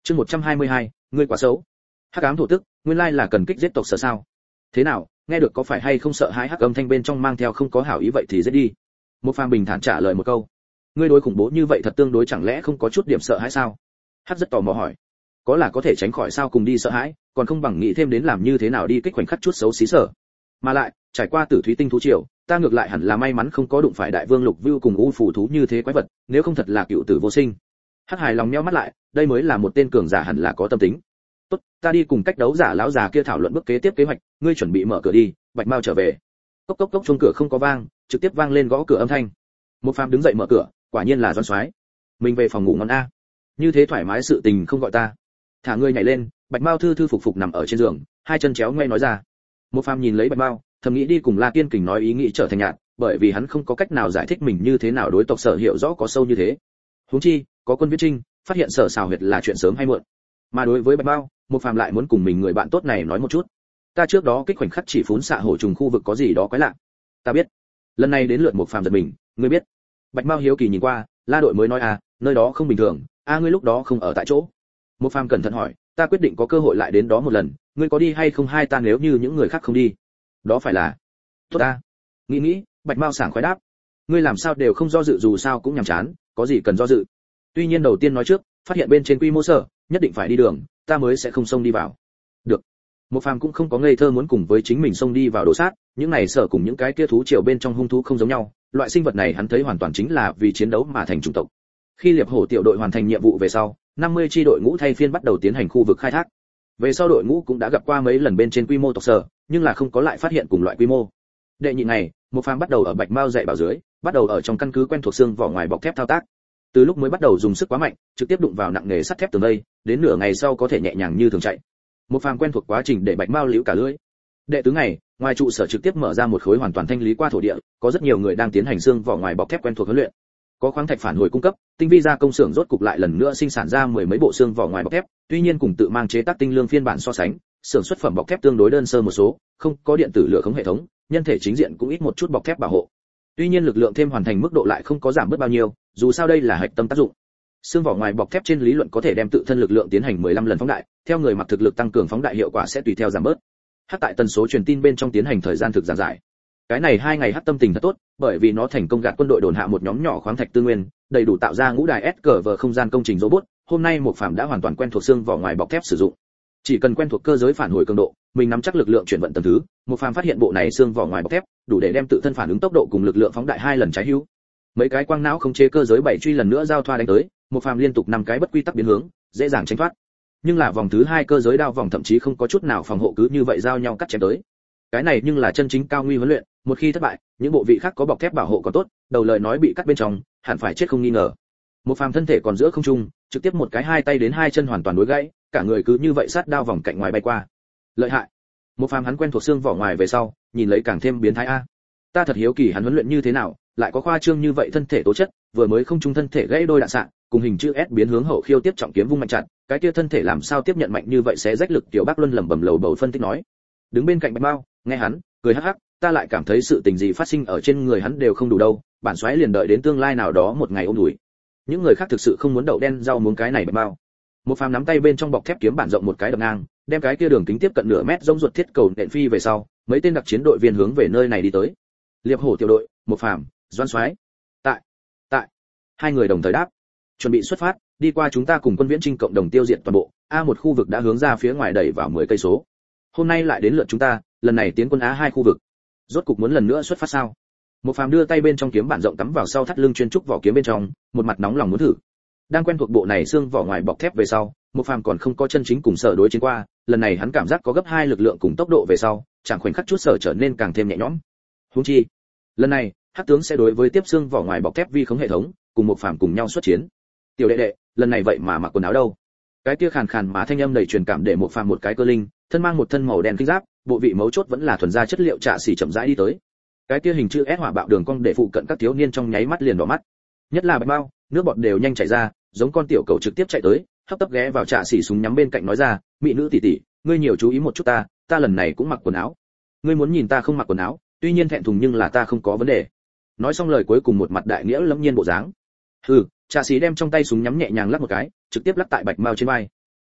Chương 122, ngươi quá xấu. Hắc ám thổ tức, nguyên lai là cần kích giết tộc Sở sao? Thế nào, nghe được có phải hay không sợ hãi hắc âm thanh bên trong mang theo không có hảo ý vậy thì giết đi. Một Phàm bình thản trả lời một câu. Ngươi đối khủng bố như vậy thật tương đối chẳng lẽ không có chút điểm sợ hãi sao? Hắc rất tò mò hỏi. Có là có thể tránh khỏi sao cùng đi sợ hãi, còn không bằng nghĩ thêm đến làm như thế nào đi kích khoảnh khắc chút xấu xí sở. Mà lại, trải qua Tử Thúy Tinh thú triều, ta ngược lại hẳn là may mắn không có đụng phải đại vương Lục Vưu cùng u phủ thú như thế quái vật, nếu không thật là cựu tử vô sinh. Hắc hài lòng nheo mắt lại, đây mới là một tên cường giả hẳn là có tâm tính. Tốt, ta đi cùng cách đấu giả lão già kia thảo luận bước kế tiếp kế hoạch, ngươi chuẩn bị mở cửa đi, Bạch Mao trở về. Cốc cốc cốc chuông cửa không có vang, trực tiếp vang lên gõ cửa âm thanh. Một Phàm đứng dậy mở cửa, quả nhiên là Doãn Soái. Mình về phòng ngủ ngon a. Như thế thoải mái sự tình không gọi ta. Thả ngươi nhảy lên, Bạch Mao thư thư phục phục nằm ở trên giường, hai chân chéo ngoe nói ra. Một Phàm nhìn lấy Bạch Mao, thầm nghĩ đi cùng La Tiên Kình nói ý nghĩ trở thành nhạt, bởi vì hắn không có cách nào giải thích mình như thế nào đối tộc Sở hiểu rõ có sâu như thế. Huống chi, có Quân Viễn Trinh, phát hiện Sở xào huyệt là chuyện sớm hay muộn. Mà đối với Bạch Mao, Một Phàm lại muốn cùng mình người bạn tốt này nói một chút. Ta trước đó kích khoảnh khắc chỉ phún xạ hổ trùng khu vực có gì đó quái lạ. Ta biết. Lần này đến lượt Một Phàm giật mình, ngươi biết. Bạch Mao hiếu kỳ nhìn qua, La đội mới nói nơi đó không bình thường, ngươi lúc đó không ở tại chỗ. Một Phàm cẩn thận hỏi, ta quyết định có cơ hội lại đến đó một lần, ngươi có đi hay không hai ta nếu như những người khác không đi. Đó phải là. Tốt ta. Nghĩ, Bạch Mao sảng khoái đáp. Ngươi làm sao đều không do dự dù sao cũng nhàm chán, có gì cần do dự. Tuy nhiên đầu tiên nói trước, phát hiện bên trên quy mô sở, nhất định phải đi đường, ta mới sẽ không xông đi vào. Được. Một Phàm cũng không có ngây thơ muốn cùng với chính mình xông đi vào đổ sát, những này sở cùng những cái kia thú triều bên trong hung thú không giống nhau, loại sinh vật này hắn thấy hoàn toàn chính là vì chiến đấu mà thành chủng tộc. Khi Liệp Hổ tiểu đội hoàn thành nhiệm vụ về sau, 50 chi đội ngũ thay phiên bắt đầu tiến hành khu vực khai thác. Về sau đội ngũ cũng đã gặp qua mấy lần bên trên quy mô tộc sở, nhưng là không có lại phát hiện cùng loại quy mô. Đệ nhị này, Một Phàm bắt đầu ở Bạch Mao dạy bảo dưới, bắt đầu ở trong căn cứ quen thuộc xương vỏ ngoài bọc thép thao tác. Từ lúc mới bắt đầu dùng sức quá mạnh, trực tiếp đụng vào nặng nghề sắt thép tường vây, đến nửa ngày sau có thể nhẹ nhàng như thường chạy. Một Phàm quen thuộc quá trình để Bạch Mao liễu cả lưỡi. Đệ tứ ngày, ngoài trụ sở trực tiếp mở ra một khối hoàn toàn thanh lý qua thổ địa, có rất nhiều người đang tiến hành xương vỏ ngoài bọc thép quen thuộc huấn luyện. Có khoáng thạch phản hồi cung cấp, tinh vi gia công xưởng rốt cục lại lần nữa sinh sản ra mười mấy bộ xương vỏ ngoài bọc thép, tuy nhiên cùng tự mang chế tác tinh lương phiên bản so sánh, xưởng xuất phẩm bọc thép tương đối đơn sơ một số, không có điện tử lửa khống hệ thống, nhân thể chính diện cũng ít một chút bọc thép bảo hộ. Tuy nhiên lực lượng thêm hoàn thành mức độ lại không có giảm bớt bao nhiêu, dù sao đây là hạch tâm tác dụng. Xương vỏ ngoài bọc thép trên lý luận có thể đem tự thân lực lượng tiến hành 15 lần phóng đại, theo người mặc thực lực tăng cường phóng đại hiệu quả sẽ tùy theo giảm bớt. Hắc tại tần số truyền tin bên trong tiến hành thời gian thực giảng giải. Cái này 2 ngày Hắc tâm tình thật tốt, bởi vì nó thành công gạt quân đội đồn hạ một nhóm nhỏ khoáng thạch tư nguyên, đầy đủ tạo ra ngũ đài S không gian công trình robot. Hôm nay Một Phàm đã hoàn toàn quen thuộc xương vỏ ngoài bọc thép sử dụng. Chỉ cần quen thuộc cơ giới phản hồi cường độ, mình nắm chắc lực lượng chuyển vận tầng thứ, Một Phàm phát hiện bộ này xương vỏ ngoài bọc thép, đủ để đem tự thân phản ứng tốc độ cùng lực lượng phóng đại 2 lần trái hữu. Mấy cái quang não không chế cơ giới 7 truy lần nữa giao thoa đánh tới, Một Phàm liên tục 5 cái bất quy tắc biến hướng, dễ dàng tránh thoát. Nhưng là vòng thứ 2 cơ giới đao vòng thậm chí không có chút nào phòng hộ cứ như vậy giao nhau cắt chém tới. Cái này nhưng là chân chính cao nguy huấn luyện, một khi thất bại, những bộ vị khác có bọc thép bảo hộ còn tốt, đầu lời nói bị cắt bên trong, hẳn phải chết không nghi ngờ. Một Phàm thân thể còn giữa không trung, trực tiếp một cái hai tay đến hai chân hoàn toàn đối gãy, cả người cứ như vậy sát đao vòng cạnh ngoài bay qua. Lợi hại. Một Phàm hắn quen thuộc xương vỏ ngoài về sau, nhìn lấy càng thêm biến thái a. Ta thật hiếu kỳ hắn huấn luyện như thế nào, lại có khoa trương như vậy thân thể tố chất, vừa mới không trung thân thể gãy đôi đạn xạ, cùng hình chữ S biến hướng hậu khiêu tiếp trọng kiếm vung mạnh chặt, cái kia thân thể làm sao tiếp nhận mạnh như vậy sẽ rách lực Tiểu Bác Luân lẩm bẩm lầu bầu phân tích nói. Đứng bên cạnh Bạch Mao, nghe hắn cười hắc hắc, ta lại cảm thấy sự tình gì phát sinh ở trên người hắn đều không đủ đâu, bản soái liền đợi đến tương lai nào đó một ngày ôm đùi. Những người khác thực sự không muốn đậu đen rau muống cái này Bạch Mao. Một Phàm nắm tay bên trong bọc thép kiếm bản rộng một cái đập ngang, đem cái kia đường kính tiếp cận nửa mét rông ruột thiết cầu nện phi về sau, mấy tên đặc chiến đội viên hướng về nơi này đi tới. Liệp Hổ tiểu đội, Một Phàm, Doãn Soái. Tại. Hai người đồng thời đáp. Chuẩn bị xuất phát, đi qua chúng ta cùng Quân Viễn Trinh cộng đồng tiêu diệt toàn bộ A1 khu vực đã hướng ra phía ngoài đẩy vào 10 cây số. Hôm nay lại đến lượt chúng ta, lần này tiến quân A2 khu vực. Rốt cục muốn lần nữa xuất phát sao? Một Phàm đưa tay bên trong kiếm bản rộng cắm vào sau thắt lưng chuyên trúc vỏ kiếm bên trong, một mặt nóng lòng muốn thử. Đang quen thuộc bộ này xương vỏ ngoài bọc thép về sau, Một Phàm còn không có chân chính cùng sở đối chiến qua, lần này hắn cảm giác có gấp 2 lực lượng cùng tốc độ về sau, chẳng khoảnh khắc chút sở trở nên càng thêm nhẹ nhõm. Huống chi, lần này, Hắc tướng sẽ đối với tiếp xương vỏ ngoài bọc thép vi khống hệ thống, cùng Một Phàm cùng nhau xuất chiến. Tiểu đệ đệ, lần này vậy mà mặc quần áo đâu? Cái kia khàn khàn mà thanh âm đầy truyền cảm để Một Phàm một cái cơ linh, thân mang một thân màu đen kính giáp, bộ vị mấu chốt vẫn là thuần gia chất liệu trạ xỉ chậm rãi đi tới. Cái kia hình chữ S hỏa bạo đường cong để phụ cận các thiếu niên trong nháy mắt liền đỏ mắt. Nhất là Bạch Mao, nước bọt đều nhanh chảy ra, giống con tiểu cầu trực tiếp chạy tới, hấp tấp ghé vào trạ xỉ súng nhắm bên cạnh nói ra, mỹ nữ tỷ tỷ, ngươi nhiều chú ý một chút ta lần này cũng mặc quần áo. Ngươi muốn nhìn ta không mặc quần áo, tuy nhiên thẹn thùng nhưng là ta không có vấn đề. Nói xong lời cuối cùng một mặt đại nghĩa lâm nhiên bộ dáng. Trạ xỉ đem trong tay súng nhắm nhẹ nhàng lắc một cái, trực tiếp lắc tại Bạch Mao trên vai.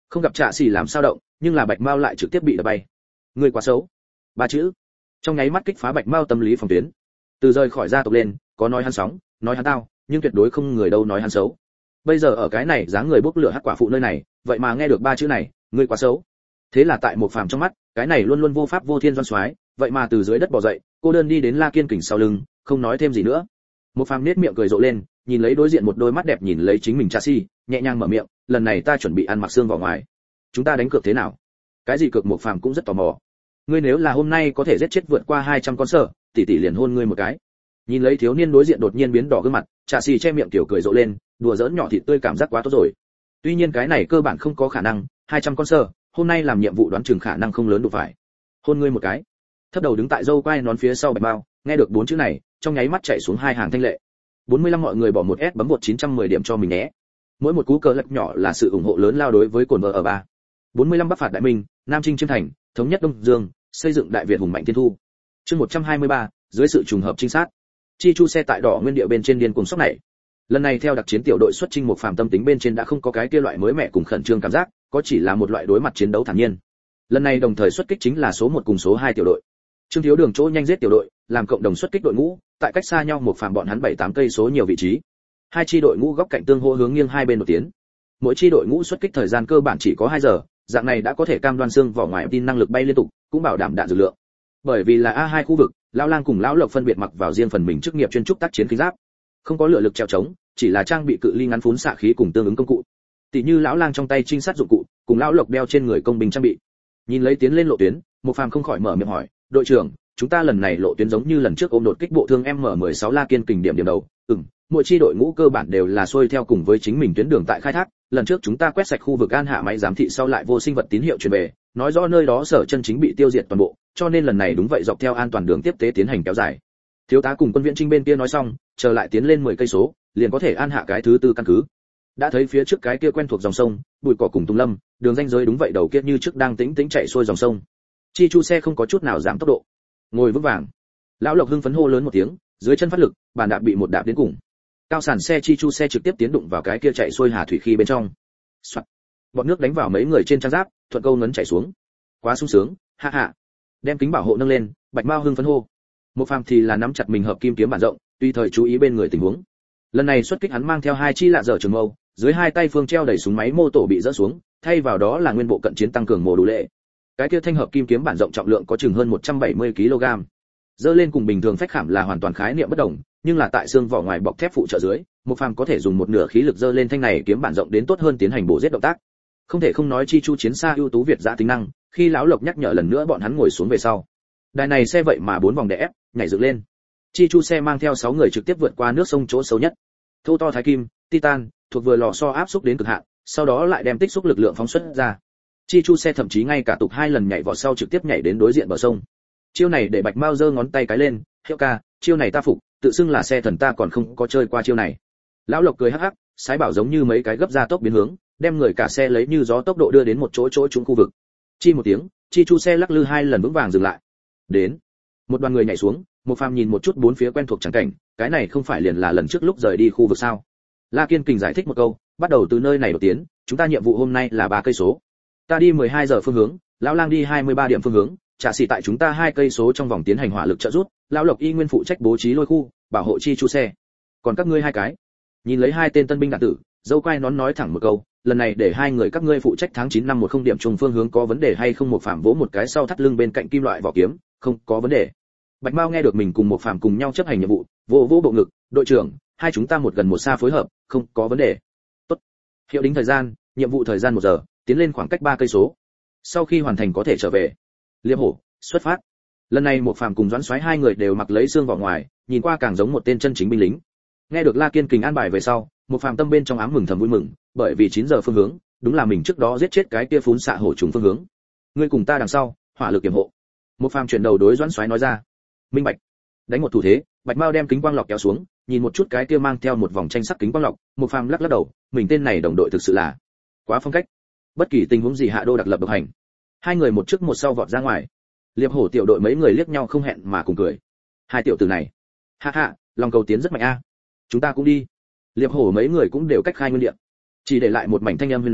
Không gặp Trạ Xỉ làm sao động, nhưng là Bạch Mao lại trực tiếp bị đập bay. Người quá xấu. Ba chữ. Trong nháy mắt kích phá Bạch Mao tâm lý phòng tuyến. Từ rời khỏi gia tộc lên, có nói hắn sóng, nói hắn tao, nhưng tuyệt đối không người đâu nói hắn xấu. Bây giờ ở cái này dáng người bốc lửa hắc quả phụ nơi này, vậy mà nghe được ba chữ này, người quá xấu. Thế là tại một phàm trong mắt, cái này luôn luôn vô pháp vô thiên doan soái, vậy mà từ dưới đất bò dậy, cô đơn đi đến La Kiên Kình sau lưng, không nói thêm gì nữa. Một phàm nết miệng cười rộ lên, nhìn lấy đối diện một đôi mắt đẹp nhìn lấy chính mình Trạ Xỉ, nhẹ nhàng mở miệng, lần này ta chuẩn bị ăn mặc xương vào ngoài. Chúng ta đánh cược thế nào? Cái gì cược? Một phàm cũng rất tò mò. Ngươi nếu là hôm nay có thể giết chết vượt qua 200 con sở, tỷ tỷ liền hôn ngươi một cái. Nhìn lấy thiếu niên đối diện đột nhiên biến đỏ gương mặt, Trạ Xỉ che miệng tiểu cười rộ lên, đùa giỡn nhỏ thịt tươi cảm giác quá tốt rồi. Tuy nhiên cái này cơ bản không có khả năng, 200 con sở, hôm nay làm nhiệm vụ đoán chừng khả năng không lớn đủ phải. Hôn ngươi một cái. Thấp đầu đứng tại dâu quai nón phía sau Bạch Mao, nghe được 4 chữ này, trong nháy mắt chạy xuống hai hàng thanh lệ. 45 mọi người bỏ một S bấm 1910 điểm cho mình nhé. Mỗi một cú cờ lật nhỏ là sự ủng hộ lớn lao đối với cồn vợ ở 3. 45 Bắc phạt Đại Minh, Nam chinh chiêm thành, thống nhất Đông Dương, xây dựng Đại Việt hùng mạnh thiên thu. Chương 123, dưới sự trùng hợp trinh sát. Chi Chu xe tại đỏ nguyên địa bên trên điên cuồng sốc này. Lần này theo đặc chiến tiểu đội xuất chinh một phàm tâm tính bên trên đã không có cái kia loại mới mẻ cùng khẩn trương cảm giác, có chỉ là một loại đối mặt chiến đấu thản nhiên. Lần này đồng thời xuất kích chính là số 1 cùng số 2 tiểu đội. Trương Thiếu Đường chỗ nhanh giết tiểu đội, làm cộng đồng xuất kích đội ngũ, tại cách xa nhau một phàm bọn hắn 7-8 cây số nhiều vị trí. Hai chi đội ngũ góc cạnh tương hỗ hướng nghiêng hai bên một tiến. Mỗi chi đội ngũ xuất kích thời gian cơ bản chỉ có 2 giờ, dạng này đã có thể cam đoan xương vỏ ngoài tin năng lực bay liên tục, cũng bảo đảm đạn dược lượng. Bởi vì là A2 khu vực, lão lang cùng lão lộc phân biệt mặc vào riêng phần mình chức nghiệp chuyên trúc tác chiến kính giáp, không có lựa lực treo chống, chỉ là trang bị cự ly ngắn phún xạ khí cùng tương ứng công cụ. Tỷ như lão lang trong tay trinh sát dụng cụ, cùng lão lộc đeo trên người công binh trang bị. Nhìn lấy tiến lên lộ tuyến, một phàm không khỏi mở miệng hỏi, đội trưởng, chúng ta lần này lộ tuyến giống như lần trước ôm đột kích bộ thương M16 La Kiên Kình điểm đầu. Mỗi chi đội ngũ cơ bản đều là xuôi theo cùng với chính mình tuyến đường tại khai thác, lần trước chúng ta quét sạch khu vực An Hạ máy giám thị sau lại vô sinh vật tín hiệu truyền về, nói rõ nơi đó sở chân chính bị tiêu diệt toàn bộ, cho nên lần này đúng vậy dọc theo an toàn đường tiếp tế tiến hành kéo dài. Thiếu tá cùng quân viễn trinh bên kia nói xong, chờ lại tiến lên 10 cây số, liền có thể an hạ cái thứ tư căn cứ. Đã thấy phía trước cái kia quen thuộc dòng sông, bụi cỏ cùng tung lâm, đường ranh giới đúng vậy đầu kia như trước đang tĩnh tĩnh chạy xuôi dòng sông. Chi Chu xe không có chút nào giảm tốc độ, ngồi vững vàng. Lão Lộc hưng phấn hô lớn một tiếng, dưới chân phát lực, bàn đạp bị một đạp đến cùng. Cao sản xe Chi Chu xe trực tiếp tiến đụng vào cái kia chạy xuôi hà thủy khi bên trong. Soạt. Bọt nước đánh vào mấy người trên trang giáp, thuận câu ngấn chảy xuống. Quá sung sướng, ha ha. Đem kính bảo hộ nâng lên, Bạch Mao hưng phấn hô. Một phàm thì là nắm chặt mình hợp kim kiếm bản rộng, tùy thời chú ý bên người tình huống. Lần này xuất kích hắn mang theo 2 chi lạ dở trường mâu, dưới 2 tay phương treo đầy súng máy mô tổ bị rỡ xuống, thay vào đó là nguyên bộ cận chiến tăng cường mô đủ lệ. Cái kia thanh hợp kim kiếm bản rộng trọng lượng có chừng hơn 170 kg. Dơ lên cùng bình thường phách khảm là hoàn toàn khái niệm bất đồng, nhưng là tại xương vỏ ngoài bọc thép phụ trợ dưới, một phàm có thể dùng một nửa khí lực dơ lên thanh này kiếm bản rộng đến tốt hơn tiến hành bổ giết động tác. Không thể không nói Chi Chu chiến xa ưu tú việt dã tính năng, khi lão Lộc nhắc nhở lần nữa bọn hắn ngồi xuống về sau. Đài này xe vậy mà 4 vòng đè ép, nhảy dựng lên. Chi Chu xe mang theo 6 người trực tiếp vượt qua nước sông chỗ sâu nhất. Thô to thái kim, titan, thuộc vừa lò xo áp xúc đến cực hạn, sau đó lại đem tích xúc lực lượng phóng xuất ra. Chi Chu xe thậm chí ngay cả tục 2 lần nhảy vọt sau trực tiếp nhảy đến đối diện bờ sông. Chiêu này để Bạch Mao giơ ngón tay cái lên, "Hiệu ca, chiêu này ta phục, tự xưng là xe thần ta còn không có chơi qua chiêu này." Lão Lộc cười hắc hắc, sái bảo giống như mấy cái gấp ra tốc biến hướng, đem người cả xe lấy như gió tốc độ đưa đến một chỗ trũng khu vực. Chi một tiếng, Chi Chu xe lắc lư 2 lần vững vàng dừng lại. Đến, một đoàn người nhảy xuống, một phàm nhìn một chút bốn phía quen thuộc chẳng cảnh, cái này không phải liền là lần trước lúc rời đi khu vực sao? La Kiên Kình giải thích một câu, bắt đầu từ nơi này đột tiến, chúng ta nhiệm vụ hôm nay là 3 cây số. Ta đi 12 giờ phương hướng, lão lang đi 23 điểm phương hướng, Trạ Xỉ tại chúng ta 2 cây số trong vòng tiến hành hỏa lực trợ giúp, lão Lộc y nguyên phụ trách bố trí lôi khu, bảo hộ Chi Chu xe. Còn các ngươi 2 cái, nhìn lấy 2 tên tân binh đạn tử, dâu quai nón nói thẳng một câu, lần này để 2 người các ngươi phụ trách tháng 9 năm 10 điểm trùng phương hướng có vấn đề hay không? Một phàm vỗ một cái sau thắt lưng bên cạnh kim loại vỏ kiếm, không có vấn đề. Bạch Mao nghe được mình cùng một phàm cùng nhau chấp hành nhiệm vụ, vỗ vỗ bộ ngực, đội trưởng, 2 chúng ta một gần một xa phối hợp, không có vấn đề. Tốt. Hiệu đính thời gian, nhiệm vụ thời gian 1 giờ, tiến lên khoảng cách 3 cây số. Sau khi hoàn thành có thể trở về. Liệp hổ, xuất phát. Lần này một phàm cùng Doãn Soái 2 người đều mặc lấy xương vỏ ngoài, nhìn qua càng giống một tên chân chính binh lính. Nghe được La Kiên Kình an bài về sau, một phàm tâm bên trong ám mừng thầm vui mừng, bởi vì 9 giờ phương hướng, đúng là mình trước đó giết chết cái kia phún xạ hổ trùng phương hướng. Ngươi cùng ta đằng sau, hỏa lực kiểm hộ. Một phàm chuyển đầu đối Doãn Soái nói ra. Minh bạch. Đánh một thủ thế, Bạch Mao đem kính quang lọc kéo xuống, nhìn một chút cái kia mang theo một vòng tranh sắc kính quang lọc, một phàm lắc lắc đầu, mình tên này đồng đội thực sự là quá phong cách. Bất kỳ tình huống gì hạ đô đặc lập độc hành. 2 người một trước một sau vọt ra ngoài. Liệp hổ tiểu đội mấy người liếc nhau không hẹn mà cùng cười. 2 tiểu tử này, ha ha, lòng cầu tiến rất mạnh a. Chúng ta cũng đi. Liệp hổ mấy người cũng đều cách khai nguyên địa, chỉ để lại một mảnh thanh âm huyên náo,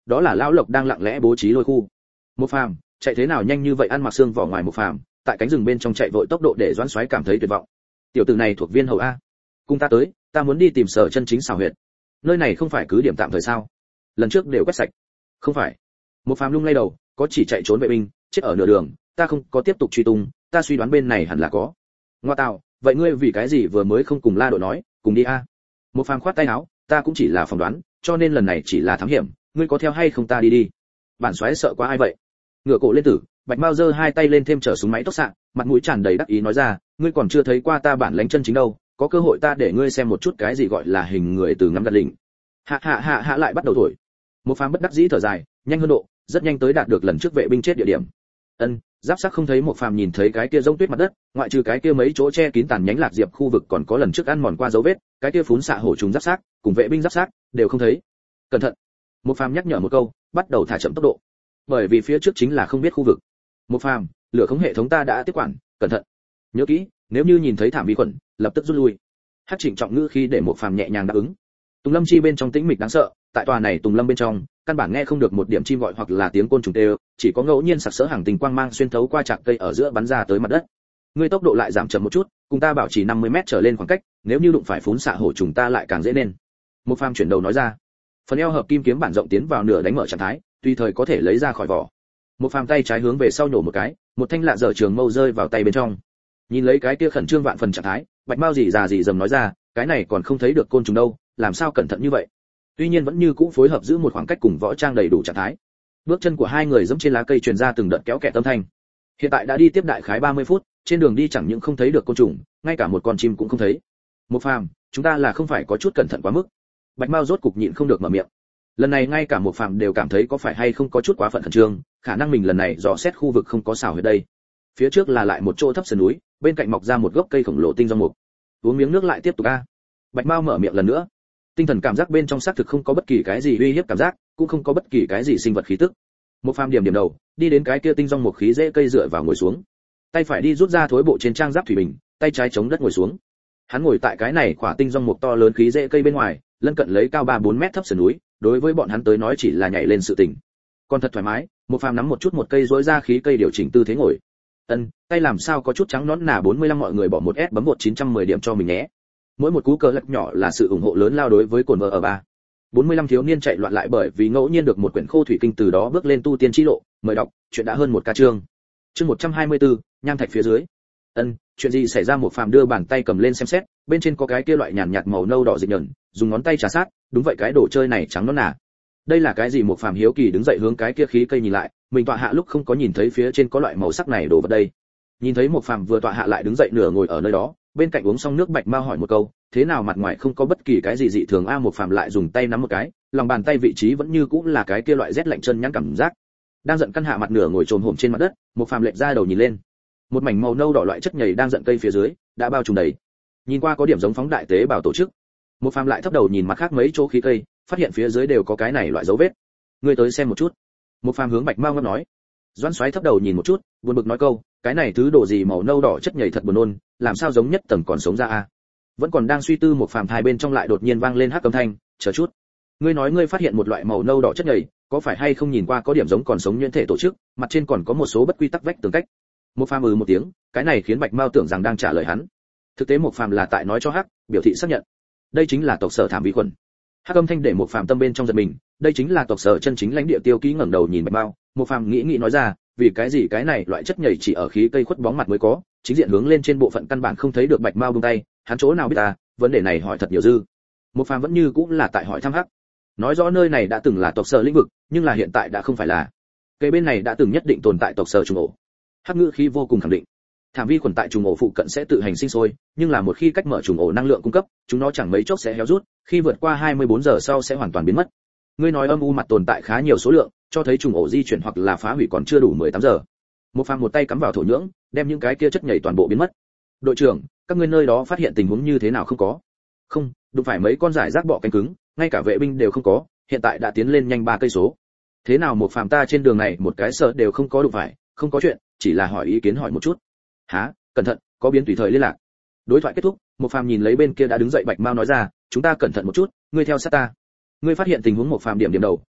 đó là lão lộc đang lặng lẽ bố trí lôi khu. Một Phàm, chạy thế nào nhanh như vậy? Ăn mặc xương vỏ ngoài Một Phàm, tại cánh rừng bên trong chạy vội tốc độ để Doãn Soái cảm thấy tuyệt vọng. Tiểu tử này thuộc viên hầu a. Cùng ta tới, ta muốn đi tìm Sở chân chính xảo huyệt. Nơi này không phải cứ điểm tạm thời sao? Lần trước đều quét sạch. Không phải. Một Phàm lung lay đầu, có chỉ chạy trốn vệ binh, chết ở nửa đường, ta không có tiếp tục truy tung, ta suy đoán bên này hẳn là có. Ngoa tạo, vậy ngươi vì cái gì vừa mới không cùng La đội nói, cùng đi a? Một Phàm khoát tay áo, ta cũng chỉ là phỏng đoán, cho nên lần này chỉ là thám hiểm, ngươi có theo hay không ta đi đi. Bản Soái sợ quá ai vậy? Ngửa cổ lên tử, Bạch Mao giơ hai tay lên thêm trở súng máy tốc xạ, mặt mũi tràn đầy đắc ý nói ra, ngươi còn chưa thấy qua ta bản lãnh chân chính đâu, có cơ hội ta để ngươi xem một chút cái gì gọi là hình người từ ngắm gạt lỉnh. Hạ lại bắt đầu thổi. Một Phàm bất đắc dĩ thở dài, nhanh hơn độ, rất nhanh tới đạt được lần trước vệ binh chết địa điểm. Giáp sắc không thấy Một Phàm nhìn thấy cái kia rông tuyết mặt đất, ngoại trừ cái kia mấy chỗ che kín tàn nhánh lạc diệp khu vực còn có lần trước ăn mòn qua dấu vết, cái kia phún xạ hổ trùng giáp sắc, cùng vệ binh giáp sắc đều không thấy. Cẩn thận. Một Phàm nhắc nhở một câu, bắt đầu thả chậm tốc độ. Bởi vì phía trước chính là không biết khu vực. Một Phàm, lửa khống hệ thống ta đã tiếp quản, cẩn thận. Nhớ kỹ, nếu như nhìn thấy thảm vi khuẩn, lập tức rút lui. Hắc Trịnh trọng ngữ khi để Một Phàm nhẹ nhàng đáp ứng. Tùng Lâm chi bên trong tĩnh mịch đáng sợ, tại tòa này Tùng Lâm bên trong, căn bản nghe không được một điểm chim gọi hoặc là tiếng côn trùng kêu, chỉ có ngẫu nhiên sặc sỡ hàng tình quang mang xuyên thấu qua trạc cây ở giữa bắn ra tới mặt đất. Ngươi tốc độ lại giảm chậm một chút, cùng ta bảo trì 50 mét trở lên khoảng cách, nếu như đụng phải phún xạ hổ trùng ta lại càng dễ nên. Một Phàm chuyển đầu nói ra. Phần eo hợp kim kiếm bản rộng tiến vào nửa đánh mở trạng thái, tùy thời có thể lấy ra khỏi vỏ. Một Phàm tay trái hướng về sau nhổ một cái, một thanh lạ dở trường mâu rơi vào tay bên trong. Nhìn lấy cái kia khẩn trương vạn phần trạng thái, Bạch Mao gì già gì dầm nói ra, cái này còn không thấy được côn trùng đâu, làm sao cẩn thận như vậy? Tuy nhiên vẫn như cũ phối hợp giữ một khoảng cách cùng võ trang đầy đủ trạng thái. Bước chân của hai người giẫm trên lá cây truyền ra từng đợt kéo kẹt âm thanh. Hiện tại đã đi tiếp đại khái 30 phút, trên đường đi chẳng những không thấy được côn trùng, ngay cả một con chim cũng không thấy. Một Phàm, chúng ta là không phải có chút cẩn thận quá mức. Bạch Mao rốt cục nhịn không được mở miệng. Lần này ngay cả Một Phàm đều cảm thấy có phải hay không có chút quá phận khẩn trương, khả năng mình lần này dò xét khu vực không có xảo huyệt đây. Phía trước là lại một chỗ thấp sườn núi, bên cạnh mọc ra một gốc cây khổng lồ tinh dong mục. Uống miếng nước lại tiếp tục a. Bạch Mao mở miệng lần nữa. Tinh thần cảm giác bên trong xác thực không có bất kỳ cái gì uy hiếp cảm giác, cũng không có bất kỳ cái gì sinh vật khí tức. Một Phàm điểm đầu, đi đến cái kia tinh dong mục khí dễ cây dựa vào ngồi xuống. Tay phải đi rút ra thối bộ trên trang giáp thủy bình, tay trái chống đất ngồi xuống. Hắn ngồi tại cái này khỏa tinh dong mục to lớn khí dễ cây bên ngoài, lân cận lấy cao 3-4 mét thấp sườn núi, đối với bọn hắn tới nói chỉ là nhảy lên sự tỉnh. Còn thật thoải mái, Một Phàm nắm một chút một cây rỗi ra khí cây điều chỉnh tư thế ngồi. Tay làm sao có chút trắng nõn nà 45 mọi người bỏ một S bấm 1910 điểm cho mình nhé. Mỗi một cú cờ lật nhỏ là sự ủng hộ lớn lao đối với cồn vợ ở 3. 45 thiếu niên chạy loạn lại bởi vì ngẫu nhiên được một quyển khô thủy kinh từ đó bước lên tu tiên chi lộ, mời đọc, chuyện đã hơn một ca chương. Chương 124, nham thạch phía dưới. Chuyện gì xảy ra? Một Phàm đưa bàn tay cầm lên xem xét, bên trên có cái kia loại nhàn nhạt màu nâu đỏ dịch nhẫn, dùng ngón tay trà sát, đúng vậy cái đồ chơi này trắng nõn nà. Đây là cái gì? Một Phàm hiếu kỳ đứng dậy hướng cái kia khí cây nhìn lại, mình tọa hạ lúc không có nhìn thấy phía trên có loại màu sắc này đồ vật đây. Nhìn thấy Một Phàm vừa tọa hạ lại đứng dậy nửa ngồi ở nơi đó, bên cạnh uống xong nước Bạch Mao hỏi một câu, thế nào mặt ngoài không có bất kỳ cái gì dị thường a? Một Phàm lại dùng tay nắm một cái, lòng bàn tay vị trí vẫn như cũng là cái kia loại rét lạnh chân nhẵn cảm giác. Đang giận căn hạ mặt nửa ngồi trồm hổm trên mặt đất, Một Phàm lệch ra đầu nhìn lên. Một mảnh màu nâu đỏ loại chất nhầy đang giận cây phía dưới, đã bao trùm đầy. Nhìn qua có điểm giống phóng đại tế bào tổ chức. Một Phàm lại thấp đầu nhìn mặt khác mấy chỗ khí cây, phát hiện phía dưới đều có cái này loại dấu vết. Ngươi tới xem một chút. Một Phàm hướng Bạch Mao ngâm nói. Doãn Soái thấp đầu nhìn một chút, buồn bực nói câu, cái này thứ đồ gì màu nâu đỏ chất nhầy thật buồn nôn, làm sao giống nhất tầng còn sống ra a? Vẫn còn đang suy tư, Một Phàm thai bên trong lại đột nhiên vang lên hắc âm thanh, chờ chút. Ngươi nói ngươi phát hiện một loại màu nâu đỏ chất nhầy, có phải hay không nhìn qua có điểm giống còn sống nhuyễn thể tổ chức, mặt trên còn có một số bất quy tắc vách tường cách. Một Phàm một tiếng, cái này khiến Bạch Mao tưởng rằng đang trả lời hắn. Thực tế Một Phàm là tại nói cho hắc, biểu thị xác nhận. Đây chính là tộc sở thảm vi khuẩn. Hắc âm thanh để Một Phàm tâm bên trong giật mình, đây chính là tộc sở chân chính lãnh địa Tiêu Ký. Ngẩng đầu nhìn Bạch Mao, Một Phàm nghĩ nói ra, vì cái gì cái này loại chất nhầy chỉ ở khí cây khuất bóng mặt mới có, chính diện hướng lên trên bộ phận căn bản không thấy được. Bạch Mao buông tay, hắn chỗ nào biết ta, vấn đề này hỏi thật nhiều dư. Một Phàm vẫn như cũng là tại hỏi thăm hắc, nói rõ nơi này đã từng là tộc sở lĩnh vực, nhưng là hiện tại đã không phải là. Cây bên này đã từng nhất định tồn tại tộc sở trùng ổ. Hắc ngữ khí vô cùng khẳng định. Thảm vi khuẩn tại trùng ổ phụ cận sẽ tự hành sinh sôi, nhưng là một khi cách mở trùng ổ năng lượng cung cấp, chúng nó chẳng mấy chốc sẽ héo rút, khi vượt qua 24 giờ sau sẽ hoàn toàn biến mất. Ngươi nói âm u mặt tồn tại khá nhiều số lượng, cho thấy trùng ổ di chuyển hoặc là phá hủy còn chưa đủ 18 giờ. Một Phàm một tay cắm vào thổ nhưỡng, đem những cái kia chất nhầy toàn bộ biến mất. Đội trưởng, các ngươi nơi đó phát hiện tình huống như thế nào? Không có. Không, đụng phải mấy con giải rác bọ cánh cứng, ngay cả vệ binh đều không có, hiện tại đã tiến lên nhanh 3 cây số. Thế nào Một Phàm ta trên đường này một cái sợ đều không có đụng phải, không có chuyện, chỉ là hỏi ý kiến hỏi một chút. Hả? Cẩn thận, có biến tùy thời liên lạc. Đối thoại kết thúc, Một Phàm nhìn lấy bên kia đã đứng dậy Bạch Mao nói ra, chúng ta cẩn thận một chút, ngươi theo sát ta. Ngươi phát hiện tình huống? Một Phàm điểm đầu,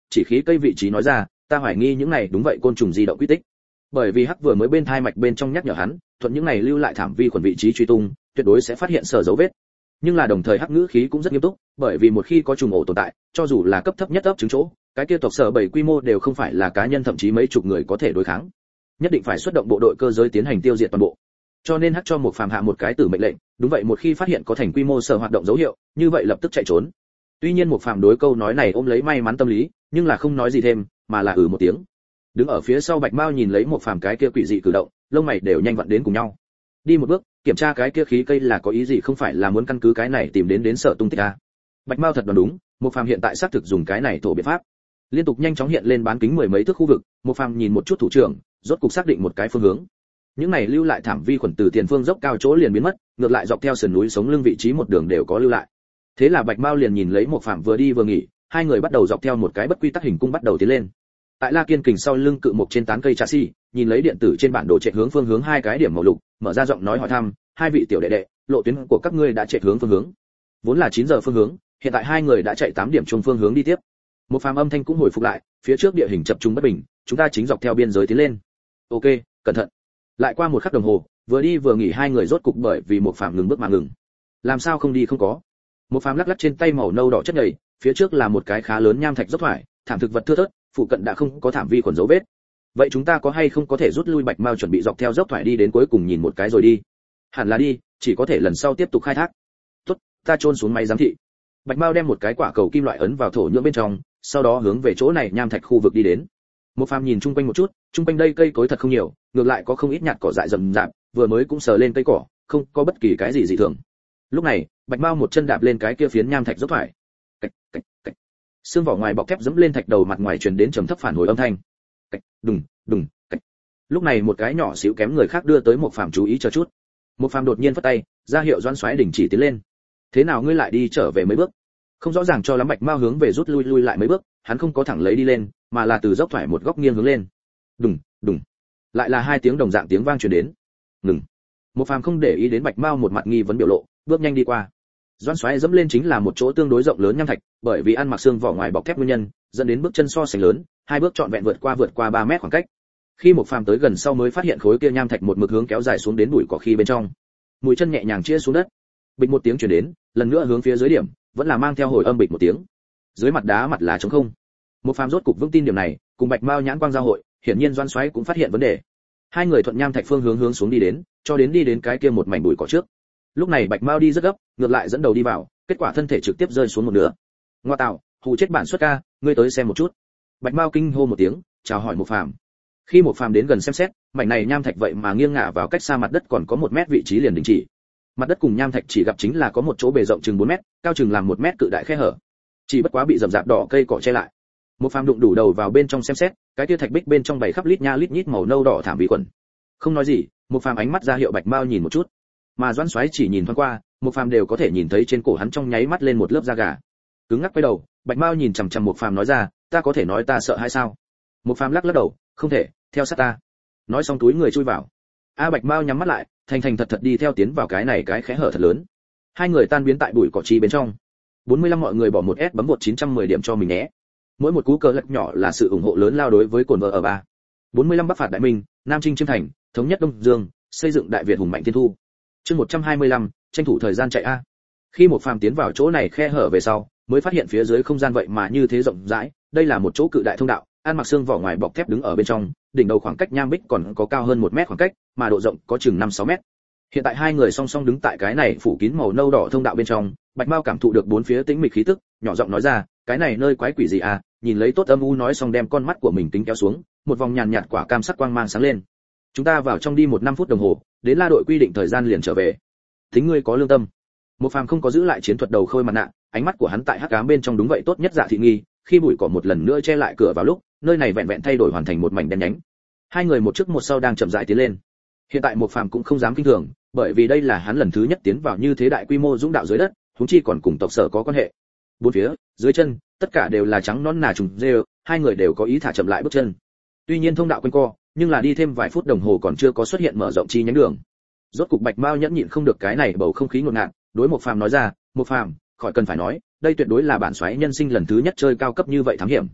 chỉ khí cây vị trí nói ra, ta hoài nghi những này đúng vậy côn trùng di động quy tích. Bởi vì hắc vừa mới bên thai mạch bên trong nhắc nhở hắn, thuận những này lưu lại thảm vi khuẩn vị trí truy tung, tuyệt đối sẽ phát hiện sở dấu vết. Nhưng là đồng thời hắc ngữ khí cũng rất nghiêm túc, bởi vì một khi có trùng ổ tồn tại, cho dù là cấp thấp nhất ấp trứng chỗ, cái kia tộc sở bảy quy mô đều không phải là cá nhân thậm chí mấy chục người có thể đối kháng. Nhất định phải xuất động bộ đội cơ giới tiến hành tiêu diệt toàn bộ. Cho nên hắc cho một phàm hạ một cái tử mệnh lệnh, đúng vậy một khi phát hiện có thành quy mô sở hoạt động dấu hiệu, như vậy lập tức chạy trốn. Tuy nhiên một phàm đối câu nói này ôm lấy may mắn tâm lý, nhưng là không nói gì thêm, mà là một tiếng. Đứng ở phía sau Bạch Mao nhìn lấy một phàm cái kia quỷ dị cử động, lông mày đều nhanh vặn đến cùng nhau. Đi một bước, kiểm tra cái kia khí cây là có ý gì, không phải là muốn căn cứ cái này tìm đến sở tung tích à? Bạch Mao thật đoán đúng, một phàm hiện tại xác thực dùng cái này thổ biện pháp. Liên tục nhanh chóng hiện lên bán kính mười mấy thước khu vực, một phàm nhìn một chút thủ trưởng, rốt cục xác định một cái phương hướng. Những này lưu lại thảm vi khuẩn từ tiền phương dốc cao chỗ liền biến mất, ngược lại dọc theo sườn núi sống lưng vị trí một đường đều có lưu lại. Thế là Bạch Mao liền nhìn lấy một phàm vừa đi vừa nghỉ, hai người bắt đầu dọc theo một cái bất quy tắc hình cung bắt đầu tiến lên. Tại La Kiên Kình sau lưng cự mục trên tán cây trà xi, nhìn lấy điện tử trên bản đồ chạy hướng phương hướng hai cái điểm màu lục, mở ra giọng nói hỏi thăm, hai vị tiểu đệ đệ, lộ tuyến của các ngươi đã chạy hướng phương hướng. Vốn là 9 giờ phương hướng, hiện tại hai người đã chạy 8 điểm chung phương hướng đi tiếp. Một phàm âm thanh cũng hồi phục lại, phía trước địa hình chập trùng bất bình, chúng ta chính dọc theo biên giới tiến lên. Ok, cẩn thận. Lại qua một khắc đồng hồ, vừa đi vừa nghỉ hai người rốt cục bởi vì một phàm ngừng bước mà ngừng. Làm sao không đi không có. Một phàm lắc lắc trên tay màu nâu đỏ chất nhầy, phía trước là một cái khá lớn nham thạch dốc thoải, thảm thực vật thưa thớt, phụ cận đã không có thảm vi khuẩn dấu vết. Vậy chúng ta có hay không có thể rút lui? Bạch Mao chuẩn bị dọc theo dốc thoải đi đến cuối cùng nhìn một cái rồi đi. Hẳn là đi, chỉ có thể lần sau tiếp tục khai thác. Tốt, ta chôn xuống máy giám thị. Bạch Mao đem một cái quả cầu kim loại ấn vào thổ nhưỡng bên trong, sau đó hướng về chỗ này nham thạch khu vực đi đến. Một phàm nhìn chung quanh một chút, chung quanh đây cây cối thật không nhiều, ngược lại có không ít nhạt cỏ dại rậm rạp, vừa mới cũng sờ lên cây cỏ, không có bất kỳ cái gì dị thường. Lúc này, Bạch Mao một chân đạp lên cái kia phiến nham thạch dốc thoải. Cạch, cạch, cạch. Xương vỏ ngoài bọc thép dẫm lên thạch đầu mặt ngoài truyền đến trầm thấp phản hồi âm thanh. Cạch, đùng, đùng, cạch. Lúc này một cái nhỏ xíu kém người khác đưa tới một phàm chú ý cho chút. Một phàm đột nhiên phất tay, ra hiệu Doãn Soái đình chỉ tiến lên. Thế nào ngươi lại đi trở về mấy bước? Không rõ ràng cho lắm. Bạch Mao hướng về rút lui lại mấy bước, hắn không có thẳng lấy đi lên, mà là từ dốc thoải một góc nghiêng hướng lên. Đùng, đùng. Lại là hai tiếng đồng dạng tiếng vang truyền đến. Ngừng. Một phàm không để ý đến Bạch Mao một mặt nghi vấn biểu lộ, bước nhanh đi qua. Doãn Soái dẫm lên chính là một chỗ tương đối rộng lớn nham thạch, bởi vì ăn mặc xương vỏ ngoài bọc thép nguyên nhân, dẫn đến bước chân so sánh lớn, hai bước trọn vẹn vượt qua 3 mét khoảng cách. Khi một phàm tới gần sau mới phát hiện khối kia nham thạch một mực hướng kéo dài xuống đến bụi cỏ khi bên trong. Mũi chân nhẹ nhàng chia xuống đất. Bịch một tiếng truyền đến, lần nữa hướng phía dưới điểm, vẫn là mang theo hồi âm bịch một tiếng. Dưới mặt đá mặt là trống không. Một phàm rốt cục vững tin điểm này, cùng Bạch Mao nhãn quang giao hội, hiển nhiên Doãn Soái cũng phát hiện vấn đề. Hai người thuận nham thạch phương hướng xuống đi đến, cho đến đi đến cái kia một mảnh bụi cỏ trước. Lúc này Bạch Mao đi rất gấp, ngược lại dẫn đầu đi vào, kết quả thân thể trực tiếp rơi xuống một nửa. Ngoa tạo, hù chết bản xuất ca, ngươi tới xem một chút. Bạch Mao kinh hô một tiếng, chào hỏi một phàm. Khi một phàm đến gần xem xét, mảnh này nham thạch vậy mà nghiêng ngả vào cách xa mặt đất còn có 1 mét vị trí liền đình chỉ. Mặt đất cùng nham thạch chỉ gặp chính là có một chỗ bề rộng chừng 4 mét, cao chừng làm 1 mét cự đại khe hở. Chỉ bất quá bị rậm rạp đỏ cây cỏ che lại. Một phàm đụng đủ đầu vào bên trong xem xét, cái kia thạch bích bên trong bày khắp lít nha lít nhít màu nâu đỏ thảm vi khuẩn. Không nói gì, một phàm ánh mắt ra hiệu Bạch Mao nhìn một chút. Mà Doãn Soái chỉ nhìn thoáng qua, một phàm đều có thể nhìn thấy trên cổ hắn trong nháy mắt lên một lớp da gà. Cứng ngắc quay đầu, Bạch Mao nhìn chằm chằm một phàm nói ra, ta có thể nói ta sợ hay sao? Một phàm lắc lắc đầu, không thể, theo sát ta. Nói xong túi người chui vào. Bạch Mao nhắm mắt lại, thành thành thật thật đi theo tiến vào cái này cái khẽ hở thật lớn. Hai người tan biến tại bụi cỏ chi bên trong. 45 mọi người bỏ một S bấm bột 910 điểm cho mình nhé. Mỗi một cú cờ lật nhỏ là sự ủng hộ lớn lao đối với cồn vợ ở 3. 45 Bắc phạt Đại Minh, Nam Trinh Chiêm Thành, thống nhất Đông Dương, xây dựng Đại Việt hùng mạnh thiên thu. Chương 125, tranh thủ thời gian chạy a. Khi một phàm tiến vào chỗ này khe hở về sau, mới phát hiện phía dưới không gian vậy mà như thế rộng rãi, đây là một chỗ cự đại thông đạo, ăn mặc xương vỏ ngoài bọc thép đứng ở bên trong, đỉnh đầu khoảng cách nham bích còn có cao hơn 1 mét khoảng cách, mà độ rộng có chừng 5-6 mét. Hiện tại hai người song song đứng tại cái này phủ kín màu nâu đỏ thông đạo bên trong, Bạch Mao cảm thụ được bốn phía tĩnh mịch khí tức, nhỏ giọng nói ra, cái này nơi quái quỷ gì à? Nhìn lấy tốt âm u nói xong đem con mắt của mình tính kéo xuống, một vòng nhàn nhạt quả cam sắc quang mang sáng lên. Chúng ta vào trong đi 1-5 phút đồng hồ, đến La đội quy định thời gian liền trở về. Tính ngươi có lương tâm. Một phàm không có giữ lại chiến thuật đầu khôi mặt nạ, ánh mắt của hắn tại hắc ám bên trong đúng vậy tốt nhất dạ thị nghi, khi bụi cỏ một lần nữa che lại cửa vào lúc, nơi này vẹn vẹn thay đổi hoàn thành một mảnh đen nhánh. Hai người một trước một sau đang chậm rãi tiến lên. Hiện tại một phàm cũng không dám kinh thường, bởi vì đây là hắn lần thứ nhất tiến vào như thế đại quy mô dũng đạo dưới đất, huống chi còn cùng tộc sở có quan hệ. Bốn phía, dưới chân, tất cả đều là trắng nõn nà trùng rêu, hai người đều có ý thả chậm lại bước chân. Tuy nhiên thông đạo quanh co, nhưng là đi thêm vài phút đồng hồ còn chưa có xuất hiện mở rộng chi nhánh đường. Rốt cục Bạch Mao nhẫn nhịn không được cái này bầu không khí ngột ngạt, đối một phàm nói ra, một phàm, khỏi cần phải nói, đây tuyệt đối là bản soái nhân sinh lần thứ nhất chơi cao cấp như vậy thám hiểm.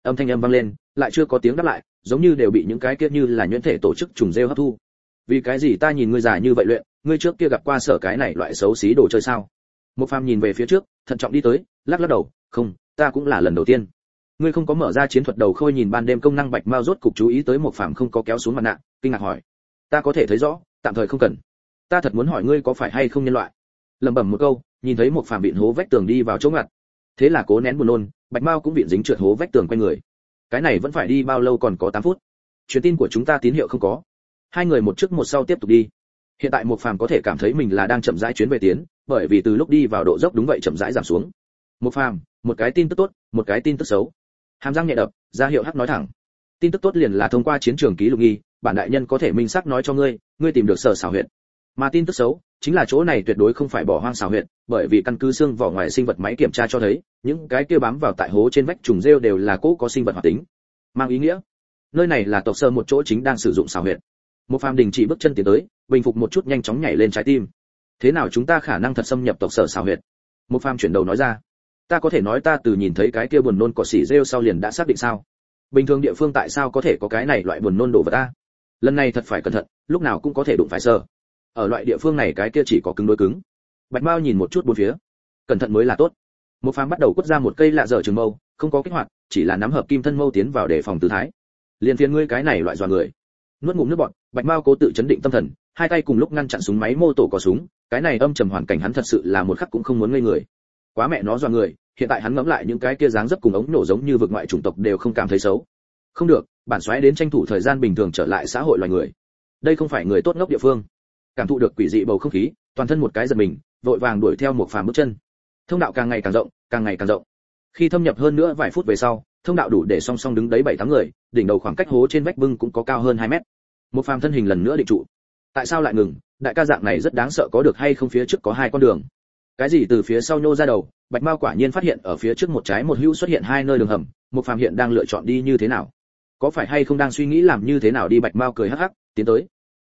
Âm thanh vang lên, lại chưa có tiếng đáp lại, giống như đều bị những cái kia như là nhuyễn thể tổ chức trùng rêu hấp thu. Vì cái gì ta nhìn ngươi già như vậy luyện, ngươi trước kia gặp qua sở cái này loại xấu xí đồ chơi sao? Một phàm nhìn về phía trước, thận trọng đi tới, lắc lắc đầu, không, ta cũng là lần đầu tiên. Ngươi không có mở ra chiến thuật đầu khôi nhìn ban đêm công năng Bạch Mao rốt cục chú ý tới một phàm không có kéo xuống mặt nạ, kinh ngạc hỏi, ta có thể thấy rõ, tạm thời không cần. Ta thật muốn hỏi ngươi có phải hay không nhân loại. Lẩm bẩm một câu, nhìn thấy một phàm vịn hố vách tường đi vào chỗ ngặt. Thế là cố nén buồn nôn, Bạch Mao cũng vịn dính trượt hố vách tường quanh người. Cái này vẫn phải đi bao lâu, còn có 8 phút. Truyền tin của chúng ta tín hiệu không có. Hai người một trước một sau tiếp tục đi. Hiện tại một phàm có thể cảm thấy mình là đang chậm rãi chuyến về tiến, bởi vì từ lúc đi vào độ dốc đúng vậy chậm rãi giảm xuống. Một phàm, một cái tin tức tốt, một cái tin tức xấu. Hàm răng nhẹ đập, ra hiệu hắc nói thẳng. Tin tức tốt liền là thông qua chiến trường ký lục nghi, bản đại nhân có thể minh xác nói cho ngươi, ngươi tìm được sở xảo huyệt. Mà tin tức xấu chính là chỗ này tuyệt đối không phải bỏ hoang xảo huyệt, bởi vì căn cứ xương vỏ ngoài sinh vật máy kiểm tra cho thấy, những cái kia bám vào tại hố trên vách trùng rêu đều là cỗ có sinh vật hoạt tính. Mang ý nghĩa, nơi này là tộc sở một chỗ chính đang sử dụng xảo huyệt. Một phàm đình chỉ bước chân tiến tới, bình phục một chút nhanh chóng nhảy lên trái tim. Thế nào chúng ta khả năng thật xâm nhập tộc sở xảo huyệt? Một phàm chuyển đầu nói ra, ta có thể nói ta từ nhìn thấy cái kia buồn nôn cỏ xỉ rêu sau liền đã xác định sao? Bình thường địa phương tại sao có thể có cái này loại buồn nôn đồ vật ta? Lần này thật phải cẩn thận, lúc nào cũng có thể đụng phải sơ. Ở loại địa phương này cái kia chỉ có cứng đối cứng. Bạch Mao nhìn một chút bốn phía, cẩn thận mới là tốt. Một phàm bắt đầu quất ra một cây lạ dở trường mâu, không có kích hoạt, chỉ là nắm hợp kim thân mâu tiến vào để phòng tư thái. Liên phiền ngươi cái này loại dọa người. Nuốt ngụm nước bọt, Bạch Mao cố tự chấn định tâm thần, hai tay cùng lúc ngăn chặn súng máy mô tổ có súng, cái này âm trầm hoàn cảnh hắn thật sự là một khắc cũng không muốn ngây người. Quá mẹ nó dọa người, hiện tại hắn ngẫm lại những cái kia dáng dấp cùng ống nổ giống như vực ngoại chủng tộc đều không cảm thấy xấu. Không được, bản xoáy đến tranh thủ thời gian bình thường trở lại xã hội loài người. Đây không phải người tốt ngốc địa phương. Cảm thụ được quỷ dị bầu không khí, toàn thân một cái giật mình, vội vàng đuổi theo một phàm bước chân. Thông đạo càng ngày càng rộng, càng ngày càng rộng. Khi thâm nhập hơn nữa vài phút về sau, thông đạo đủ để song song đứng đấy 7-8 người, đỉnh đầu khoảng cách hố trên vách bưng cũng có cao hơn 2 mét. Một phàm thân hình lần nữa định trụ. Tại sao lại ngừng? Đại ca dạng này rất đáng sợ, có được hay không, phía trước có 2 con đường. Cái gì từ phía sau nhô ra đầu, Bạch Mao quả nhiên phát hiện ở phía trước một trái một hữu xuất hiện 2 nơi đường hầm, một phàm hiện đang lựa chọn đi như thế nào. Có phải hay không đang suy nghĩ làm như thế nào đi? Bạch Mao cười hắc hắc, tiến tới.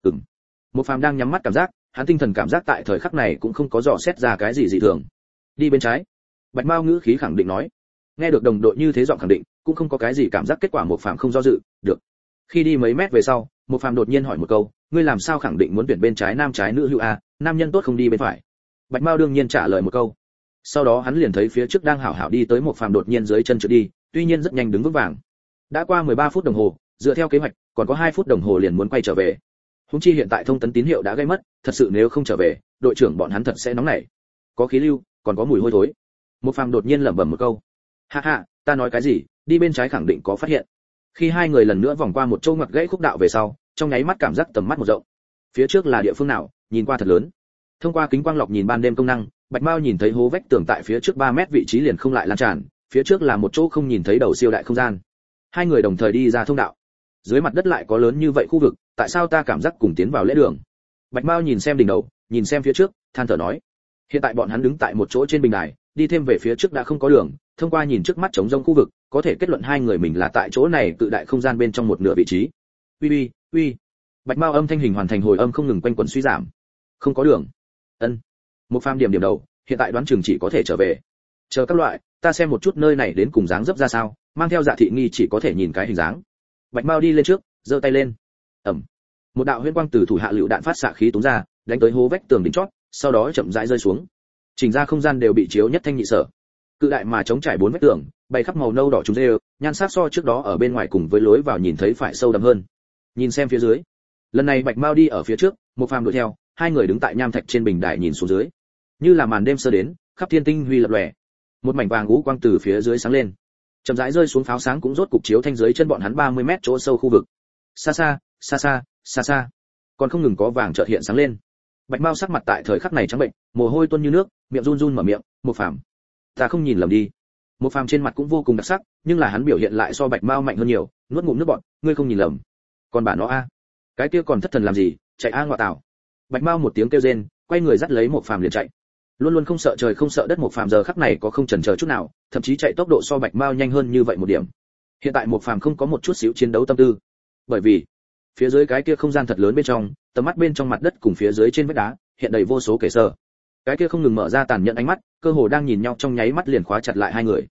Một phàm đang nhắm mắt cảm giác, hắn tinh thần cảm giác tại thời khắc này cũng không có dò xét ra cái gì dị thường. Đi bên trái. Bạch Mao ngữ khí khẳng định nói. Nghe được đồng đội như thế giọng khẳng định, cũng không có cái gì cảm giác, kết quả một phàm không do dự, được. Khi đi mấy mét về sau, một phàm đột nhiên hỏi một câu, ngươi làm sao khẳng định muốn tuyển bên trái, nam trái nữ hữu a, nam nhân tốt không đi bên phải? Bạch Mao đương nhiên trả lời một câu. Sau đó hắn liền thấy phía trước đang hảo hảo đi tới một phàm đột nhiên dưới chân trượt đi, tuy nhiên rất nhanh đứng vững vàng. Đã qua 13 phút đồng hồ, dựa theo kế hoạch, còn có 2 phút đồng hồ liền muốn quay trở về. Húng chi hiện tại thông tấn tín hiệu đã gây mất, thật sự nếu không trở về, đội trưởng bọn hắn thật sẽ nóng nảy. Có khí lưu, còn có mùi hôi thối. Một phàm đột nhiên lẩm bẩm một câu. Ha ha, ta nói cái gì, đi bên trái khẳng định có phát hiện. Khi hai người lần nữa vòng qua một châu ngoặt gãy khúc đạo về sau, trong nháy mắt cảm giác tầm mắt một rộng. Phía trước là địa phương nào, nhìn qua thật lớn. Thông qua kính quang lọc nhìn ban đêm công năng, Bạch Mao nhìn thấy hố vách tường tại phía trước 3 mét vị trí liền không lại lan tràn, phía trước là một chỗ không nhìn thấy đầu siêu đại không gian. Hai người đồng thời đi ra thông đạo. Dưới mặt đất lại có lớn như vậy khu vực, tại sao ta cảm giác cùng tiến vào lễ đường? Bạch Mao nhìn xem đỉnh đầu, nhìn xem phía trước, than thở nói. Hiện tại bọn hắn đứng tại một chỗ trên bình đài, đi thêm về phía trước đã không có đường, thông qua nhìn trước mắt trống rông khu vực, có thể kết luận hai người mình là tại chỗ này cự đại không gian bên trong một nửa vị trí. Uy. Bạch Mao âm thanh hình hoàn thành hồi âm không ngừng quanh quẩn suy giảm. Không có đường. Ân. Một phàm điểm đầu, hiện tại đoán chừng chỉ có thể trở về. Chờ các loại, ta xem một chút nơi này đến cùng dáng dấp ra sao, mang theo Dạ Thị Nghi chỉ có thể nhìn cái hình dáng. Bạch Mao đi lên trước, giơ tay lên. Một đạo huyễn quang từ thủ hạ lựu đạn phát xạ khí túng ra, đánh tới hố vách tường đỉnh chót, sau đó chậm rãi rơi xuống. Chỉnh ra không gian đều bị chiếu nhất thanh nhị sở. Cự đại mà chống trải 4 vách tường, bày khắp màu nâu đỏ trùng rêu, nhan sắc so trước đó ở bên ngoài cùng với lối vào nhìn thấy phải sâu đậm hơn. Nhìn xem phía dưới. Lần này Bạch Mao đi ở phía trước, một phàm đuổi theo, hai người đứng tại nham thạch trên bình đài nhìn xuống dưới. Như là màn đêm sơ đến, khắp thiên tinh huy lập lòe. Một mảnh vàng ngũ quang từ phía dưới sáng lên. Chậm rãi rơi xuống pháo sáng cũng rốt cục chiếu thanh dưới chân bọn hắn 30 mét chỗ sâu khu vực. Xa, còn không ngừng có vàng chợt hiện sáng lên. Bạch Mao sắc mặt tại thời khắc này trắng bệnh, mồ hôi tuôn như nước, miệng run run mở miệng, "Một phàm, ta không nhìn lầm đi." Một phàm trên mặt cũng vô cùng đặc sắc, nhưng là hắn biểu hiện lại so Bạch Mao mạnh hơn nhiều, nuốt ngụm nước bọt, "Ngươi không nhìn lầm." "Còn bà nó a, cái kia còn thất thần làm gì, chạy a ngọa tảo." Bạch Mao một tiếng kêu rên, quay người dắt lấy một phàm liền chạy. Luôn luôn không sợ trời không sợ đất một phàm giờ khắc này có không chần chờ chút nào, thậm chí chạy tốc độ so Bạch Mao nhanh hơn như vậy một điểm. Hiện tại một phàm không có một chút xíu chiến đấu tâm tư, bởi vì phía dưới cái kia không gian thật lớn bên trong, tầm mắt bên trong mặt đất cùng phía dưới trên vách đá hiện đầy vô số kẻ sơ. Cái kia không ngừng mở ra tàn nhẫn ánh mắt, cơ hồ đang nhìn nhau trong nháy mắt liền khóa chặt lại hai người.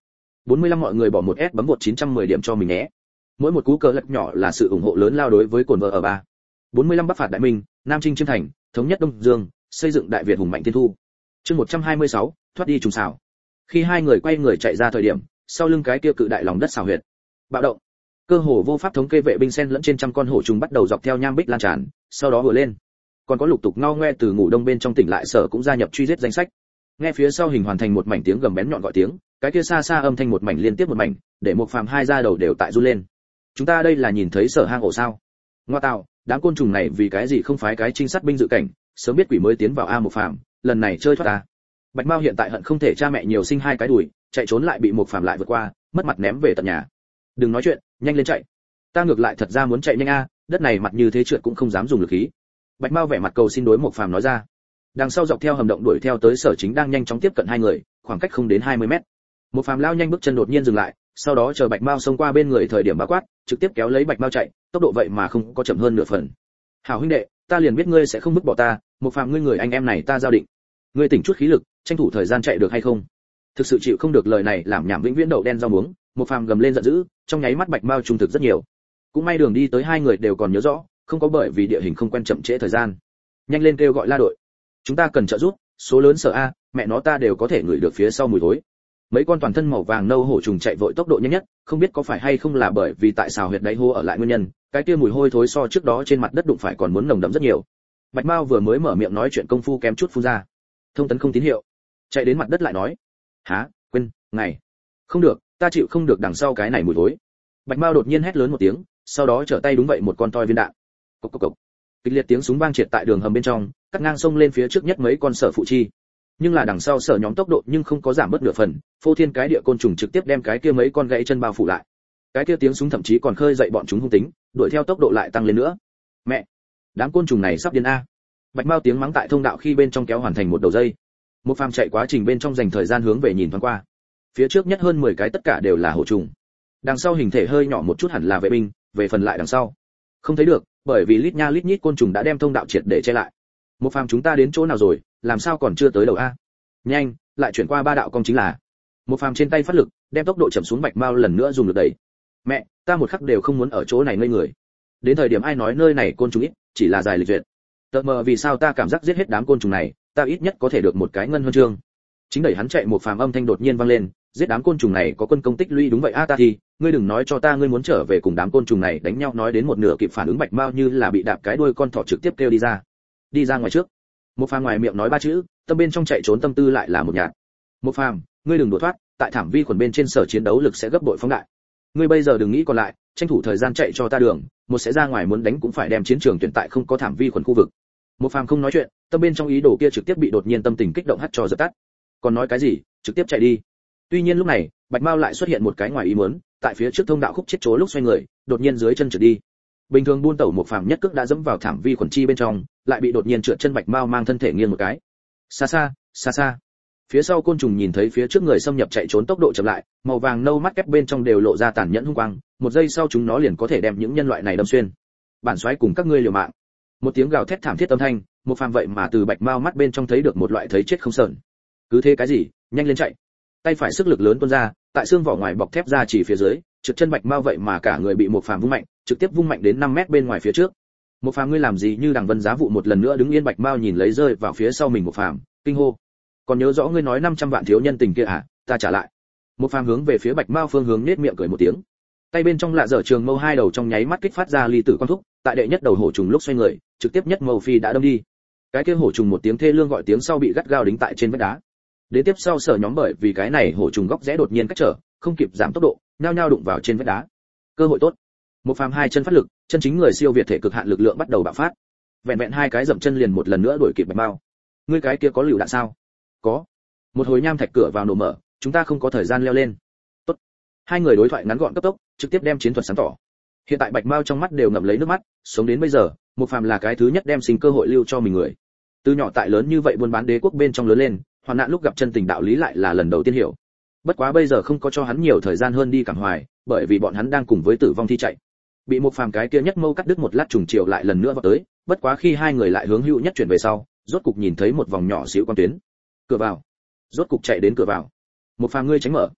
45 mọi người bỏ một S bấm vượt 910 điểm cho mình nhé. Mỗi một cú cờ lật nhỏ là sự ủng hộ lớn lao đối với cồn vợ ở 3. 45 Bắc phạt Đại Minh, Nam chinh chiêm thành, thống nhất Đông Dương, xây dựng Đại Việt hùng mạnh thiên thu. Chương 126, thoát đi trùng xảo. Khi hai người quay người chạy ra thời điểm, sau lưng cái kia cự đại lòng đất xào huyệt bạo động, cơ hồ vô pháp thống kê vệ binh sen lẫn trên trăm con hổ trùng bắt đầu dọc theo nham bích lan tràn, sau đó vừa lên. Còn có lục tục ngao ngoe từ ngủ đông bên trong tỉnh lại sở cũng gia nhập truy giết danh sách. Nghe phía sau hình hoàn thành một mảnh tiếng gầm bén nhọn gọi tiếng, cái kia xa xa âm thanh một mảnh liên tiếp một mảnh, để một phàm hai da đầu đều tại run lên. Chúng ta đây là nhìn thấy sở hang ổ sao? Ngoa tạo, đám côn trùng này vì cái gì không phái cái trinh sát binh dự cảnh, sớm biết quỷ mới tiến vào a một phàm, lần này chơi thoát ta. Bạch Mao hiện tại hận không thể cha mẹ nhiều sinh hai cái đùi, chạy trốn lại bị một phàm lại vượt qua, mất mặt ném về tận nhà. Đừng nói chuyện, nhanh lên chạy. Ta ngược lại thật ra muốn chạy nhanh a, đất này mặt như thế trượt cũng không dám dùng lực khí. Bạch Mao vẻ mặt cầu xin đối một phàm nói ra. Đằng sau dọc theo hầm động đuổi theo tới Sở Chính đang nhanh chóng tiếp cận hai người, khoảng cách không đến 20 mét. Một phàm lao nhanh bước chân đột nhiên dừng lại, sau đó chờ Bạch Mao xông qua bên người thời điểm bá quát, trực tiếp kéo lấy Bạch Mao chạy, tốc độ vậy mà không có chậm hơn nửa phần. Hảo huynh đệ, ta liền biết ngươi sẽ không vứt bỏ ta, một phàm ngươi người anh em này ta giao định. Ngươi tỉnh chút khí lực, tranh thủ thời gian chạy được hay không? Thực sự chịu không được lời này làm nhảm vĩnh viễn đậu đen rau muống, một phàm gầm lên giận dữ, trong nháy mắt Bạch Mao trung thực rất nhiều. Cũng may đường đi tới hai người đều còn nhớ rõ, không có bởi vì địa hình không quen chậm trễ thời gian. Nhanh lên kêu gọi la đội. Chúng ta cần trợ giúp, số lớn Sở a, mẹ nó ta đều có thể ngửi được phía sau mùi thối. Mấy con toàn thân màu vàng nâu hổ trùng chạy vội tốc độ nhanh nhất, không biết có phải hay không là bởi vì tại sao huyệt đáy hô ở lại nguyên nhân, cái kia mùi hôi thối so trước đó trên mặt đất đụng phải còn muốn nồng đậm rất nhiều. Bạch Mao vừa mới mở miệng nói chuyện công phu kém chút phun ra. Thông tấn không tín hiệu. Chạy đến mặt đất lại nói, hả, quên, ngày, không được, ta chịu không được đằng sau cái này mùi thối. Bạch Mao đột nhiên hét lớn một tiếng, sau đó trở tay đúng vậy một con toi viên đạn. Cộc cộc cộc. Kịch liệt tiếng súng vang triệt tại đường hầm bên trong, cắt ngang sông lên phía trước nhất mấy con Sở phụ chi. Nhưng là đằng sau Sở nhóm tốc độ nhưng không có giảm bớt nửa phần, phô thiên cái địa côn trùng trực tiếp đem cái kia mấy con gãy chân bao phủ lại. Cái kia tiếng súng thậm chí còn khơi dậy bọn chúng hung tính, đuổi theo tốc độ lại tăng lên nữa. Mẹ, đám côn trùng này sắp điên a. Bạch Mao tiếng mắng tại thông đạo khi bên trong kéo hoàn thành một đầu dây. Một phàm chạy quá trình bên trong dành thời gian hướng về nhìn thoáng qua. Phía trước nhất hơn 10 cái tất cả đều là hổ trùng. Đằng sau hình thể hơi nhỏ một chút hẳn là vệ binh, về phần lại đằng sau không thấy được, bởi vì lít nha lít nhít côn trùng đã đem thông đạo triệt để che lại. Một phàm chúng ta đến chỗ nào rồi, làm sao còn chưa tới đầu a? Nhanh, lại chuyển qua ba đạo công chính là. Một phàm trên tay phát lực, đem tốc độ chậm xuống. Bạch Mao lần nữa dùng lực đẩy. Mẹ, ta một khắc đều không muốn ở chỗ này ngây người. Đến thời điểm ai nói nơi này côn trùng ít, chỉ là dài lịch duyệt. Tờ mờ vì sao ta cảm giác giết hết đám côn trùng này, ta ít nhất có thể được một cái ngân huân chương. Chính đẩy hắn chạy một phàm âm thanh đột nhiên vang lên, giết đám côn trùng này có quân công tích lũy đúng vậy a ta thì, ngươi đừng nói cho ta ngươi muốn trở về cùng đám côn trùng này đánh nhau. Nói đến một nửa kịp phản ứng Bạch Mao như là bị đạp cái đuôi con thỏ trực tiếp kêu đi ra ngoài trước. Một phàm ngoài miệng nói ba chữ, tâm bên trong chạy trốn tâm tư lại là một nhạt. Một phàm, ngươi đừng đổ thoát, tại thảm vi khuẩn bên trên Sở chiến đấu lực sẽ gấp bội phóng đại. Ngươi bây giờ đừng nghĩ còn lại, tranh thủ thời gian chạy cho ta đường, một sẽ ra ngoài muốn đánh cũng phải đem chiến trường tuyển tại không có thảm vi khuẩn khu vực. Một phàm không nói chuyện, tâm bên trong ý đồ kia trực tiếp bị đột nhiên tâm tình kích động hắt cho dập tắt. Còn nói cái gì, trực tiếp chạy đi. Tuy nhiên lúc này, Bạch Mao lại xuất hiện một cái ngoài ý muốn, tại phía trước thông đạo khúc chết chối lúc xoay người, đột nhiên dưới chân trượt đi. Bình thường buôn tẩu một phàm nhất cước đã dẫm vào thảm vi khuẩn chi bên trong, lại bị đột nhiên trượt chân. Bạch Mao mang thân thể nghiêng một cái. Xa xa. Phía sau côn trùng nhìn thấy phía trước người xâm nhập chạy trốn tốc độ chậm lại, màu vàng nâu mắt kép bên trong đều lộ ra tàn nhẫn hung quang, một giây sau chúng nó liền có thể đem những nhân loại này đâm xuyên. Bản soái cùng các ngươi liều mạng. Một tiếng gào thét thảm thiết âm thanh, một phàm vậy mà từ Bạch Mao mắt bên trong thấy được một loại thấy chết không sờn. Cứ thế cái gì, nhanh lên chạy. Tay phải sức lực lớn tuôn ra, tại xương vỏ ngoài bọc thép ra chỉ phía dưới, trượt chân Bạch Mao vậy mà cả người bị một phàm vung mạnh, trực tiếp vung mạnh đến 5 mét bên ngoài phía trước. Một phàm ngươi làm gì như đằng vân giá vụ một lần nữa đứng yên. Bạch Mao nhìn lấy rơi vào phía sau mình một phàm, kinh hô. Còn nhớ rõ ngươi nói 500 vạn thiếu nhân tình kia à, ta trả lại. Một phàm hướng về phía Bạch Mao phương hướng nhếch miệng cười một tiếng. Tay bên trong lạ dở trường mâu hai đầu trong nháy mắt kích phát ra ly tử quang thúc, tại đệ nhất đầu hổ trùng lúc xoay người, trực tiếp nhất mâu phi đã đâm đi. Cái kia hổ trùng một tiếng thê lương gọi tiếng sau bị gắt gao đính tại trên vách đá. Đến tiếp sau Sở nhóm bởi vì cái này hổ trùng góc rẽ đột nhiên cách trở, không kịp giảm tốc độ, nhao nhao đụng vào trên vách đá. Cơ hội tốt. Một phàm hai chân phát lực, chân chính người siêu việt thể cực hạn lực lượng bắt đầu bạo phát. Vẹn vẹn hai cái dậm chân liền một lần nữa đuổi kịp Bạch Mao. Ngươi cái kia có lựu đạn sao? Có. Một hồi nham thạch cửa vào nổ mở, chúng ta không có thời gian leo lên. Tốt. Hai người đối thoại ngắn gọn cấp tốc, trực tiếp đem chiến thuật sáng tỏ. Hiện tại Bạch Mao trong mắt đều ngậm lấy nước mắt, sống đến bây giờ, một phàm là cái thứ nhất đem sinh cơ hội lưu cho mình người. Từ nhỏ tại lớn như vậy buôn bán đế quốc bên trong lớn lên, hoàn nạn lúc gặp chân tình đạo lý lại là lần đầu tiên hiểu. Bất quá bây giờ không có cho hắn nhiều thời gian hơn đi cảm hoài, bởi vì bọn hắn đang cùng với tử vong thi chạy. Bị một phàm cái kia nhất mâu cắt đứt một lát trùng chiều lại lần nữa vào tới, bất quá khi hai người lại hướng hữu nhất chuyển về sau, rốt cục nhìn thấy một vòng nhỏ xíu quan tuyến. Cửa vào. Rốt cục chạy đến cửa vào. Một phàm ngươi tránh mở.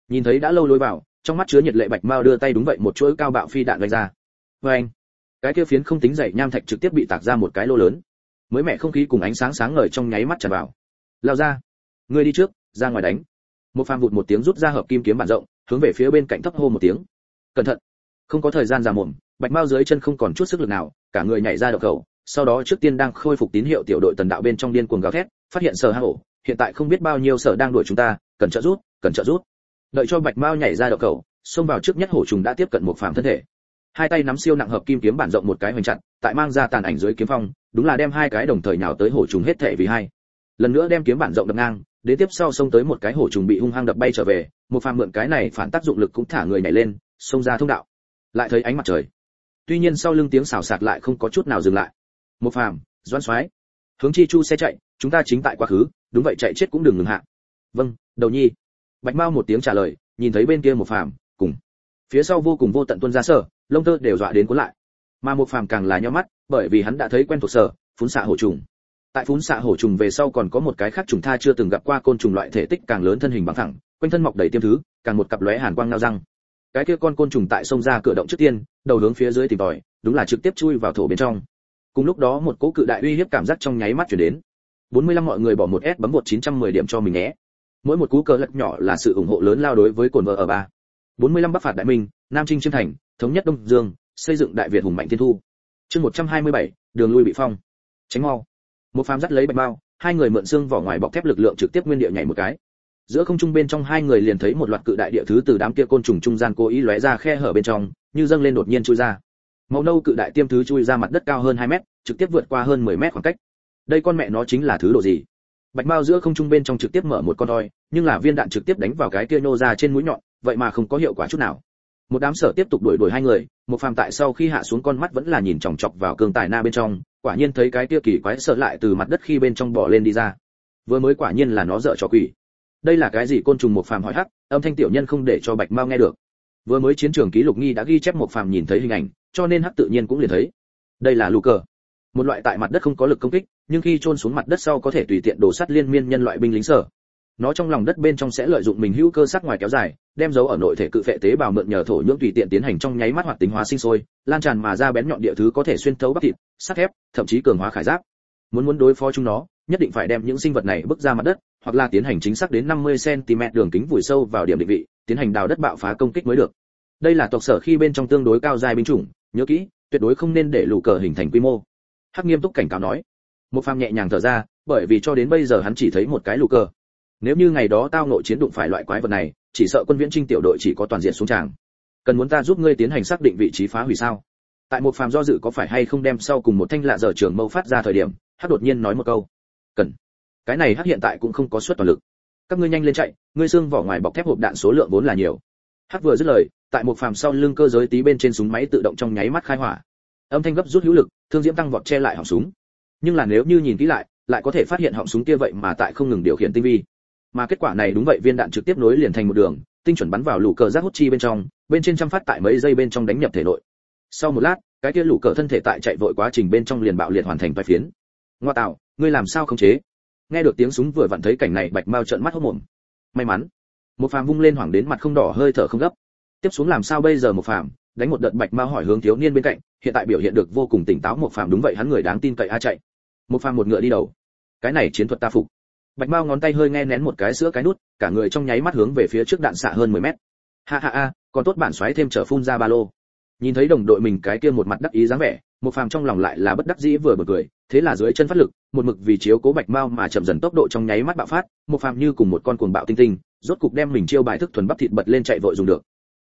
Nhìn thấy đã lâu lối vào, trong mắt chứa nhiệt lệ Bạch Mao đưa tay đúng vậy một chuỗi cao bạo phi đạn vạch ra. Anh, cái kia phiến không tính dày nham thạch trực tiếp bị tạc ra một cái lô lớn. Mới mẻ không khí cùng ánh sáng sáng ngời trong nháy mắt tràn vào. Lao ra, ngươi đi trước, ra ngoài đánh. Một phàm vụt một tiếng rút ra hợp kim kiếm bản rộng, hướng về phía bên cạnh thấp hô một tiếng. Cẩn thận. Không có thời gian già mồm, Bạch Mao dưới chân không còn chút sức lực nào, cả người nhảy ra động khẩu, sau đó trước tiên đang khôi phục tín hiệu tiểu đội tần đạo bên trong điên cuồng gào thét, phát hiện sở hang ổ, hiện tại không biết bao nhiêu sở đang đuổi chúng ta, cần trợ giúp, cần trợ giúp. Đợi cho Bạch Mao nhảy ra động khẩu, xông vào trước nhất hổ trùng đã tiếp cận một phàm thân thể. Hai tay nắm siêu nặng hợp kim kiếm bản rộng một cái hoành chặt, tại mang ra tàn ảnh dưới kiếm phong, đúng là đem hai cái đồng thời nhào tới hổ trùng hết thể vì hai. Lần nữa đem kiếm bản rộng đập ngang, đến tiếp sau xông tới một cái hổ trùng bị hung hăng đập bay trở về, một phàm mượn cái này phản tác dụng lực cũng thả người nhảy lên, xông ra thông đạo. Lại thấy ánh mặt trời. Tuy nhiên sau lưng tiếng xào xạc lại không có chút nào dừng lại. Một phàm, Doãn Soái, hướng Chi Chu xe chạy, chúng ta chính tại quá khứ, đúng vậy chạy chết cũng đừng ngừng hạ. Vâng, đầu nhi. Bạch Mao một tiếng trả lời, nhìn thấy bên kia một phàm, cùng phía sau vô cùng vô tận tuôn ra sở, lông tơ đều dọa đến cuốn lại. Mà một phàm càng là nhíu mắt, bởi vì hắn đã thấy quen thuộc sở, phún xạ hổ trùng. Tại phún xạ hổ trùng về sau còn có một cái khác trùng tha chưa từng gặp qua côn trùng loại thể tích càng lớn thân hình bằng thẳng, quanh thân mọc đầy tiêm thứ, càng một cặp lóe hàn quang nao răng. Cái kia con côn trùng tại sông ra cửa động trước tiên, đầu hướng phía dưới tìm tòi, đúng là trực tiếp chui vào thổ bên trong. Cùng lúc đó một cỗ cự đại uy hiếp cảm giác trong nháy mắt truyền đến. 45 mọi người bỏ một S bấm 910 điểm cho mình nhé. Mỗi một cú cờ lật nhỏ là sự ủng hộ lớn lao đối với cồn vợ ở 3. 45 Bắc phạt Đại Minh, Nam Trinh Chiêm Thành, thống nhất Đông Dương, xây dựng Đại Việt hùng mạnh thiên thu. Chương 127, đường lui bị phong. Tránh mau. Một phàm dắt lấy Bạch Mao, hai người mượn xương vỏ ngoài bọc thép lực lượng trực tiếp nguyên địa nhảy một cái. Giữa không trung bên trong hai người liền thấy một loạt cự đại địa thứ từ đám kia côn trùng trung gian cố ý lóe ra khe hở bên trong, như dâng lên đột nhiên chui ra. Màu nâu cự đại tiêm thứ chui ra mặt đất cao hơn 2 mét, trực tiếp vượt qua hơn 10 mét khoảng cách. Đây con mẹ nó chính là thứ đồ gì? Bạch Mao giữa không trung bên trong trực tiếp mở một con roi, nhưng là viên đạn trực tiếp đánh vào cái kia nô ra trên mũi nhọn, vậy mà không có hiệu quả chút nào. Một đám sở tiếp tục đuổi hai người, một phàm tại sau khi hạ xuống con mắt vẫn là nhìn chòng chọc vào cương tài na bên trong, quả nhiên thấy cái kia kỳ quái sợ lại từ mặt đất khi bên trong bò lên đi ra. Vừa mới quả nhiên là nó dở trò quỷ. Đây là cái gì? Côn trùng một phàm hỏi hắc, âm thanh tiểu nhân không để cho Bạch Mao nghe được. Vừa mới chiến trường ký lục nghi đã ghi chép một phàm nhìn thấy hình ảnh, cho nên hắc tự nhiên cũng liền thấy. Đây là lù cờ, một loại tại mặt đất không có lực công kích, nhưng khi chôn xuống mặt đất sau có thể tùy tiện đổ sát liên miên nhân loại binh lính sở. Nó trong lòng đất bên trong sẽ lợi dụng mình hữu cơ sắc ngoài kéo dài, đem dấu ở nội thể cự phệ tế bào mượn nhờ thổ nhưỡng tùy tiện tiến hành trong nháy mắt hoạt tính hóa sinh sôi, lan tràn mà ra bén nhọn địa thứ có thể xuyên thấu bắp thịt, sắt thép, thậm chí cường hóa khải giáp. Muốn đối phó chúng nó, nhất định phải đem những sinh vật này bước ra mặt đất, hoặc là tiến hành chính xác đến 50 cm đường kính vùi sâu vào điểm định vị, tiến hành đào đất bạo phá công kích mới được. Đây là tộc sở khi bên trong tương đối cao giai binh chủng, nhớ kỹ, tuyệt đối không nên để lũ cờ hình thành quy mô. Hắc nghiêm túc cảnh cáo nói. Một phàm nhẹ nhàng thở ra, bởi vì cho đến bây giờ hắn chỉ thấy một cái lũ cờ. Nếu như ngày đó tao nội chiến đụng phải loại quái vật này, chỉ sợ quân viễn trinh tiểu đội chỉ có toàn diện xuống tràng. Cần muốn ta giúp ngươi tiến hành xác định vị trí phá hủy sao? Tại một phàm do dự có phải hay không đem sau cùng một thanh lạ dở trường mâu phát ra thời điểm, Hắc đột nhiên nói một câu. Cần. Cái này Hắc hiện tại cũng không có suất toàn lực. Các ngươi nhanh lên chạy, ngươi xương vỏ ngoài bọc thép hộp đạn số lượng vốn là nhiều. Hắc vừa dứt lời, tại một phàm sau lưng cơ giới tí bên trên súng máy tự động trong nháy mắt khai hỏa. Âm thanh gấp rút hữu lực, thương diễm tăng vọt che lại họng súng. Nhưng là nếu như nhìn kỹ lại có thể phát hiện họng súng kia vậy mà tại không ngừng điều khiển tinh vi. Mà kết quả này đúng vậy, viên đạn trực tiếp nối liền thành một đường, tinh chuẩn bắn vào lũ cờ giác hút chi bên trong, bên trên trăm phát tại mấy giây bên trong đánh nhập thể nội. Sau một lát, cái kia lũ cờ thân thể tại chạy vội quá trình bên trong liền bạo liệt hoàn thành vài phiến. Ngoa tạo, ngươi làm sao khống chế? Nghe được tiếng súng vừa vặn thấy cảnh này, Bạch Mao trợn mắt hốt mồm. May mắn. Một phàm vung lên hoảng đến mặt không đỏ hơi thở không gấp. Tiếp xuống làm sao bây giờ? Một phàm đánh một đợt. Bạch Mao hỏi hướng thiếu niên bên cạnh, hiện tại biểu hiện được vô cùng tỉnh táo. Một phàm đúng vậy, hắn người đáng tin cậy. A chạy. Một phàm một ngựa đi đầu. Cái này chiến thuật ta phục. Bạch Mao ngón tay hơi nghe nén một cái giữa cái nút, cả người trong nháy mắt hướng về phía trước, đạn xạ hơn 10 mét. Ha ha ha, còn tốt bản xoáy thêm trở phun ra ba lô. Nhìn thấy đồng đội mình cái kia một mặt đắc ý dáng vẻ, một phàm trong lòng lại là bất đắc dĩ vừa bật cười, thế là dưới chân phát lực, một mực vì chiếu cố Bạch Mao mà chậm dần tốc độ trong nháy mắt bạo phát, một phàm như cùng một con cuồng bạo tinh tinh, rốt cục đem mình chiêu bài thức thuần bắp thịt bật lên chạy vội dùng được.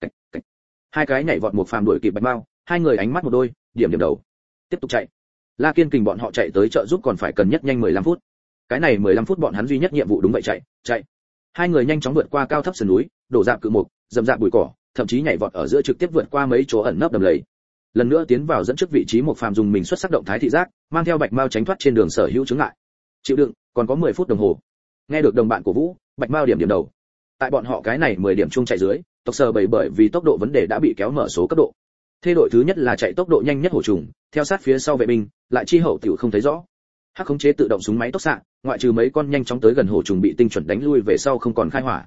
Hai cái nhảy vọt, một phàm đuổi kịp Bạch Mao, hai người ánh mắt một đôi, điểm đầu. Tiếp tục chạy. La Kiên Kình bọn họ chạy tới trợ giúp còn phải cần nhất nhanh 15 phút. Cái này 15 phút bọn hắn duy nhất nhiệm vụ đúng vậy chạy. Hai người nhanh chóng vượt qua cao thấp sườn núi, đổ dạp cự mục, rậm rạp bụi cỏ, thậm chí nhảy vọt ở giữa trực tiếp vượt qua mấy chỗ ẩn nấp đầm lầy. Lần nữa tiến vào dẫn trước vị trí, một phàm dùng mình xuất sắc động thái thị giác, mang theo Bạch Mao tránh thoát trên đường sở hữu chướng ngại. Chịu đựng, còn có 10 phút đồng hồ. Nghe được đồng bạn của Vũ, Bạch Mao điểm đầu. Tại bọn họ cái này 10 điểm chung chạy dưới, tộc sở bởi vì tốc độ vấn đề đã bị kéo mở số cấp độ. Thế đội thứ nhất là chạy tốc độ nhanh nhất hổ trùng, theo sát phía sau vệ binh, lại chi hậu tiểu không thấy rõ. Hắc khống chế tự động súng máy tốc xạ, ngoại trừ mấy con nhanh chóng tới gần hổ trùng bị tinh chuẩn đánh lui về sau không còn khai hỏa.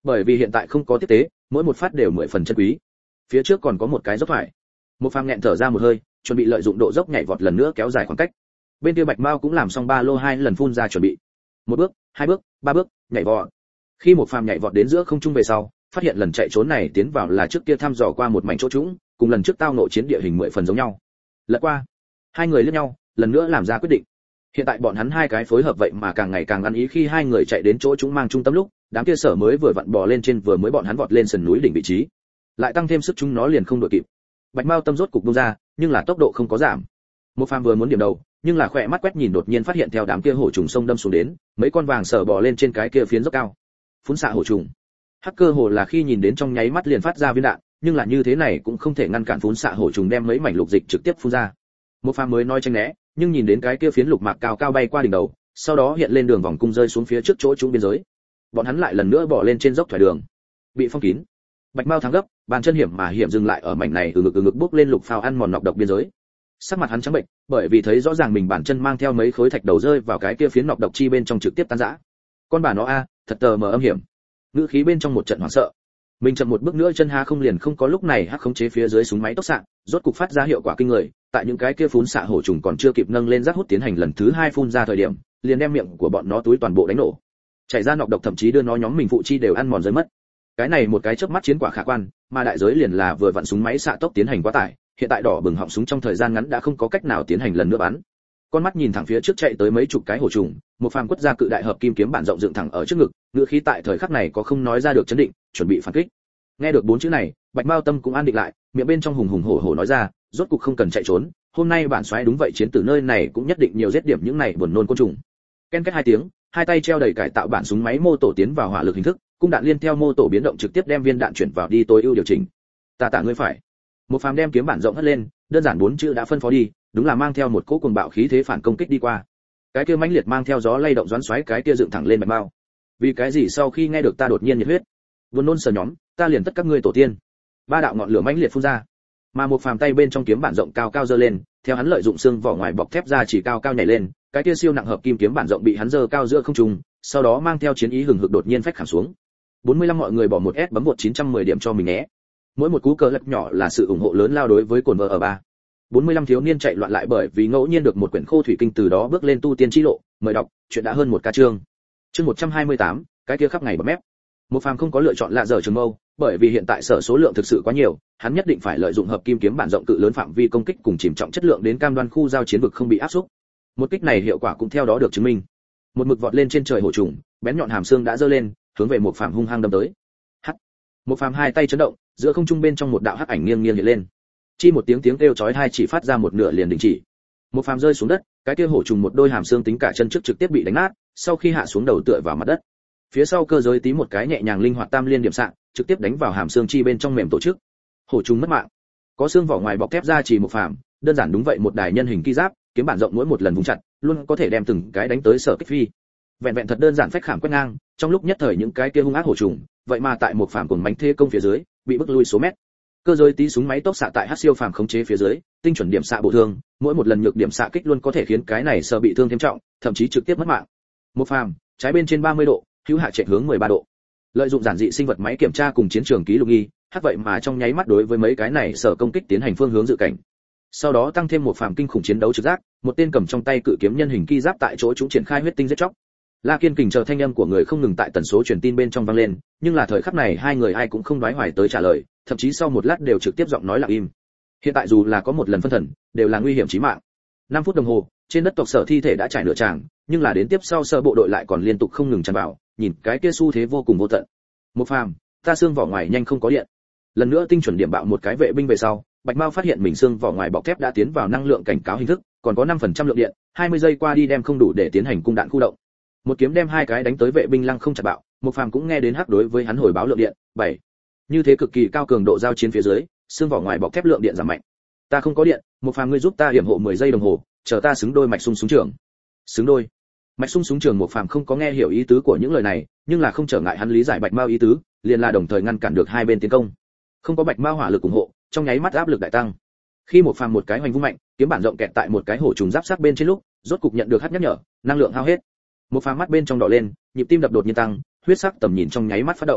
bởi vì hiện tại không có tiếp tế, mỗi một phát đều 10 phần chân quý. Phía trước còn có một cái dốc phải. Một phàm nghẹn thở ra một hơi, chuẩn bị lợi dụng độ dốc nhảy vọt lần nữa kéo dài khoảng cách. Bên kia Bạch Mao cũng làm xong ba lô 2 lần phun ra chuẩn bị. Một bước, hai bước, ba bước, nhảy vọt. Khi một phàm nhảy vọt đến giữa không trung về sau, phát hiện lần chạy trốn này tiến vào là trước kia thăm dò qua một mảnh chỗ trũng, cùng lần trước tao ngộ chiến địa hình 10 phần giống nhau. Lật qua, hai người liếc nhau, lần nữa làm ra quyết định. Hiện tại bọn hắn hai cái phối hợp vậy mà càng ngày càng ăn ý, khi hai người chạy đến chỗ trũng mang trung tâm lúc, đám kia sở mới vừa vặn bò lên trên vừa mới bọn hắn vọt lên sườn núi đỉnh vị trí, lại tăng thêm sức chúng nó liền không đội kịp. Bạch Mao tâm rốt cục buông ra, nhưng là tốc độ không có giảm. Một phàm vừa muốn điểm đầu, nhưng là khỏe mắt quét nhìn đột nhiên phát hiện theo đám kia hổ trùng sông đâm xuống đến, mấy con vàng sở bò lên trên cái kia phiến dốc cao. Phun xạ hổ trùng. Hacker hồ là khi nhìn đến trong nháy mắt liền phát ra viên đạn, nhưng là như thế này cũng không thể ngăn cản phun xạ hổ trùng đem mấy mảnh lục dịch trực tiếp phun ra. Một phàm mới nói tránh né, nhưng nhìn đến cái kia phiến lục mạc cao cao bay qua đỉnh đầu, sau đó hiện lên đường vòng cung rơi xuống phía trước chỗ trũng biên giới. Bọn hắn lại lần nữa bỏ lên trên dốc thoải đường, bị phong kín. Bạch Mao thắng gấp, bàn chân hiểm mà hiểm dừng lại ở mảnh này từ ngực bước lên lục phao ăn mòn nọc độc biên giới. Sắc mặt hắn trắng bệnh, bởi vì thấy rõ ràng mình bàn chân mang theo mấy khối thạch đầu rơi vào cái kia phiến nọc độc chi bên trong trực tiếp tan rã. Con bà nó a, thật tờ mờ âm hiểm. Ngữ khí bên trong một trận hoảng sợ. Mình chậm một bước nữa chân ha không liền không có lúc này hắc khống chế phía dưới súng máy tốc xạ, rốt cục phát ra hiệu quả kinh người, tại những cái kia phun xạ hổ trùng còn chưa kịp nâng lên rác hút tiến hành lần thứ 2 phun ra thời điểm, liền đem miệng của bọn nó túi toàn bộ đánh nổ. Chảy ra nọc độc thậm chí đưa nó nhóm mình phụ chi đều ăn mòn rơi mất. Cái này một cái chớp mắt chiến quả khả quan, mà đại giới liền là vừa vặn súng máy xạ tốc tiến hành quá tải, hiện tại đỏ bừng họng súng trong thời gian ngắn đã không có cách nào tiến hành lần nữa bắn. Con mắt nhìn thẳng phía trước chạy tới mấy chục cái hổ trùng, một phàm quất ra cự đại hợp kim kiếm bản rộng dựng thẳng ở trước ngực, ngữ khí tại thời khắc này có không nói ra được chấn định, chuẩn bị phản kích. Nghe được 4 chữ này, Bạch Mao tâm cũng an định lại, miệng bên trong hùng hùng hổ hổ nói ra, rốt cục không cần chạy trốn, hôm nay bản soái đúng vậy chiến tử nơi này cũng nhất định nhiều giết điểm những này buồn nôn côn trùng. Ken két 2 tiếng, hai tay treo đầy cải tạo bản súng máy mô tổ tiến vào hỏa lực hình thức, cung đạn liên theo mô tổ biến động trực tiếp đem viên đạn chuyển vào đi tối ưu điều chỉnh. Tạ ngươi phải. Một phàm đem kiếm bản rộng hất lên, đơn giản 4 chữ đã phân phó đi, đúng là mang theo một cỗ cuồng bạo khí thế phản công kích đi qua. Cái kia mãnh liệt mang theo gió lay động doãn xoáy cái kia dựng thẳng lên Bạch Mao. Vì cái gì sau khi nghe được ta đột nhiên nhiệt huyết, buồn nôn sờ nhóm, ta liền tất các ngươi tổ tiên. Ba đạo ngọn lửa mãnh liệt phun ra, mà một phàm tay bên trong kiếm bản rộng cao cao giơ lên, theo hắn lợi dụng xương vỏ ngoài bọc thép ra chỉ cao cao nhảy lên, cái kia siêu nặng hợp kim kiếm bản rộng bị hắn giơ cao giữa không trung, sau đó mang theo chiến ý hừng hực đột nhiên phách khảm xuống. 45 mọi người bỏ một S bấm 1910 điểm cho mình nhé. Mỗi một cú cờ lật nhỏ là sự ủng hộ lớn lao đối với cồn vợ ở 3. 45 thiếu niên chạy loạn lại bởi vì ngẫu nhiên được một quyển khô thủy kinh từ đó bước lên tu tiên chi lộ, mời đọc, chuyện đã hơn một ca chương. Chương 128, cái kia khắp ngày bấm mép. Một phàm không có lựa chọn lạ dở trường mâu, bởi vì hiện tại sở số lượng thực sự quá nhiều, hắn nhất định phải lợi dụng hợp kim kiếm bản rộng cự lớn phạm vi công kích cùng chìm trọng chất lượng đến cam đoan khu giao chiến vực không bị áp xúc. Một kích này hiệu quả cũng theo đó được chứng minh. Một mực vọt lên trên trời hổ trùng, bén nhọn hàm xương đã giơ lên, hướng về một phàm hung hăng đâm tới. Hắc. Một phàm hai tay chấn động, giữa không trung bên trong một đạo hắc ảnh nghiêng nghiêng hiện lên. Chi một tiếng tiếng kêu chói tai chỉ phát ra một nửa liền đình chỉ. Một phàm rơi xuống đất, cái kia hổ trùng một đôi hàm xương tính cả chân trước trực tiếp bị đánh nát, sau khi hạ xuống đầu tựa vào mặt đất. Phía sau cơ giới tí một cái nhẹ nhàng linh hoạt tam liên điểm xạ, trực tiếp đánh vào hàm xương chi bên trong mềm tổ chức. Hổ trùng mất mạng. Có xương vỏ ngoài bọc thép ra chỉ một phàm, đơn giản đúng vậy một đài nhân hình ki giáp, kiếm bản rộng mỗi một lần vung chặt, luôn có thể đem từng cái đánh tới sở kích phi. Vẹn vẹn thật đơn giản phách khảm quét ngang, trong lúc nhất thời những cái kia hung ác hổ trùng, vậy mà tại một phàm cùng bánh thế công phía dưới, bị bức lui số mét. Cơ giới tí súng máy tốc xạ tại hắc siêu phàm khống chế phía dưới, tinh chuẩn điểm xạ bổ thương, mỗi một lần nhược điểm xạ kích luôn có thể khiến cái này sợ bị thương thêm trọng, thậm chí trực tiếp mất mạng. Một phàm, trái bên trên 30 độ, hữu hạ chạy hướng 13 độ. Lợi dụng giản dị sinh vật máy kiểm tra cùng chiến trường ký lục nghi, hắc vậy mà trong nháy mắt đối với mấy cái này sở công kích tiến hành phương hướng dự cảnh. Sau đó tăng thêm một phàm kinh khủng chiến đấu trực giác, một tên cầm trong tay cự kiếm nhân hình ki giáp tại chỗ chúng triển khai huyết tinh giết chóc. La Kiên Kình chờ thanh âm của người không ngừng tại tần số truyền tin bên trong vang lên, nhưng là thời khắc này hai người ai cũng không đoái hoài tới trả lời, thậm chí sau một lát đều trực tiếp giọng nói lặng im. Hiện tại dù là có một lần phân thần, đều là nguy hiểm chí mạng. 5 phút đồng hồ, trên đất tộc sở thi thể đã trải nửa tràng, nhưng là đến tiếp sau sơ bộ đội lại còn liên tục không ngừng tràn vào, nhìn cái kia xu thế vô cùng vô tận. Một phàm, ta xương vỏ ngoài nhanh không có điện. Lần nữa tinh chuẩn điểm bạo một cái vệ binh về sau, Bạch Mao phát hiện mình xương vỏ ngoài bọc thép đã tiến vào năng lượng cảnh cáo hình thức, còn có 5% lượng điện, 20 giây qua đi đem không đủ để tiến hành cung đạn khu động. Một kiếm đem hai cái đánh tới vệ binh lăng không chặt bạo, một phàm cũng nghe đến hắc đối với hắn hồi báo lượng điện, 7. Như thế cực kỳ cao cường độ giao chiến phía dưới, xương vỏ ngoài bọc thép lượng điện giảm mạnh. Ta không có điện, một phàm ngươi giúp ta hiểm hộ 10 giây đồng hồ, chờ ta xứng đôi mạch sung súng trường. Xứng đôi. Mạch sung súng trường một phàm không có nghe hiểu ý tứ của những lời này, nhưng là không trở ngại hắn lý giải Bạch Mao ý tứ, liền là đồng thời ngăn cản được hai bên tiến công. Không có Bạch Mao hỏa lực ủng hộ, trong nháy mắt áp lực đại tăng. Khi một phàm một cái hoành vung mạnh, kiếm bản rộng kẹt tại một cái hổ trùng giáp sát bên trên lúc, rốt cục nhận được hắt nhắc nhở, năng lượng hao hết. Một phàm mắt bên trong đỏ lên, nhịp tim đập đột nhiên tăng, huyết sắc tầm nhìn trong nháy mắt phát động.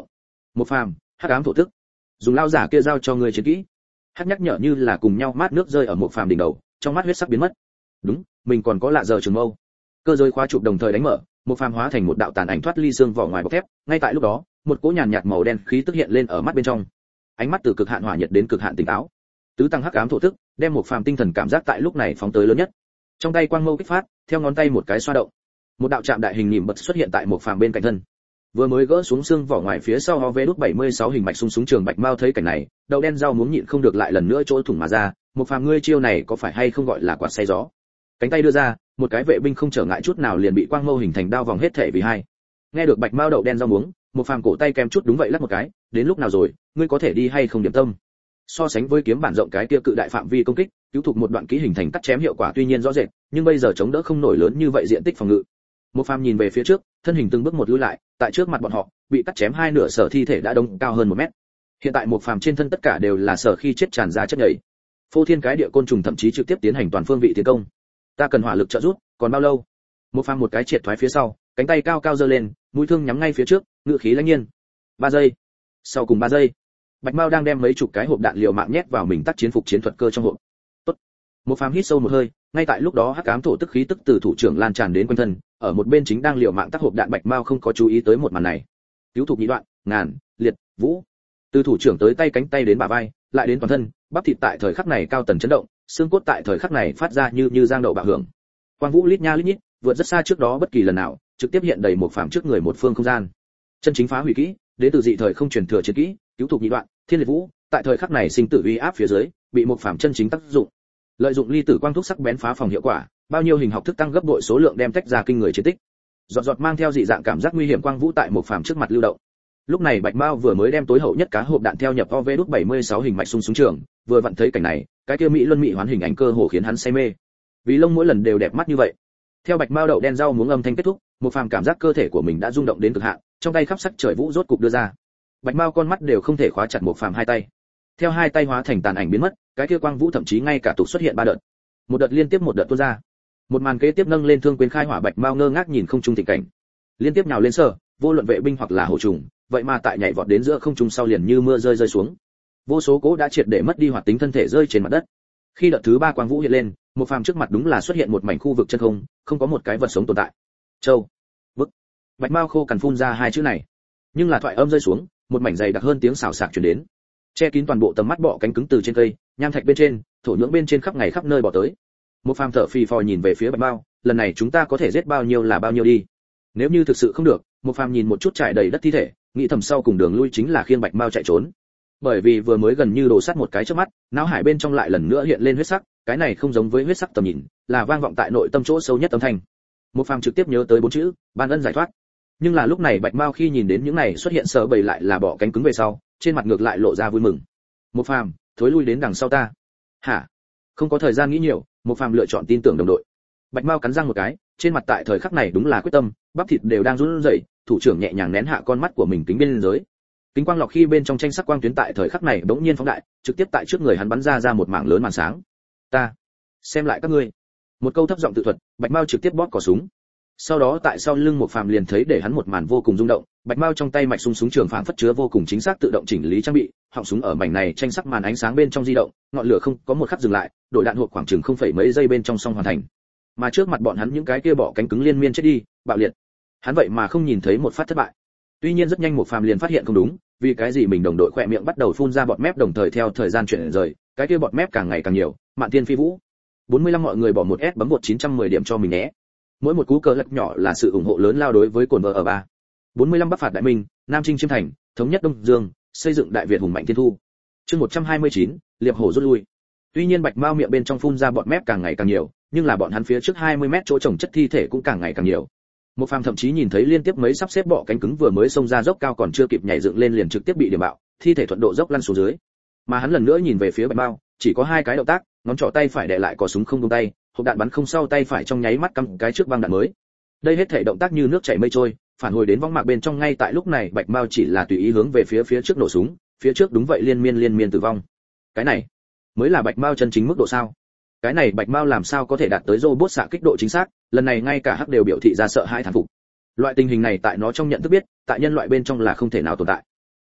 Một phàm, hắc ám thổ tức, dùng lao giả kia giao cho ngươi chiến kỹ. Hắc nhắc nhở như là cùng nhau mát nước rơi ở một phàm đỉnh đầu, trong mắt huyết sắc biến mất. Đúng, mình còn có lạ giờ trường mâu. Cơ giới khóa chụp đồng thời đánh mở, một phàm hóa thành một đạo tàn ảnh thoát ly xương vỏ ngoài bọc thép. Ngay tại lúc đó, một cỗ nhàn nhạt màu đen khí tức hiện lên ở mắt bên trong. Ánh mắt từ cực hạn hỏa nhiệt đến cực hạn tỉnh táo. Tứ tăng hắc ám thổ tức, đem một phàm tinh thần cảm giác tại lúc này phóng tới lớn nhất. Trong tay quang mâu kích phát, theo ngón tay một cái xoa động, một đạo chạm đại hình nhìm bật xuất hiện tại một phàm bên cạnh thân. Vừa mới gỡ xuống xương vỏ ngoài phía sau OV76 hình mạch súng súng trường bạch mao thấy cảnh này, đầu đen rau muốn nhịn không được lại lần nữa chỗ thủng mà ra, một phàm ngươi chiêu này có phải hay không gọi là quạt xay gió. Cánh tay đưa ra, một cái vệ binh không trở ngại chút nào liền bị quang mâu hình thành đao vòng hết thể vì hai. Nghe được bạch mao đậu đen rau muống, một phàm cổ tay kèm chút đúng vậy lắc một cái, đến lúc nào rồi, ngươi có thể đi hay không điểm tâm. So sánh với kiếm bản rộng cái kia cự đại phạm vi công kích, cứu thuộc một đoạn kỹ hình thành cắt chém hiệu quả tuy nhiên rõ rệt, nhưng bây giờ chống đỡ không nổi lớn như vậy diện tích phòng ngự. Một phàm nhìn về phía trước, thân hình từng bước một lùi lại, tại trước mặt bọn họ, bị cắt chém hai nửa sở thi thể đã đông cao hơn 1 mét. Hiện tại một phàm trên thân tất cả đều là sở khi chết tràn ra chất nhầy. Phô thiên cái địa côn trùng thậm chí trực tiếp tiến hành toàn phương vị tiến công. Ta cần hỏa lực trợ giúp, còn bao lâu? Một phàm một cái triệt thoái phía sau, cánh tay cao cao giơ lên, mũi thương nhắm ngay phía trước, ngự khí lãnh nhiên. 3 giây. Sau cùng 3 giây. Bạch Mao đang đem mấy chục cái hộp đạn liều mạng nhét vào mình tác chiến phục chiến thuật cơ trong hộp. Tốt. Một phàm hít sâu một hơi, ngay tại lúc đó hắc ám thổ tức khí tức từ thủ trưởng lan tràn đến quanh thân, ở một bên chính đang liều mạng tác hộp đạn Bạch Mao không có chú ý tới một màn này. Cứu thục nhị đoạn, ngàn, liệt, vũ. Từ thủ trưởng tới tay cánh tay đến bả vai, lại đến toàn thân, bắp thịt tại thời khắc này cao tần chấn động, xương cốt tại thời khắc này phát ra như giang đậu bạo hưởng. Quang vũ lít nha lít nhít, vượt rất xa trước đó bất kỳ lần nào, trực tiếp hiện đầy một phàm trước người một phương không gian. Chân chính phá hủy kỹ, đến từ dị thời không truyền thừa chiến kỹ, cứu thục nhị đoạn, thiên liệt vũ, tại thời khắc này sinh tử uy áp phía dưới, bị một phàm chân chính tác dụng. Lợi dụng ly tử quang thúc sắc bén phá phòng hiệu quả, bao nhiêu hình học thức tăng gấp bội số lượng đem tách ra kinh người chiến tích. Giọt giọt mang theo dị dạng cảm giác nguy hiểm quang vũ tại một phàm trước mặt lưu động. Lúc này Bạch Mao vừa mới đem tối hậu nhất cá hộp đạn theo nhập OV76 hình mạch súng súng trường, vừa vặn thấy cảnh này, cái kia mỹ luân mỹ hoán hình ảnh cơ hồ khiến hắn say mê. Vì lông mỗi lần đều đẹp mắt như vậy. Theo Bạch Mao đậu đen rau muống âm thanh kết thúc, một phàm cảm giác cơ thể của mình đã rung động đến cực hạn, trong tay khắp sắc trời vũ rốt cục đưa ra. Bạch Mao con mắt đều không thể khóa chặt một phàm hai tay. Theo hai tay hóa thành tàn ảnh biến mất, cái kia quang vũ thậm chí ngay cả tục xuất hiện 3 đợt. Một đợt liên tiếp một đợt tuôn ra. Một màn kế tiếp nâng lên thương quyền khai hỏa Bạch Mao ngơ ngác nhìn không trung tình cảnh. Liên tiếp nhào lên sở, vô luận vệ binh hoặc là hổ trùng, vậy mà tại nhảy vọt đến giữa không trung sau liền như mưa rơi xuống. Vô số cố đã triệt để mất đi hoạt tính thân thể rơi trên mặt đất. Khi đợt thứ 3 quang vũ hiện lên, một phàm trước mặt đúng là xuất hiện một mảnh khu vực chân không, không có một cái vật sống tồn tại. Châu, bức. Bạch Mao khô cằn phun ra hai chữ này. Nhưng là thoại âm rơi xuống, một mảnh dày đặc hơn tiếng xào xạc truyền đến. Che kín toàn bộ tầm mắt bọ cánh cứng từ trên cây, nham thạch bên trên, thổ nhưỡng bên trên khắp ngày khắp nơi bỏ tới. Một phàm thở phì phò nhìn về phía Bạch Mao, lần này chúng ta có thể giết bao nhiêu là bao nhiêu đi. Nếu như thực sự không được, một phàm nhìn một chút trải đầy đất thi thể, nghĩ thầm sau cùng đường lui chính là khiêng Bạch Mao chạy trốn. Bởi vì vừa mới gần như đổ sát một cái trước mắt, não hải bên trong lại lần nữa hiện lên huyết sắc, cái này không giống với huyết sắc tầm nhìn, là vang vọng tại nội tâm chỗ sâu nhất âm thanh. Một phàm trực tiếp nhớ tới 4 chữ, ban ân giải thoát. Nhưng là lúc này Bạch Mao khi nhìn đến những này xuất hiện sờ bầy lại là bỏ cánh cứng về sau, trên mặt ngược lại lộ ra vui mừng. Một phàm, thối lui đến đằng sau ta. Hả? Không có thời gian nghĩ nhiều, một phàm lựa chọn tin tưởng đồng đội. Bạch Mao cắn răng một cái, trên mặt tại thời khắc này đúng là quyết tâm, bắp thịt đều đang run rẩy, thủ trưởng nhẹ nhàng nén hạ con mắt của mình kính bên dưới. Kính quang lọc khi bên trong tranh sắc quang tuyến tại thời khắc này bỗng nhiên phóng đại, trực tiếp tại trước người hắn bắn ra một mảng lớn màn sáng. Ta, xem lại các ngươi. Một câu thấp giọng tự thuật, Bạch Mao trực tiếp bóp cò súng. Sau đó tại sau lưng một phàm liền thấy để hắn một màn vô cùng rung động, Bạch Mao trong tay mạch súng súng trường phảng phất chứa vô cùng chính xác tự động chỉnh lý trang bị, họng súng ở mảnh này tranh sắc màn ánh sáng bên trong di động, ngọn lửa không có một khắc dừng lại, đổi đạn hộp khoảng chừng không phẩy mấy giây bên trong xong hoàn thành. Mà trước mặt bọn hắn những cái kia bỏ cánh cứng liên miên chết đi, bạo liệt. Hắn vậy mà không nhìn thấy một phát thất bại. Tuy nhiên rất nhanh một phàm liền phát hiện không đúng, vì cái gì mình đồng đội khỏe miệng bắt đầu phun ra bọt mép đồng thời theo thời gian chuyển rời, cái kia bọt mép càng ngày càng nhiều, Mạn Tiên Phi Vũ. 45 mọi người bỏ một S bấm 1910 điểm cho mình nhé. Mỗi một cú cờ lật nhỏ là sự ủng hộ lớn lao đối với cồn vợ ở 3. 45 Bắc phạt Đại Minh, Nam Trinh Chiêm Thành, thống nhất Đông Dương, xây dựng Đại Việt hùng mạnh thiên thu. Chương 129, liệp hổ rút lui. Tuy nhiên Bạch Mao miệng bên trong phun ra bọt mép càng ngày càng nhiều, nhưng là bọn hắn phía trước 20 mét chỗ trồng chất thi thể cũng càng ngày càng nhiều. Một phàm thậm chí nhìn thấy liên tiếp mấy sắp xếp bọ cánh cứng vừa mới xông ra dốc cao còn chưa kịp nhảy dựng lên liền trực tiếp bị điểm bạo, thi thể thuận độ dốc lăn xuống dưới. Mà hắn lần nữa nhìn về phía Bạch Mao, chỉ có 2 cái động tác, ngón trỏ tay phải đè lại cò súng không buông tay, hộp đạn bắn không sau tay phải trong nháy mắt cắm cái trước băng đạn mới. Đây hết thể động tác như nước chảy mây trôi, phản hồi đến võng mạc bên trong ngay tại lúc này Bạch Mao chỉ là tùy ý hướng về phía trước nổ súng, phía trước đúng vậy liên miên tử vong. Cái này mới là Bạch Mao chân chính mức độ sao? Cái này Bạch Mao làm sao có thể đạt tới robot xạ kích độ chính xác, lần này ngay cả Hắc đều biểu thị ra sợ hãi thán phục. Loại tình hình này tại nó trong nhận thức biết, tại nhân loại bên trong là không thể nào tồn tại.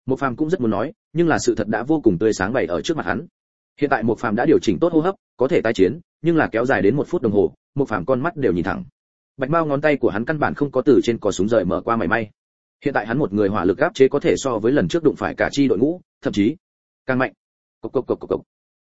Một Phàm cũng rất muốn nói, nhưng là sự thật đã vô cùng tươi sáng bày ở trước mặt hắn. Hiện tại Một Phàm đã điều chỉnh tốt hô hấp, có thể tái chiến, nhưng là kéo dài đến 1 phút đồng hồ, Một Phàm con mắt đều nhìn thẳng. Bạch Mao ngón tay của hắn căn bản không có từ trên cò súng rời mở qua mảy may. Hiện tại hắn một người hỏa lực áp chế có thể so với lần trước đụng phải cả chi đội ngũ, thậm chí càng mạnh. Cộc cộc cộc cộc cộc.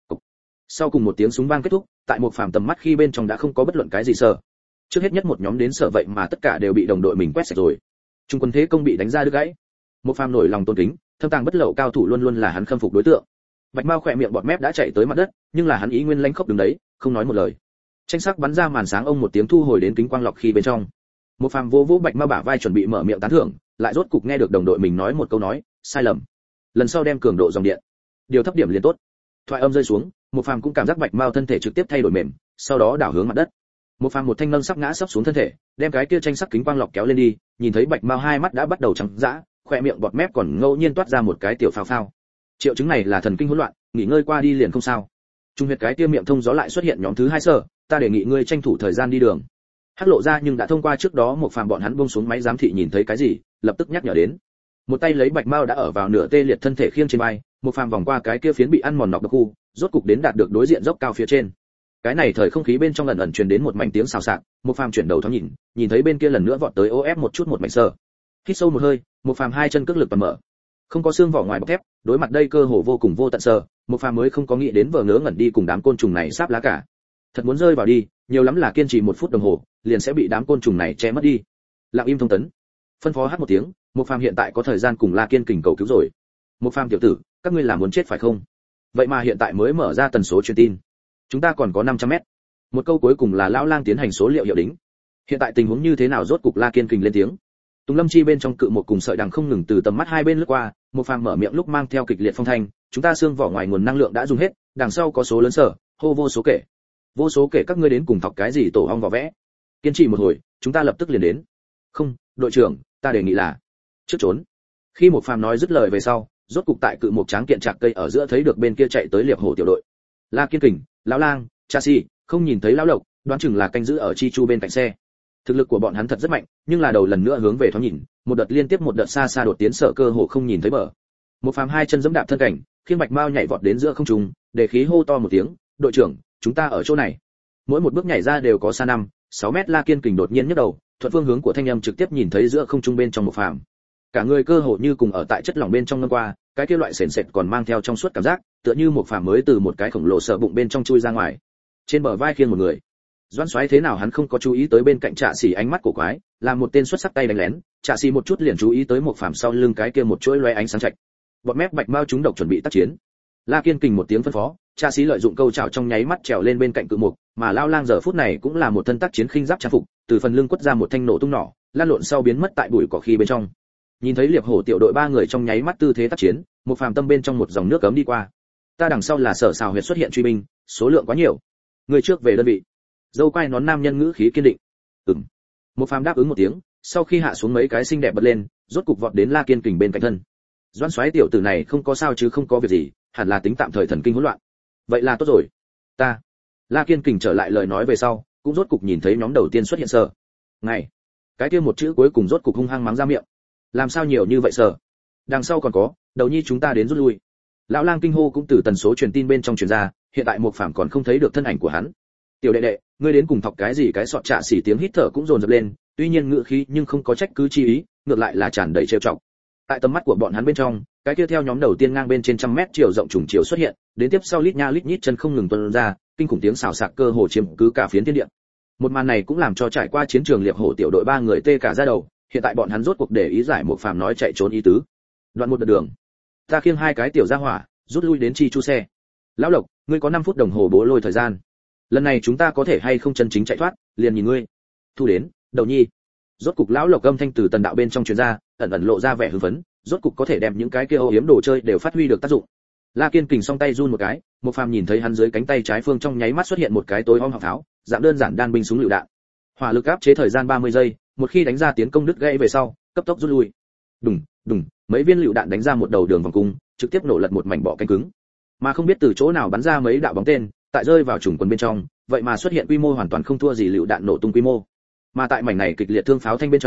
Sau cùng một tiếng súng vang kết thúc, tại Một Phàm tầm mắt khi bên trong đã không có bất luận cái gì sợ. Trước hết nhất một nhóm đến sợ vậy mà tất cả đều bị đồng đội mình quét sạch rồi. Trung quân thế công bị đánh ra đứt gãy. Một Phàm nổi lòng tôn kính, thâm tàng bất lậu cao thủ luôn luôn là hắn khâm phục đối tượng. Bạch Mao khỏe miệng bọt mép đã chạy tới mặt đất, nhưng là hắn ý nguyên lãnh khốc đứng đấy, không nói một lời. Tranh sắc bắn ra màn sáng ông một tiếng thu hồi đến kính quang lọc khi bên trong. Một Phàm vô vũ Bạch Mao bả vai chuẩn bị mở miệng tán thưởng, lại rốt cục nghe được đồng đội mình nói một câu nói, sai lầm. Lần sau đem cường độ dòng điện, điều thấp điểm liền tốt. Thoại âm rơi xuống, Một Phàm cũng cảm giác Bạch Mao thân thể trực tiếp thay đổi mềm, sau đó đảo hướng mặt đất. Một Phàm một thanh nâng sắp ngã sắp xuống thân thể, đem cái kia tranh sắc kính quang lọc kéo lên đi, nhìn thấy Bạch Mao hai mắt đã bắt đầu trắng dã, khóe miệng bọt mép còn ngẫu nhiên toát ra một cái tiểu phao phao. Triệu chứng này là thần kinh hỗn loạn, nghỉ ngơi qua đi liền không sao. Trung huyệt cái kia miệng thông gió lại xuất hiện nhóm thứ 2 sở, ta đề nghị ngươi tranh thủ thời gian đi đường. Hắc lộ ra nhưng đã thông qua trước đó Một Phàm bọn hắn buông xuống máy giám thị nhìn thấy cái gì, lập tức nhắc nhở đến. Một tay lấy Bạch Mao đã ở vào nửa tê liệt thân thể khiêng trên vai, Một Phàm vòng qua cái kia phiến bị ăn mòn nọc độc khu, rốt cục đến đạt được đối diện dốc cao phía trên. Cái này thời không khí bên trong ẩn ẩn truyền đến một mảnh tiếng xào xạc, Một Phàm chuyển đầu thoáng nhìn thấy bên kia lần nữa vọt tới OF một chút một mảnh sờ. Hít sâu một hơi, Một Phàm hai chân cước lực toàn mở. Không có xương vỏ ngoài bọc thép, đối mặt đây cơ hồ vô cùng vô tận sờ, Một Phàm mới không có nghĩ đến vờ ngớ ngẩn đi cùng đám côn trùng này sáp lá cả. Thật muốn rơi vào đi, nhiều lắm là kiên trì 1 phút đồng hồ, liền sẽ bị đám côn trùng này che mất đi. Lặng im thông tấn. Phân phó hát một tiếng, Một Phàm hiện tại có thời gian cùng La Kiên kình cầu cứu rồi. Một Phàm tiểu tử, các ngươi là muốn chết phải không? Vậy mà hiện tại mới mở ra tần số truyền tin. Chúng ta còn có 500 mét. Một câu cuối cùng là lão lang tiến hành số liệu hiệu đính. Hiện tại tình huống như thế nào rốt cục La Kiên kình lên tiếng. Tùng Lâm Chi bên trong cự một cùng sợi đằng không ngừng từ tầm mắt hai bên lướt qua, Một Phàm mở miệng lúc mang theo kịch liệt phong thanh, chúng ta xương vỏ ngoài nguồn năng lượng đã dùng hết, đằng sau có số lớn sở, hô vô số kể. Vô số kể các ngươi đến cùng thọc cái gì tổ ong vỏ vẽ. Kiên trì một hồi, chúng ta lập tức liền đến. Không, đội trưởng, ta đề nghị là trước trốn. Khi Một Phàm nói dứt lời về sau, rốt cục tại cự một tráng kiện chạc cây ở giữa thấy được bên kia chạy tới liệp hổ tiểu đội. La Kiên kình, lão lang, Chasi, không nhìn thấy lão lộc, đoán chừng là canh giữ ở chi chu bên cạnh xe. Thực lực của bọn hắn thật rất mạnh, nhưng là đầu lần nữa hướng về thoáng nhìn, một đợt liên tiếp một đợt xa xa đột tiến sợ cơ hồ không nhìn thấy bờ. Một Phàm hai chân giẫm đạp thân cảnh, khiến Bạch Mao nhảy vọt đến giữa không trung, để khí hô to một tiếng, "Đội trưởng, chúng ta ở chỗ này." Mỗi một bước nhảy ra đều có xa 5-6 mét. La Kiên kình đột nhiên nhấc đầu, thuận phương hướng của thanh âm trực tiếp nhìn thấy giữa không trung bên trong Một Phàm. Cả người cơ hồ như cùng ở tại chất lỏng bên trong ngâm qua, cái kia loại sền sệt còn mang theo trong suốt cảm giác, tựa như Một Phàm mới từ một cái khổng lồ sợ bụng bên trong chui ra ngoài. Trên bờ vai khiêng một người. Doãn Soái thế nào hắn không có chú ý tới bên cạnh Trạ Sĩ ánh mắt của quái, làm một tên xuất sắc tay đánh lén, Trạ Sĩ một chút liền chú ý tới Một Phàm sau lưng cái kia một chuỗi loé ánh sáng chạch. Bọt mép Bạch Mao chúng độc chuẩn bị tác chiến. La Kiên kình một tiếng phân phó, Trạ Sĩ lợi dụng câu chảo trong nháy mắt trèo lên bên cạnh cự mục, mà Lao Lang giờ phút này cũng là một thân tác chiến khinh giáp trang phục, từ phần lưng quất ra một thanh nổ tung nỏ, lan lộn sau biến mất tại bụi cỏ khi bên trong. Nhìn thấy liệp hổ tiểu đội 3 người trong nháy mắt tư thế tác chiến, Một Phàm tâm bên trong một dòng nước cấm đi qua. Ta đằng sau là Sở Sào Huyệt xuất hiện truy binh, số lượng quá nhiều. Người trước về đơn vị. Dâu quai nón nam nhân ngữ khí kiên định. Ừm. Một Phàm đáp ứng một tiếng, sau khi hạ xuống mấy cái xinh đẹp bật lên, rốt cục vọt đến La Kiên kình bên cạnh thân. Doãn Soái tiểu tử này không có sao chứ không có việc gì, hẳn là tính tạm thời thần kinh hỗn loạn. Vậy là tốt rồi. Ta. La Kiên kình trở lại lời nói về sau, cũng rốt cục nhìn thấy nhóm đầu tiên xuất hiện Sở. Ngày. Cái kia một chữ cuối cùng rốt cục hung hăng mắng ra miệng. Làm sao nhiều như vậy Sở? Đằng sau còn có, đầu nhi chúng ta đến rút lui. Lão Lang kinh hô cũng từ tần số truyền tin bên trong truyền ra, hiện tại Một Phàm còn không thấy được thân ảnh của hắn. Tiểu đệ đệ, ngươi đến cùng thọc cái gì? Cái sọt Trạ Sĩ tiếng hít thở cũng dồn dập lên, tuy nhiên ngữ khí nhưng không có trách cứ chi ý, ngược lại là tràn đầy trêu chọc. Tại tầm mắt của bọn hắn bên trong, cái kia theo nhóm đầu tiên ngang bên trên 100 mét chiều rộng trùng chiều xuất hiện, đến tiếp sau lít nha lít nhít chân không ngừng tuôn ra, kinh khủng tiếng xào xạc cơ hồ chiếm cứ cả phiến thiên địa. Một màn này cũng làm cho trải qua chiến trường liệp hổ tiểu đội 3 người tê cả da đầu, hiện tại bọn hắn rốt cuộc để ý giải Một Phàm nói chạy trốn ý tứ. Đoạn một đợt đường, ta khiêng 2 cái tiểu gia hỏa, rút lui đến chi chu xe. Lão Lộc, ngươi có 5 phút đồng hồ bố lôi thời gian. Lần này chúng ta có thể hay không chân chính chạy thoát, liền nhìn ngươi. Thu đến, đầu nhi. Rốt cục lão Lộc âm thanh từ tần đạo bên trong truyền ra, ẩn ẩn lộ ra vẻ hưng phấn, rốt cục có thể đem những cái kia ô yếm đồ chơi đều phát huy được tác dụng. La Kiên kình song tay run một cái, Một Phàm nhìn thấy hắn dưới cánh tay trái phương trong nháy mắt xuất hiện một cái tối om họng pháo, dạng đơn giản đan binh súng lựu đạn. Hỏa lực áp chế thời gian 30 giây, một khi đánh ra tiến công đứt gãy về sau, cấp tốc rút lui. Đùng, đùng, mấy viên lựu đạn đánh ra một đầu đường vòng cung, trực tiếp nổ lật một mảnh bọ cánh cứng. Mà không biết từ chỗ nào bắn ra mấy đạo bóng tên, tại rơi vào trùng quân bên trong, vậy mà xuất hiện quy mô hoàn toàn không thua gì lựu đạn nổ tung quy mô. Mà tại mảnh này kịch liệt thương pháo thanh bên trong,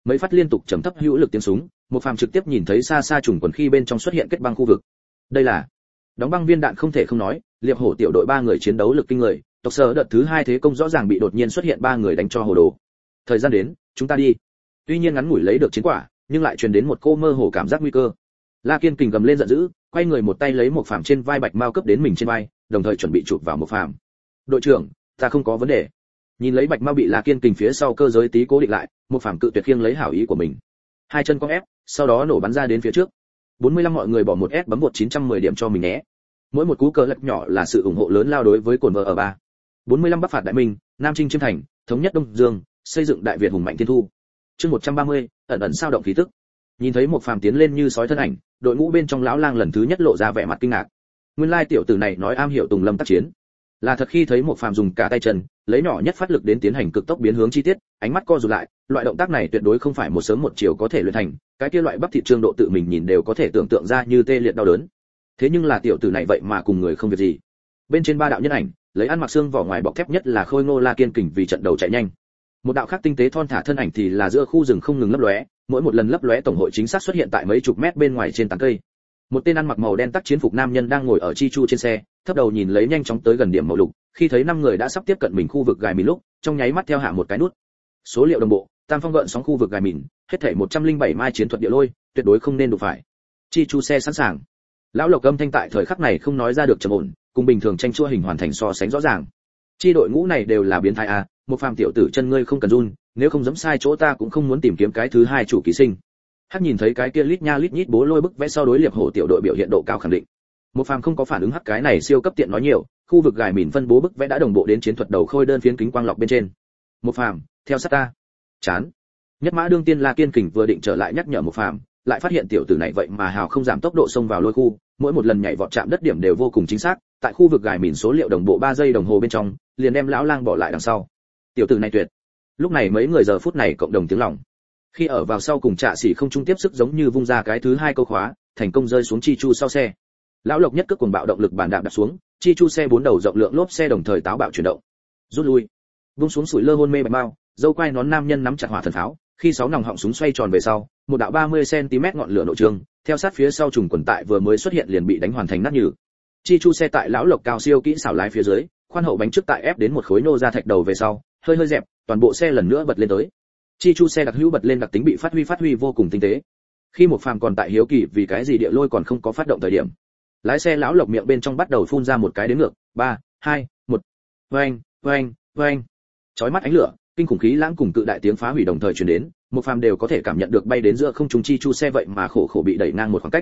mấy phát liên tục trầm thấp hữu lực tiếng súng, một phàm trực tiếp nhìn thấy xa xa trùng quần khi bên trong xuất hiện kết băng khu vực. Đây là đóng băng viên đạn không thể không nói, liệp hổ tiểu đội 3 người chiến đấu lực kinh người, tộc sở đợt thứ 2 thế công rõ ràng bị đột nhiên xuất hiện 3 người đánh cho hồ đồ. Thời gian đến, chúng ta đi. Tuy nhiên ngắn ngủi lấy được chiến quả, nhưng lại truyền đến một cô mơ hồ cảm giác nguy cơ. La Kiên Kình gầm lên giận dữ, quay người một tay lấy một phàm trên vai Bạch Mao cấp đến mình trên vai, đồng thời chuẩn bị chụp vào một phàm. Đội trưởng, ta không có vấn đề. Nhìn lấy Bạch Mao bị La Kiên Kình phía sau cơ giới tí cố định lại, một phàm cự tuyệt khiêng lấy hảo ý của mình. Hai chân cong ép, sau đó nổ bắn ra đến phía trước. 45 mọi người bỏ một S bấm 1910 điểm cho mình nhé. Mỗi một cú cờ lật nhỏ là sự ủng hộ lớn lao đối với cồn vợ ở 3. 45 Bắc phạt Đại Minh, Nam Trinh chiêm thành, thống nhất Đông Dương, xây dựng Đại Việt hùng mạnh thiên thu. Chương 130, ẩn ẩn sao động khí tức. Nhìn thấy một phàm tiến lên như sói thân ảnh, đội ngũ bên trong lão lang lần thứ nhất lộ ra vẻ mặt kinh ngạc. Nguyên lai tiểu tử này nói am hiểu tùng lâm tác chiến, là thật. Khi thấy một phàm dùng cả tay chân, lấy nhỏ nhất phát lực đến tiến hành cực tốc biến hướng chi tiết, ánh mắt co rụt lại, loại động tác này tuyệt đối không phải một sớm một chiều có thể luyện thành, cái kia loại bắp thịt trương độ tự mình nhìn đều có thể tưởng tượng ra như tê liệt đau đớn. Thế nhưng là tiểu tử này vậy mà cùng người không việc gì. Bên trên 3 đạo nhân ảnh, lấy ăn mặc xương vỏ ngoài bọc thép nhất là khôi ngô La Kiên Kình vì trận đầu chạy nhanh. Một đạo khác tinh tế thon thả thân ảnh thì là giữa khu rừng không ngừng lấp lóe, mỗi một lần lấp lóe tổng hội chính xác xuất hiện tại mấy chục mét bên ngoài trên tán cây. Một tên ăn mặc màu đen tác chiến phục nam nhân đang ngồi ở chi chu trên xe, thấp đầu nhìn lấy nhanh chóng tới gần điểm màu lục, khi thấy 5 người đã sắp tiếp cận mình khu vực gài mìn lúc, trong nháy mắt theo hạ một cái nút. Số liệu đồng bộ, tam phong gợn sóng khu vực gài mìn, hết thảy 107 mai chiến thuật địa lôi, tuyệt đối không nên đụng phải. Chi chu xe sẵn sàng. Lão Lộc âm thanh tại thời khắc này không nói ra được trầm ổn, cùng bình thường tranh chua hình hoàn thành so sánh rõ ràng. Chi đội ngũ này đều là biến thái a, một phàm tiểu tử chân ngươi không cần run, nếu không giẫm sai chỗ ta cũng không muốn tìm kiếm cái thứ hai chủ ký sinh. Hắc nhìn thấy cái kia lít nha lít nhít bố lôi bức vẽ sau đối liệp hổ tiểu đội biểu hiện độ cao khẳng định. Một phàm không có phản ứng hắc cái này siêu cấp tiện nói nhiều, khu vực gài mìn phân bố bức vẽ đã đồng bộ đến chiến thuật đầu khôi đơn phiến kính quang lọc bên trên. Một phàm, theo sát ta. Chán. Nhất Mã đương tiên La Kiên Kình vừa định trở lại nhắc nhở một phàm, lại phát hiện tiểu tử này vậy mà hào không giảm tốc độ xông vào lôi khu, mỗi một lần nhảy vọt chạm đất điểm đều vô cùng chính xác, tại khu vực gài mìn số liệu đồng bộ 3 giây đồng hồ bên trong, liền đem lão lang bỏ lại đằng sau. Tiểu tử này tuyệt. Lúc này mấy người giờ phút này cộng đồng tiếng lòng. Khi ở vào sau cùng Trạ Sĩ không trung tiếp sức giống như vung ra cái thứ hai câu khóa, thành công rơi xuống chi chu sau xe. Lão Lộc nhất cước cuồng bạo động lực bàn đạp đặt xuống, chi chu xe 4 đầu rộng lượng lốp xe đồng thời táo bạo chuyển động. Rút lui. Vung xuống sủi lơ hôn mê Bạch Mao, dâu quai nón nam nhân nắm chặt hỏa thần pháo, khi 6 nòng họng súng xoay tròn về sau, một đạo 30 cm ngọn lửa nổ trường, theo sát phía sau trùng quần tại vừa mới xuất hiện liền bị đánh hoàn thành nát nhừ. Chi chu xe tại Lão Lộc cao siêu kỹ xảo lái phía dưới, khoan hậu bánh trước tại ép đến một khối nô ra thạch đầu về sau, hơi hơi dẹp, toàn bộ xe lần nữa bật lên tới. Chi chu xe đặc hữu bật lên đặc tính bị phát huy vô cùng tinh tế. Khi một phàm còn tại hiếu kỳ vì cái gì địa lôi còn không có phát động thời điểm, lái xe Lão Lộc miệng bên trong bắt đầu phun ra một cái đếm ngược, 3, 2, 1. Oeng, oeng, oeng. Chói mắt ánh lửa, kinh khủng khí lãng cùng cự đại tiếng phá hủy đồng thời truyền đến, một phàm đều có thể cảm nhận được bay đến giữa không trung chi chu xe vậy mà khổ bị đẩy ngang một khoảng cách.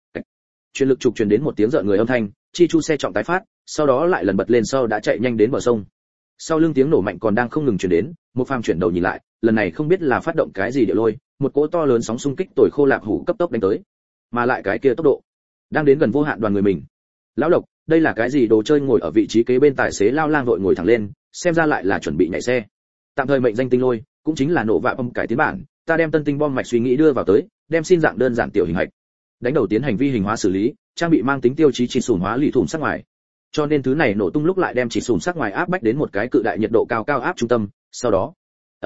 Truyền lực trục truyền đến một tiếng rợn người âm thanh, chi chu xe trọng tái phát, sau đó lại lần bật lên sau đã chạy nhanh đến bờ sông. Sau lưng tiếng nổ mạnh còn đang không ngừng truyền đến, một phàm chuyển đầu nhìn lại, lần này không biết là phát động cái gì địa lôi, một cỗ to lớn sóng xung kích tồi khô lạc hủ cấp tốc đánh tới, mà lại cái kia tốc độ đang đến gần vô hạn đoàn người mình. Lão Lộc, đây là cái gì đồ chơi? Ngồi ở vị trí kế bên tài xế lao lang vội ngồi thẳng lên, xem ra lại là chuẩn bị nhảy xe. Tạm thời mệnh danh tinh lôi, cũng chính là nổ vạ bom cải tiến bản, ta đem tân tinh bom mạch suy nghĩ đưa vào tới, đem xin dạng đơn giản tiểu hình hạch. Đánh đầu tiến hành vi hình hóa xử lý, trang bị mang tính tiêu chí chỉ sủn hóa lì thủng sắc ngoài. Cho nên thứ này nổ tung lúc lại đem chỉ sủn sắc ngoài áp bách đến một cái cự đại nhiệt độ cao áp trung tâm, sau đó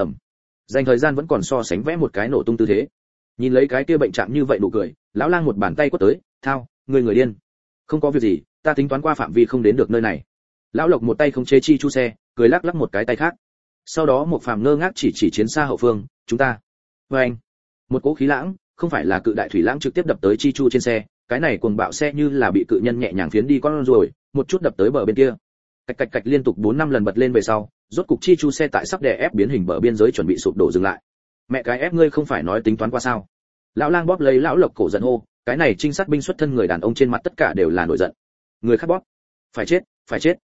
dành thời gian vẫn còn so sánh vẽ một cái nổ tung tư thế. Nhìn lấy cái kia bệnh trạng như vậy nụ cười, lão lang một bàn tay quất tới, thao, người điên. Không có việc gì, ta tính toán qua phạm vi không đến được nơi này. Lão Lộc một tay không chế chi chu xe, cười lắc lắc một cái tay khác. Sau đó một phàm ngơ ngác chỉ chiến xa hậu phương, chúng ta. Anh, một cỗ khí lãng, không phải là cự đại thủy lãng trực tiếp đập tới chi chu trên xe, cái này cuồng bạo xe như là bị cự nhân nhẹ nhàng phiến đi con rồi, một chút đập tới bờ bên kia. Cạch cạch liên tục 4-5 lần bật lên về sau, rốt cục chi chu xe tại sắp đè ép biến hình bờ biên giới chuẩn bị sụp đổ dừng lại. Mẹ cái ép ngươi không phải nói tính toán qua sao? Lão lang bóp lấy Lão Lộc cổ giận hô, cái này trinh sát binh xuất thân người đàn ông trên mặt tất cả đều là nổi giận. Người khác bóp, phải chết.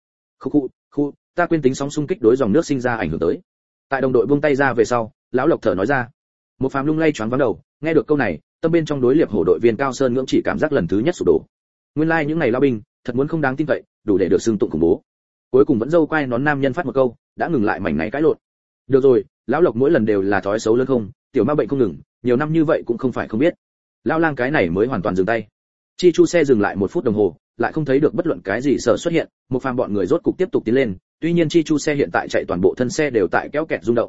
Khu, ta quên tính sóng xung kích đối dòng nước sinh ra ảnh hưởng tới. Tại đồng đội buông tay ra về sau, Lão Lộc thở nói ra. Một phàm lung lay choáng váng đầu, nghe được câu này, tâm bên trong đối liệp hổ đội viên Cao Sơn ngưỡng chỉ cảm giác lần thứ nhất sụp đổ. Nguyên lai những này lao binh, thật muốn không đáng tin cậy, đủ để được xưng tụng khủng bố. Cuối cùng vẫn dâu quay nón nam nhân phát một câu, đã ngừng lại mảnh này cãi lộn. Được rồi, Lão Lộc mỗi lần đều là thói xấu lớn không, tiểu ma bệnh không ngừng, nhiều năm như vậy cũng không phải không biết. Lão lang cái này mới hoàn toàn dừng tay. Chi chu xe dừng lại 1 phút đồng hồ, lại không thấy được bất luận cái gì sở xuất hiện, một phàm bọn người rốt cục tiếp tục tiến lên, tuy nhiên chi chu xe hiện tại chạy toàn bộ thân xe đều tại kéo kẹt rung động.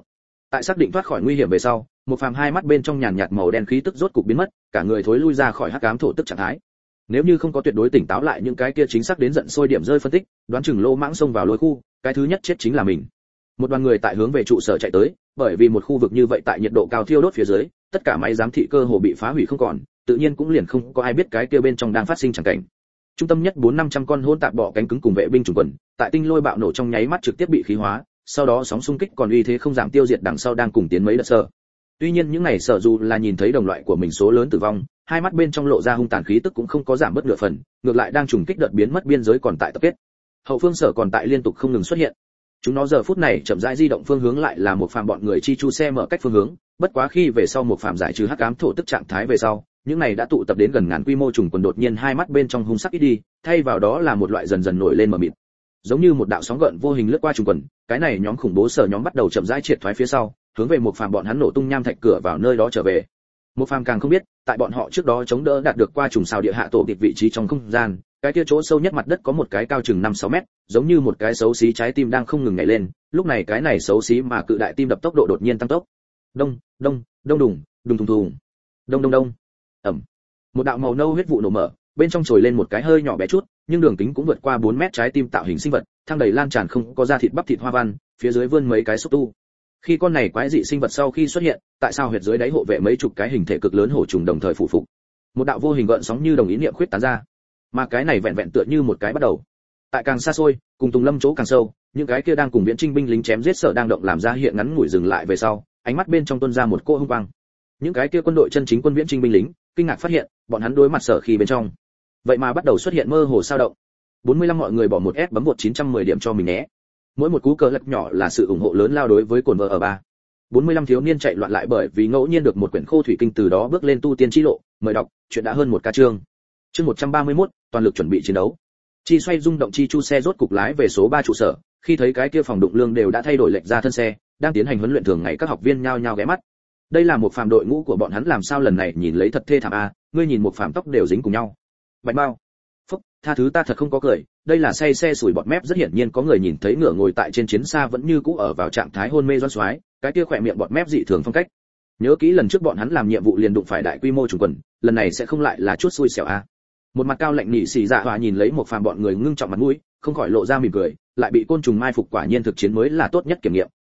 Tại xác định thoát khỏi nguy hiểm về sau, một phàm hai mắt bên trong nhàn nhạt màu đen khí tức rốt cục biến mất, cả người thối lui ra khỏi hắc ám thổ tức trạng thái. Nếu như không có tuyệt đối tỉnh táo lại những cái kia chính xác đến giận sôi điểm rơi phân tích, đoán chừng lô mãng xông vào lối khu, cái thứ nhất chết chính là mình. Một đoàn người tại hướng về trụ sở chạy tới, bởi vì một khu vực như vậy tại nhiệt độ cao thiêu đốt phía dưới, tất cả máy giám thị cơ hồ bị phá hủy không còn, tự nhiên cũng liền không có ai biết cái kia bên trong đang phát sinh chẳng cảnh. Trung tâm nhất 4-500 con hỗn tạp bọ cánh cứng cùng vệ binh trùng quần, tại tinh lôi bạo nổ trong nháy mắt trực tiếp bị khí hóa, sau đó sóng xung kích còn uy thế không giảm tiêu diệt đằng sau đang cùng tiến mấy đợt sở. Tuy nhiên những này sở dù là nhìn thấy đồng loại của mình số lớn tử vong, hai mắt bên trong lộ ra hung tàn khí tức cũng không có giảm bớt nửa phần, ngược lại đang trùng kích đợt biến mất biên giới còn tại tập kết. Hậu phương sở còn tại liên tục không ngừng xuất hiện. Chúng nó giờ phút này chậm rãi di động phương hướng lại là một phàm bọn người chi chu xe mở cách phương hướng, bất quá khi về sau một phàm giải trừ hắc ám thổ tức trạng thái về sau, những này đã tụ tập đến gần ngàn quy mô trùng quần đột nhiên hai mắt bên trong hung sắc ít đi, thay vào đó là một loại dần dần nổi lên mờ mịt. Giống như một đạo sóng gợn vô hình lướt qua trùng quần, cái này nhóm khủng bố sở nhóm bắt đầu chậm rãi triệt thoái phía sau, hướng về một phàm bọn hắn nổ tung nham thạch cửa vào nơi đó trở về. Một phàm càng không biết, tại bọn họ trước đó chống đỡ đạt được qua trùng sao địa hạ tổ kịp vị trí trong không gian, cái kia chỗ sâu nhất mặt đất có một cái cao chừng 5-6 mét, giống như một cái xấu xí trái tim đang không ngừng nhảy lên, lúc này cái này xấu xí mà cự đại tim đập tốc độ đột nhiên tăng tốc. Đông, đông, đông đùng, đùng thùng thùng. Đông đông đông. Ầm. Một đạo màu nâu huyết vụ nổ mở, bên trong trồi lên một cái hơi nhỏ bé chút, nhưng đường kính cũng vượt qua 4 mét trái tim tạo hình sinh vật, thang đầy lan tràn không có da thịt bắp thịt hoa văn, phía dưới vươn mấy cái xúc tu. Khi con này quái dị sinh vật sau khi xuất hiện, tại sao huyệt dưới đáy hộ vệ mấy chục cái hình thể cực lớn hổ trùng đồng thời phủ phục. Một đạo vô hình gợn sóng như đồng ý niệm khuyết tán ra. Mà cái này vẹn vẹn tựa như một cái bắt đầu. Tại càng xa xôi, cùng Tùng Lâm chỗ càng sâu, những cái kia đang cùng viễn trinh binh lính chém giết sở đang động làm ra hiện ngắn ngủi dừng lại về sau, ánh mắt bên trong tuôn ra một cô hung quang. Những cái kia quân đội chân chính quân viễn trinh binh lính, kinh ngạc phát hiện, bọn hắn đối mặt sở khi bên trong, vậy mà bắt đầu xuất hiện mơ hồ sao động. 45 mọi người bỏ một S bấm 1910 điểm cho mình nhé. Mỗi một cú cờ lật nhỏ là sự ủng hộ lớn lao đối với cồn vợ ở 3. 45 thiếu niên chạy loạn lại bởi vì ngẫu nhiên được một quyển khô thủy kinh từ đó bước lên tu tiên chi lộ, mời đọc, chuyện đã hơn một ca chương. Chương 131, toàn lực chuẩn bị chiến đấu. Chi xoay rung động chi chu xe rốt cục lái về số 3 trụ sở, khi thấy cái kia phòng đụng lương đều đã thay đổi lệch ra thân xe, đang tiến hành huấn luyện thường ngày các học viên nhao nhao ghé mắt. Đây là một phàm đội ngũ của bọn hắn làm sao lần này nhìn lấy thật thê thảm a, ngươi nhìn một phàm tóc đều dính cùng nhau. Bạch Mao, phúc, tha thứ ta thật không có cười, đây là say xe sủi bọt mép rất hiển nhiên có người nhìn thấy ngựa ngồi tại trên chiến xa vẫn như cũ ở vào trạng thái hôn mê doan xoái, cái kia khỏe miệng bọt mép dị thường phong cách. Nhớ kỹ lần trước bọn hắn làm nhiệm vụ liền đụng phải đại quy mô trùng quần, lần này sẽ không lại là chút xui xẻo a. Một mặt cao lạnh nỉ xì dạ hòa nhìn lấy một phàm bọn người ngưng trọng mặt mũi, không khỏi lộ ra mỉm cười, lại bị côn trùng mai phục quả nhiên thực chiến mới là tốt nhất kiểm nghiệm.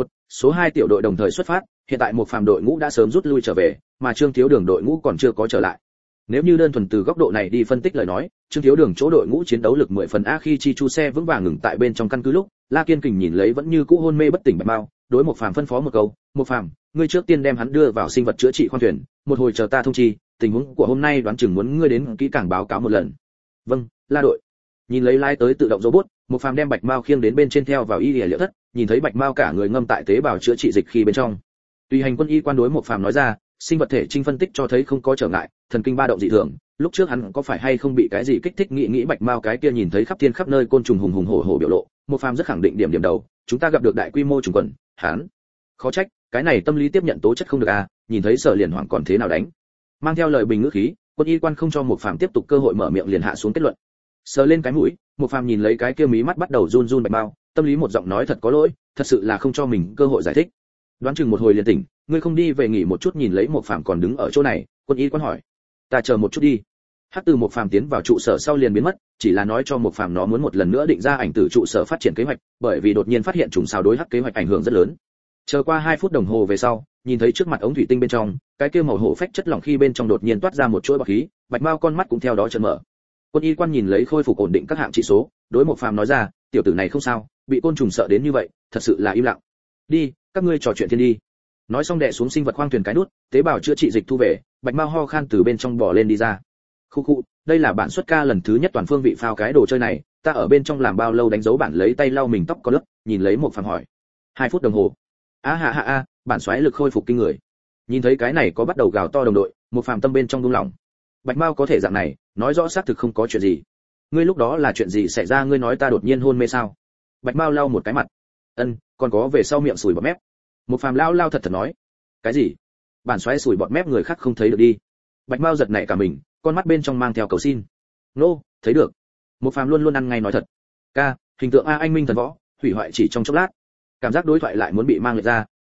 Số 2 tiểu đội đồng thời xuất phát, hiện tại một phàm đội ngũ đã sớm rút lui trở về, mà Trương Thiếu Đường đội ngũ còn chưa có trở lại. Nếu như đơn thuần từ góc độ này đi phân tích lời nói, Trương Thiếu Đường chỗ đội ngũ chiến đấu lực 10 phần a khi chi chu xe vững vàng ngừng tại bên trong căn cứ lúc, La Kiên Kình nhìn lấy vẫn như cũ hôn mê bất tỉnh Bạch Mao, đối một phàm phân phó một câu, "Một phàm, ngươi trước tiên đem hắn đưa vào sinh vật chữa trị khoang thuyền, một hồi chờ ta thông chi, tình huống của hôm nay đoán chừng muốn ngươi đến kỹ càng báo cáo một lần." "Vâng, La đội." Nhìn lấy lái tới tự động robot, một phàm đem Bạch Mao khiêng đến bên trên theo vào y liệu thất, nhìn thấy Bạch Mao cả người ngâm tại tế bào chữa trị dịch khi bên trong. Tùy hành quân y quan đối một phàm nói ra, sinh vật thể trinh phân tích cho thấy không có trở ngại, thần kinh ba động dị thường, lúc trước hắn có phải hay không bị cái gì kích thích nghĩ Bạch Mao cái kia nhìn thấy khắp thiên khắp nơi côn trùng hùng hùng hổ hổ biểu lộ, một phàm rất khẳng định điểm đầu, chúng ta gặp được đại quy mô trùng quần, hắn khó trách, cái này tâm lý tiếp nhận tố chất không được à, nhìn thấy Sở liền hoảng còn thế nào đánh. Mang theo lời bình ngữ khí, quân y quan không cho một phàm tiếp tục cơ hội mở miệng liền hạ xuống kết luận. Sờ lên cái mũi, một phàm nhìn lấy cái kia mí mắt bắt đầu run run Bạch Mao, tâm lý một giọng nói thật có lỗi, thật sự là không cho mình cơ hội giải thích. Đoán chừng một hồi liền tỉnh, ngươi không đi về nghỉ một chút nhìn lấy một phàm còn đứng ở chỗ này, quân y quan hỏi. Ta chờ một chút đi. Hắc từ một phàm tiến vào trụ sở sau liền biến mất, chỉ là nói cho một phàm nó muốn một lần nữa định ra ảnh từ trụ sở phát triển kế hoạch, bởi vì đột nhiên phát hiện trùng sao đối hắc kế hoạch ảnh hưởng rất lớn. Chờ qua 2 phút đồng hồ về sau, nhìn thấy trước mặt ống thủy tinh bên trong, cái kia màu hổ phách chất lỏng khi bên trong đột nhiên toát ra một chuỗi bọt khí, Bạch Mao con mắt cũng theo đó trợn mở. Quân y quan nhìn lấy khôi phục ổn định các hạng chỉ số, đối một phàm nói ra, tiểu tử này không sao, bị côn trùng sợ đến như vậy, thật sự là im lặng. Đi, các ngươi trò chuyện thiên đi. Nói xong đè xuống sinh vật khoang thuyền cái nút, tế bào chữa trị dịch thu về, Bạch Mao ho khan từ bên trong bò lên đi ra. Khu khu, đây là bản xuất ca lần thứ nhất toàn phương vị phao cái đồ chơi này, ta ở bên trong làm bao lâu đánh dấu bản lấy tay lau mình tóc có lớp, nhìn lấy một phàm hỏi. 2 phút đồng hồ. A, bản xoáy lực khôi phục kinh người. Nhìn thấy cái này có bắt đầu gào to đồng đội, một phàm tâm bên trong rung lòng. Bạch Mao có thể dạng này, nói rõ xác thực không có chuyện gì. Ngươi lúc đó là chuyện gì xảy ra, ngươi nói ta đột nhiên hôn mê sao? Bạch Mao lau một cái mặt. Còn có về sau miệng sùi bọt mép. Một phàm lao thật nói. Cái gì? Bản xoáy sùi bọt mép người khác không thấy được đi. Bạch Mao giật nảy cả mình, con mắt bên trong mang theo cầu xin. Nô, thấy được. Một phàm luôn luôn ăn ngay nói thật. Ca, hình tượng a anh minh thần võ, hủy hoại chỉ trong chốc lát. Cảm giác đối thoại lại muốn bị mang lệch ra,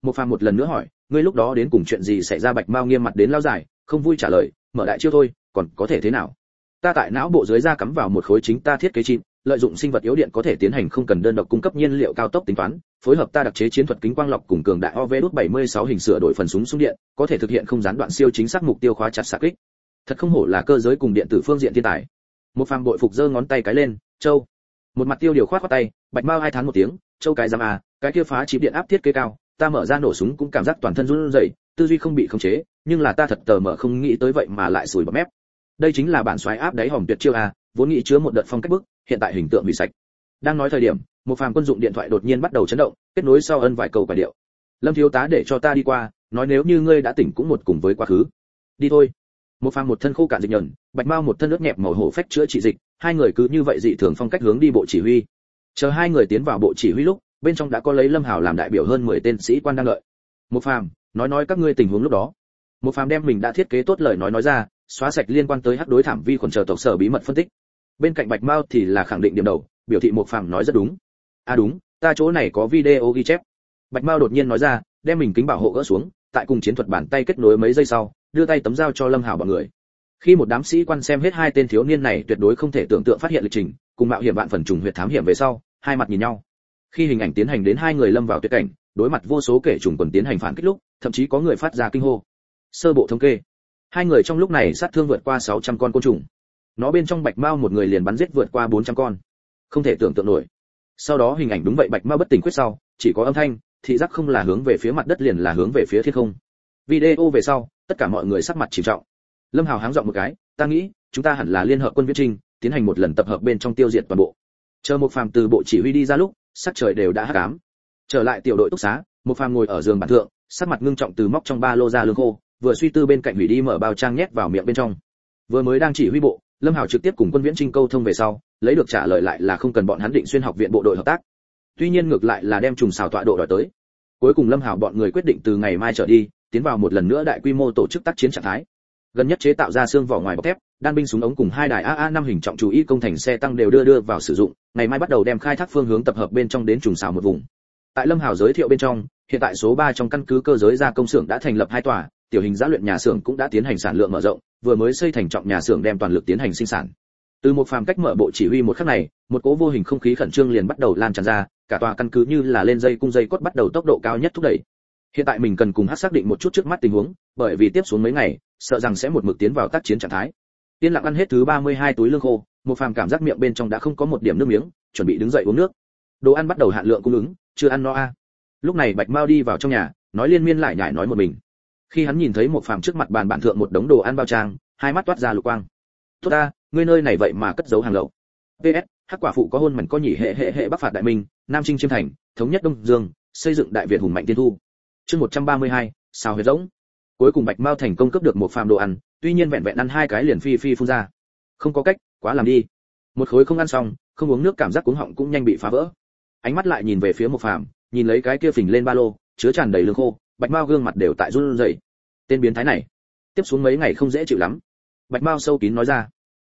Một Phàm một lần nữa hỏi, ngươi lúc đó đến cùng chuyện gì xảy ra? Bạch Mao nghiêm mặt đến lao dài, không vui trả lời, mở đại chiêu thôi, còn có thể thế nào? Ta tại não bộ dưới da cắm vào một khối chính ta thiết kế chip, lợi dụng sinh vật yếu điện có thể tiến hành không cần đơn độc cung cấp nhiên liệu cao tốc tính toán, phối hợp ta đặc chế chiến thuật kính quang lọc cùng cường đại OV-76 hình sửa đổi phần súng súng điện, có thể thực hiện không gián đoạn siêu chính xác mục tiêu khóa chặt xạ kích. Thật không hổ là cơ giới cùng điện tử phương diện thiên tài. Một Phàm bội phục giơ ngón tay cái lên, châu. Một mặt tiêu điều khoát khoát tay, Bạch Mao ai thán một tiếng, châu cái giám à, cái kia phá chip điện áp thiết kế cao, ta mở ra nổ súng cũng cảm giác toàn thân run rẩy, tư duy không bị khống chế, nhưng là ta thật tờ mở không nghĩ tới vậy mà lại sủi bọt mép. Đây chính là bản xoáy áp đáy hòm tuyệt chiêu à, vốn nghĩ chứa một đợt phong cách bức, hiện tại hình tượng bị sạch. Đang nói thời điểm, Một Phàm quân dụng điện thoại đột nhiên bắt đầu chấn động, kết nối sau ân vài câu quả điệu. Lâm thiếu tá để cho ta đi qua, nói nếu như ngươi đã tỉnh cũng một cùng với quá khứ. Đi thôi. Một Phàm một thân khô cạn dịch nhẫn, Bạch Mao một thân ướt nhẹp màu hổ phách chữa trị dịch, hai người cứ như vậy dị thường phong cách hướng đi bộ chỉ huy. Chờ hai người tiến vào bộ chỉ huy lúc, bên trong đã có lấy Lâm Hào làm đại biểu hơn 10 tên sĩ quan đang đợi. Một Phàm, nói các ngươi tình huống lúc đó. Một Phàm đem mình đã thiết kế tốt lời nói ra, xóa sạch liên quan tới hắc đối thảm vi khuẩn chờ tộc sở bí mật phân tích. Bên cạnh Bạch Mao thì là khẳng định điểm đầu, biểu thị Một Phàm nói rất đúng. À đúng, ta chỗ này có video ghi chép. Bạch Mao đột nhiên nói ra, đem mình kính bảo hộ gỡ xuống, tại cùng chiến thuật bàn tay kết nối mấy giây sau, đưa tay tấm dao cho Lâm Hào bọn người. Khi một đám sĩ quan xem hết hai tên thiếu niên này tuyệt đối không thể tưởng tượng phát hiện lịch trình, cùng mạo hiểm vạn phần trùng huyệt thám hiểm về sau, hai mặt nhìn nhau. Khi hình ảnh tiến hành đến hai người lâm vào tuyệt cảnh, đối mặt vô số kẻ trùng quần tiến hành phản kích lúc, thậm chí có người phát ra kinh hô. Sơ bộ thống kê, hai người trong lúc này sát thương vượt qua 600 con côn trùng. Nó bên trong Bạch Mao một người liền bắn giết vượt qua 400 con. Không thể tưởng tượng nổi. Sau đó hình ảnh đúng vậy, Bạch Mao bất tỉnh quyết sau, chỉ có âm thanh, thị giác không là hướng về phía mặt đất liền là hướng về phía thiên không. Video về sau, tất cả mọi người sắc mặt chìm trọng. Lâm Hào háng giọng một cái, ta nghĩ, chúng ta hẳn là liên hợp quân viễn trinh, tiến hành một lần tập hợp bên trong tiêu diệt toàn bộ. Chờ Một Phàm từ bộ chỉ huy đi ra lúc, sắc trời đều đã hắc ám. Trở lại tiểu đội túc xá, Một Phàm ngồi ở giường bản thượng, sắc mặt ngưng trọng từ móc trong ba lô ra lương khô, vừa suy tư bên cạnh hủy đi mở bao trang nhét vào miệng bên trong. Vừa mới đang chỉ huy bộ, Lâm Hào trực tiếp cùng quân viễn trinh câu thông về sau, lấy được trả lời lại là không cần bọn hắn Định Xuyên học viện bộ đội hợp tác. Tuy nhiên ngược lại là đem trùng xào tọa độ đòi tới. Cuối cùng Lâm Hào bọn người quyết định từ ngày mai trở đi, tiến vào một lần nữa đại quy mô tổ chức tác chiến trạng thái. Gần nhất chế tạo ra xương vỏ ngoài bọc thép, đan binh súng ống cùng hai đài AA5 hình trọng chủ y công thành xe tăng đều đưa vào sử dụng, ngày mai bắt đầu đem khai thác phương hướng tập hợp bên trong đến trùng xào một vùng. Tại Lâm Hào giới thiệu bên trong, hiện tại số 3 trong căn cứ cơ giới gia công xưởng đã thành lập 2 tòa, tiểu hình giã luyện nhà xưởng cũng đã tiến hành sản lượng mở rộng, vừa mới xây thành trọng nhà xưởng đem toàn lực tiến hành sinh sản. Từ Một Phàm cách mở bộ chỉ huy một khắc này, một cỗ vô hình không khí khẩn trương liền bắt đầu lan tràn ra, cả tòa căn cứ như là lên dây cung dây cốt bắt đầu tốc độ cao nhất thúc đẩy. Hiện tại mình cần cùng hát xác định một chút trước mắt tình huống, bởi vì tiếp xuống mấy ngày, sợ rằng sẽ một mực tiến vào tác chiến trạng thái. Tiên lặng ăn hết thứ 32 túi lương khô, Một Phàm cảm giác miệng bên trong đã không có một điểm nước miếng, chuẩn bị đứng dậy uống nước. Đồ ăn bắt đầu hạn lượng cung ứng, chưa ăn no a. Lúc này Bạch Mao đi vào trong nhà, nói liên miên lại nhải nói một mình. Khi hắn nhìn thấy Một Phàm trước mặt bàn bản thượng một đống đồ ăn bao trang, hai mắt toát ra lục quang. Tốt ta, ngươi nơi này vậy mà cất giấu hàng lậu. PS, hắc quả phụ có hôn mảnh có nhỉ hệ bắc phạt đại minh, nam chinh chiêm thành, thống nhất đông dương, xây dựng đại việt hùng mạnh tiên thu. Chương 132, sao huyết rỗng. Cuối cùng Bạch Mao thành công cướp được Một Phàm đồ ăn, tuy nhiên vẹn vẹn ăn 2 cái liền phi phun ra. Không có cách, quá làm đi. Một khối không ăn xong, không uống nước cảm giác cuống họng cũng nhanh bị phá vỡ. Ánh mắt lại nhìn về phía Một Phàm, nhìn lấy cái kia phình lên ba lô, chứa tràn đầy lương khô, Bạch Mao gương mặt đều tại run rẩy. Tên biến thái này, tiếp xuống mấy ngày không dễ chịu lắm. Bạch Mao sâu kín nói ra.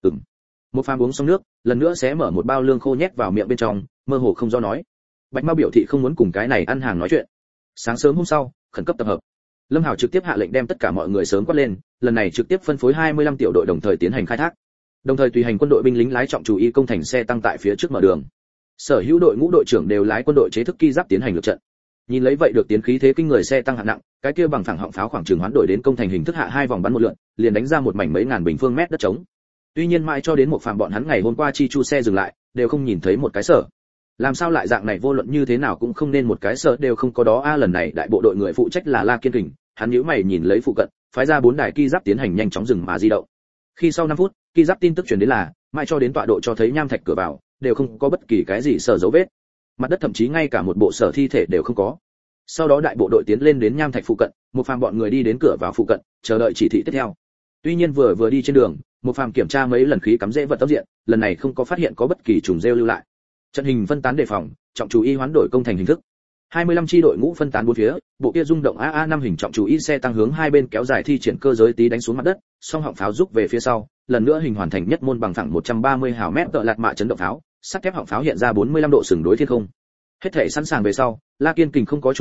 Một Phàm uống xong nước, lần nữa xé mở một bao lương khô nhét vào miệng bên trong, mơ hồ không do nói. Bạch Mao biểu thị không muốn cùng cái này ăn hàng nói chuyện. Sáng sớm hôm sau, khẩn cấp tập hợp. Lâm Hào trực tiếp hạ lệnh đem tất cả mọi người sớm quát lên, lần này trực tiếp phân phối 25 tiểu đội đồng thời tiến hành khai thác. Đồng thời tùy hành quân đội binh lính lái trọng chủ y công thành xe tăng tại phía trước mở đường. Sở hữu đội ngũ đội trưởng đều lái quân đội chế thức ki giáp tiến hành lượt trận. Nhìn lấy vậy được tiến khí thế kinh người xe tăng hạng nặng, cái kia bằng phẳng họng pháo khoảng trường hoán đổi đến công thành hình thức hạ 2 vòng bắn một lượt, liền đánh ra một mảnh mấy ngàn bình phương mét đất trống. Tuy nhiên mãi cho đến Một Phàm bọn hắn ngày hôm qua chi chu xe dừng lại, đều không nhìn thấy một cái sở. Làm sao lại dạng này, vô luận như thế nào cũng không nên một cái sở đều không có đó a. Lần này đại bộ đội người phụ trách là La Kiên Kình, hắn nhíu mày nhìn lấy phụ cận, phái ra 4 đài ki giáp tiến hành nhanh chóng dừng mà di động. Khi sau 5 phút, ki giáp tin tức truyền đến là, mãi cho đến tọa độ cho thấy nham thạch cửa vào, đều không có bất kỳ cái gì sở dấu vết. Mặt đất thậm chí ngay cả một bộ sở thi thể đều không có. Sau đó đại bộ đội tiến lên đến nham thạch phụ cận, Một Phàm bọn người đi đến cửa vào phụ cận, chờ đợi chỉ thị tiếp theo. Tuy nhiên vừa đi trên đường, Một Phàm kiểm tra mấy lần khí cắm rễ vật tốc diện, lần này không có phát hiện có bất kỳ trùng rêu lưu lại. Trận hình phân tán đề phòng, trọng chủ y hoán đổi công thành hình thức. 25 chi đội ngũ phân tán bốn phía, bộ kia rung động AA5 hình trọng chủ y xe tăng hướng hai bên kéo dài thi triển cơ giới tí đánh xuống mặt đất, song họng pháo rút về phía sau, lần nữa hình hoàn thành nhất môn bằng phẳng 130 hào mét tợ lạt mạ chấn động pháo, sắt thép họng pháo hiện ra 45 độ sừng đối thiên không. Hết thể sẵn sàng về sau, La Kiên Kình không có chủ quan,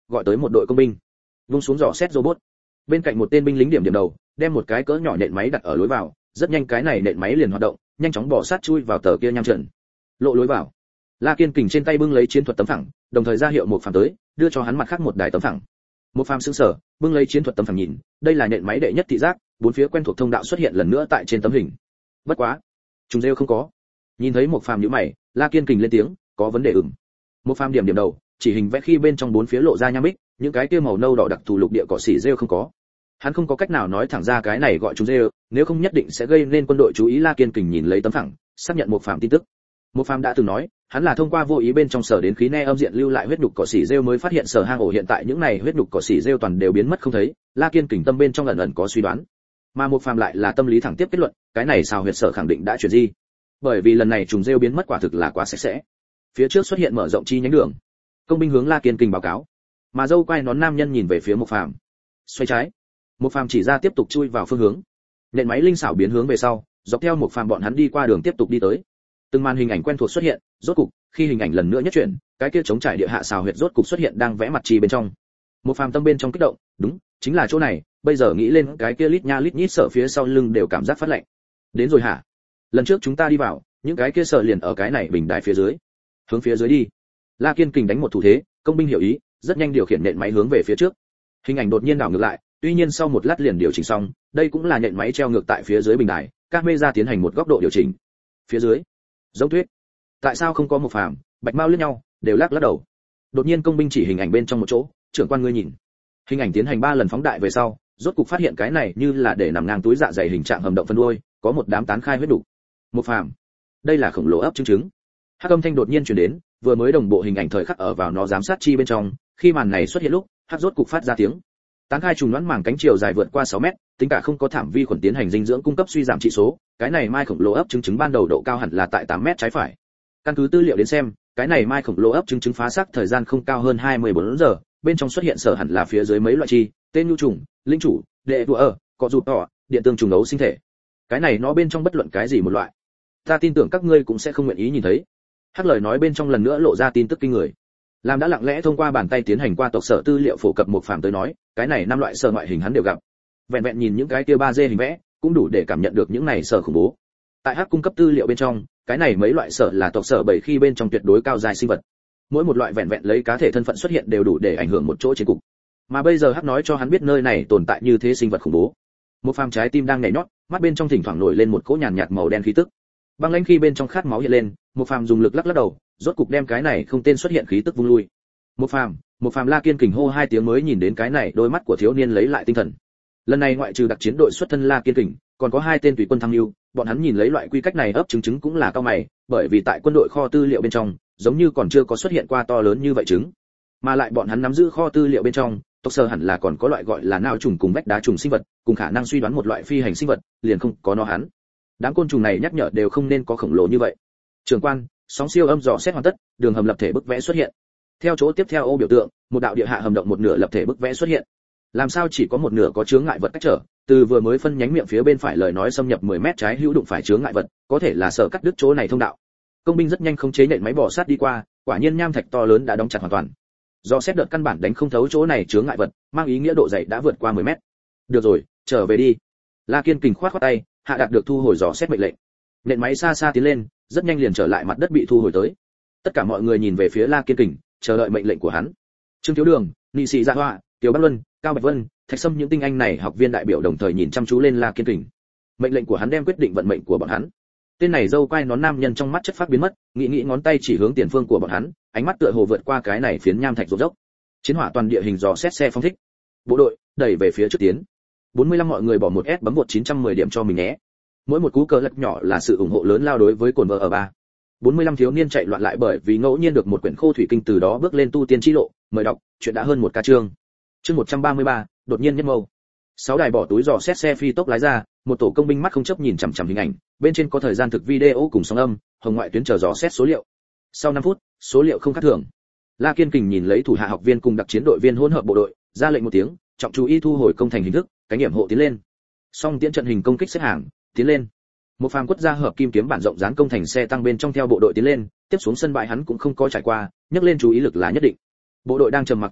gọi tới một đội công binh. Vung xuống dò xét robot. Bên cạnh một tên binh lính điểm đầu, đem một cái cỡ nhỏ nện máy đặt ở lối vào, rất nhanh cái này nện máy liền hoạt động, nhanh chóng bò sát chui vào tờ kia nham trận. Lộ lối vào. La Kiên Kình trên tay bưng lấy chiến thuật tấm phẳng, đồng thời ra hiệu một phàm tới, đưa cho hắn mặt khác một đài tấm phẳng. Một phàm sững sờ, bưng lấy chiến thuật tấm phẳng nhìn, đây là nện máy đệ nhất thị giác, bốn phía quen thuộc thông đạo xuất hiện lần nữa tại trên tấm hình. Bất quá, trùng rêu không có. Nhìn thấy một phàm nhíu mày, La Kiên Kình lên tiếng, có vấn đề ửng. Một phàm điểm đầu, chỉ hình vẽ khi bên trong bốn phía lộ ra nham bích, những cái kia màu nâu đỏ đặc thù lục địa cỏ xỉ rêu không có. Hắn không có cách nào nói thẳng ra cái này gọi trùng rêu, nếu không nhất định sẽ gây nên quân đội chú ý. La Kiên Kình nhìn lấy tấm phẳng, xác nhận một phàm tin tức. Một phàm đã từng nói, hắn là thông qua vô ý bên trong sở đến khí ne âm diện lưu lại huyết nhục cỏ xỉ rêu mới phát hiện sở hang ổ, hiện tại những này huyết nhục cỏ xỉ rêu toàn đều biến mất không thấy. La Kiên Kình tâm bên trong ẩn ẩn có suy đoán, mà một phàm lại là tâm lý thẳng tiếp kết luận, cái này sao huyệt sở khẳng định đã chuyển di, bởi vì lần này trùng rêu biến mất quả thực là quá sạch sẽ. Phía trước xuất hiện mở rộng chi nhánh đường, công binh hướng La Kiên Kình báo cáo, mà dâu quai nón nam nhân nhìn về phía một phàm, xoay trái. Một phàm chỉ ra tiếp tục chui vào phương hướng, nện máy linh xảo biến hướng về sau, dọc theo một phàm bọn hắn đi qua đường tiếp tục đi tới. Từng màn hình ảnh quen thuộc xuất hiện, rốt cục khi hình ảnh lần nữa nhất chuyển, cái kia chống trải địa hạ xào huyệt rốt cục xuất hiện đang vẽ mặt trì bên trong. Một phàm tâm bên trong kích động, đúng, chính là chỗ này, bây giờ nghĩ lên cái kia lít nha lít nhít sợ phía sau lưng đều cảm giác phát lạnh. Đến rồi hả? Lần trước chúng ta đi vào, những cái kia sợ liền ở cái này bình đài phía dưới. Hướng phía dưới đi. La Kiên Kình đánh một thủ thế, công binh hiểu ý, rất nhanh điều khiển nện máy hướng về phía trước. Hình ảnh đột nhiên đảo ngược lại, tuy nhiên sau một lát liền điều chỉnh xong, đây cũng là nện máy treo ngược tại phía dưới bình đài, camera tiến hành một góc độ điều chỉnh. Phía dưới, giống tuyết. Tại sao không có một phàm? Bạch Mao liếc nhau, đều lắc đầu. Đột nhiên công binh chỉ hình ảnh bên trong một chỗ, trưởng quan ngươi nhìn. Hình ảnh tiến hành 3 lần phóng đại về sau, rốt cục phát hiện cái này như là để nằm ngang túi dạ dày hình trạng hầm động phân đuôi, có một đám tán khai huyết đủ. Một phàm. Đây là khổng lồ ấp trứng. Hắc âm thanh đột nhiên truyền đến, vừa mới đồng bộ hình ảnh thời khắc ở vào nó giám sát chi bên trong, khi màn này xuất hiện lúc, hắc rốt cục phát ra tiếng. Tán khai trùng đoán màng cánh chiều dài vượt qua 6 mét, tính cả không có thảm vi khuẩn tiến hành dinh dưỡng cung cấp suy giảm trị số, cái này mai khổng lồ ấp trứng ban đầu độ cao hẳn là tại 8 mét trái phải. Căn cứ tư liệu đến xem, cái này mai khổng lồ ấp trứng phá xác thời gian không cao hơn 24 giờ, bên trong xuất hiện sở hẳn là phía dưới mấy loại chi, tên nhu trùng, linh chủ, đệ đùa ở, cọ rụt tỏ, điện tương trùng ấu sinh thể. Cái này nó bên trong bất luận cái gì một loại. Ta tin tưởng các ngươi cũng sẽ không nguyện ý nhìn thấy. Hắc lời nói bên trong lần nữa lộ ra tin tức kinh người. Làm đã lặng lẽ thông qua bàn tay tiến hành qua tộc sở tư liệu phổ cập một phàm tới nói, cái này 5 loại sở ngoại hình hắn đều gặp. Vẹn vẹn nhìn những cái kia 3D hình vẽ, cũng đủ để cảm nhận được những này sở khủng bố. Tại Hắc cung cấp tư liệu bên trong, cái này mấy loại sở là tộc sở 7 khi bên trong tuyệt đối cao dài sinh vật. Mỗi một loại vẹn vẹn lấy cá thể thân phận xuất hiện đều đủ để ảnh hưởng một chỗ chiến cục. Mà bây giờ Hắc nói cho hắn biết nơi này tồn tại như thế sinh vật khủng bố. Một phàm trái tim đang nhảy nhót, mắt bên trong thỉnh thoảng nổi lên một cỗ nhàn nhạt màu đen khí tức. Băng lãnh khi bên trong khát máu hiện lên, một phàm dùng lực lắc lắc đầu, rốt cục đem cái này không tên xuất hiện khí tức vung lui. Một phàm La Kiên Kình hô 2 tiếng mới nhìn đến cái này, đôi mắt của thiếu niên lấy lại tinh thần. Lần này ngoại trừ đặc chiến đội xuất thân La Kiên Kình, còn có 2 tên tùy quân tham lưu, bọn hắn nhìn lấy loại quy cách này ấp trứng cũng là cao mày, bởi vì tại quân đội kho tư liệu bên trong, giống như còn chưa có xuất hiện qua to lớn như vậy trứng. Mà lại bọn hắn nắm giữ kho tư liệu bên trong, tộc sở hẳn là còn có loại gọi là nao trùng cùng vách đá trùng sinh vật, cùng khả năng suy đoán một loại phi hành sinh vật, liền không có nó hắn. Đám côn trùng này nhắc nhở đều không nên có khổng lồ như vậy. Trưởng quan, sóng siêu âm dò xét hoàn tất, đường hầm lập thể bức vẽ xuất hiện. Theo chỗ tiếp theo ô biểu tượng, một đạo địa hạ hầm động một nửa lập thể bức vẽ xuất hiện. Làm sao chỉ có một nửa có chướng ngại vật cách trở, từ vừa mới phân nhánh miệng phía bên phải lời nói xâm nhập 10 mét trái hữu đụng phải chướng ngại vật, có thể là sở cắt đứt chỗ này thông đạo. Công binh rất nhanh khống chế nện máy bò sát đi qua, quả nhiên nham thạch to lớn đã đóng chặt hoàn toàn. Do xét đợt căn bản đánh không thấu chỗ này chướng ngại vật, mang ý nghĩa độ dày đã vượt qua 10 mét. Được rồi, trở về đi. La Kiên Kình khoát tay, hạ đạt được thu hồi dò xét mệnh lệnh. Nện máy xa xa tiến lên, rất nhanh liền trở lại mặt đất bị thu hồi tới. Tất cả mọi người nhìn về phía La Kiên Kình, chờ đợi mệnh lệnh của hắn. Trương Thiếu Đường, Nị Sĩ Dạ Hoa, Tiểu Bắc Luân, Cao Bạch Vân, Thạch Sâm những tinh anh này học viên đại biểu đồng thời nhìn chăm chú lên La Kiên Kình. Mệnh lệnh của hắn đem quyết định vận mệnh của bọn hắn. Tên này dâu quai nón nam nhân trong mắt chất phát biến mất, nghĩ ngón tay chỉ hướng tiền phương của bọn hắn, ánh mắt tựa hồ vượt qua cái này phiến nham thạch rộng dốc. Chiến hỏa toàn địa hình dò xét xe phóng thích. Bộ đội, đẩy về phía trước tiến. 45 mọi người bỏ một S bấm 910 điểm cho mình nhé. Mỗi một cú cờ lật nhỏ là sự ủng hộ lớn lao đối với cồn vợ ở 3. 45 thiếu niên chạy loạn lại bởi vì ngẫu nhiên được một quyển khô thủy kinh, từ đó bước lên tu tiên chi lộ, mời đọc, chuyện đã hơn một ca chương. Chương 133, đột nhiên nhất mâu. 6 đài bỏ túi dò xét xe phi tốc lái ra, một tổ công binh mắt không chấp nhìn chằm chằm hình ảnh, bên trên có thời gian thực video cùng sóng âm, hồng ngoại tuyến chờ dò xét số liệu. Sau 5 phút, số liệu không khác thường. La Kiên Kình nhìn lấy thủ hạ học viên cùng đặc chiến đội viên hỗn hợp bộ đội, ra lệnh một tiếng, trọng chú ý thu hồi công thành hình thức, cánh điểm hộ tiến lên. Song tiễn trận hình công kích xếp hàng, tiến lên. Một phàm quất ra hợp kim kiếm bản rộng dán công thành xe tăng bên trong theo bộ đội tiến lên, tiếp xuống sân bãi hắn cũng không có trải qua, nhấc lên chú ý lực là nhất định. Bộ đội đang trầm mặc tiến lên,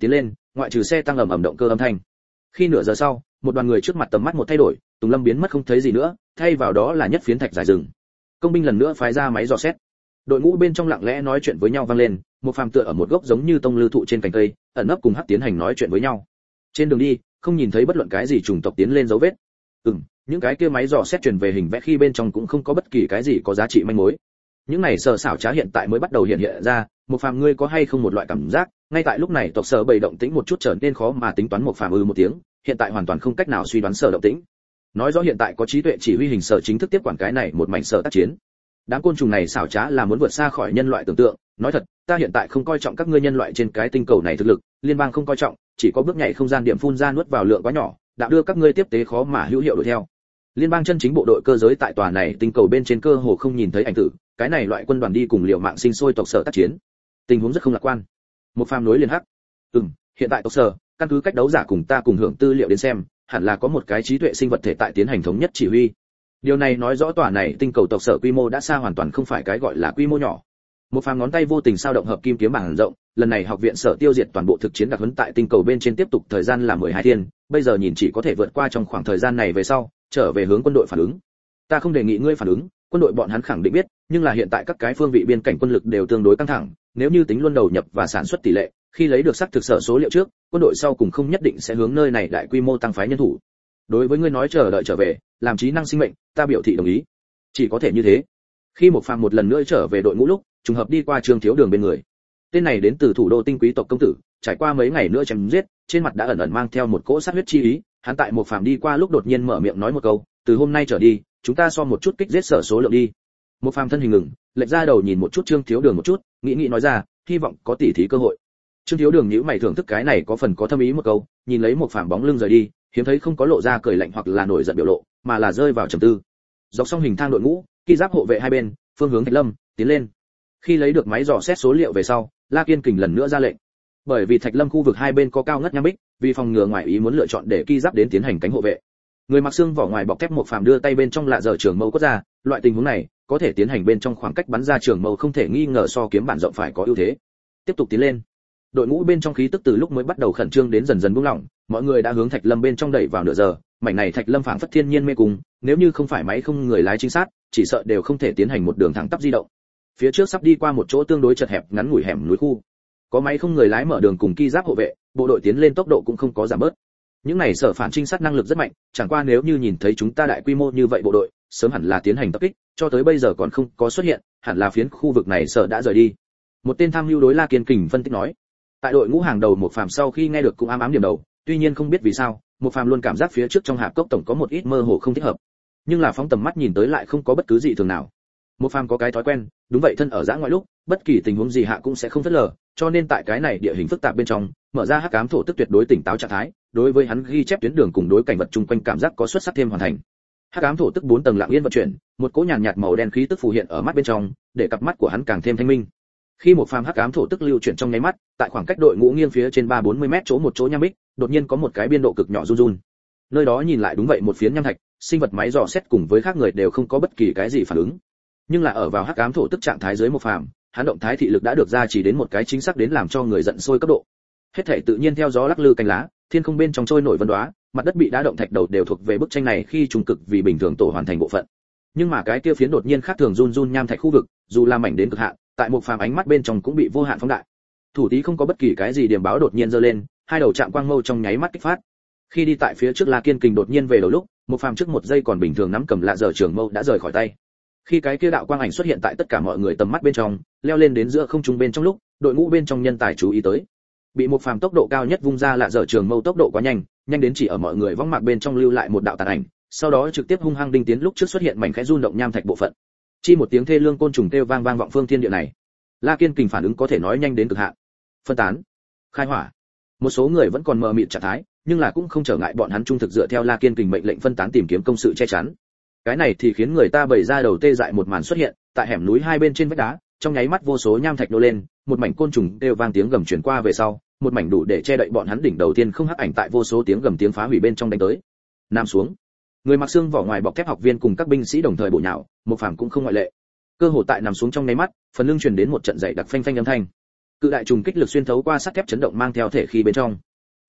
ngoại trừ xe tăng ầm ầm động cơ âm thanh. Khi nửa giờ sau, một đoàn người trước mặt tầm mắt một thay đổi, Tùng Lâm biến mất không thấy gì nữa, thay vào đó là nhất phiến thạch dài rừng. Công binh lần nữa phái ra máy dò xét. Đội ngũ bên trong lặng lẽ nói chuyện với nhau vang lên, một phàm tựa ở một gốc giống như tông lư thụ trên cành cây, ẩn nấp cùng Hắc tiến hành nói chuyện với nhau. Trên đường đi, không nhìn thấy bất luận cái gì chủng tộc tiến lên dấu vết. Những cái kia máy dò xét truyền về hình vẽ khi bên trong cũng không có bất kỳ cái gì có giá trị manh mối. Những này sở xảo trá hiện tại mới bắt đầu hiện hiện ra, một phàm ngươi có hay không một loại cảm giác, ngay tại lúc này tộc sở bầy động tĩnh một chút trở nên khó mà tính toán. Một phàm một tiếng, hiện tại hoàn toàn không cách nào suy đoán sở động tĩnh. Nói rõ hiện tại có trí tuệ chỉ huy hình sở chính thức tiếp quản cái này một mảnh sở tác chiến. Đám côn trùng này xảo trá là muốn vượt xa khỏi nhân loại tưởng tượng, nói thật, ta hiện tại không coi trọng các ngươi nhân loại trên cái tinh cầu này thực lực, liên bang không coi trọng, chỉ có bước nhảy không gian điểm phun ra nuốt vào lượng quá nhỏ, đã đưa các ngươi tiếp tế khó mà hữu hiệu đuổi theo. Liên bang chân chính bộ đội cơ giới tại tòa này tinh cầu bên trên cơ hồ không nhìn thấy ảnh tử, cái này loại quân đoàn đi cùng liều mạng sinh sôi tộc sở tác chiến, tình huống rất không lạc quan. Một phàm nối liền hắc. Hiện tại tộc sở, căn cứ cách đấu giả cùng ta cùng hưởng tư liệu đến xem, hẳn là có một cái trí tuệ sinh vật thể tại tiến hành thống nhất chỉ huy. Điều này nói rõ tòa này tinh cầu tộc sở quy mô đã xa hoàn toàn không phải cái gọi là quy mô nhỏ. Một phàm ngón tay vô tình sao động hợp kim kiếm bảng rộng, lần này học viện sở tiêu diệt toàn bộ thực chiến đặc huấn tại tinh cầu bên trên tiếp tục thời gian là 12 thiên, bây giờ nhìn chỉ có thể vượt qua trong khoảng thời gian này về sau, trở về hướng quân đội phản ứng. Ta không đề nghị ngươi phản ứng, quân đội bọn hắn khẳng định biết, nhưng là hiện tại các cái phương vị biên cảnh quân lực đều tương đối căng thẳng, nếu như tính luôn đầu nhập và sản xuất tỷ lệ, khi lấy được xác thực sở số liệu trước, quân đội sau cùng không nhất định sẽ hướng nơi này đại quy mô tăng phái nhân thủ. Đối với ngươi nói chờ đợi trở về, làm trí năng sinh mệnh, ta biểu thị đồng ý. Chỉ có thể như thế. Khi một phàm một lần nữa trở về đội ngũ lúc, trùng hợp đi qua Trương Thiếu Đường bên người. Tên này đến từ thủ đô tinh quý tộc công tử, trải qua mấy ngày nữa chém giết, trên mặt đã ẩn ẩn mang theo một cỗ sát huyết chi ý, hắn tại một phàm đi qua lúc đột nhiên mở miệng nói một câu, từ hôm nay trở đi, chúng ta so một chút kích giết sở số lượng đi. Một phàm thân hình ngừng, lệch ra đầu nhìn một chút Trương Thiếu Đường một chút, nghĩ nói ra, hy vọng có tỉ thí cơ hội. Trương Thiếu Đường nhíu mày thưởng thức cái này có phần có thâm ý một câu, nhìn lấy một phàm bóng lưng rời đi, hiếm thấy không có lộ ra cười lạnh hoặc là nổi giận biểu lộ, mà là rơi vào trầm tư. Dọc xong hình thang đội ngũ, khi giáp hộ vệ hai bên, phương hướng Thạch Lâm, tiến lên. Khi lấy được máy dò xét số liệu về sau, La Kiên Kình lần nữa ra lệnh. Bởi vì Thạch Lâm khu vực hai bên có cao ngất nham bích, vì phòng ngừa ngoại ý muốn lựa chọn để ki giáp đến tiến hành cánh hộ vệ. Người mặc xương vỏ ngoài bọc thép một phàm đưa tay bên trong lạ dở trường mâu quất ra, loại tình huống này, có thể tiến hành bên trong khoảng cách bắn ra trường mâu không thể nghi ngờ so kiếm bản rộng phải có ưu thế. Tiếp tục tiến lên. Đội ngũ bên trong khí tức từ lúc mới bắt đầu khẩn trương đến dần dần buông lỏng, mọi người đã hướng Thạch Lâm bên trong đẩy vào nửa giờ, mảnh này Thạch Lâm phảng phất thiên nhiên mê cung, nếu như không phải máy không người lái chính xác, chỉ sợ đều không thể tiến hành một đường thẳng tắp di động. Phía trước sắp đi qua một chỗ tương đối chật hẹp ngắn ngủi hẻm núi khu. Có máy không người lái mở đường cùng ki giáp hộ vệ, bộ đội tiến lên tốc độ cũng không có giảm bớt. Những này sở phản trinh sát năng lực rất mạnh, chẳng qua nếu như nhìn thấy chúng ta đại quy mô như vậy bộ đội, sớm hẳn là tiến hành tập kích, cho tới bây giờ còn không có xuất hiện, hẳn là phiến khu vực này sở đã rời đi. Một tên tham mưu đối La Kiên Kình phân tích nói. Tại đội ngũ hàng đầu một phàm sau khi nghe được cũng ám điểm đầu, tuy nhiên không biết vì sao, một phàm luôn cảm giác phía trước trong hạp cốc tổng có một ít mơ hồ không thích hợp, nhưng là phóng tầm mắt nhìn tới lại không có bất cứ gì thường nào. Một phàm có cái thói quen, đúng vậy thân ở dã ngoại lúc, bất kỳ tình huống gì hạ cũng sẽ không phớt lờ, cho nên tại cái này địa hình phức tạp bên trong, mở ra hắc ám thổ tức tuyệt đối tỉnh táo trạng thái, đối với hắn ghi chép tuyến đường cùng đối cảnh vật chung quanh cảm giác có xuất sắc thêm hoàn thành. Hắc ám thổ tức 4 tầng lặng yên vận chuyển, một cỗ nhàn nhạt màu đen khí tức phù hiện ở mắt bên trong, để cặp mắt của hắn càng thêm thanh minh. Khi một phàm hắc ám thổ tức lưu chuyển trong nháy mắt, tại khoảng cách đội ngũ nghiêng phía trên 3-40 mét chỗ một chỗ nham bích, đột nhiên có một cái biên độ cực nhỏ run run. Nơi đó nhìn lại đúng vậy một phiến nham thạch, sinh vật máy dò xét cùng với khác người đều không có bất kỳ cái gì phản ứng. Nhưng là ở vào hắc ám thổ tức trạng thái dưới một phàm, hắn động thái thị lực đã được gia trì đến một cái chính xác đến làm cho người giận sôi cấp độ. Hết thảy tự nhiên theo gió lắc lư cánh lá, thiên không bên trong trôi nổi vân đóa, mặt đất bị đá động thạch đầu đều thuộc về bức tranh này khi trung cực vì bình thường tổ hoàn thành bộ phận. Nhưng mà cái kia phiến đột nhiên khác thường run run nham thạch khu vực, dù là mảnh đến cực hạn, tại một phàm ánh mắt bên trong cũng bị vô hạn phóng đại. Thủ tí không có bất kỳ cái gì điểm báo đột nhiên giơ lên, hai đầu chạm quang mâu trong nháy mắt kích phát. Khi đi tại phía trước La Kiên Kình đột nhiên về đầu lúc, một phàm trước một giây còn bình thường nắm cầm lạ dở trường mâu đã rời khỏi tay. Khi cái kia đạo quang ảnh xuất hiện tại tất cả mọi người tầm mắt bên trong, leo lên đến giữa không trung bên trong lúc, đội ngũ bên trong nhân tài chú ý tới. Bị một phàm tốc độ cao nhất vung ra lạ dở trường mâu tốc độ quá nhanh, nhanh đến chỉ ở mọi người võng mạc bên trong lưu lại một đạo tàn ảnh, sau đó trực tiếp hung hăng đinh tiến lúc trước xuất hiện mảnh khẽ rung động nham thạch bộ phận. Chi một tiếng thê lương côn trùng kêu vang vang vọng phương thiên địa này. La Kiên Kình phản ứng có thể nói nhanh đến cực hạn. Phân tán, khai hỏa. Một số người vẫn còn mờ mịt trạng thái, nhưng là cũng không trở ngại bọn hắn trung thực dựa theo La Kiên Kình mệnh lệnh phân tán tìm kiếm công sự che chắn. Cái này thì khiến người ta bày ra đầu tê dại một màn xuất hiện, tại hẻm núi hai bên trên vách đá, trong nháy mắt vô số nham thạch nô lên, một mảnh côn trùng kêu vang tiếng gầm truyền qua về sau, một mảnh đủ để che đậy bọn hắn đỉnh đầu tiên không hắc ảnh tại vô số tiếng gầm tiếng phá hủy bên trong đánh tới. Nam xuống. Người mặc xương vỏ ngoài bọc thép học viên cùng các binh sĩ đồng thời bổ nhào, một phàm cũng không ngoại lệ. Cơ hồ tại nằm xuống trong nháy mắt, phần lưng truyền đến một trận dậy đặc phanh phanh âm thanh. Cự đại trùng kích lực xuyên thấu qua sắt thép chấn động mang theo thể khí bên trong.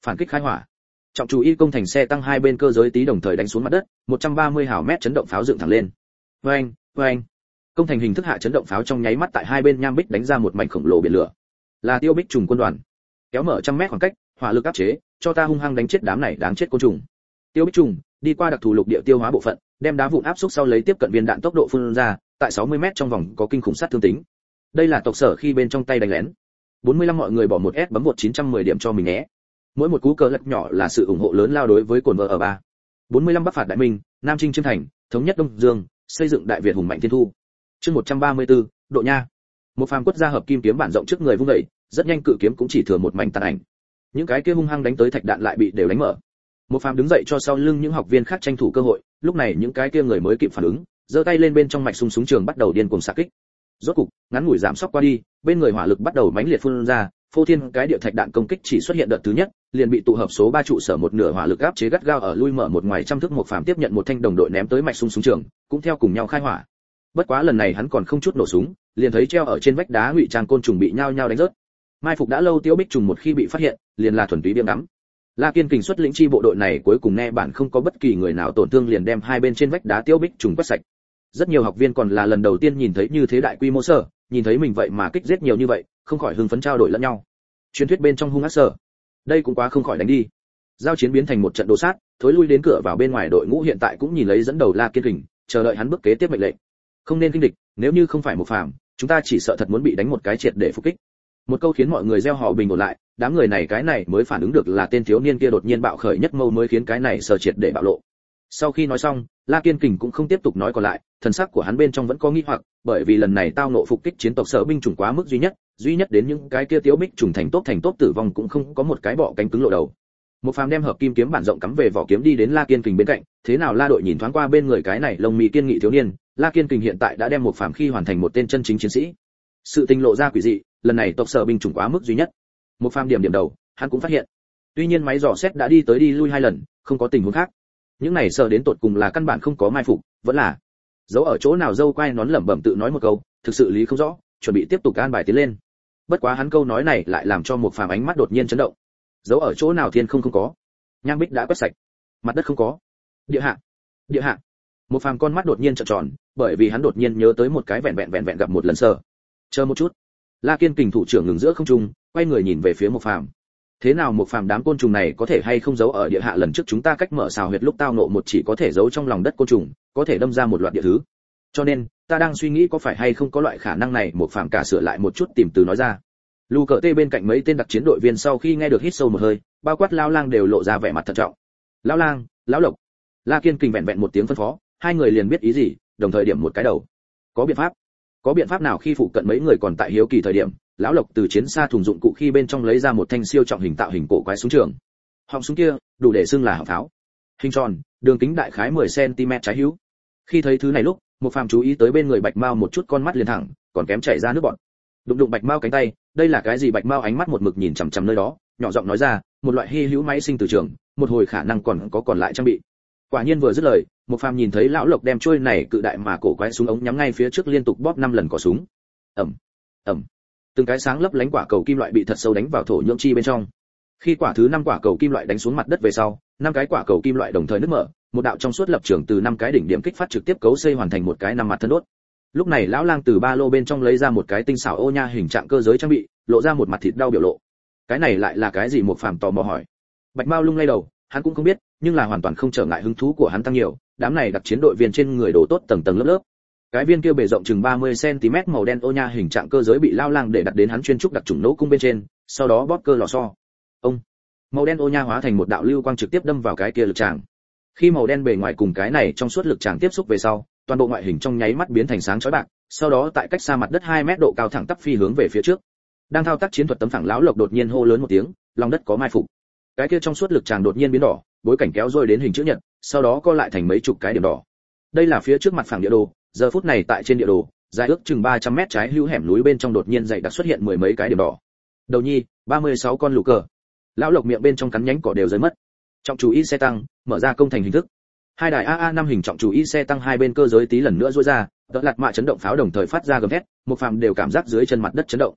phản kích khai hỏa. Trọng chú y công thành xe tăng hai bên cơ giới tí đồng thời đánh xuống mặt đất, 130 hào mét chấn động pháo dựng thẳng lên. Oeng, oeng. Công thành hình thức hạ chấn động pháo trong nháy mắt tại hai bên nham bích đánh ra một mảnh khổng lồ biển lửa. Là Tiêu Bích trùng quân đoàn. Kéo mở 100 mét khoảng cách, hỏa lực áp chế, cho ta hung hăng đánh chết đám này đáng chết côn trùng. Tiêu Bích trùng, đi qua đặc thù lục địa tiêu hóa bộ phận, đem đá vụn áp xúc sau lấy tiếp cận viên đạn tốc độ phun ra, tại 60 mét trong vòng có kinh khủng sát thương tính. Đây là tộc sở khi bên trong tay đánh lén. 45 mọi người bỏ một S bấm 910 điểm cho mình nhé. Mỗi một cú cờ lật nhỏ là sự ủng hộ lớn lao đối với cồn vợ ở 3. 45 Bắc phạt Đại Minh, Nam Trinh Chiêm Thành, thống nhất Đông Dương, xây dựng Đại Việt hùng mạnh thiên thu. Chương 134, Độ Nha. Một phàm quất ra hợp kim kiếm bản rộng trước người vung dậy, rất nhanh cự kiếm cũng chỉ thừa một mảnh tàn ảnh. Những cái kia hung hăng đánh tới thạch đạn lại bị đều đánh mở. Một phàm đứng dậy cho sau lưng những học viên khác tranh thủ cơ hội, lúc này những cái kia người mới kịp phản ứng, giơ tay lên bên trong mạch súng trường bắt đầu điên cuồng xạ kích. Rốt cục, ngắn ngủi giảm sốc qua đi, bên người hỏa lực bắt đầu mãnh liệt phun ra, phô thiên cái địa thạch đạn công kích chỉ xuất hiện đợt thứ nhất, liền bị tụ hợp số 3 trụ sở một nửa hỏa lực áp chế gắt gao ở lui mở một ngoài trăm thước. Một phàm tiếp nhận một thanh đồng đội ném tới mạch súng trường, cũng theo cùng nhau khai hỏa. Bất quá lần này hắn còn không chút nổ súng, liền thấy treo ở trên vách đá ngụy trang côn trùng bị nhao nhao đánh rớt. Mai phục đã lâu Tiêu Bích trùng một khi bị phát hiện, liền là thuần túy biếm đắm. La Kiên Kình xuất lĩnh chi bộ đội này cuối cùng nghe bản không có bất kỳ người nào tổn thương liền đem hai bên trên vách đá Tiêu Bích trùng quét sạch. Rất nhiều học viên còn là lần đầu tiên nhìn thấy như thế đại quy mô sở, nhìn thấy mình vậy mà kích giết nhiều như vậy, không khỏi hưng phấn trao đổi lẫn nhau. Truyền thuyết bên trong hung ác sở, đây cũng quá không khỏi đánh đi. Giao chiến biến thành một trận đồ sát, thối lui đến cửa vào bên ngoài đội ngũ hiện tại cũng nhìn lấy dẫn đầu La Kiên Kình, chờ đợi hắn bước kế tiếp mệnh lệnh. Không nên kinh địch, nếu như không phải một phàm, chúng ta chỉ sợ thật muốn bị đánh một cái triệt để phục kích. Một câu khiến mọi người reo hò bình ổn lại, đám người này cái này mới phản ứng được là tên thiếu niên kia đột nhiên bạo khởi nhất mâu mới khiến cái này sở triệt để bạo lộ. Sau khi nói xong, La Kiên Kình cũng không tiếp tục nói còn lại, thần sắc của hắn bên trong vẫn có nghi hoặc, bởi vì lần này tao nộ phục kích chiến tộc sở binh chủng quá mức duy nhất đến những cái kia Tiêu Bích trùng thành tốt tử vong cũng không có một cái bọ cánh cứng lộ đầu. Một phàm đem hợp kim kiếm bản rộng cắm về vỏ kiếm đi đến La Kiên Kình bên cạnh, thế nào La đội nhìn thoáng qua bên người cái này lông mi kiên nghị thiếu niên, La Kiên Kình hiện tại đã đem một phàm khi hoàn thành một tên chân chính chiến sĩ. Sự tình lộ ra quỷ dị, lần này tộc sở binh chủng quá mức duy nhất. Một phàm điểm đầu, hắn cũng phát hiện. Tuy nhiên máy dò xét đã đi tới đi lui 2 lần, không có tình huống khác. Những này sợ đến tột cùng là căn bản không có mai phục, vẫn là giấu ở chỗ nào dâu quay nón lẩm bẩm tự nói một câu, thực sự lý không rõ, chuẩn bị tiếp tục an bài tiến lên. Bất quá hắn câu nói này lại làm cho một phàm ánh mắt đột nhiên chấn động. Giấu ở chỗ nào thiên không có, nham bích đã quét sạch, mặt đất không có, địa hạ. Một phàm con mắt đột nhiên trợn tròn, bởi vì hắn đột nhiên nhớ tới một cái vẹn vẹn gặp một lần sơ. Chờ một chút. La Kiên Kình thủ trưởng ngừng giữa không trung, quay người nhìn về phía một phàm. Thế nào một phàm đám côn trùng này có thể hay không giấu ở địa hạ, lần trước chúng ta cách mở xào huyệt lúc tao nộ một chỉ có thể giấu trong lòng đất côn trùng, có thể đâm ra một loạt địa thứ. Cho nên, ta đang suy nghĩ có phải hay không có loại khả năng này. Một phàm cả sửa lại một chút tìm từ nói ra. Lù Cờ Tê bên cạnh mấy tên đặc chiến đội viên sau khi nghe được hít sâu một hơi, bao quát Lão Lang đều lộ ra vẻ mặt thận trọng. Lão Lang, Lão Lộc. La Kiên Kình vẹn một tiếng phân phó, hai người liền biết ý gì, đồng thời điểm một cái đầu. Có biện pháp nào? Khi phụ cận mấy người còn tại hiếu kỳ thời điểm, Lão Lộc từ chiến xa thùng dụng cụ khi bên trong lấy ra một thanh siêu trọng hình tạo hình cổ quái súng trường. Họng súng kia đủ để xưng là họng pháo, hình tròn, đường kính đại khái 10 cm trái hữu. Khi thấy thứ này lúc, một phàm chú ý tới bên người Bạch Mao một chút, con mắt liền thẳng, còn kém chảy ra nước bọt. Đụng Bạch Mao cánh tay, đây là cái gì? Bạch Mao ánh mắt một mực nhìn chằm chằm nơi đó, nhỏ giọng nói ra, một loại hy hữu máy sinh từ trường, một hồi khả năng còn lại trang bị. Quả nhiên vừa dứt lời, một phàm nhìn thấy Lão Lộc đem trôi này cự đại mà cổ quái súng ống nhắm ngay phía trước, liên tục bóp 5 lần cò súng. Ầm, ầm. Từng cái sáng lấp lánh quả cầu kim loại bị thật sâu đánh vào thổ nhưỡng chi bên trong. Khi quả thứ 5 quả cầu kim loại đánh xuống mặt đất về sau, 5 cái quả cầu kim loại đồng thời nứt mở, một đạo trong suốt lập trường từ 5 cái đỉnh điểm kích phát trực tiếp cấu xây hoàn thành một cái 5 mặt thân đốt. Lúc này Lão Lang từ ba lô bên trong lấy ra một cái tinh xảo ô nha hình trạng cơ giới trang bị, lộ ra một mặt thịt đau biểu lộ. Cái này lại là cái gì? Một phàm tò mò hỏi. Bạch Mao lung lay đầu, hắn cũng không biết, nhưng là hoàn toàn không trở ngại hứng thú của hắn tăng nhiều. Đám này đặc chiến đội viên trên người đồ tốt tầng lớp. Cái viên kia bề rộng chừng 30 cm màu đen ô nha hình trạng cơ giới bị Lão Lang để đặt đến hắn chuyên trúc đặc trùng nấu cung bên trên, sau đó bóp cơ lò xo. Ông, màu đen ô nha hóa thành một đạo lưu quang trực tiếp đâm vào cái kia lực tràng. Khi màu đen bề ngoài cùng cái này trong suốt lực tràng tiếp xúc về sau, toàn bộ ngoại hình trong nháy mắt biến thành sáng chói bạc, sau đó tại cách xa mặt đất 2 mét độ cao thẳng tắp phi hướng về phía trước. Đang thao tác chiến thuật tấm phẳng, Lão Lộc đột nhiên hô lớn một tiếng, lòng đất có mai phục. Cái kia trong suốt lực tràng đột nhiên biến đỏ, bối cảnh kéo rồi đến hình chữ nhật, sau đó co lại thành mấy chục cái điểm đỏ. Đây là phía trước mặt phẳng địa đồ, giờ phút này tại trên địa đồ, dài ước chừng 300 mét trái hữu hẻm núi bên trong đột nhiên dày đặc xuất hiện 10 mấy cái điểm đỏ. Đầu nhi, 36 con lũ cờ. Lão Lộc miệng bên trong cắn nhánh cỏ đều rơi mất. Trọng chú y xe tăng, mở ra công thành hình thức. Hai đài AA5 hình trọng chú y xe tăng hai bên cơ giới tí lần nữa duỗi ra, đỡ lạt mạ chấn động pháo đồng thời phát ra gầm thét, một phàm đều cảm giác dưới chân mặt đất chấn động.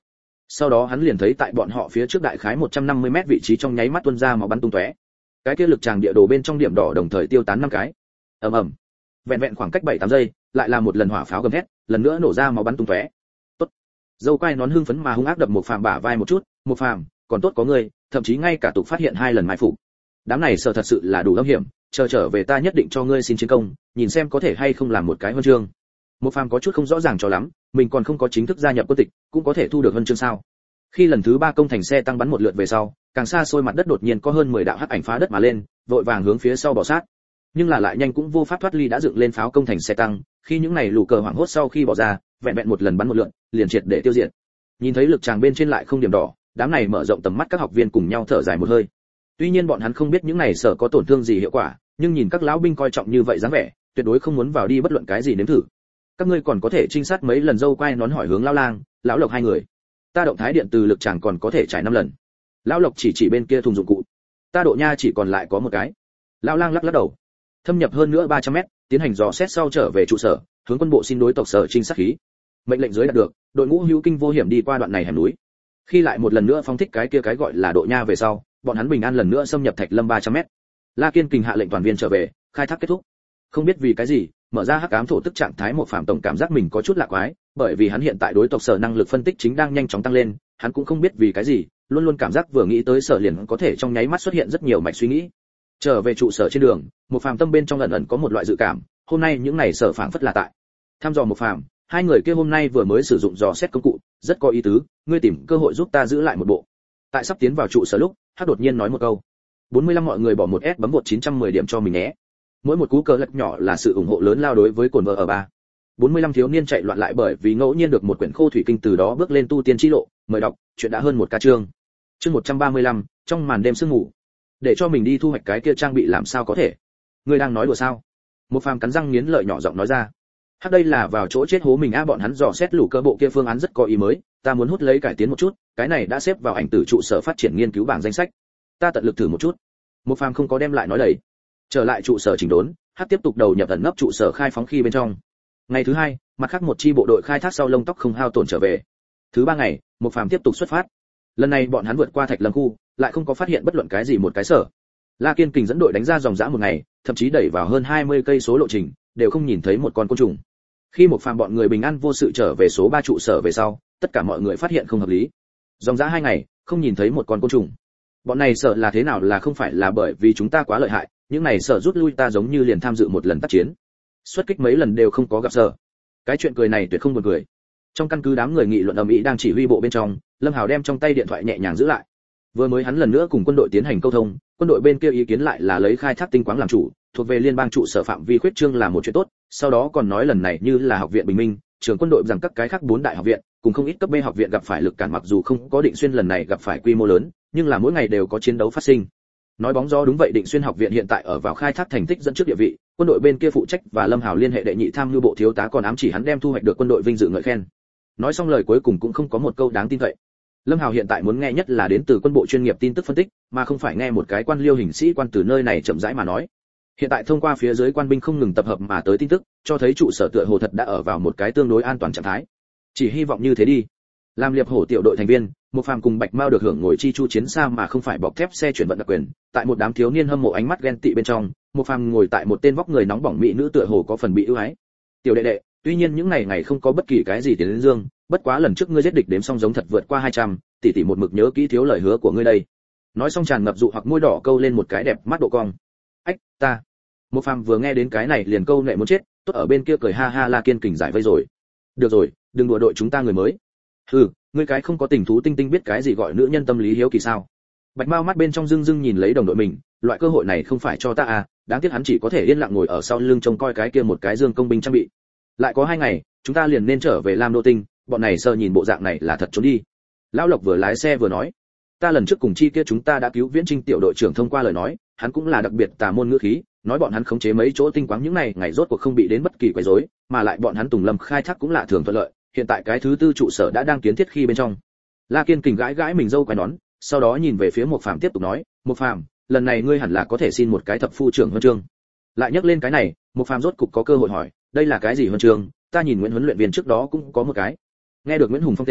Sau đó hắn liền thấy tại bọn họ phía trước đại khái 150 mét vị trí trong nháy mắt tuôn ra máu bắn tung tóe. Cái kia lực tràng địa đồ bên trong điểm đỏ đồng thời tiêu tán 5 cái. Ầm ầm. Vẹn vẹn khoảng cách 7-8 giây, lại là một lần hỏa pháo gầm thét, lần nữa nổ ra máu bắn tung tóe. Tốt. Dâu quai nón hưng phấn mà hung ác đập một phàm bả vai một chút, một phàm, còn tốt có người, thậm chí ngay cả tục phát hiện 2 lần mai phục. Đám này sợ thật sự là đủ âm hiểm, trở về ta nhất định cho ngươi xin chiến công, nhìn xem có thể hay không làm một cái huân chương. Một phàm có chút không rõ ràng cho lắm, mình còn không có chính thức gia nhập quân tịch, cũng có thể thu được huân chương sao? Khi lần thứ 3 công thành xe tăng bắn một lượt về sau, càng xa xôi mặt đất đột nhiên có hơn 10 đạo hắc ảnh phá đất mà lên, vội vàng hướng phía sau bỏ sát. Nhưng là lại nhanh cũng vô pháp thoát ly đã dựng lên pháo công thành xe tăng, khi những này lũ cờ hoảng hốt sau khi bỏ ra, vẹn vẹn một lần bắn một lượt, liền triệt để tiêu diệt. Nhìn thấy lực tràng bên trên lại không điểm đỏ, đám này mở rộng tầm mắt các học viên cùng nhau thở dài một hơi. Tuy nhiên bọn hắn không biết những này sợ có tổn thương gì hiệu quả, nhưng nhìn các lão binh coi trọng như vậy dáng vẻ, tuyệt đối không muốn vào đi bất luận cái gì nếm thử. Các ngươi còn có thể trinh sát mấy lần, dâu quai nón hỏi hướng lão lang, lão lộc hai người. Ta động thái điện từ lực tràng còn có thể trải 5 lần. Lão lộc chỉ bên kia thùng dụng cụ. Ta độ nha chỉ còn lại có một cái. Lão lang lắc lắc đầu. Thâm nhập hơn nữa 300 mét, tiến hành dò xét sau trở về trụ sở, hướng quân bộ xin đối tộc sở trinh sát khí. Mệnh lệnh dưới đạt được, đội ngũ hữu kinh vô hiểm đi qua đoạn này hẻm núi. Khi lại một lần nữa phóng thích cái gọi là độ nha về sau, bọn hắn bình an lần nữa xâm nhập thạch lâm 300 mét. La Kiên Kình hạ lệnh toàn viên trở về, khai thác kết thúc. Không biết vì cái gì, mở ra hắc ám thổ tức trạng thái một phạm tổng cảm giác mình có chút lạ quái, bởi vì hắn hiện tại đối tộc sở năng lực phân tích chính đang nhanh chóng tăng lên, hắn cũng không biết vì cái gì, luôn luôn cảm giác vừa nghĩ tới sở liền có thể trong nháy mắt xuất hiện rất nhiều mạch suy nghĩ. Trở về trụ sở trên đường, một phàm tâm bên trong ẩn ẩn có một loại dự cảm, hôm nay những này sở phảng phất là tại thăm dò một phàm, hai người kia hôm nay vừa mới sử dụng dò xét công cụ, rất có ý tứ, ngươi tìm cơ hội giúp ta giữ lại một bộ. Tại sắp tiến vào trụ sở lúc, Hắc đột nhiên nói một câu. 45 mọi người bỏ một S bấm 910 điểm cho mình nhé. Mỗi một cú cờ lật nhỏ là sự ủng hộ lớn lao đối với cồn vợ ở 3. 45 thiếu niên chạy loạn lại bởi vì ngẫu nhiên được một quyển khô thủy kinh, từ đó bước lên tu tiên chi lộ, mời đọc, chuyện đã hơn một ca chương. Chương 135, trong màn đêm sương ngủ. Để cho mình đi thu hoạch cái kia trang bị làm sao có thể? Ngươi đang nói đùa sao? Một phàm cắn răng nghiến lợi nhỏ giọng nói ra. Hắc đây là vào chỗ chết hố mình a, bọn hắn dò xét lũ cơ bộ kia phương án rất có ý mới, ta muốn hút lấy cải tiến một chút, cái này đã xếp vào ảnh tử trụ sở phát triển nghiên cứu bảng danh sách. Ta tận lực thử một chút. Một phàm không có đem lại nói đầy. Trở lại trụ sở chỉnh đốn, Hắc tiếp tục đầu nhập ẩn nấp trụ sở khai phóng khi bên trong. Ngày thứ 2, mặt khác một chi bộ đội khai thác sau lông tóc không hao tổn trở về. Thứ 3 ngày, một phàm tiếp tục xuất phát. Lần này bọn hắn vượt qua thạch lâm khu, lại không có phát hiện bất luận cái gì một cái sở. La Kiên Kình dẫn đội đánh ra dòng dã một ngày, thậm chí đẩy vào hơn 20 cây số lộ trình, đều không nhìn thấy một con côn trùng. Khi một phàm bọn người bình an vô sự trở về số 3 trụ sở về sau, tất cả mọi người phát hiện không hợp lý. Dòng dã 2 ngày, không nhìn thấy một con côn trùng. Bọn này sợ là thế nào, là không phải là bởi vì chúng ta quá lợi hại, những này sợ rút lui ta giống như liền tham dự một lần tác chiến. Xuất kích mấy lần đều không có gặp sợ. Cái chuyện cười này tuyệt không buồn cười. Trong căn cứ đám người nghị luận ầm ĩ đang chỉ huy bộ bên trong, Lâm Hào đem trong tay điện thoại nhẹ nhàng giữ lại. Vừa mới hắn lần nữa cùng quân đội tiến hành câu thông, quân đội bên kia ý kiến lại là lấy khai thác tinh quáng làm chủ, thuộc về liên bang trụ sở phạm vi khuyết trương là một chuyện tốt, sau đó còn nói lần này như là học viện bình minh, trường quân đội rằng các cái khác 4 đại học viện, cùng không ít cấp B học viện gặp phải lực cản, mặc dù không có Định Xuyên lần này gặp phải quy mô lớn, nhưng là mỗi ngày đều có chiến đấu phát sinh. Nói bóng gió đúng vậy, Định Xuyên học viện hiện tại ở vào khai thác thành tích dẫn trước địa vị, quân đội bên kia phụ trách và Lâm Hào liên hệ đệ nhị tham nhu bộ thiếu tá còn ám chỉ hắn đem thu hoạch được quân đội vinh dự ngợi khen. Nói xong lời cuối cùng cũng không có một câu đáng tin cậy. Lâm Hào hiện tại muốn nghe nhất là đến từ quân bộ chuyên nghiệp tin tức phân tích, mà không phải nghe một cái quan liêu hình sĩ quan từ nơi này chậm rãi mà nói. Hiện tại thông qua phía dưới quan binh không ngừng tập hợp mà tới tin tức, cho thấy trụ sở tựa hồ thật đã ở vào một cái tương đối an toàn trạng thái. Chỉ hy vọng như thế đi. Làm liệp hổ tiểu đội thành viên, một phàm cùng Bạch Mao được hưởng ngồi chi chu chiến xa mà không phải bọc thép xe chuyển vận đặc quyền. Tại một đám thiếu niên hâm mộ ánh mắt ghen tị bên trong, một phàm ngồi tại một tên vóc người nóng bỏng mỹ nữ tựa hồ có phần bị ưu ái. Tiểu đệ đệ, tuy nhiên những ngày không có bất kỳ cái gì tiến đến dương, bất quá lần trước ngươi giết địch đếm xong giống thật vượt qua 200, tỷ một mực nhớ kỹ thiếu lời hứa của ngươi đây. Nói xong tràn ngập dụ hoặc môi đỏ câu lên một cái đẹp mắt độ cong. Ách, ta. Một phàm vừa nghe đến cái này liền câu nệ muốn chết, tốt ở bên kia cười ha ha. La Kiên Kình giải vây rồi. Được rồi, đừng đùa đội chúng ta người mới. Hừ, ngươi cái không có tình thú tinh tinh biết cái gì gọi nữ nhân tâm lý hiếu kỳ sao? Bạch Mao mắt bên trong dưng dưng nhìn lấy đồng đội mình, loại cơ hội này không phải cho ta à, đáng tiếc hắn chỉ có thể yên lặng ngồi ở sau lưng trông coi cái kia một cái dương công binh trang bị. Lại có 2 ngày, chúng ta liền nên trở về Lam Đô Tinh, bọn này sợ nhìn bộ dạng này là thật trốn đi. Lão Lộc vừa lái xe vừa nói, ta lần trước cùng chi kia chúng ta đã cứu Viễn Trinh tiểu đội trưởng thông qua lời nói, hắn cũng là đặc biệt tà môn ngữ khí, nói bọn hắn khống chế mấy chỗ tinh quáng những này ngày rốt cuộc không bị đến bất kỳ quấy rối, mà lại bọn hắn Tùng Lâm khai thác cũng lạ thường thuận lợi, hiện tại cái thứ 4 trụ sở đã đang kiến thiết khi bên trong. La Kiên Kình gãi gãi mình râu quai nón, sau đó nhìn về phía Một Phàm tiếp tục nói, Một Phàm, lần này ngươi hẳn là có thể xin một cái thập phu trưởng huân chương. Lại nhắc lên cái này, Một Phàm rốt cục có cơ hội hỏi, đây là cái gì huân chương? Ta nhìn Nguyễn huấn luyện viên trước đó cũng có một cái. Nghe được Nguyễn Hùng Phong tên,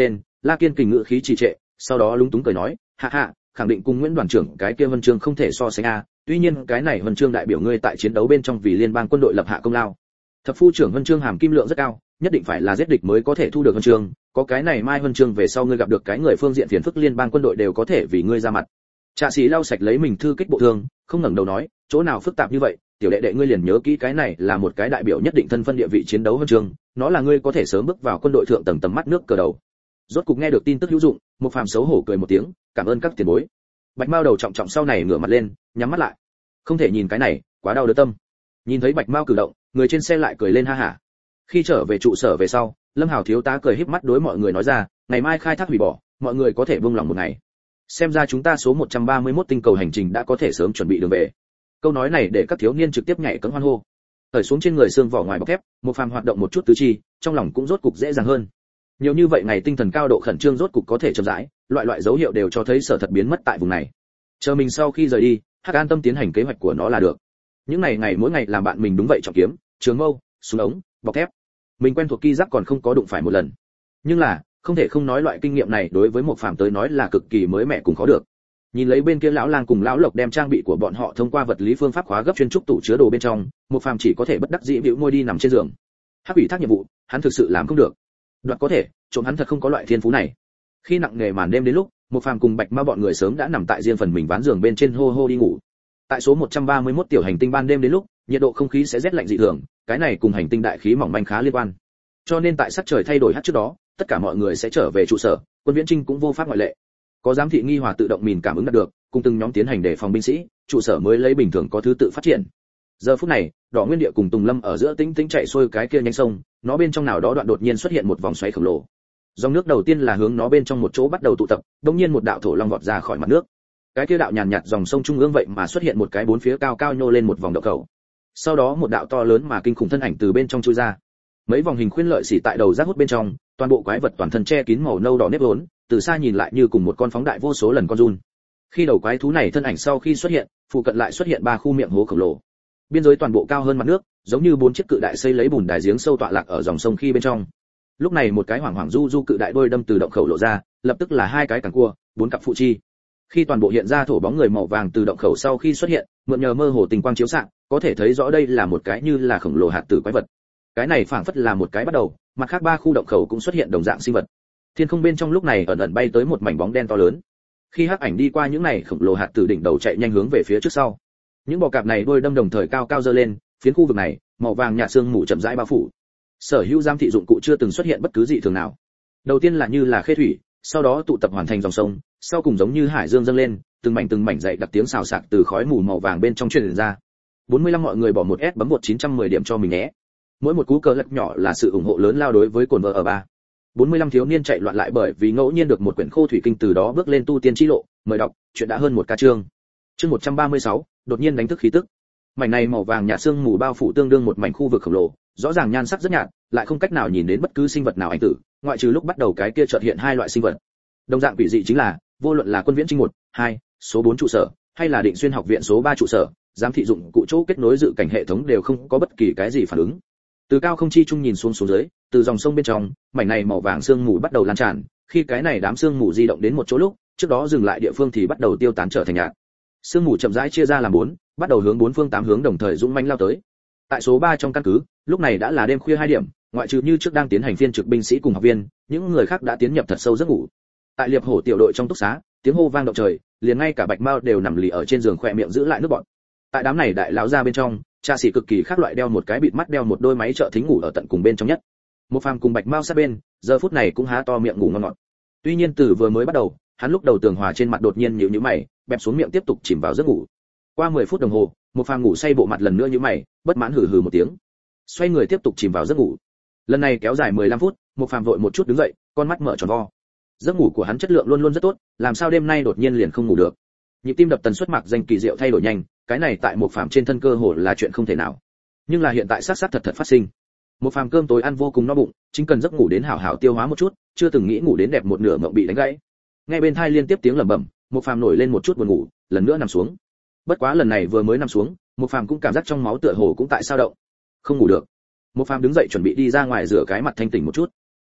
La Kiên Kình ngữ khí trì trệ, sau đó lúng túng cười nói, hạ hạ, khẳng định cùng Nguyễn đoàn trưởng cái kia huân chương không thể so sánh a, tuy nhiên cái này huân chương đại biểu ngươi tại chiến đấu bên trong vì liên bang quân đội lập hạ công lao. Thập phu trưởng huân chương hàm kim lượng rất cao, nhất định phải là giết địch mới có thể thu được huân chương, có cái này mai huân chương về sau ngươi gặp được cái người phương diện phiền phức liên bang quân đội đều có thể vì ngươi ra mặt. Trạ Sĩ lau sạch lấy mình thư kích bộ thương, không ngẩng đầu nói, chỗ nào phức tạp như vậy, tiểu đệ đệ ngươi liền nhớ kỹ cái này là một cái đại biểu nhất định thân phân địa vị chiến đấu huân chương, nó là ngươi có thể sớm bước vào quân đội thượng tầng tầm mắt nước cờ đầu. Rốt cục nghe được tin tức hữu dụng, Một Phàm xấu hổ cười một tiếng, cảm ơn các tiền bối. Bạch Mao đầu trọng trọng sau này ngửa mặt lên, nhắm mắt lại. Không thể nhìn cái này, quá đau đớn tâm. Nhìn thấy Bạch Mao cử động, người trên xe lại cười lên ha hả. Khi trở về trụ sở về sau, Lâm Hào thiếu tá cười híp mắt đối mọi người nói ra, ngày mai khai thác hủy bỏ, mọi người có thể buông lòng một ngày. Xem ra chúng ta số 131 tinh cầu hành trình đã có thể sớm chuẩn bị đường về. Câu nói này để các thiếu niên trực tiếp nhảy cẫng hoan hô. Thời xuống trên người xương vỏ ngoài bọc thép, Một Phàm hoạt động một chút tứ chi, trong lòng cũng rốt cục dễ dàng hơn. Nhiều như vậy ngày tinh thần cao độ khẩn trương rốt cục có thể chậm rãi, loại dấu hiệu đều cho thấy Sở Thật biến mất tại vùng này. Chờ mình sau khi rời đi, Hắc An Tâm tiến hành kế hoạch của nó là được. Những ngày mỗi ngày làm bạn mình đúng vậy trọng kiếm, trường mâu, súng ống, bọc thép. Mình quen thuộc ki giáp còn không có đụng phải một lần. Nhưng là, không thể không nói loại kinh nghiệm này đối với Một Phàm tới nói là cực kỳ mới mẻ cùng khó được. Nhìn lấy bên kia lão lang cùng lão lộc đem trang bị của bọn họ thông qua vật lý phương pháp khóa gấp chuyên trúc tủ chứa đồ bên trong, Một Phàm chỉ có thể bất đắc dĩ bĩu môi đi nằm trên giường. Hắc ủy thác nhiệm vụ, hắn thực sự làm không được. Đoạt có thể, trộm hắn thật không có loại thiên phú này. Khi nặng nề màn đêm đến lúc, Một Phàm cùng Bạch Ma bọn người sớm đã nằm tại riêng phần mình ván giường bên trên hô hô đi ngủ. Tại số 131 tiểu hành tinh ban đêm đến lúc, nhiệt độ không khí sẽ rét lạnh dị thường, cái này cùng hành tinh đại khí mỏng manh khá liên quan. Cho nên tại sắc trời thay đổi hắt trước đó, tất cả mọi người sẽ trở về trụ sở, Quân Viễn Trinh cũng vô pháp ngoại lệ. Có giám thị nghi hòa tự động mìn cảm ứng đạt được, cùng từng nhóm tiến hành đề phòng binh sĩ, trụ sở mới lấy bình thường có thứ tự phát triển. Giờ phút này, Đỏ Nguyên Địa cùng Tùng Lâm ở giữa tĩnh tĩnh chạy xuôi cái kia nhánh sông, nó bên trong nào đó đoạn đột nhiên xuất hiện một vòng xoáy khổng lồ. Dòng nước đầu tiên là hướng nó bên trong một chỗ bắt đầu tụ tập, đột nhiên một đạo thổ long vọt ra khỏi mặt nước. Cái kia đạo nhàn nhạt dòng sông trung ương vậy mà xuất hiện một cái bốn phía cao cao nhô lên một vòng động khẩu. Sau đó một đạo to lớn mà kinh khủng thân ảnh từ bên trong chui ra. Mấy vòng hình khuyên lợi xỉ tại đầu rác hút bên trong, toàn bộ quái vật toàn thân che kín màu nâu đỏ nếp vốn, từ xa nhìn lại như cùng một con phóng đại vô số lần con giun. Khi đầu quái thú này thân ảnh sau khi xuất hiện, phụ cận lại xuất hiện ba khu miệng hố khổng lồ. Biên giới toàn bộ cao hơn mặt nước, giống như bốn chiếc cự đại xây lấy bùn đài giếng sâu tọa lạc ở dòng sông khi bên trong. Lúc này một cái hoảng du cự đại đôi đâm từ động khẩu lộ ra, lập tức là hai cái cẳng cua, bốn cặp phụ chi. Khi toàn bộ hiện ra thổ bóng người màu vàng từ động khẩu sau khi xuất hiện, mượn nhờ mơ hồ tình quang chiếu xạ, có thể thấy rõ đây là một cái như là khổng lồ hạt tử quái vật. Cái này phảng phất là một cái bắt đầu, mặt khác ba khu động khẩu cũng xuất hiện đồng dạng sinh vật. Thiên không bên trong lúc này ẩn ẩn bay tới một mảnh bóng đen to lớn. Khi hắc ảnh đi qua những này khổng lồ hạt tử đỉnh đầu chạy nhanh hướng về phía trước sau. Những bò cạp này đuôi đâm đồng thời cao cao giơ lên, phiến khu vực này, màu vàng nhạt sương mù chậm rãi bao phủ. Sở hữu giám thị dụng cụ chưa từng xuất hiện bất cứ dị thường nào. Đầu tiên là như là khê thủy, sau đó tụ tập hoàn thành dòng sông, sau cùng giống như hải dương dâng lên, từng mảnh dậy đặc tiếng xào xạc từ khói mù màu vàng bên trong truyền ra. 45 mọi người bỏ một S bấm 1910 điểm cho mình nhé. Mỗi một cú cờ lật nhỏ là sự ủng hộ lớn lao đối với cồn vợ ở 3. 45 thiếu niên chạy loạn lại bởi vì ngẫu nhiên được một quyển khô thủy kinh từ đó bước lên tu tiên chi lộ, mời đọc, chuyện đã hơn một ca chương. Chương 136, đột nhiên đánh thức khí tức. Mảnh này màu vàng nhạt sương mù bao phủ tương đương một mảnh khu vực khổng lồ, rõ ràng nhan sắc rất nhạt, lại không cách nào nhìn đến bất cứ sinh vật nào ảnh tử, ngoại trừ lúc bắt đầu cái kia chợt hiện hai loại sinh vật. Đồng dạng quỷ dị chính là, vô luận là Quân Viễn Trinh 1, 2, số 4 trụ sở, hay là Định Xuyên học viện số 3 trụ sở, giám thị dụng cụ chỗ kết nối dự cảnh hệ thống đều không có bất kỳ cái gì phản ứng. Từ cao không chi trung nhìn xuống dưới, từ dòng sông bên trong, mảnh này màu vàng sương mù bắt đầu lan tràn, khi cái này đám sương mù di động đến một chỗ lúc, trước đó dừng lại địa phương thì bắt đầu tiêu tán trở thành nhạt. Sương mù chậm rãi chia ra làm 4, bắt đầu hướng bốn phương tám hướng đồng thời dũng mãnh lao tới. Tại số 3 trong căn cứ, lúc này đã là đêm khuya 2 điểm, ngoại trừ như trước đang tiến hành phiên trực binh sĩ cùng học viên, những người khác đã tiến nhập thật sâu giấc ngủ. Tại Liệp Hổ tiểu đội trong túc xá, tiếng hô vang động trời, liền ngay cả Bạch Mao đều nằm lì ở trên giường khỏe miệng giữ lại nước bọt. Tại đám này đại lão ra bên trong, Cha Sĩ cực kỳ khác loại đeo một cái bịt mắt đeo một đôi máy trợ thính ngủ ở tận cùng bên trong nhất. Một Phàm cùng Bạch Mao sát bên, giờ phút này cũng há to miệng ngủ ngon ngọt. Tuy nhiên từ vừa mới bắt đầu, hắn lúc đầu tường hòa trên mặt đột nhiên nhíu nhíu mày, bẹp xuống miệng tiếp tục chìm vào giấc ngủ. Qua 10 phút đồng hồ, Một Phàm ngủ say bộ mặt lần nữa nhíu mày, bất mãn hừ hừ một tiếng. Xoay người tiếp tục chìm vào giấc ngủ. Lần này kéo dài 15 phút, Một Phàm vội một chút đứng dậy, con mắt mở tròn vo. Giấc ngủ của hắn chất lượng luôn luôn rất tốt, làm sao đêm nay đột nhiên liền không ngủ được. Nhịp tim đập tần suất mặc danh kỳ diệu thay đổi nhanh, cái này tại Một Phàm trên thân cơ hồ là chuyện không thể nào. Nhưng là hiện tại xác thật phát sinh. Một Phàm cơm tối ăn vô cùng no bụng, chính cần giấc ngủ đến hảo hảo tiêu hóa một chút, chưa từng nghĩ ngủ đến đẹp một nửa mộng bị đánh gãy. Nghe bên tai liên tiếp tiếng lẩm bẩm, Một Phàm nổi lên một chút buồn ngủ, lần nữa nằm xuống. Bất quá lần này vừa mới nằm xuống, Một Phàm cũng cảm giác trong máu tựa hồ cũng tại sao động. Không ngủ được. Một Phàm đứng dậy chuẩn bị đi ra ngoài rửa cái mặt thanh tỉnh một chút.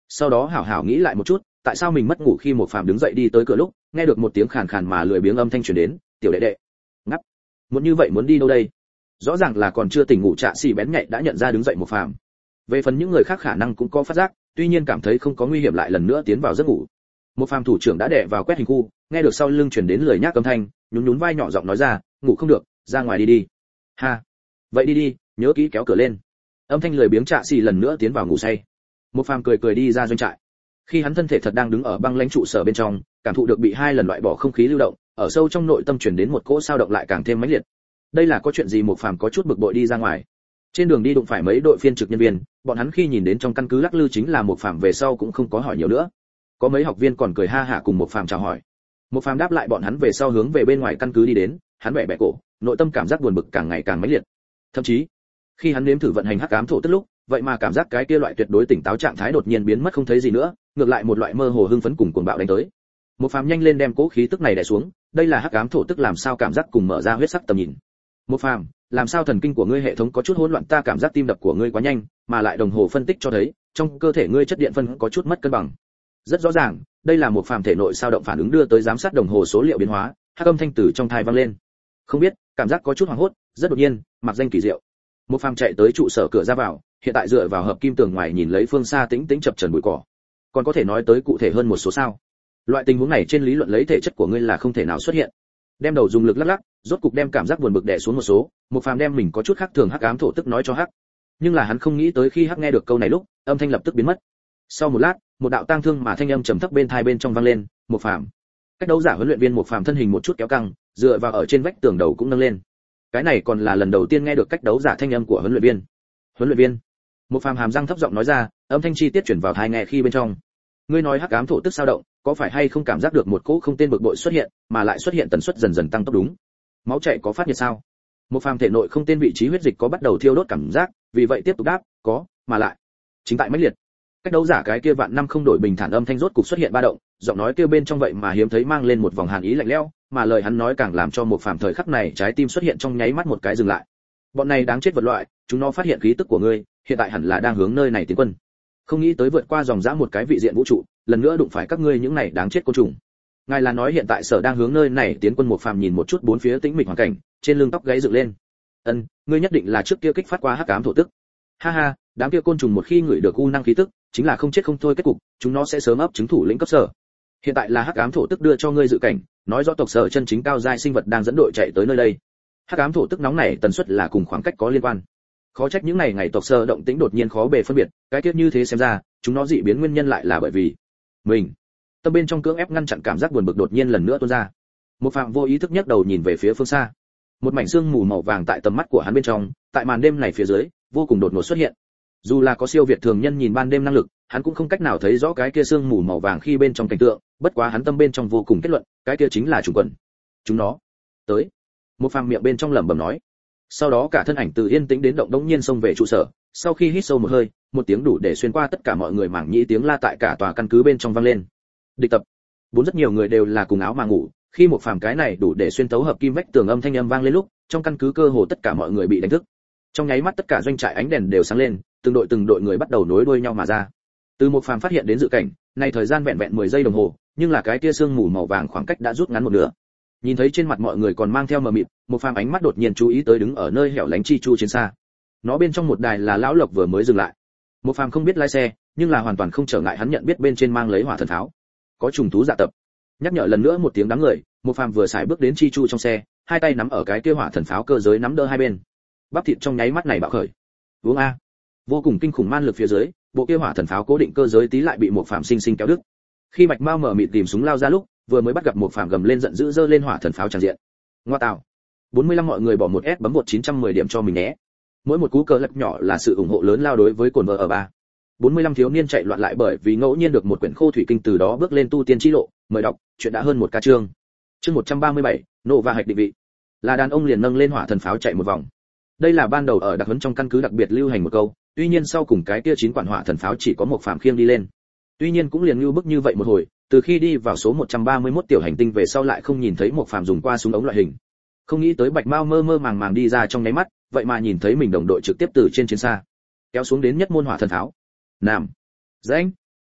Sau đó hảo hảo nghĩ lại một chút, tại sao mình mất ngủ khi một phàm đứng dậy đi tới cửa lúc, nghe được một tiếng khàn khàn mà lười biếng âm thanh truyền đến, "Tiểu đệ đệ." Ngắp. Muốn như vậy muốn đi đâu đây? Rõ ràng là còn chưa tỉnh ngủ Trạ Sĩ bén nhạy đã nhận ra đứng dậy một phàm. Về phần những người khác khả năng cũng có phát giác, tuy nhiên cảm thấy không có nguy hiểm lại lần nữa tiến vào giấc ngủ. Một phàm thủ trưởng đã đè vào quét hình khu, nghe được sau lưng truyền đến lười nhác âm thanh, nhún nhún vai nhỏ giọng nói ra, "Ngủ không được, ra ngoài đi đi." "Ha, vậy đi đi, nhớ kỹ kéo cửa lên." Âm thanh lười biếng Trạ Sĩ lần nữa tiến vào ngủ say. Một phàm cười cười đi ra doanh trại. Khi hắn thân thể thật đang đứng ở băng lãnh trụ sở bên trong, cảm thụ được bị hai lần loại bỏ không khí lưu động, ở sâu trong nội tâm truyền đến một cỗ sao động lại càng thêm mãnh liệt. Đây là có chuyện gì? Một phàm có chút bực bội đi ra ngoài. Trên đường đi đụng phải mấy đội phiên trực nhân viên, bọn hắn khi nhìn đến trong căn cứ lắc lư chính là một phàm về sau cũng không có hỏi nhiều nữa. Có mấy học viên còn cười ha hả cùng một phàm chào hỏi. Một phàm đáp lại bọn hắn về sau hướng về bên ngoài căn cứ đi đến, hắn bẻ bẻ cổ, nội tâm cảm giác buồn bực càng ngày càng mãnh liệt. Thậm chí, khi hắn nếm thử vận hành hắc ám thổ tức lúc, vậy mà cảm giác cái kia loại tuyệt đối tỉnh táo trạng thái đột nhiên biến mất không thấy gì nữa, ngược lại một loại mơ hồ hưng phấn cùng cuồng bạo đánh tới. Một phàm nhanh lên đem cố khí tức này đè xuống, đây là hắc ám thổ tức làm sao cảm giác cùng mở ra huyết sắc tầm nhìn. Một phàm, làm sao thần kinh của ngươi hệ thống có chút hỗn loạn, ta cảm giác tim đập của ngươi quá nhanh, mà lại đồng hồ phân tích cho thấy, trong cơ thể ngươi chất điện phân có chút mất cân bằng. Rất rõ ràng, đây là một phàm thể nội sao động phản ứng đưa tới giám sát đồng hồ số liệu biến hóa, hắc âm thanh từ trong thai vang lên. Không biết, cảm giác có chút hoảng hốt, rất đột nhiên, mặc danh kỳ diệu. Một phàm chạy tới trụ sở cửa ra vào, hiện tại dựa vào hợp kim tường ngoài nhìn lấy phương xa tĩnh tĩnh chập chờn bụi cỏ. Còn có thể nói tới cụ thể hơn một số sao? Loại tình huống này trên lý luận lấy thể chất của ngươi là không thể nào xuất hiện. Đem đầu dùng lực lắc lắc, rốt cục đem cảm giác buồn bực đè xuống một số, một phàm đem mình có chút khác thường hắc ám thổ tức nói cho hắc. Nhưng là hắn không nghĩ tới khi hắc nghe được câu này lúc, âm thanh lập tức biến mất. Sau một lát, một đạo tang thương mà thanh âm trầm thấp bên tai bên trong vang lên, "Một phàm." Cách đấu giả huấn luyện viên một phàm thân hình một chút kéo căng, dựa vào ở trên vách tường đầu cũng nâng lên. Cái này còn là lần đầu tiên nghe được cách đấu giả thanh âm của huấn luyện viên. "Huấn luyện viên." Một phàm hàm răng thấp giọng nói ra, âm thanh chi tiết chuyển vào tai nghe khi bên trong. "Ngươi nói hắc ám thổ tức sao động, có phải hay không cảm giác được một cỗ không tên bực bội xuất hiện, mà lại xuất hiện tần suất dần dần tăng tốc đúng? Máu chảy có phát nhiệt sao?" Một phàm thể nội không tên vị trí huyết dịch có bắt đầu thiêu đốt cảm giác, vì vậy tiếp tục đáp, "Có, mà lại chính tại mãnh liệt." Cách đấu giả cái kia vạn năm không đổi bình thản âm thanh rốt cục xuất hiện ba động, giọng nói kia bên trong vậy mà hiếm thấy mang lên một vòng hàn ý lạnh lẽo, mà lời hắn nói càng làm cho một phàm thời khắc này trái tim xuất hiện trong nháy mắt một cái dừng lại. "Bọn này đáng chết vật loại, chúng nó phát hiện khí tức của ngươi, hiện tại hẳn là đang hướng nơi này tiến quân. Không nghĩ tới vượt qua dòng dã một cái vị diện vũ trụ, lần nữa đụng phải các ngươi những này đáng chết côn trùng." Ngài là nói hiện tại sở đang hướng nơi này tiến quân? Một phàm nhìn một chút bốn phía tĩnh mịch hoàn cảnh, trên lưng tóc gáy dựng lên. Ngươi nhất định là trước kia kích phát qua hắc ám thổ tức. Ha ha, đám kia côn trùng một khi ngửi được u năng khí tức, chính là không chết không thôi kết cục, chúng nó sẽ sớm ấp trứng thủ lĩnh cấp sở. Hiện tại là hắc ám thổ tức đưa cho ngươi dự cảnh, nói rõ tộc sở chân chính cao giai sinh vật đang dẫn đội chạy tới nơi đây. Hắc ám thổ tức nóng này tần suất là cùng khoảng cách có liên quan. Khó trách những ngày tộc sở động tĩnh đột nhiên khó bề phân biệt, cái tiết như thế xem ra, chúng nó dị biến nguyên nhân lại là bởi vì mình. Tâm bên trong cưỡng ép ngăn chặn cảm giác buồn bực đột nhiên lần nữa tuôn ra. Một phạm vô ý thức nhấc đầu nhìn về phía phương xa. Một mảnh sương mù màu vàng tại tầm mắt của hắn bên trong, tại màn đêm này phía dưới, vô cùng đột ngột xuất hiện. Dù là có siêu việt thường nhân nhìn ban đêm năng lực, hắn cũng không cách nào thấy rõ cái kia sương mù màu vàng khi bên trong cảnh tượng, bất quá hắn tâm bên trong vô cùng kết luận, cái kia chính là trùng quần. Chúng nó tới. Một phàm miệng bên trong lẩm bẩm nói. Sau đó cả thân ảnh từ yên tĩnh đến động đống nhiên xông về trụ sở, sau khi hít sâu một hơi, một tiếng đủ để xuyên qua tất cả mọi người mảng nhĩ tiếng la tại cả tòa căn cứ bên trong vang lên. Địch tập. Bốn rất nhiều người đều là cùng áo mà ngủ, khi một phàm cái này đủ để xuyên tấu hợp kim vách tường âm thanh âm vang lên lúc, trong căn cứ cơ hồ tất cả mọi người bị đánh thức. Trong nháy mắt tất cả doanh trại ánh đèn đều sáng lên, từng đội người bắt đầu nối đuôi nhau mà ra. Từ một phàm phát hiện đến dự cảnh, này thời gian vẹn vẹn 10 giây đồng hồ, nhưng là cái tia sương mù màu vàng khoảng cách đã rút ngắn một nửa. Nhìn thấy trên mặt mọi người còn mang theo mờ mịt, một phàm ánh mắt đột nhiên chú ý tới đứng ở nơi hẻo lánh chi chu trên xa. Nó bên trong một đài là lão lộc vừa mới dừng lại. Một phàm không biết lái xe, nhưng là hoàn toàn không trở ngại hắn nhận biết bên trên mang lấy hỏa thần pháo. Có trùng thú dạ tập. Nhắc nhở lần nữa một tiếng đám người, một phàm vừa xài bước đến chi chu trong xe, hai tay nắm ở cái kia hỏa thần pháo cơ giới nắm đỡ hai bên. Bắp thịt trong nháy mắt này bạo khởi. Uống a. Vô cùng kinh khủng man lực phía dưới, bộ kia hỏa thần pháo cố định cơ giới tí lại bị một phàm sinh sinh kéo đứt. Khi Bạch Mao mở mịt tìm súng lao ra lúc, vừa mới bắt gặp một phàm gầm lên giận dữ giơ lên hỏa thần pháo tràn diện. Ngoa tạo. 45 mọi người bỏ một S bấm 1910 điểm cho mình nhé. Mỗi một cú cờ lật nhỏ là sự ủng hộ lớn lao đối với cồn vợ ở 3. 45 thiếu niên chạy loạn lại bởi vì ngẫu nhiên được một quyển khô thủy kinh từ đó bước lên tu tiên chi lộ, mời đọc, chuyện đã hơn một ca chương. Chương 137, nộ và hạch định vị. Là đàn ông liền nâng lên hỏa thần pháo chạy một vòng. Đây là ban đầu ở đặc huấn trong căn cứ đặc biệt lưu hành một câu, tuy nhiên sau cùng cái kia 9 quản hỏa thần pháo chỉ có một phàm khiêng đi lên. Tuy nhiên cũng liền lưu bức như vậy một hồi, từ khi đi vào số 131 tiểu hành tinh về sau lại không nhìn thấy một phàm dùng qua súng ống loại hình. Không nghĩ tới Bạch Mao mơ mơ màng màng đi ra trong nháy mắt, vậy mà nhìn thấy mình đồng đội trực tiếp từ trên chiến xa kéo xuống đến nhất môn hỏa thần pháo. Nam, danh,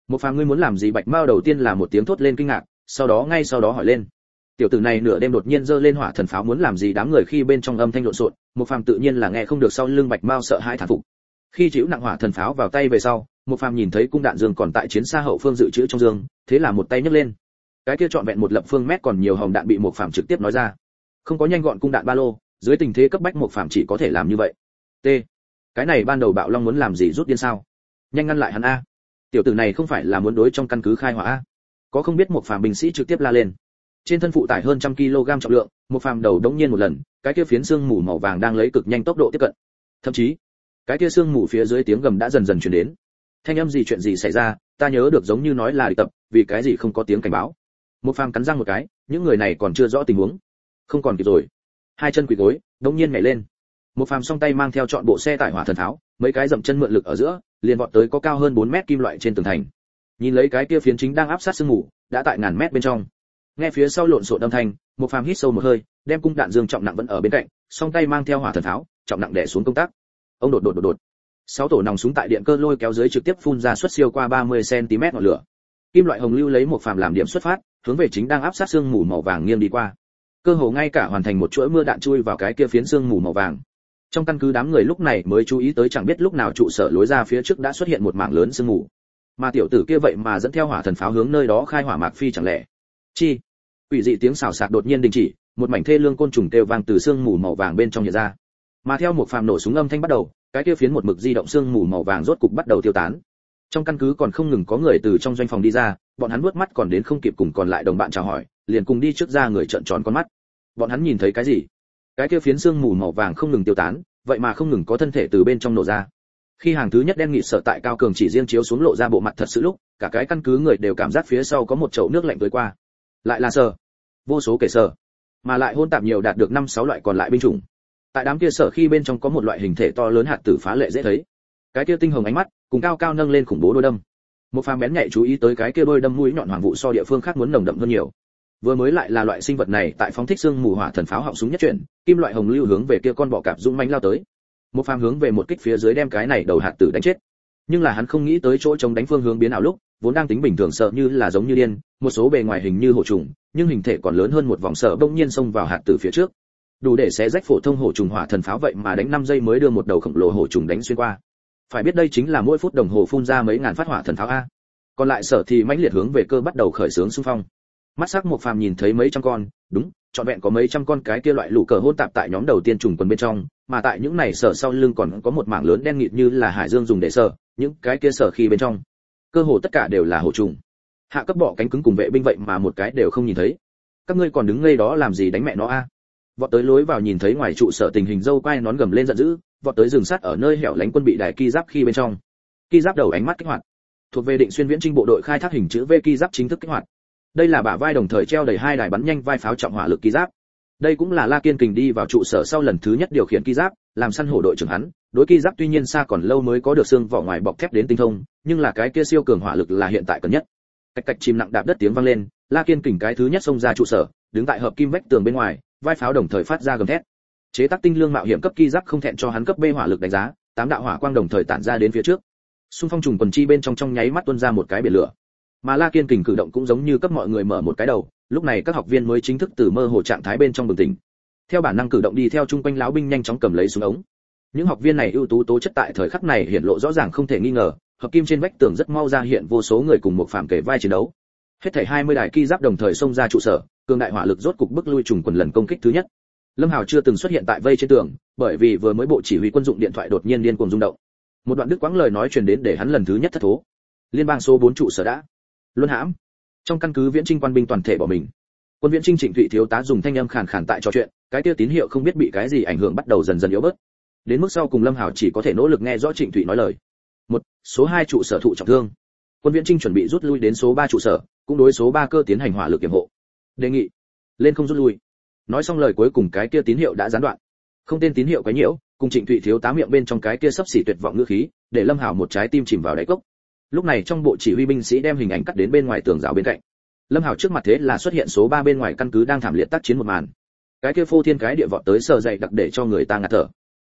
Một Phàm, ngươi muốn làm gì? Bạch Mao đầu tiên là một tiếng thốt lên kinh ngạc, ngay sau đó hỏi lên. Tiểu tử này nửa đêm đột nhiên giơ lên hỏa thần pháo muốn làm gì? Đám người khi bên trong âm thanh lộn xộn, Một Phàm tự nhiên là nghe không được, sau lưng Bạch Mao sợ hãi thán phục. Khi chịu nặng hỏa thần pháo vào tay về sau, Một Phàm nhìn thấy cung đạn dương còn tại chiến xa hậu phương dự trữ trong dương, thế là một tay nhấc lên. Cái kia trọn vẹn một lập phương mét còn nhiều hồng đạn bị Một Phàm trực tiếp nói ra. Không có nhanh gọn cung đạn ba lô, dưới tình thế cấp bách Một Phàm chỉ có thể làm như vậy. T. Cái này ban đầu Bạo Long muốn làm gì? Rút điên sao? Nhanh ngăn lại hắn a. Tiểu tử này không phải là muốn đối trong căn cứ khai hỏa a? Có không biết? Một Phàm binh sĩ trực tiếp la lên. Trên thân phụ tải hơn 100 kg trọng lượng, Một Phàm đầu đống nhiên một lần, cái kia phiến xương mù màu vàng đang lấy cực nhanh tốc độ tiếp cận. Thậm chí, cái kia xương mù phía dưới tiếng gầm đã dần dần truyền đến. Thanh âm gì? Chuyện gì xảy ra? Ta nhớ được giống như nói là địch tập, vì cái gì không có tiếng cảnh báo? Một Phàm cắn răng một cái, những người này còn chưa rõ tình huống. Không còn kịp rồi. Hai chân quỳ gối, đống nhiên nhảy lên. Một Phàm song tay mang theo trọn bộ xe tải hỏa thần tháo, mấy cái dậm chân mượn lực ở giữa, liền vọt tới có cao hơn 4 mét kim loại trên tường thành. Nhìn lấy cái kia phiến chính đang áp sát sương mù, đã tại ngàn mét bên trong. Nghe phía sau lộn xộn âm thanh, Một Phàm hít sâu một hơi, đem cung đạn dương trọng nặng vẫn ở bên cạnh, song tay mang theo hỏa thần tháo, trọng nặng đè xuống công tác. Ông đột. 6 tổ nòng súng tại điện cơ lôi kéo dưới trực tiếp phun ra suất siêu qua 30 cm ngọn lửa. Kim loại hồng lưu lấy Một Phàm làm điểm xuất phát, hướng về chính đang áp sát sương mù màu vàng nghiêng đi qua. Cơ hồ ngay cả hoàn thành một chuỗi mưa đạn chui vào cái kia phiến sương mù màu vàng. Trong căn cứ đám người lúc này mới chú ý tới, chẳng biết lúc nào trụ sở lối ra phía trước đã xuất hiện một mảng lớn sương mù. Mà tiểu tử kia vậy mà dẫn theo hỏa thần pháo hướng nơi đó khai hỏa mạc phi chẳng lẽ? Chi? Quỷ dị tiếng xào xạc đột nhiên đình chỉ, một mảnh thê lương côn trùng kêu vang từ sương mù màu vàng bên trong hiện ra. Mà theo Một Phàm nổ súng âm thanh bắt đầu, cái kia phiến một mực di động sương mù màu vàng rốt cục bắt đầu tiêu tán. Trong căn cứ còn không ngừng có người từ trong doanh phòng đi ra, bọn hắn vuốt mắt còn đến không kịp cùng còn lại đồng bạn chào hỏi, liền cùng đi trước ra người trợn tròn con mắt. Bọn hắn nhìn thấy cái gì? Cái kia phiến sương mù màu vàng không ngừng tiêu tán, vậy mà không ngừng có thân thể từ bên trong nổ ra. Khi hàng thứ nhất đen nghịt sở tại cao cường chỉ riêng chiếu xuống lộ ra bộ mặt thật sự lúc, cả cái căn cứ người đều cảm giác phía sau có một chậu nước lạnh tưới qua. Lại là sở, vô số kể sở, mà lại hôn tạp nhiều đạt được 5-6 loại còn lại binh chủng. Tại đám kia sở khi bên trong có một loại hình thể to lớn hạt tử phá lệ dễ thấy. Cái kia tinh hồng ánh mắt, cùng cao cao nâng lên khủng bố đôi đâm. Một Phàm bén nhạy chú ý tới cái kia đôi đâm mũi nhọn hoàng vụ so địa phương khác muốn nồng đậm hơn nhiều. Vừa mới lại là loại sinh vật này tại phóng thích xương mù hỏa thần pháo họng súng nhất chuyển, kim loại hồng lưu hướng về kia con bọ cạp dũng mãnh lao tới. Một Phàm hướng về một kích phía dưới đem cái này đầu hạt tử đánh chết. Nhưng là hắn không nghĩ tới chỗ chống đánh phương hướng biến ảo lúc, vốn đang tính bình thường sợ như là giống như điên, một số bề ngoài hình như hổ trùng, nhưng hình thể còn lớn hơn một vòng sở bỗng nhiên xông vào hạt tử phía trước. Đủ để xé rách phổ thông hổ trùng hỏa thần pháo vậy mà đánh 5 giây mới đưa một đầu khổng lồ hổ trùng đánh xuyên qua. Phải biết đây chính là mỗi phút đồng hồ phun ra mấy ngàn phát hỏa thần pháo a. Còn lại sở thì mãnh liệt hướng về cơ bắt đầu khởi xướng xung phong. Mắt sắc Một Phàm nhìn thấy mấy trăm con, đúng, trọn vẹn có mấy trăm con cái kia loại lũ cờ hỗn tạp tại nhóm đầu tiên trùng quần bên trong, mà tại những này sở sau lưng còn có một mảng lớn đen nghịt như là hải dương dùng để sở, những cái kia sở khi bên trong, cơ hồ tất cả đều là hổ trùng. Hạ cấp bọ cánh cứng cùng vệ binh vậy mà một cái đều không nhìn thấy. Các ngươi còn đứng ngây đó làm gì, đánh mẹ nó a. Vọt tới lối vào nhìn thấy ngoài trụ sở tình hình dâu quai nón gầm lên giận dữ, vọt tới rừng sắt ở nơi hẻo lánh quân bị đài ki giáp khi bên trong. Ki giáp đầu ánh mắt kích hoạt. Thuộc về Định Xuyên Viễn Trinh bộ đội khai thác hình chữ V ki giáp chính thức kích hoạt. Đây là bả vai đồng thời treo đầy 2 đài bắn nhanh vai pháo trọng hỏa lực ki giáp. Đây cũng là La Kiên Kình đi vào trụ sở sau lần thứ nhất điều khiển ki giáp, làm săn hổ đội trưởng hắn, đối ki giáp tuy nhiên xa còn lâu mới có được xương vỏ ngoài bọc thép đến tinh thông, nhưng là cái kia siêu cường hỏa lực là hiện tại cần nhất. Cạch cạch chìm nặng đạp đất tiếng vang lên, La Kiên Kình cái thứ nhất xông ra trụ sở, đứng tại hợp kim vách tường bên ngoài, vai pháo đồng thời phát ra gầm thét. Chế tác tinh lương mạo hiểm cấp ki giáp không thẹn cho hắn cấp B hỏa lực đánh giá, 8 đạo hỏa quang đồng thời tản ra đến phía trước. Xung phong trùng quần chi bên trong nháy mắt tuôn ra một cái biển lửa. Mà La Kiên Kình cử động cũng giống như cấp mọi người mở một cái đầu, lúc này các học viên mới chính thức từ mơ hồ trạng thái bên trong bừng tỉnh. Theo bản năng cử động đi theo chung quanh lão binh nhanh chóng cầm lấy súng ống. Những học viên này ưu tú tố chất tại thời khắc này hiện lộ rõ ràng không thể nghi ngờ, hợp kim trên vách tường rất mau ra hiện vô số người cùng một Phàm kề vai chiến đấu. Hết thảy 20 đài ki giáp đồng thời xông ra trụ sở, cường đại hỏa lực rốt cục bức lui trùng quần lần công kích thứ nhất. Lâm Hào chưa từng xuất hiện tại vây trên tường, bởi vì vừa mới bộ chỉ huy quân dụng điện thoại đột nhiên điên cuồng rung động. Một đoạn đứt quãng lời nói truyền đến để hắn lần thứ nhất thất thố. Liên bang số 4 trụ sở đã luân hãm. Trong căn cứ Viễn Trinh quan binh toàn thể bỏ mình. Quân Viễn Trinh Trịnh Thụy thiếu tá dùng thanh âm khàn khàn tại trò chuyện, cái kia tín hiệu không biết bị cái gì ảnh hưởng bắt đầu dần dần yếu bớt. Đến mức sau cùng Lâm Hào chỉ có thể nỗ lực nghe rõ Trịnh Thụy nói lời. Một, số 2 trụ sở thụ trọng thương. Quân Viễn Trinh chuẩn bị rút lui đến số 3 trụ sở, cũng đối số 3 cơ tiến hành hỏa lực kiểm hộ. Đề nghị lên không rút lui. Nói xong lời cuối cùng cái kia tín hiệu đã gián đoạn. Không tên tín hiệu quấy nhiễu, cùng Trịnh Thụy thiếu tá miệng bên trong cái kia sắp xỉ tuyệt vọng ngữ khí, để Lâm Hào một trái tim chìm vào đáy cốc. Lúc này trong bộ chỉ huy binh sĩ đem hình ảnh cắt đến bên ngoài tường rào bên cạnh. Lâm Hào trước mặt thế là xuất hiện số 3 bên ngoài căn cứ đang thảm liệt tác chiến một màn. Cái kia phô thiên cái địa vọt tới sờ dậy đặc để cho người ta ngạt thở.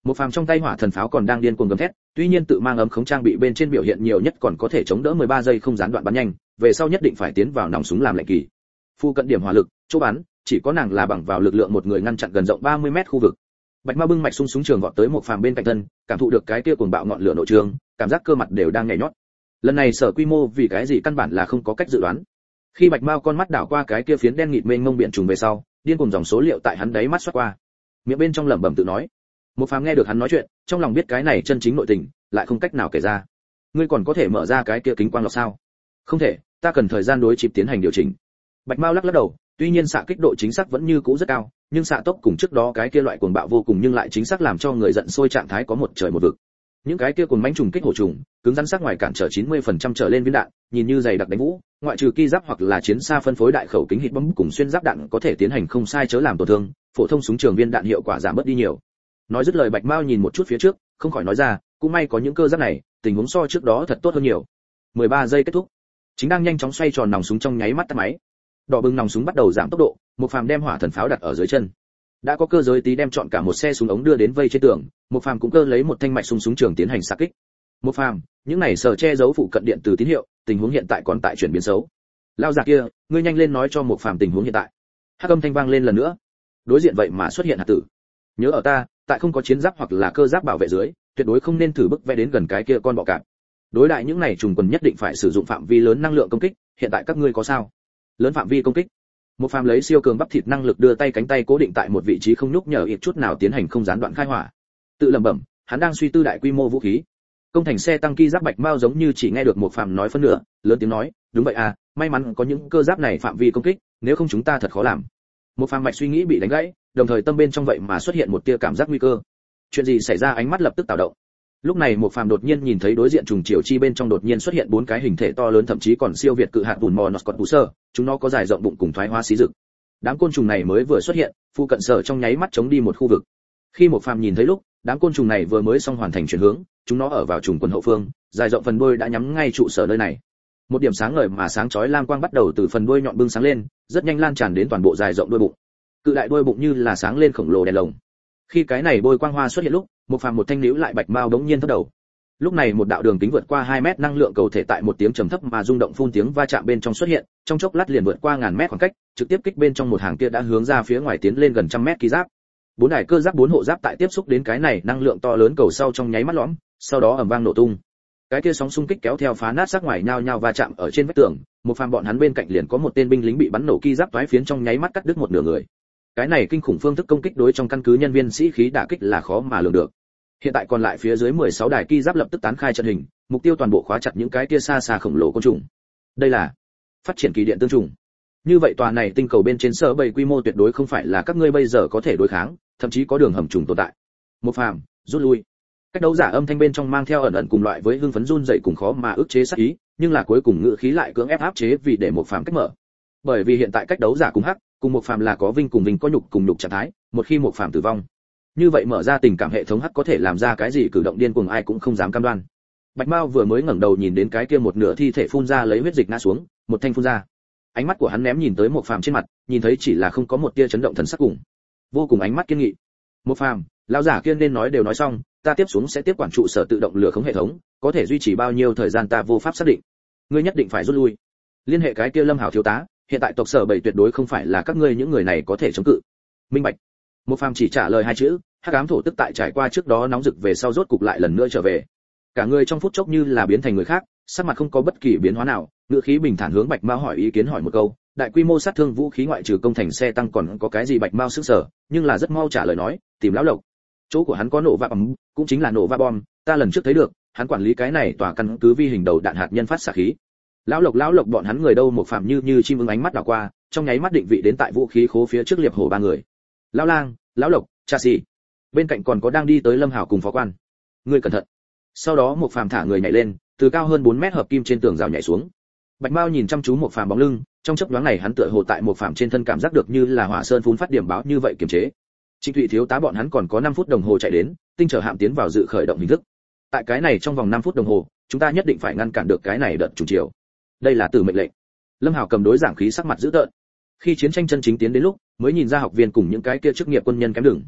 Một phàm trong tay hỏa thần pháo còn đang điên cuồng gầm thét, tuy nhiên tự mang ấm khống trang bị bên trên biểu hiện nhiều nhất còn có thể chống đỡ 13 giây không gián đoạn bắn nhanh, về sau nhất định phải tiến vào nòng súng làm lệnh kỳ. Phu cận điểm hỏa lực, chỗ bắn, chỉ có nàng là bằng vào lực lượng một người ngăn chặn gần rộng 30 mét khu vực. Bạch Ma bưng mạch sung súng trường vọt tới một phàm bên cạnh thân, cảm thụ được cái kia cuồng bạo ngọn lửa nội trường, cảm giác cơ mặt đều đang nhảy nhót. Lần này sở quy mô vì cái gì căn bản là không có cách dự đoán. Khi Bạch Mao con mắt đảo qua cái kia phiến đen nghịt mênh mông biển trùng về sau, điên cuồng dòng số liệu tại hắn đáy mắt xoát qua. Miệng bên trong lẩm bẩm tự nói. Một phàm nghe được hắn nói chuyện, trong lòng biết cái này chân chính nội tình, lại không cách nào kể ra. Ngươi còn có thể mở ra cái kia kính quang lọc sao? Không thể, ta cần thời gian đối chip tiến hành điều chỉnh. Bạch Mao lắc lắc đầu, tuy nhiên xạ kích độ chính xác vẫn như cũ rất cao, nhưng xạ tốc cùng trước đó cái kia loại cuồng bạo vô cùng nhưng lại chính xác làm cho người giận sôi trạng thái có một trời một vực. Những cái kia cuồng mãnh trùng kích hổ trùng, cứng rắn sắc ngoài cản trở 90% trở lên viên đạn, nhìn như dày đặc đánh vũ, ngoại trừ ki giáp hoặc là chiến xa phân phối đại khẩu kính hít bấm cùng xuyên giáp đạn có thể tiến hành không sai chớ làm tổn thương, phổ thông súng trường viên đạn hiệu quả giảm bớt đi nhiều. Nói dứt lời Bạch Mao nhìn một chút phía trước, không khỏi nói ra, cũng may có những cơ giáp này, tình huống so trước đó thật tốt hơn nhiều. 13 giây kết thúc. Chính đang nhanh chóng xoay tròn nòng súng trong nháy mắt tắt máy. Đỏ bừng nòng súng bắt đầu giảm tốc độ, một phàm đem hỏa thần pháo đặt ở dưới chân. Đã có cơ giới tí đem chọn cả một xe súng ống đưa đến vây trên tường, một phàm cũng cơ lấy một thanh mạch súng trường tiến hành xạ kích. Một phàm, những này sở che giấu phụ cận điện từ tín hiệu, tình huống hiện tại còn tại chuyển biến xấu. Lao già kia, ngươi nhanh lên nói cho một phàm tình huống hiện tại. Hắc âm thanh vang lên lần nữa. Đối diện vậy mà xuất hiện hạt tử. Nhớ ở ta, tại không có chiến giáp hoặc là cơ giáp bảo vệ dưới, tuyệt đối không nên thử bức vẽ đến gần cái kia con bọ cạp. Đối đại những này trùng quần nhất định phải sử dụng phạm vi lớn năng lượng công kích, hiện tại các ngươi có sao? Lớn phạm vi công kích. Một phàm lấy siêu cường bắp thịt năng lực đưa tay cánh tay cố định tại một vị trí không nhúc nhở ít chút nào tiến hành không gián đoạn khai hỏa. Tự lẩm bẩm, hắn đang suy tư đại quy mô vũ khí. Công thành xe tăng ki giáp Bạch Mao giống như chỉ nghe được một phàm nói phân nửa, lớn tiếng nói, đúng vậy à, may mắn có những cơ giáp này phạm vi công kích, nếu không chúng ta thật khó làm. Một phàm mạch suy nghĩ bị đánh gãy, đồng thời tâm bên trong vậy mà xuất hiện một tia cảm giác nguy cơ. Chuyện gì xảy ra? Ánh mắt lập tức tạo động. Lúc này một phàm đột nhiên nhìn thấy đối diện trùng chiều chi bên trong đột nhiên xuất hiện 4 cái hình thể to lớn thậm chí còn siêu việt cự hạt bùn mò nọt bù sơ, chúng nó có dài rộng bụng cùng thoái hóa xí rực. Đám côn trùng này mới vừa xuất hiện, phụ cận sở trong nháy mắt chống đi một khu vực. Khi một phàm nhìn thấy lúc, đám côn trùng này vừa mới xong hoàn thành chuyển hướng, chúng nó ở vào trùng quần hậu phương, dài rộng phần đuôi đã nhắm ngay trụ sở nơi này. Một điểm sáng ngời mà sáng chói lam quang bắt đầu từ phần đuôi nhọn bưng sáng lên, rất nhanh lan tràn đến toàn bộ dài rộng đuôi bụng. Cự đại đuôi bụng như là sáng lên khổng lồ đèn lồng. Khi cái này bôi quang hoa xuất hiện lúc, một phàm một thanh níu lại Bạch Mao đống nhiên thấp đầu. Lúc này một đạo đường kính vượt qua 2 mét năng lượng cầu thể tại một tiếng trầm thấp mà rung động phun tiếng va chạm bên trong xuất hiện, trong chốc lát liền vượt qua ngàn mét khoảng cách, trực tiếp kích bên trong một hàng kia đã hướng ra phía ngoài tiến lên gần trăm mét ký giáp. 4 đài cơ giáp 4 hộ giáp tại tiếp xúc đến cái này năng lượng to lớn cầu sau trong nháy mắt lõm, sau đó ầm vang nổ tung. Cái kia sóng xung kích kéo theo phá nát sát ngoài nhao nhao va chạm ở trên vách tường, một phàm bọn hắn bên cạnh liền có một tên binh lính bị bắn nổ ki giáp toái phiến trong nháy mắt cắt đứt một nửa người. Cái này kinh khủng phương thức công kích đối trong căn cứ nhân viên sĩ khí đả kích là khó mà lường được. Hiện tại còn lại phía dưới 16 đài ki giáp lập tức tán khai trận hình, mục tiêu toàn bộ khóa chặt những cái kia xa xa khổng lồ côn trùng. Đây là phát triển kỳ điện tương trùng. Như vậy tòa này tinh cầu bên trên sở bầy quy mô tuyệt đối không phải là các ngươi bây giờ có thể đối kháng, thậm chí có đường hầm trùng tồn tại. Một phàm, rút lui. Cách đấu giả âm thanh bên trong mang theo ẩn ẩn cùng loại với hưng phấn run rẩy cùng khó mà ức chế sát ý, nhưng là cuối cùng ngữ khí lại cưỡng ép áp chế vì để một phàm cách mở. Bởi vì hiện tại cách đấu giả cùng hắc, cùng một phàm là có vinh cùng vinh có nhục cùng nhục trạng thái, một khi một phàm tử vong, như vậy mở ra tình cảm hệ thống hắc có thể làm ra cái gì cử động điên cuồng ai cũng không dám cam đoan. Bạch Mao vừa mới ngẩng đầu nhìn đến cái kia một nửa thi thể phun ra lấy huyết dịch ngã xuống, một thanh phun ra. Ánh mắt của hắn ném nhìn tới một phàm trên mặt, nhìn thấy chỉ là không có một tia chấn động thần sắc cùng vô cùng ánh mắt kiên nghị. Một phàm, lão giả kia nên nói đều nói xong, ta tiếp xuống sẽ tiếp quản trụ sở tự động lửa khống hệ thống, có thể duy trì bao nhiêu thời gian ta vô pháp xác định. Ngươi nhất định phải rút lui. Liên hệ cái kia Lâm Hảo thiếu tá, hiện tại tộc sở bảy tuyệt đối không phải là các ngươi những người này có thể chống cự. Minh bạch. Một phàm chỉ trả lời 2 chữ, hắc ám thổ tức tại trải qua trước đó nóng rực về sau rốt cục lại lần nữa trở về. Cả người trong phút chốc như là biến thành người khác, sắc mặt không có bất kỳ biến hóa nào, ngữ khí bình thản hướng Bạch Mao hỏi ý kiến hỏi một câu, đại quy mô sát thương vũ khí ngoại trừ công thành xe tăng còn có cái gì? Bạch Mao sững sờ, nhưng là rất mau trả lời nói, tìm lão Lộc. Chỗ của hắn có nổ va bom, cũng chính là nổ va bom, ta lần trước thấy được, hắn quản lý cái này tòa căn cứ vi hình đầu đạn hạt nhân phát xạ khí. Lão Lộc bọn hắn người đâu? Một phàm như chim ưng ánh mắt đảo qua, trong nháy mắt định vị đến tại vũ khí khố phía trước liệp hổ 3 người. Lão Lang, lão Lộc, cha xì. Bên cạnh còn có đang đi tới Lâm Hảo cùng phó quan. Ngươi cẩn thận. Sau đó một phàm thả người nhảy lên, từ cao hơn 4 mét hợp kim trên tường rào nhảy xuống. Bạch Mao nhìn chăm chú một phàm bóng lưng, trong chốc nhoáng này hắn tựa hồ tại một phàm trên thân cảm giác được như là hỏa sơn phun phát điểm báo như vậy kiềm chế. Trịnh Thụy thiếu tá bọn hắn còn có 5 phút đồng hồ chạy đến, tinh trở hạm tiến vào dự khởi động hình thức. Tại cái này trong vòng 5 phút đồng hồ, chúng ta nhất định phải ngăn cản được cái này đợt trùng chiều. Đây là tử mệnh lệnh. Lâm Hảo cầm đối giảng khí sắc mặt dữ tợn. Khi chiến tranh chân chính tiến đến lúc, mới nhìn ra học viên cùng những cái kia chức nghiệp quân nhân kém đường.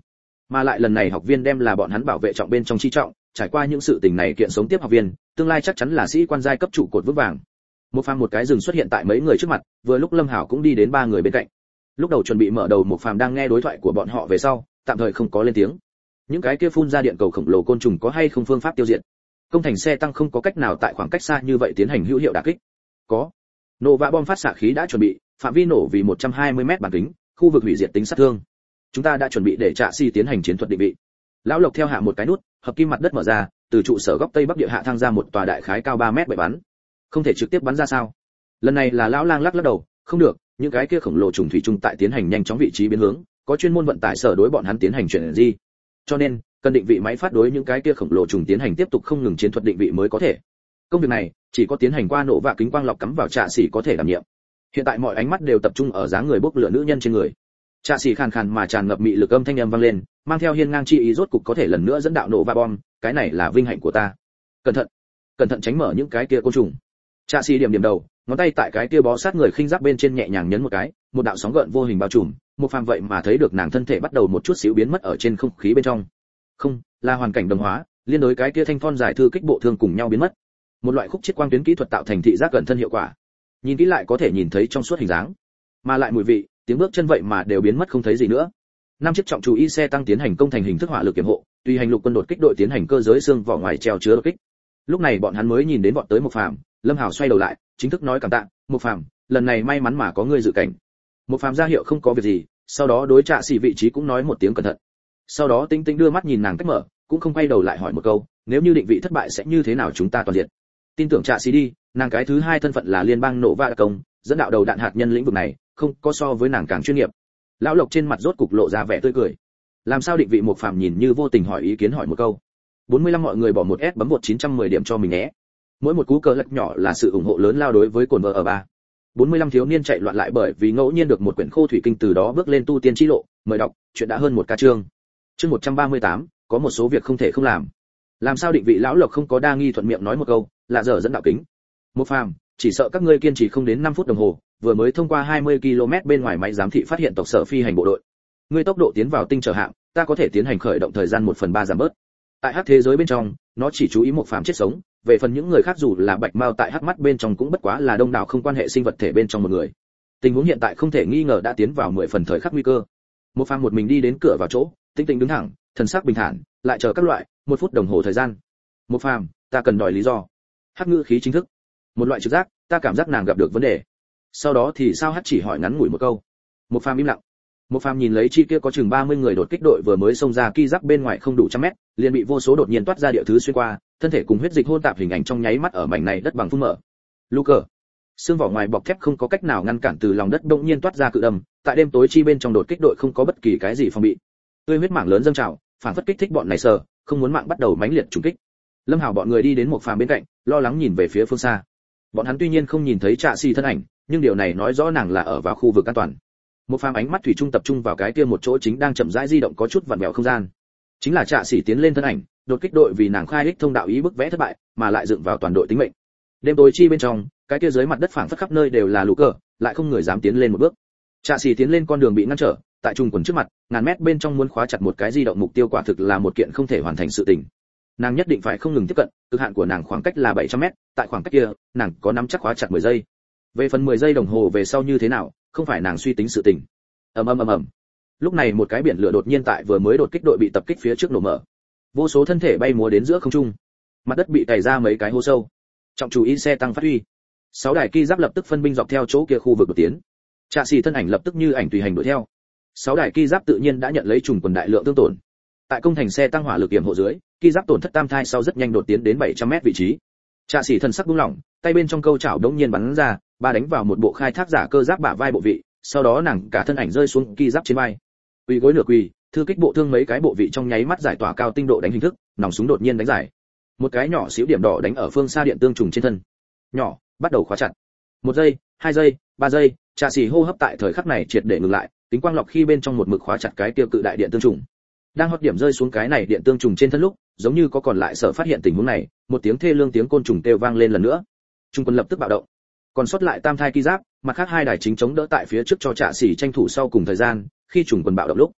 Mà lại lần này học viên đem là bọn hắn bảo vệ trọng bên trong chi trọng, trải qua những sự tình này kiện sống tiếp học viên, tương lai chắc chắn là sĩ quan giai cấp trụ cột vững vàng. Một phàm một cái rừng xuất hiện tại mấy người trước mặt, vừa lúc Lâm Hảo cũng đi đến ba người bên cạnh. Lúc đầu chuẩn bị mở đầu, một phàm đang nghe đối thoại của bọn họ về sau, tạm thời không có lên tiếng. Những cái kia phun ra điện cầu khổng lồ côn trùng có hay không phương pháp tiêu diệt? Công thành xe tăng không có cách nào tại khoảng cách xa như vậy tiến hành hữu hiệu đả kích. Có. Nổ vạ bom phát xạ khí đã chuẩn bị, phạm vi nổ vì 120m bán kính, khu vực hủy diệt tính sát thương. Chúng ta đã chuẩn bị để Trạ Sĩ tiến hành chiến thuật định vị. Lão Lộc theo hạ một cái nút, hợp kim mặt đất mở ra, từ trụ sở góc tây bắc địa hạ thăng ra một tòa đại khái cao 3 mét bệ bắn. Không thể trực tiếp bắn ra sao? Lần này là lão lang lắc lắc đầu, không được, những cái kia khổng lồ trùng thủy chung tại tiến hành nhanh chóng vị trí biến hướng, có chuyên môn vận tải sở đối bọn hắn tiến hành chuyển di. Cho nên, cần định vị máy phát đối những cái kia khổng lồ trùng tiến hành tiếp tục không ngừng chiến thuật định vị mới có thể. Công việc này chỉ có tiến hành qua nổ và kính quang lọc cắm vào Trạ Sĩ có thể đảm nhiệm. Hiện tại mọi ánh mắt đều tập trung ở dáng người bốc lửa nữ nhân trên người. Trạ Sĩ khàn khàn mà tràn ngập mị lực âm thanh âm vang lên, mang theo hiên ngang chi ý, rốt cục có thể lần nữa dẫn đạo nổ và bom, cái này là vinh hạnh của ta. Cẩn thận tránh mở những cái kia côn trùng. Trạ Sĩ điểm đầu, ngón tay tại cái kia bó sát người khinh giáp bên trên nhẹ nhàng nhấn một cái, một đạo sóng gợn vô hình bao trùm, một phàm vậy mà thấy được nàng thân thể bắt đầu một chút xíu biến mất ở trên không khí bên trong. Không, là hoàn cảnh đồng hóa, liên đối cái kia thanh thon dài thư kích bộ thương cùng nhau biến mất. Một loại khúc chiết quang tuyến kỹ thuật tạo thành thị giác gần thân hiệu quả. Nhìn kỹ lại có thể nhìn thấy trong suốt hình dáng, mà lại mùi vị, tiếng bước chân vậy mà đều biến mất không thấy gì nữa. Năm chiếc trọng chủ y xe tăng tiến hành công thành hình thức hỏa lực kiểm hộ, tùy hành lục quân đột kích đội tiến hành cơ giới xương vỏ ngoài treo chứa đột kích. Lúc này bọn hắn mới nhìn đến bọn tới một phàm, Lâm Hảo xoay đầu lại, chính thức nói cảm tạ, một phàm, lần này may mắn mà có ngươi dự cảnh. Một phàm ra hiệu không có việc gì, sau đó đối Trạ Sĩ vị trí cũng nói một tiếng cẩn thận. Sau đó Tinh Tinh đưa mắt nhìn nàng cách mở, cũng không quay đầu lại hỏi một câu, nếu như định vị thất bại sẽ như thế nào chúng ta toàn diện. Tin tưởng Trạ Sĩ đi, nàng cái thứ hai thân phận là liên bang nổ va công, dẫn đạo đầu đạn hạt nhân lĩnh vực này, không có so với nàng càng chuyên nghiệp. Lão Lộc trên mặt rốt cục lộ ra vẻ tươi cười. Làm sao định vị một phàm nhìn như vô tình hỏi ý kiến hỏi một câu. 45 mọi người bỏ một S bấm 1910 điểm cho mình nhé. Mỗi một cú cờ lật nhỏ là sự ủng hộ lớn lao đối với cồn vợ ở 3. 45 thiếu niên chạy loạn lại bởi vì ngẫu nhiên được một quyển khô thủy kinh, từ đó bước lên tu tiên chi lộ, mời đọc, chuyện đã hơn một ca chương. Chương 138, có một số việc không thể không làm. Làm sao định vị lão Lộc không có đa nghi thuận miệng nói một câu, là dở dẫn đạo kính. Một phàm, chỉ sợ các ngươi kiên trì không đến 5 phút đồng hồ, vừa mới thông qua 20 km bên ngoài máy giám thị phát hiện tộc sở phi hành bộ đội. Ngươi tốc độ tiến vào tinh trở hạm, ta có thể tiến hành khởi động thời gian 1/3 giảm bớt. Tại hắc thế giới bên trong, nó chỉ chú ý một phàm chết sống, về phần những người khác dù là bạch mao tại hắc mắt bên trong cũng bất quá là đông đảo không quan hệ sinh vật thể bên trong một người. Tình huống hiện tại không thể nghi ngờ đã tiến vào 10 phần thời khắc nguy cơ. Một phàm một mình đi đến cửa vào chỗ, Tinh Tinh đứng thẳng, thần sắc bình thản, lại chờ các loại 1 phút đồng hồ thời gian. Một phàm, ta cần đòi lý do. Hắc ngữ khí chính thức. Một loại trực giác, ta cảm giác nàng gặp được vấn đề. Sau đó thì sao Hắc chỉ hỏi ngắn ngủi một câu. Một phàm im lặng. Một phàm nhìn lấy chi kia có chừng 30 người đột kích đội vừa mới xông ra ki giáp bên ngoài không đủ trăm mét, liền bị vô số đột nhiên toát ra địa thứ xuyên qua, thân thể cùng huyết dịch hỗn tạp hình ảnh trong nháy mắt ở mảnh này đất bằng phun mở. Luker, xương vỏ ngoài bọc thép không có cách nào ngăn cản từ lòng đất bỗng nhiên toát ra cự đâm, tại đêm tối chi bên trong đột kích đội không có bất kỳ cái gì phòng bị. Tươi huyết mảng lớn dâng trào, phản phất kích thích bọn này sờ, không muốn mạng bắt đầu mãnh liệt trùng kích. Lâm Hảo bọn người đi đến một phàm bên cạnh, lo lắng nhìn về phía phương xa. Bọn hắn tuy nhiên không nhìn thấy Trạ Sĩ thân ảnh, nhưng điều này nói rõ nàng là ở vào khu vực an toàn. Một phàm ánh mắt thủy chung tập trung vào cái kia một chỗ chính đang chậm rãi di động có chút vặn vẹo không gian. Chính là Trạ Sĩ tiến lên thân ảnh, đột kích đội vì nàng khai ích thông đạo ý bức vẽ thất bại, mà lại dựng vào toàn đội tính mệnh. Đêm tối chi bên trong, cái kia dưới mặt đất phảng phất khắp nơi đều là lũ cờ, lại không người dám tiến lên một bước. Trạ Sĩ tiến lên con đường bị ngăn trở, tại trùng quần trước mặt, ngàn mét bên trong muốn khóa chặt một cái di động mục tiêu quả thực là một kiện không thể hoàn thành sự tình. Nàng nhất định phải không ngừng tiếp cận, cực hạn của nàng khoảng cách là 700 mét, tại khoảng cách kia, nàng có nắm chắc khóa chặt 10 giây. Về phần 10 giây đồng hồ về sau như thế nào, không phải nàng suy tính sự tình. Ầm ầm ầm ầm. Lúc này một cái biển lửa đột nhiên tại vừa mới đột kích đội bị tập kích phía trước nổ mở. Vô số thân thể bay múa đến giữa không trung. Mặt đất bị cày ra mấy cái hố sâu. Trọng chủ y xe tăng phát huy. 6 đài ki giáp lập tức phân binh dọc theo chỗ kia khu vực đột tiến. Trạ Sĩ thân ảnh lập tức như ảnh tùy hành đuổi theo. 6 đài ki giáp tự nhiên đã nhận lấy trùng quần đại lượng tương tổn. Tại công thành xe tăng hỏa lực kiểm hộ dưới, ki giáp tổn thất tam thai sau rất nhanh đột tiến đến 700 mét vị trí. Trạ Sĩ thần sắc buông lỏng, tay bên trong câu chảo đống nhiên bắn ra, ba đánh vào một bộ khai thác giả cơ giáp bả vai bộ vị, sau đó nàng cả thân ảnh rơi xuống ki giáp trên vai. Quỳ gối nửa quỳ, thư kích bộ thương mấy cái bộ vị trong nháy mắt giải tỏa cao tinh độ đánh hình thức, nòng súng đột nhiên đánh giải. Một cái nhỏ xíu điểm đỏ đánh ở phương xa điện tương trùng trên thân. Nhỏ, bắt đầu khóa chặt. 1 giây, 2 giây, 3 giây, Trạ Sĩ hô hấp tại thời khắc này triệt để ngừng lại, tính quang lọc khi bên trong một mực khóa chặt cái kia cự đại điện tương trùng. Đang hót điểm rơi xuống cái này điện tương trùng trên thân lúc, giống như có còn lại sợ phát hiện tình huống này, một tiếng thê lương tiếng côn trùng kêu vang lên lần nữa. Trung quân lập tức bạo động. Còn sót lại tam thai ki giáp, mặt khác 2 đài chính chống đỡ tại phía trước cho Trạ Sĩ tranh thủ sau cùng thời gian, khi trùng quân bạo động lúc.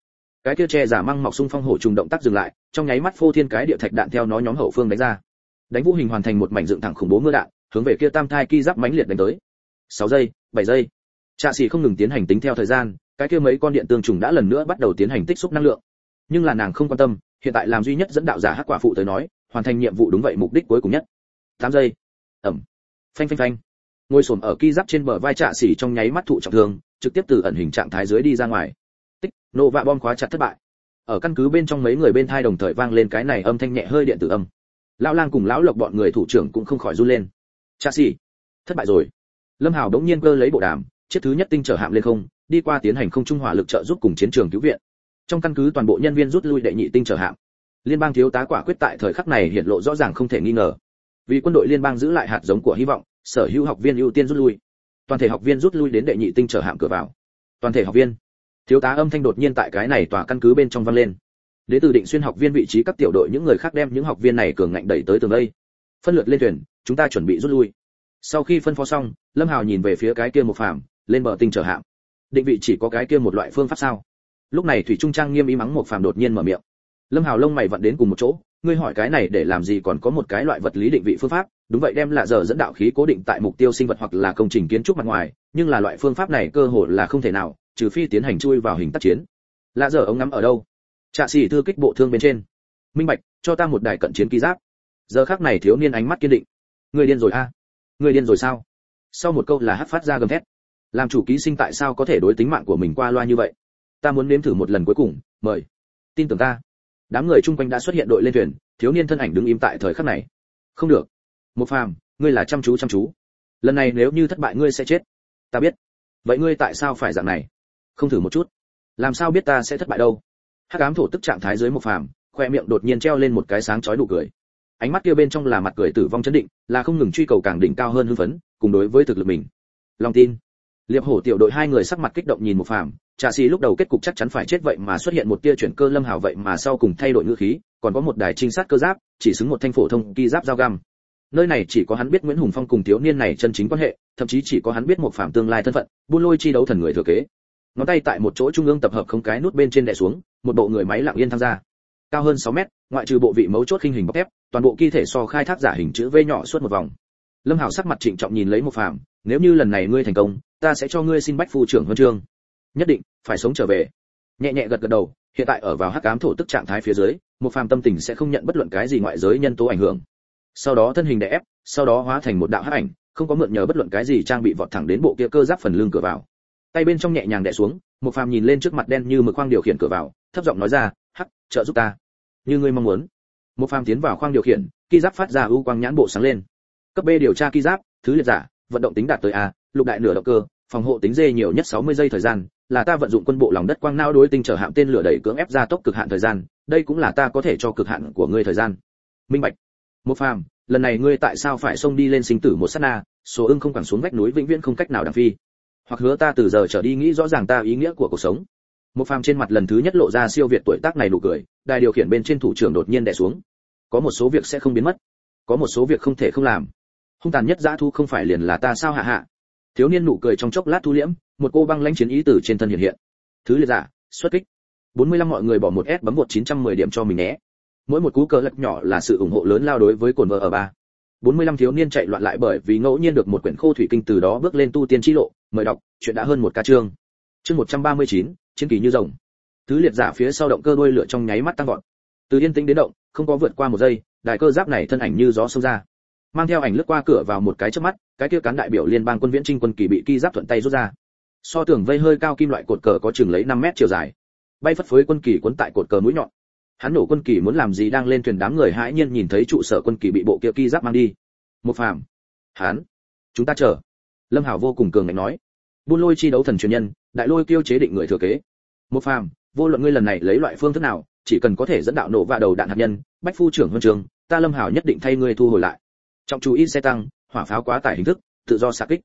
Cái kia che giả măng mọc xung phong hổ trùng động tác dừng lại, trong nháy mắt phô thiên cái địa thạch đạn theo nó nhóm hậu phương đánh ra. Đánh vũ hình hoàn thành một mảnh dựng thẳng khủng bố mưa đạn, hướng về kia tam thai ki giáp mãnh liệt đánh tới. 6 giây, 7 giây. Trạ Sĩ không ngừng tiến hành tính theo thời gian, cái kia mấy con điện tương trùng đã lần nữa bắt đầu tiến hành tích xúc năng lượng. Nhưng là nàng không quan tâm, hiện tại làm duy nhất dẫn đạo giả hắc quả phụ tới nói, hoàn thành nhiệm vụ đúng vậy mục đích cuối cùng nhất. 8 giây. Ầm. Phanh phanh phanh. Ngồi xổm ở ki giáp trên bờ vai Trạ Sĩ trong nháy mắt thụ trọng thương, trực tiếp từ ẩn hình trạng thái dưới đi ra ngoài. Tích, nổ vạ bom khóa chặt thất bại. Ở căn cứ bên trong mấy người bên thai đồng thời vang lên cái này âm thanh nhẹ hơi điện tử âm. Lão Lang cùng lão Lộc bọn người thủ trưởng cũng không khỏi run lên. Trạ Sĩ, thất bại rồi. Lâm Hào đống nhiên cơ lấy bộ đàm, chiếc thứ nhất tinh trở hạm lên không, đi qua tiến hành không trung hỏa lực trợ giúp cùng chiến trường cứu viện. Trong căn cứ toàn bộ nhân viên rút lui đệ nhị tinh trở hạm. Liên bang thiếu tá quả quyết tại thời khắc này hiện lộ rõ ràng không thể nghi ngờ. Vì quân đội liên bang giữ lại hạt giống của hy vọng, sở hữu học viên ưu tiên rút lui. Toàn thể học viên rút lui đến đệ nhị tinh trở hạm cửa vào. Toàn thể học viên. Thiếu tá âm thanh đột nhiên tại cái này tòa căn cứ bên trong vang lên. Đến từ Định Xuyên học viên vị trí các tiểu đội những người khác đem những học viên này cường ngạnh đẩy tới tường đây. Phân lượt lên thuyền, chúng ta chuẩn bị rút lui. Sau khi phân phó xong, Lâm Hào nhìn về phía cái kia một phàm, lên bờ tinh trở hạm. Định vị chỉ có cái kia một loại phương pháp sao? Lúc này thủy trung trang nghiêm ý mắng một phàm đột nhiên mở miệng. Lâm Hào lông mày vặn đến cùng một chỗ, ngươi hỏi cái này để làm gì, còn có một cái loại vật lý định vị phương pháp, đúng vậy đem lạ giờ dẫn đạo khí cố định tại mục tiêu sinh vật hoặc là công trình kiến trúc mặt ngoài, nhưng là loại phương pháp này cơ hồ là không thể nào, trừ phi tiến hành chui vào hình tác chiến. Lạ giờ ống ngắm ở đâu? Trạ Sĩ thư kích bộ thương bên trên. Minh bạch, cho ta một đài cận chiến ký giáp. Giờ khắc này thiếu niên ánh mắt kiên định. Ngươi điên rồi a? Ngươi điên rồi sao? Sau một câu là hất phát ra gầm thét. Làm chủ ký sinh tại sao có thể đối tính mạng của mình qua loa như vậy? Ta muốn nếm thử một lần cuối cùng, mời. Tin tưởng ta. Đám người chung quanh đã xuất hiện đội lên thuyền, thiếu niên thân ảnh đứng im tại thời khắc này. Không được. Một phàm, ngươi là chăm chú. Lần này nếu như thất bại ngươi sẽ chết. Ta biết. Vậy ngươi tại sao phải dạng này? Không thử một chút. Làm sao biết ta sẽ thất bại đâu? Hắc ám thổ tức trạng thái dưới một phàm, khoe miệng đột nhiên treo lên một cái sáng chói nụ cười. Ánh mắt kia bên trong là mặt cười tử vong chấn định, là không ngừng truy cầu càng đỉnh cao hơn hưng phấn, cùng đối với thực lực mình. Lòng tin. Liệp Hổ tiểu đội hai người sắc mặt kích động nhìn một phàm, Trạ Sĩ lúc đầu kết cục chắc chắn phải chết vậy mà xuất hiện một tia chuyển cơ. Lâm Hào vậy mà sau cùng thay đổi ngữ khí, còn có một đài trinh sát cơ giáp, chỉ xứng một thanh phổ thông ki giáp dao găm. Nơi này chỉ có hắn biết Nguyễn Hùng Phong cùng thiếu niên này chân chính quan hệ, thậm chí chỉ có hắn biết một phàm tương lai thân phận, buôn lôi chi đấu thần người thừa kế. Ngón tay tại một chỗ trung ương tập hợp không cái nút bên trên đè xuống, một bộ người máy lặng yên tham gia. Cao hơn 6 mét, ngoại trừ bộ vị mấu chốt khinh hình bọc thép, toàn bộ機thể so khai thác giả hình chữ V nhỏ suốt một vòng. Lâm Hào sắc mặt trịnh trọng nhìn lấy một phàm, nếu như lần này ngươi thành công, ta sẽ cho ngươi xin bách phu trưởng huân chương. Nhất định phải sống trở về. Nhẹ nhẹ gật đầu, hiện tại ở vào hắc ám thổ tức trạng thái phía dưới, một phàm tâm tình sẽ không nhận bất luận cái gì ngoại giới nhân tố ảnh hưởng. Sau đó thân hình đè ép, sau đó hóa thành một đạo hắc ảnh, không có mượn nhờ bất luận cái gì trang bị vọt thẳng đến bộ kia cơ giáp phần lưng cửa vào. Tay bên trong nhẹ nhàng đè xuống, một phàm nhìn lên trước mặt đen như mực khoang điều khiển cửa vào, thấp giọng nói ra, "Hắc, trợ giúp ta." Như ngươi mong muốn. Một phàm tiến vào khoang điều khiển, ki giáp phát ra ưu quang nhãn bộ sáng lên. Cấp B điều tra ki giáp, thứ liệt giả, vận động tính đạt tới A, lục đại nửa động cơ, phòng hộ tính D nhiều nhất 60 giây thời gian, là ta vận dụng quân bộ lòng đất quang não đối tinh trở hạm tên lửa đẩy cưỡng ép ra tốc cực hạn thời gian, đây cũng là ta có thể cho cực hạn của ngươi thời gian. Minh bạch. Một phàm, lần này ngươi tại sao phải xông đi lên sinh tử một sát na, số ưng không quẳng xuống vách núi vĩnh viễn không cách nào đằng phi. Hoặc hứa ta từ giờ trở đi nghĩ rõ ràng ta ý nghĩa của cuộc sống. Một phàm trên mặt lần thứ nhất lộ ra siêu việt tuổi tác này nụ cười, đài điều khiển bên trên thủ trưởng đột nhiên đè xuống. Có một số việc sẽ không biến mất, có một số việc không thể không làm. Hung tàn nhất dã thu không phải liền là ta sao hạ hạ. Thiếu niên nụ cười trong chốc lát thu liễm, một cô băng lãnh chiến ý từ trên thân hiện hiện. Thứ liệt giả, xuất kích. 45 mọi người bỏ một S bấm 1910 điểm cho mình nhé. Mỗi một cú cờ lật nhỏ là sự ủng hộ lớn lao đối với cồn vợ ở 3. 45 thiếu niên chạy loạn lại bởi vì ngẫu nhiên được một quyển khô thủy kinh, từ đó bước lên tu tiên chi lộ, mời đọc, chuyện đã hơn một ca chương. Chương 139, chiến kỳ như rồng. Thứ liệt giả phía sau động cơ đuôi lửa trong nháy mắt tăng vọt. Từ yên tĩnh đến động, không có vượt qua một giây, đại cơ giáp này thân ảnh như gió xông ra. Mang theo ảnh lướt qua cửa vào một cái chớp mắt, cái kia cán đại biểu liên bang quân viễn trinh quân kỳ bị ki giáp thuận tay rút ra. So tường vây hơi cao kim loại cột cờ có chừng lấy 5 mét chiều dài. Bay phất phới quân kỳ cuốn tại cột cờ mũi nhọn. Hắn nổ quân kỳ muốn làm gì đang lên thuyền, đám người hãi nhiên nhìn thấy trụ sở quân kỳ bị bộ kia ki giáp mang đi. Một phàm. Hắn. Chúng ta chờ. Lâm Hảo vô cùng cường ngạnh nói. Buôn lôi chi đấu thần truyền nhân, đại lôi kiêu chế định người thừa kế. Một phàm, vô luận ngươi lần này lấy loại phương thức nào, chỉ cần có thể dẫn đạo nổ và đầu đạn hạt nhân, bách phu trưởng huân trường, ta Lâm Hảo nhất định thay ngươi thu hồi lại. Trọng chú ít xe tăng, hỏa pháo quá tải hình thức, tự do xạ kích.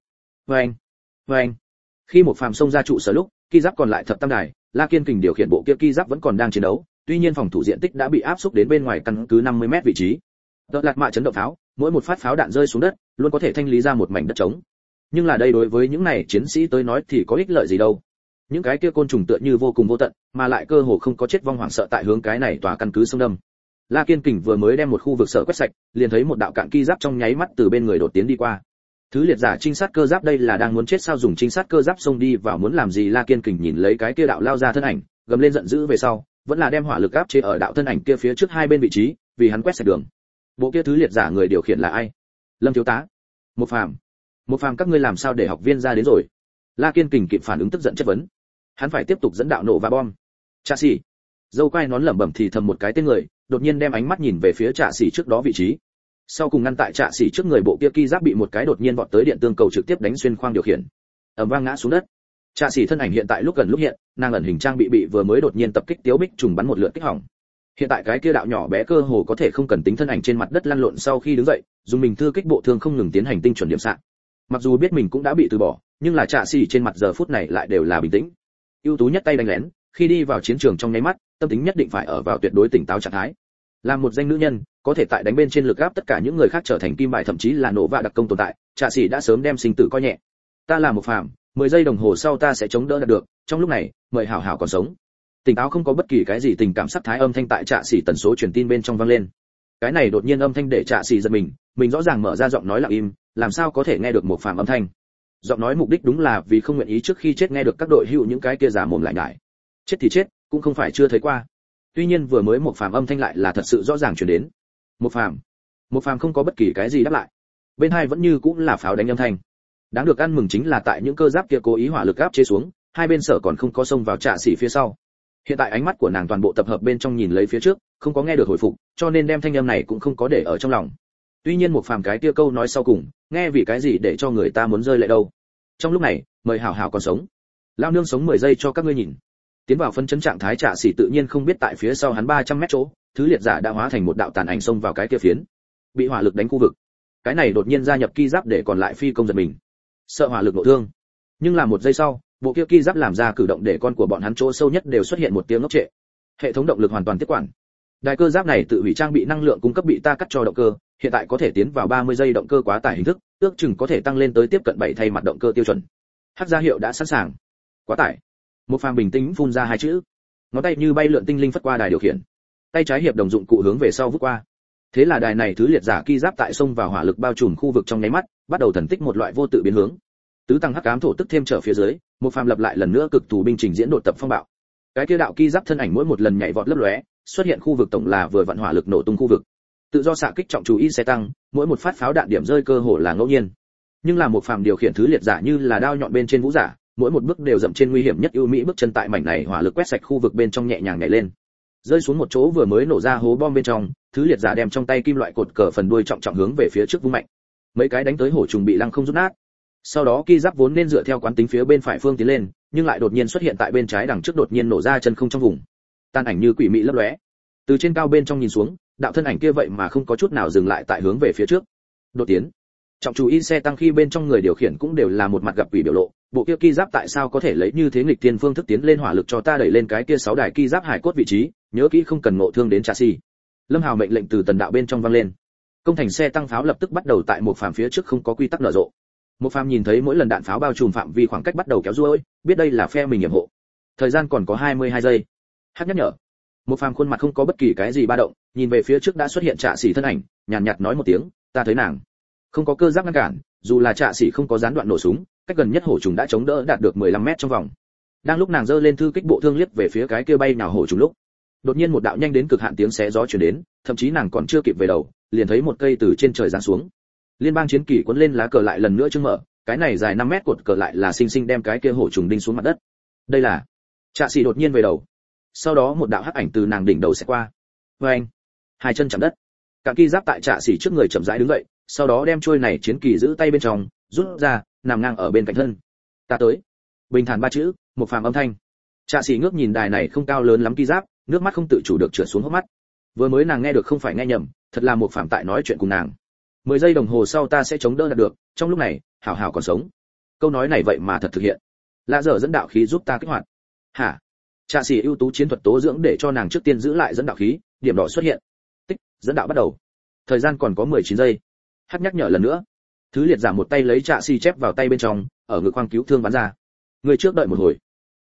Vâng. Khi một phàm xông ra trụ sở lúc, ki giáp còn lại thập tam đài, La Kiên Kình điều khiển bộ kia ki giáp vẫn còn đang chiến đấu, tuy nhiên phòng thủ diện tích đã bị áp xúc đến bên ngoài căn cứ 50 mét vị trí. Đợt lạt mạ chấn động pháo, mỗi một phát pháo đạn rơi xuống đất, luôn có thể thanh lý ra một mảnh đất trống. Nhưng là đây đối với những này chiến sĩ tới nói thì có ích lợi gì đâu? Những cái kia côn trùng tựa như vô cùng vô tận, mà lại cơ hồ không có chết vong hoảng sợ tại hướng cái này tòa căn cứ xông đâm. La Kiên Kình vừa mới đem một khu vực sở quét sạch, liền thấy một đạo cạn ki giáp trong nháy mắt từ bên người đột tiến đi qua. Thứ liệt giả trinh sát cơ giáp đây là đang muốn chết sao, dùng trinh sát cơ giáp xông đi vào muốn làm gì? La Kiên Kình nhìn lấy cái kia đạo lao ra thân ảnh, gầm lên giận dữ về sau, vẫn là đem hỏa lực áp chế ở đạo thân ảnh kia phía trước hai bên vị trí, vì hắn quét sạch đường. Bộ kia thứ liệt giả người điều khiển là ai? Lâm thiếu tá. Một Phàm, các ngươi làm sao để học viên ra đến rồi? La Kiên Kình kịp phản ứng tức giận chất vấn. Hắn phải tiếp tục dẫn đạo nổ và bom. Trạ Sĩ. Dâu quai nón lẩm bẩm thì thầm một cái tên người, đột nhiên đem ánh mắt nhìn về phía Trạ Sĩ trước đó vị trí. Sau cùng ngăn tại Trạ Sĩ trước người bộ kia ki giáp bị một cái đột nhiên vọt tới điện tương cầu trực tiếp đánh xuyên khoang điều khiển. Ầm vang ngã xuống đất. Trạ Sĩ thân ảnh hiện tại lúc gần lúc hiện, nàng ẩn hình trang bị vừa mới đột nhiên tập kích Tiếu Bích trùng bắn một lượt kích hỏng. Hiện tại cái kia đạo nhỏ bé cơ hồ có thể không cần tính thân ảnh trên mặt đất lăn lộn sau khi đứng dậy, dùng mình thư kích bộ thương không ngừng tiến hành tinh chuẩn điểm xạ. Mặc dù biết mình cũng đã bị từ bỏ, nhưng là Trạ Sĩ trên mặt giờ phút này lại đều là bình tĩnh. Ưu tú nhất tay đánh lén, khi đi vào chiến trường trong nháy mắt, tâm tính nhất định phải ở vào tuyệt đối tỉnh táo trạng thái. Làm một danh nữ nhân, có thể tại đánh bên trên lực áp tất cả những người khác trở thành kim bài thậm chí là nổ vạ đặc công tồn tại, Trạ Sĩ đã sớm đem sinh tử coi nhẹ. Ta là một Phàm, 10 giây đồng hồ sau ta sẽ chống đỡ được, trong lúc này, mời hảo hảo còn sống. Tỉnh táo không có bất kỳ cái gì tình cảm sắc thái âm thanh tại Trạ Sĩ tần số truyền tin bên trong vang lên. Cái này đột nhiên âm thanh để Trạ Sĩ giật mình rõ ràng mở ra giọng nói lặng im, làm sao có thể nghe được một Phàm âm thanh. Giọng nói mục đích đúng là vì không nguyện ý trước khi chết nghe được các đội hữu những cái kia giả mồm lại nhải. Chết thì chết, cũng không phải chưa thấy qua. Tuy nhiên vừa mới một Phàm âm thanh lại là thật sự rõ ràng truyền đến. Một Phàm không có bất kỳ cái gì đáp lại. Bên hai vẫn như cũng là pháo đánh âm thanh. Đáng được ăn mừng chính là tại những cơ giáp kia cố ý hỏa lực áp chế xuống, hai bên sở còn không có xông vào Trạ Sĩ phía sau. Hiện tại ánh mắt của nàng toàn bộ tập hợp bên trong nhìn lấy phía trước, không có nghe được hồi phục, cho nên đem thanh âm này cũng không có để ở trong lòng. Tuy nhiên một Phàm cái kia câu nói sau cùng, nghe vì cái gì để cho người ta muốn rơi lệ đâu. Trong lúc này, mời hảo hảo còn sống. Lao nương sống 10 giây cho các ngươi nhìn. Tiến vào phân chấn trạng thái Trạ Sĩ tự nhiên không biết tại phía sau hắn 300 mét chỗ, thứ liệt giả đã hóa thành một đạo tàn ảnh xông vào cái kia phiến. Bị hỏa lực đánh khu vực. Cái này đột nhiên gia nhập ki giáp để còn lại phi công giật mình. Sợ hỏa lực nổ thương. Nhưng là một giây sau, bộ kia ki giáp làm ra cử động để con của bọn hắn chỗ sâu nhất đều xuất hiện một tiếng ngốc trệ. Hệ thống động lực hoàn toàn tiếp quản. Đài cơ giáp này tự hủy trang bị năng lượng cung cấp bị ta cắt cho động cơ, hiện tại có thể tiến vào 30 giây động cơ quá tải hình thức, ước chừng có thể tăng lên tới tiếp cận 7 thay mặt động cơ tiêu chuẩn. Hắc ra hiệu đã sẵn sàng. Quá tải. Một Phàm bình tĩnh phun ra hai chữ. Ngón tay như bay lượn tinh linh phất qua đài điều khiển. Tay trái hiệp đồng dụng cụ hướng về sau vút qua. Thế là đài này thứ liệt giả ki giáp tại sông vào hỏa lực bao trùm khu vực trong nháy mắt, bắt đầu thần tích một loại vô tự biến hướng. Tứ tăng hắc ám thổ tức thêm trở phía dưới, Một Phàm lập lại lần nữa cực tù binh trình diễn đột tập phong bạo. Cái kia đạo ki giáp thân ảnh mỗi một lần nhảy vọt lấp lóe, xuất hiện khu vực tổng là vừa vặn hỏa lực nổ tung khu vực. Tự do xạ kích trọng chú ý xe tăng, mỗi một phát pháo đạn điểm rơi cơ hồ là ngẫu nhiên. Nhưng là Một Phàm điều khiển thứ liệt giả như là đao nhọn bên trên vũ giả, mỗi một bước đều dậm trên nguy hiểm nhất ưu mỹ bước chân tại mảnh này hỏa lực quét sạch khu vực bên trong nhẹ nhàng nhảy lên. Rơi xuống một chỗ vừa mới nổ ra hố bom bên trong, thứ liệt giả đem trong tay kim loại cột cờ phần đuôi trọng trọng hướng về phía trước vung mạnh. Mấy cái đánh tới hổ trùng bị lăng không rút nát. Sau đó ki giáp vốn nên dựa theo quán tính phía bên phải phương tiến lên, nhưng lại đột nhiên xuất hiện tại bên trái đằng trước đột nhiên nổ ra chân không trong vùng. Tan ảnh như quỷ mị lấp lóe. Từ trên cao bên trong nhìn xuống, đạo thân ảnh kia vậy mà không có chút nào dừng lại tại hướng về phía trước. Đột tiến. Trọng chú ý xe tăng khi bên trong người điều khiển cũng đều là một mặt gặp quỷ biểu lộ, bộ kia ki giáp tại sao có thể lấy như thế nghịch tiên phương thức tiến lên hỏa lực cho ta đẩy lên cái kia 6 đài ki giáp hải cốt vị trí, nhớ kỹ không cần ngộ thương đến Trạ Sĩ. Lâm Hào mệnh lệnh từ tần đạo bên trong vang lên. Công thành xe tăng pháo lập tức bắt đầu tại Một Phàm phía trước không có quy tắc nở rộ. Một Phàm nhìn thấy mỗi lần đạn pháo bao trùm phạm vi khoảng cách bắt đầu kéo ruôi, biết đây là phe mình nhiệm hộ. Thời gian còn có 22 giây. Hắc nhắc nhở. Một Phàm khuôn mặt không có bất kỳ cái gì ba động, nhìn về phía trước đã xuất hiện Trạ Sĩ thân ảnh, nhàn nhạt nói một tiếng, ta thấy nàng. Không có cơ giáp ngăn cản, dù là Trạ Sĩ không có gián đoạn nổ súng, cách gần nhất hổ trùng đã chống đỡ đạt được 15 mét trong vòng. Đang lúc nàng giơ lên thư kích bộ thương liếc về phía cái kia bay nào hổ trùng lúc, đột nhiên một đạo nhanh đến cực hạn tiếng xé gió truyền đến, thậm chí nàng còn chưa kịp về đầu, liền thấy một cây từ trên trời giáng xuống. Liên bang chiến kỳ cuốn lên lá cờ lại lần nữa trưng mở, cái này dài 5 mét cột cờ lại là xinh xinh đem cái kia hổ trùng đinh xuống mặt đất. Đây là Trạ Sĩ đột nhiên về đầu. Sau đó một đạo hắc ảnh từ nàng đỉnh đầu sẽ qua. Oeng, hai chân chạm đất. Cạn ki giáp tại Trạ Sĩ trước người chậm rãi đứng dậy, sau đó đem trôi này chiến kỳ giữ tay bên trong, rút ra, nằm ngang ở bên cạnh thân. Ta tới. Bình thản ba chữ, Một Phàm âm thanh. Trạ Sĩ ngước nhìn đài này không cao lớn lắm ki giáp, nước mắt không tự chủ được trượt xuống hốc mắt. Vừa mới nàng nghe được không phải nghe nhầm, thật là Một Phàm tại nói chuyện cùng nàng. 10 giây đồng hồ sau ta sẽ chống đỡ được, trong lúc này, hảo hảo còn sống. Câu nói này vậy mà thật thực hiện. Lạ dở dẫn đạo khí giúp ta kích hoạt. Hả? Trạ Sĩ ưu tú chiến thuật tố dưỡng để cho nàng trước tiên giữ lại dẫn đạo khí, điểm đỏ xuất hiện. Tích, dẫn đạo bắt đầu. Thời gian còn có 19 giây. Hắc nhắc nhở lần nữa. Thứ liệt giả một tay lấy Trạ Sĩ chép vào tay bên trong, ở ngực khoang cứu thương bắn ra. Người trước đợi một hồi.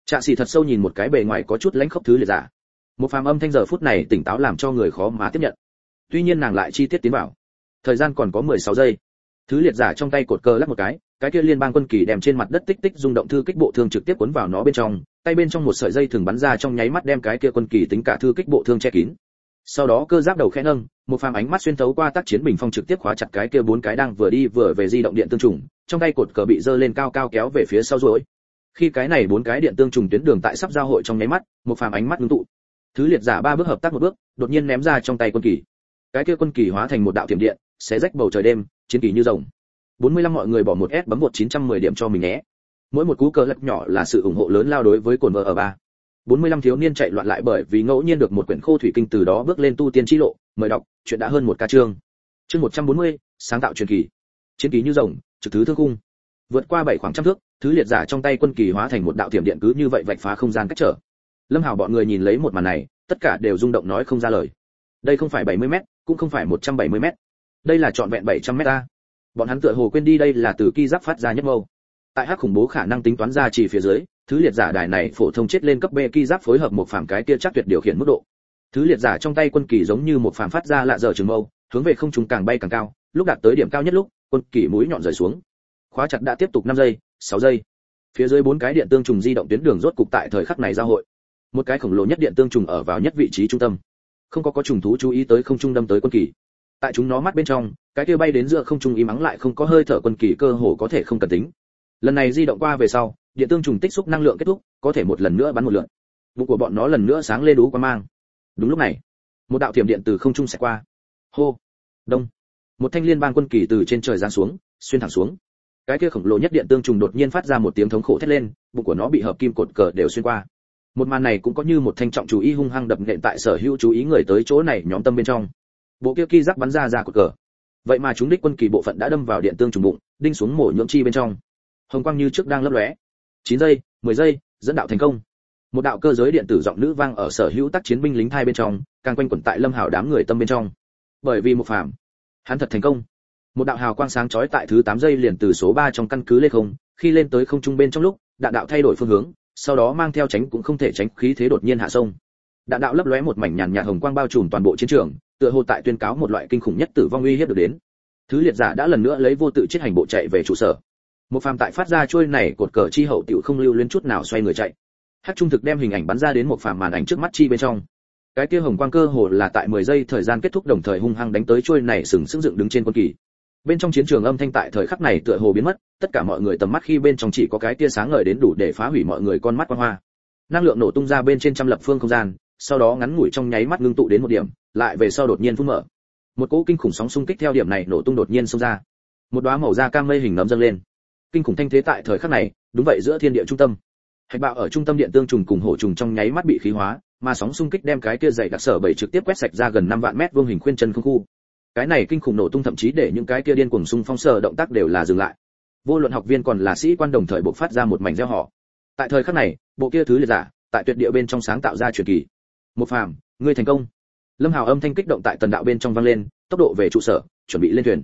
Trạ Sĩ thật sâu nhìn một cái bề ngoài có chút lãnh khốc thứ liệt giả. Một phàm âm thanh giờ phút này tỉnh táo làm cho người khó mà tiếp nhận. Tuy nhiên nàng lại chi tiết tiến vào. Thời gian còn có 16 giây. Thứ liệt giả trong tay cột cờ lắc một cái kia liên bang quân kỳ đem trên mặt đất tích tích rung động thư kích bộ thương trực tiếp cuốn vào nó bên trong, tay bên trong một sợi dây thường bắn ra trong nháy mắt đem cái kia quân kỳ tính cả thư kích bộ thương che kín. Sau đó cơ giáp đầu khẽ nâng, một phàm ánh mắt xuyên thấu qua tác chiến bình phong trực tiếp khóa chặt cái kia 4 cái đang vừa đi vừa về di động điện tương trùng, trong tay cột cờ bị giơ lên cao cao kéo về phía sau rồi. Khi cái này 4 cái điện tương trùng tuyến đường tại sắp giao hội trong nháy mắt, một phàm ánh mắt ngưng tụ. Thứ liệt giả 3 bước hợp tác một bước, đột nhiên ném ra trong tay quân kỳ. Cái kia quân kỳ hóa thành một đạo tiềm điện, xé rách bầu trời đêm, chiến kỳ như rồng. 45 mọi người bỏ một S bấm 1910 điểm cho mình nhé. Mỗi một cú cờ lật nhỏ là sự ủng hộ lớn lao đối với cồn vợ ở 3. 45 thiếu niên chạy loạn lại bởi vì ngẫu nhiên được một quyển khô thủy kinh từ đó bước lên tu tiên chi lộ, mời đọc, chuyện đã hơn một ca chương. Chương 140, sáng tạo truyền kỳ. Chiến kỳ như rồng, trực thứ thương khung. Vượt qua 7 khoảng trăm thước, thứ liệt giả trong tay quân kỳ hóa thành một đạo tiềm điện cứ như vậy vạch phá không gian cách trở. Lâm Hào bọn người nhìn lấy một màn này, tất cả đều rung động nói không ra lời. Đây không phải 70m, cũng không phải 170m. Đây là trọn vẹn 700m a. Bọn hắn tựa hồ quên đi đây là từ ki giáp phát ra nhất mâu. Tại hắc khủng bố khả năng tính toán ra chỉ phía dưới, thứ liệt giả đài này phổ thông chết lên cấp B ki giáp phối hợp một phàm cái kia chắc tuyệt điều khiển mức độ. Thứ liệt giả trong tay quân kỳ giống như một phàm phát ra lạ dở trường mâu, hướng về không trung càng bay càng cao, lúc đạt tới điểm cao nhất lúc, quân kỳ mũi nhọn rời xuống. Khóa chặt đã tiếp tục 5 giây, 6 giây. Phía dưới 4 cái điện tương trùng di động tuyến đường rốt cục tại thời khắc này giao hội. Một cái khổng lồ nhất điện tương trùng ở vào nhất vị trí trung tâm. Không có trùng thú chú ý tới không trung đâm tới quân kỳ. Tại chúng nó mắt bên trong, cái kia bay đến giữa không trung im ắng lại không có hơi thở quân kỳ cơ hồ có thể không cần tính. Lần này di động qua về sau, điện tương trùng tích xúc năng lượng kết thúc, có thể một lần nữa bắn một lượt. Bụng của bọn nó lần nữa sáng lên đú quang mang. Đúng lúc này, một đạo thiểm điện từ không trung sẽ qua. Hô, đông. Một thanh liên bang quân kỳ từ trên trời giáng xuống, xuyên thẳng xuống. Cái kia khổng lồ nhất điện tương trùng đột nhiên phát ra một tiếng thống khổ thét lên, bụng của nó bị hợp kim cột cờ đều xuyên qua. Một màn này cũng có như một thanh trọng chú ý hung hăng đập nện tại sở hữu chú ý người tới chỗ này nhóm tâm bên trong. Bộ kia ki giác bắn ra cột cờ. Vậy mà chúng đích quân kỳ bộ phận đã đâm vào điện tương trùng bụng, đinh xuống mổ nhưỡng chi bên trong. Hồng quang như trước đang lấp lóe. 9 giây, 10 giây, dẫn đạo thành công. Một đạo cơ giới điện tử giọng nữ vang ở sở hữu tác chiến binh lính thai bên trong, càng quanh quẩn tại Lâm Hào đám người tâm bên trong. Bởi vì một phàm, hắn thật thành công. Một đạo hào quang sáng chói tại thứ 8 giây liền từ số 3 trong căn cứ lên không, khi lên tới không trung bên trong lúc, đạn đạo thay đổi phương hướng, sau đó mang theo tránh cũng không thể tránh khí thế đột nhiên hạ sông. Đạn đạo lấp lóe một mảnh nhàn nhạt hồng quang bao trùm toàn bộ chiến trường, tựa hồ tại tuyên cáo một loại kinh khủng nhất tử vong uy hiếp được đến. Thứ liệt giả đã lần nữa lấy vô tự chết hành bộ chạy về trụ sở. Một phàm tại phát ra trôi này cột cờ chi hậu tiểu không lưu luyến chút nào xoay người chạy. Hắc trung thực đem hình ảnh bắn ra đến một phàm màn ảnh trước mắt chi bên trong. Cái kia hồng quang cơ hồ là tại 10 giây thời gian kết thúc đồng thời hung hăng đánh tới trôi này sừng sững dựng đứng trên quân kỳ. Bên trong chiến trường âm thanh tại thời khắc này tựa hồ biến mất, tất cả mọi người tầm mắt khi bên trong chỉ có cái tia sáng ngời đến đủ để phá hủy mọi người con mắt quang hoa. Năng lượng nổ tung ra bên trên trăm lập phương không gian, sau đó ngắn ngủi trong nháy mắt ngưng tụ đến một điểm, lại về sau đột nhiên phun mở. Một cỗ kinh khủng sóng xung kích theo điểm này nổ tung đột nhiên xông ra. Một đóa màu da cam mây hình nấm dâng lên. Kinh khủng thanh thế tại thời khắc này, đúng vậy giữa thiên địa trung tâm. Hạch bạo ở trung tâm điện tương trùng cùng hổ trùng trong nháy mắt bị khí hóa, mà sóng xung kích đem cái kia dày đặc sở bảy trực tiếp quét sạch ra gần 5 vạn mét vuông hình khuyên chân không khu. Cái này kinh khủng nổ tung thậm chí để những cái kia điên cuồng xung phong sở động tác đều là dừng lại. Vô luận học viên còn là sĩ quan đồng thời bộc phát ra một mảnh reo hò. Tại thời khắc này, bộ kia thứ liệt giả, tại tuyệt địa bên trong sáng tạo ra truyền kỳ. Một phàm, ngươi thành công. Lâm Hào âm thanh kích động tại tần đạo bên trong vang lên, tốc độ về trụ sở, chuẩn bị lên thuyền.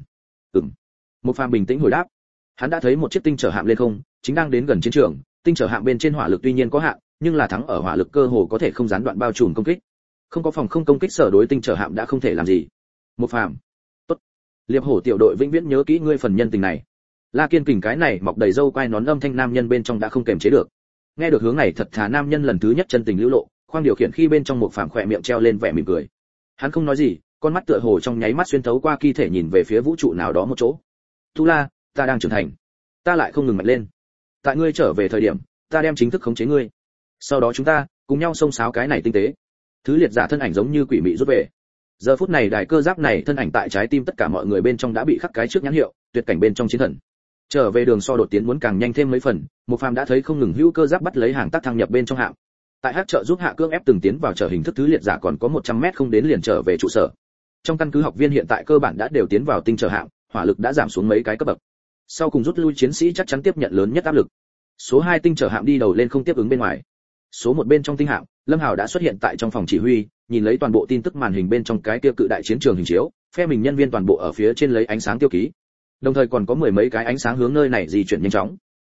Một phàm bình tĩnh hồi đáp. Hắn đã thấy một chiếc tinh chở hạm lên không, chính đang đến gần chiến trường, tinh chở hạm bên trên hỏa lực tuy nhiên có hạn, nhưng là thắng ở hỏa lực cơ hồ có thể không gián đoạn bao trùm công kích. Không có phòng không công kích sở đối tinh chở hạm đã không thể làm gì. Một phàm, tốt. Liệp hổ tiểu đội vĩnh viễn nhớ kỹ ngươi phần nhân tình này. La Kiên Kình cái này mọc đầy râu quai nón âm thanh nam nhân bên trong đã không kềm chế được. Nghe được hướng này thật thà nam nhân lần thứ nhất chân tình lưu lộ, khoang điều khiển khi bên trong một phàm khỏe miệng treo lên vẻ mỉm cười. Hắn không nói gì, con mắt tựa hồ trong nháy mắt xuyên thấu qua kỳ thể nhìn về phía vũ trụ nào đó một chỗ. Tu La, ta đang trưởng thành, ta lại không ngừng mạnh lên. Tại ngươi trở về thời điểm, ta đem chính thức khống chế ngươi. Sau đó chúng ta cùng nhau xông xáo cái này tinh tế. Thứ liệt giả thân ảnh giống như quỷ mị rút về. Giờ phút này đài cơ giáp này thân ảnh tại trái tim tất cả mọi người bên trong đã bị khắc cái trước nhãn hiệu, tuyệt cảnh bên trong chiến thần. Trở về đường so đột tiến muốn càng nhanh thêm mấy phần, một phàm đã thấy không ngừng hữu cơ giáp bắt lấy hàng tác thăng nhập bên trong hạm. Tại hắc trợ giúp hạ cương ép từng tiến vào trở hình thức thứ liệt giả còn có 100 mét không đến liền trở về trụ sở. Trong căn cứ học viên hiện tại cơ bản đã đều tiến vào tinh trở hạm, hỏa lực đã giảm xuống mấy cái cấp bậc. Sau cùng rút lui chiến sĩ chắc chắn tiếp nhận lớn nhất áp lực. Số 2 tinh trở hạm đi đầu lên không tiếp ứng bên ngoài. Số 1 bên trong tinh hạm, Lâm Hào đã xuất hiện tại trong phòng chỉ huy, nhìn lấy toàn bộ tin tức màn hình bên trong cái kia cự đại chiến trường hình chiếu, phe mình nhân viên toàn bộ ở phía trên lấy ánh sáng tiêu ký. Đồng thời còn có mười mấy cái ánh sáng hướng nơi này di chuyển nhanh chóng.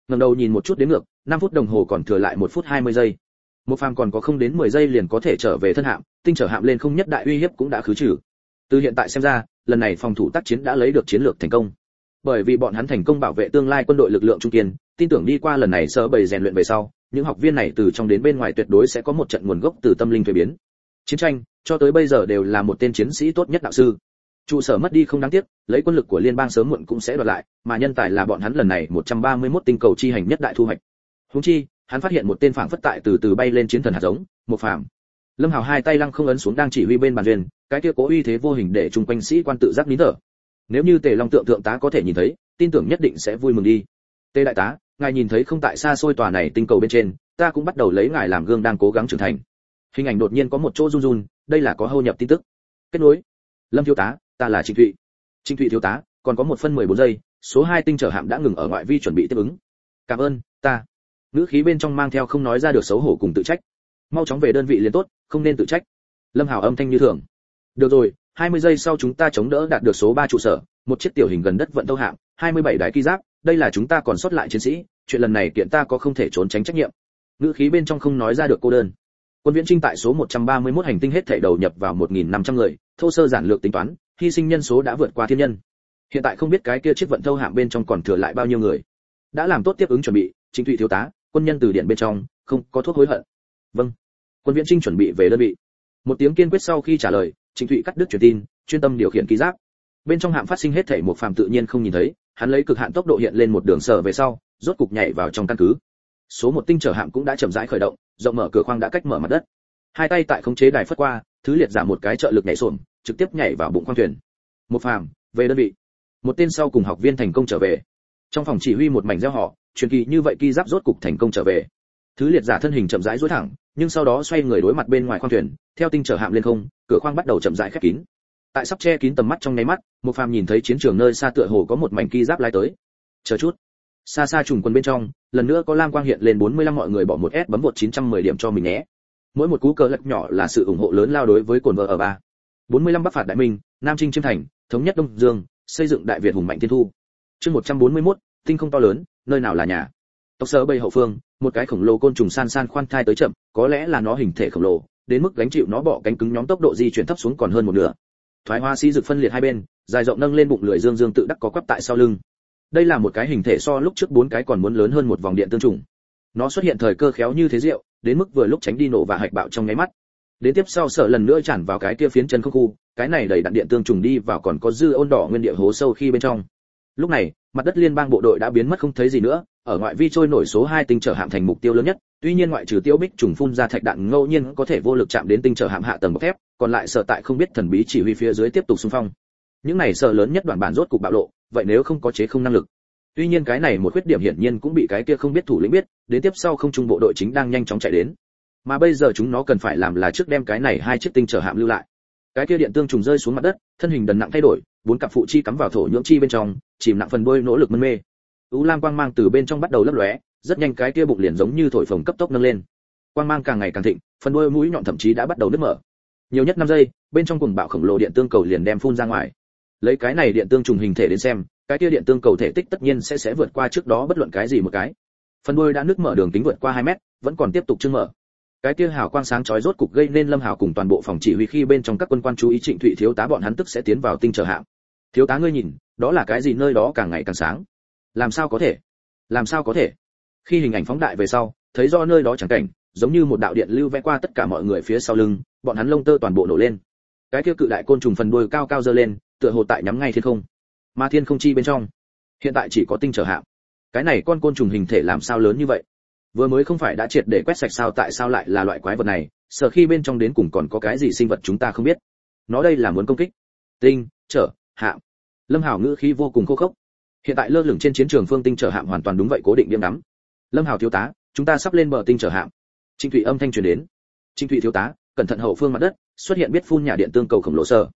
Ngẩng đầu nhìn một chút đến ngược, 5 phút đồng hồ còn thừa lại 1 phút 20 giây. Một phàm còn có không đến 10 giây liền có thể trở về thân hạm, tinh trở hạm lên không nhất đại uy hiếp cũng đã khứ trừ. Từ hiện tại xem ra, lần này phòng thủ tác chiến đã lấy được chiến lược thành công. Bởi vì bọn hắn thành công bảo vệ tương lai quân đội lực lượng trung kiên, tin tưởng đi qua lần này sở bầy rèn luyện về sau, những học viên này từ trong đến bên ngoài tuyệt đối sẽ có một trận nguồn gốc từ tâm linh thuế biến. Chiến tranh, cho tới bây giờ đều là một tên chiến sĩ tốt nhất đạo sư. Trụ sở mất đi không đáng tiếc, lấy quân lực của liên bang sớm muộn cũng sẽ đoạt lại, mà nhân tài là bọn hắn lần này 131 tinh cầu chi hành nhất đại thu hoạch. Huống chi, hắn phát hiện một tên phảng phất tại từ từ bay lên chiến thần hạt giống, một phàm. Lâm Hào hai tay lăng không ấn xuống đang chỉ huy bên bàn duyên, cái kia cố uy thế vô hình để chung quanh sĩ quan tự giác nín thở. Nếu như Tề Long thượng tá có thể nhìn thấy, tin tưởng nhất định sẽ vui mừng đi. Tề đại tá, ngài nhìn thấy không, tại xa xôi tòa này tinh cầu bên trên, ta cũng bắt đầu lấy ngài làm gương đang cố gắng trưởng thành. Hình ảnh đột nhiên có một chỗ run run, đây là có hô nhập tin tức. Kết nối. Lâm thiếu tá, ta là Trịnh Thụy. Trịnh Thụy thiếu tá, còn có 1 phân 14 giây, số 2 tinh trở hạm đã ngừng ở ngoại vi chuẩn bị tiếp ứng. Cảm ơn, ta. Ngữ khí bên trong mang theo không nói ra được xấu hổ cùng tự trách. Mau chóng về đơn vị liền tốt, không nên tự trách. Lâm Hào âm thanh như thường. Được rồi, 20 giây sau chúng ta chống đỡ đạt được số 3 trụ sở, một chiếc tiểu hình gần đất vận tàu hạm, 27 đài ki giáp, đây là chúng ta còn sót lại chiến sĩ, chuyện lần này kiện ta có không thể trốn tránh trách nhiệm. Ngữ khí bên trong không nói ra được cô đơn. Quân viễn trinh tại số 131 hành tinh hết thảy đầu nhập vào 1.500 người, thô sơ giản lược tính toán, hy sinh nhân số đã vượt qua thiên nhân. Hiện tại không biết cái kia chiếc vận tàu hạm bên trong còn thừa lại bao nhiêu người. Đã làm tốt tiếp ứng chuẩn bị, Trịnh Thụy thiếu tá, quân nhân từ điện bên trong, không có thuốc hối hận. Vâng. Quân viễn trinh chuẩn bị về đơn vị. Một tiếng kiên quyết sau khi trả lời, Trịnh Thụy cắt đứt truyền tin, chuyên tâm điều khiển ký giáp. Bên trong hạm phát sinh hết thảy một phàm tự nhiên không nhìn thấy, hắn lấy cực hạn tốc độ hiện lên một đường sở về sau, rốt cục nhảy vào trong căn cứ. Số 1 tinh trở hạm cũng đã chậm rãi khởi động, rộng mở cửa khoang đã cách mở mặt đất. Hai tay tại khống chế đài phất qua, thứ liệt giảm một cái trợ lực nhảy xổm, trực tiếp nhảy vào bụng khoang thuyền. Một phàm, về đơn vị. Một tên sau cùng học viên thành công trở về. Trong phòng chỉ huy một mảnh reo hò, truyền kỳ như vậy ki giáp rốt cục thành công trở về. Thứ liệt giả thân hình chậm rãi duỗi thẳng, nhưng sau đó xoay người đối mặt bên ngoài khoang thuyền, theo tinh trở hạm lên không, cửa khoang bắt đầu chậm rãi khép kín. Tại sắp che kín tầm mắt trong nháy mắt, một phàm nhìn thấy chiến trường nơi xa tựa hồ có một mảnh ki giáp lái tới. Chờ chút. Xa xa trùng quân bên trong, lần nữa có lam quang hiện lên 45 mọi người bỏ một S bấm vụt 910 điểm cho mình nhé. Mỗi một cú cờ lật nhỏ là sự ủng hộ lớn lao đối với cồn vợ ở 3. 45 Bắc phạt Đại Minh, Nam Trinh chiêm thành, thống nhất Đông Dương, xây dựng Đại Việt hùng mạnh thiên thu. Chương 141, tinh không to lớn, nơi nào là nhà. Tộc sở bầy hậu phương, một cái khổng lồ côn trùng san san khoan thai tới chậm, có lẽ là nó hình thể khổng lồ, đến mức gánh chịu nó bọ cánh cứng nhóm tốc độ di chuyển thấp xuống còn hơn một nửa. Thoái hoa xi rực phân liệt hai bên, dài rộng nâng lên bụng lưỡi dương dương tự đắc có quắp tại sau lưng. Đây là một cái hình thể so lúc trước 4 cái còn muốn lớn hơn một vòng điện tương trùng. Nó xuất hiện thời cơ khéo như thế diệu, đến mức vừa lúc tránh đi nổ và hạch bạo trong nháy mắt. Đến tiếp sau sợ lần nữa tràn vào cái kia phiến chân không khu, cái này đẩy đạn điện tương trùng đi vào còn có dư ôn đỏ nguyên địa hố sâu khi bên trong. Lúc này, mặt đất liên bang bộ đội đã biến mất không thấy gì nữa, ở ngoại vi trôi nổi số 2 tinh trở hạm thành mục tiêu lớn nhất, tuy nhiên ngoại trừ tiêu bích trùng phun ra thạch đạn ngẫu nhiên có thể vô lực chạm đến tinh trở hạm hạ tầng bọc thép, còn lại sợ tại không biết thần bí chỉ huy phía dưới tiếp tục xung phong. Những này sợ lớn nhất đoạn bản rốt cục bạo lộ, vậy nếu không có chế không năng lực. Tuy nhiên cái này một khuyết điểm hiển nhiên cũng bị cái kia không biết thủ lĩnh biết, đến tiếp sau không trung bộ đội chính đang nhanh chóng chạy đến. Mà bây giờ chúng nó cần phải làm là trước đem cái này 2 chiếc tinh trở hạm lưu lại. Cái kia điện tương trùng rơi xuống mặt đất, thân hình đần nặng thay đổi, 4 cặp phụ chi cắm vào thổ nhưỡng chi bên trong, chìm nặng phần đuôi nỗ lực mân mê. U lam quang mang từ bên trong bắt đầu lấp lóe, rất nhanh cái kia bụng liền giống như thổi phồng cấp tốc nâng lên. Quang mang càng ngày càng thịnh, phần đuôi mũi nhọn thậm chí đã bắt đầu nứt mở. Nhiều nhất 5 giây, bên trong cuồng bạo khổng lồ điện tương cầu liền đem phun ra ngoài. Lấy cái này điện tương trùng hình thể đến xem, cái kia điện tương cầu thể tích tất nhiên sẽ vượt qua trước đó bất luận cái gì một cái. Phần đuôi đã nứt mở đường kính vượt qua 2 mét, vẫn còn tiếp tục trưng mở. Cái kia hào quang sáng chói rốt cục gây nên Lâm Hào cùng toàn bộ phòng chỉ huy khi bên trong các quân quan chú ý Trịnh Thụy thiếu tá bọn hắn tức sẽ tiến vào tinh trở hạm. Thiếu tá ngươi nhìn, đó là cái gì, nơi đó càng ngày càng sáng. Làm sao có thể? Làm sao có thể? Khi hình ảnh phóng đại về sau, thấy do nơi đó chẳng cảnh, giống như một đạo điện lưu vẽ qua tất cả mọi người phía sau lưng, bọn hắn lông tơ toàn bộ nổ lên. Cái kia cự đại côn trùng phần đuôi cao cao giơ lên, tựa hồ tại nhắm ngay thiên không. Mà thiên không chi bên trong, hiện tại chỉ có tinh trở hạm. Cái này con côn trùng hình thể làm sao lớn như vậy? Vừa mới không phải đã triệt để quét sạch sao, tại sao lại là loại quái vật này? Sợ khi bên trong đến cùng còn có cái gì sinh vật chúng ta không biết. Nó đây là muốn công kích tinh trở hạm. Lâm Hào ngữ khí vô cùng khô khốc. Hiện tại lơ lửng trên chiến trường phương tinh trở hạm hoàn toàn đúng vậy cố định điểm đắm. Lâm Hào thiếu tá, chúng ta sắp lên bờ tinh trở hạm. Trịnh Thụy âm thanh truyền đến. Trịnh Thụy thiếu tá, cẩn thận hậu phương mặt đất xuất hiện biết phun nhà điện tương cầu khổng lồ sờ.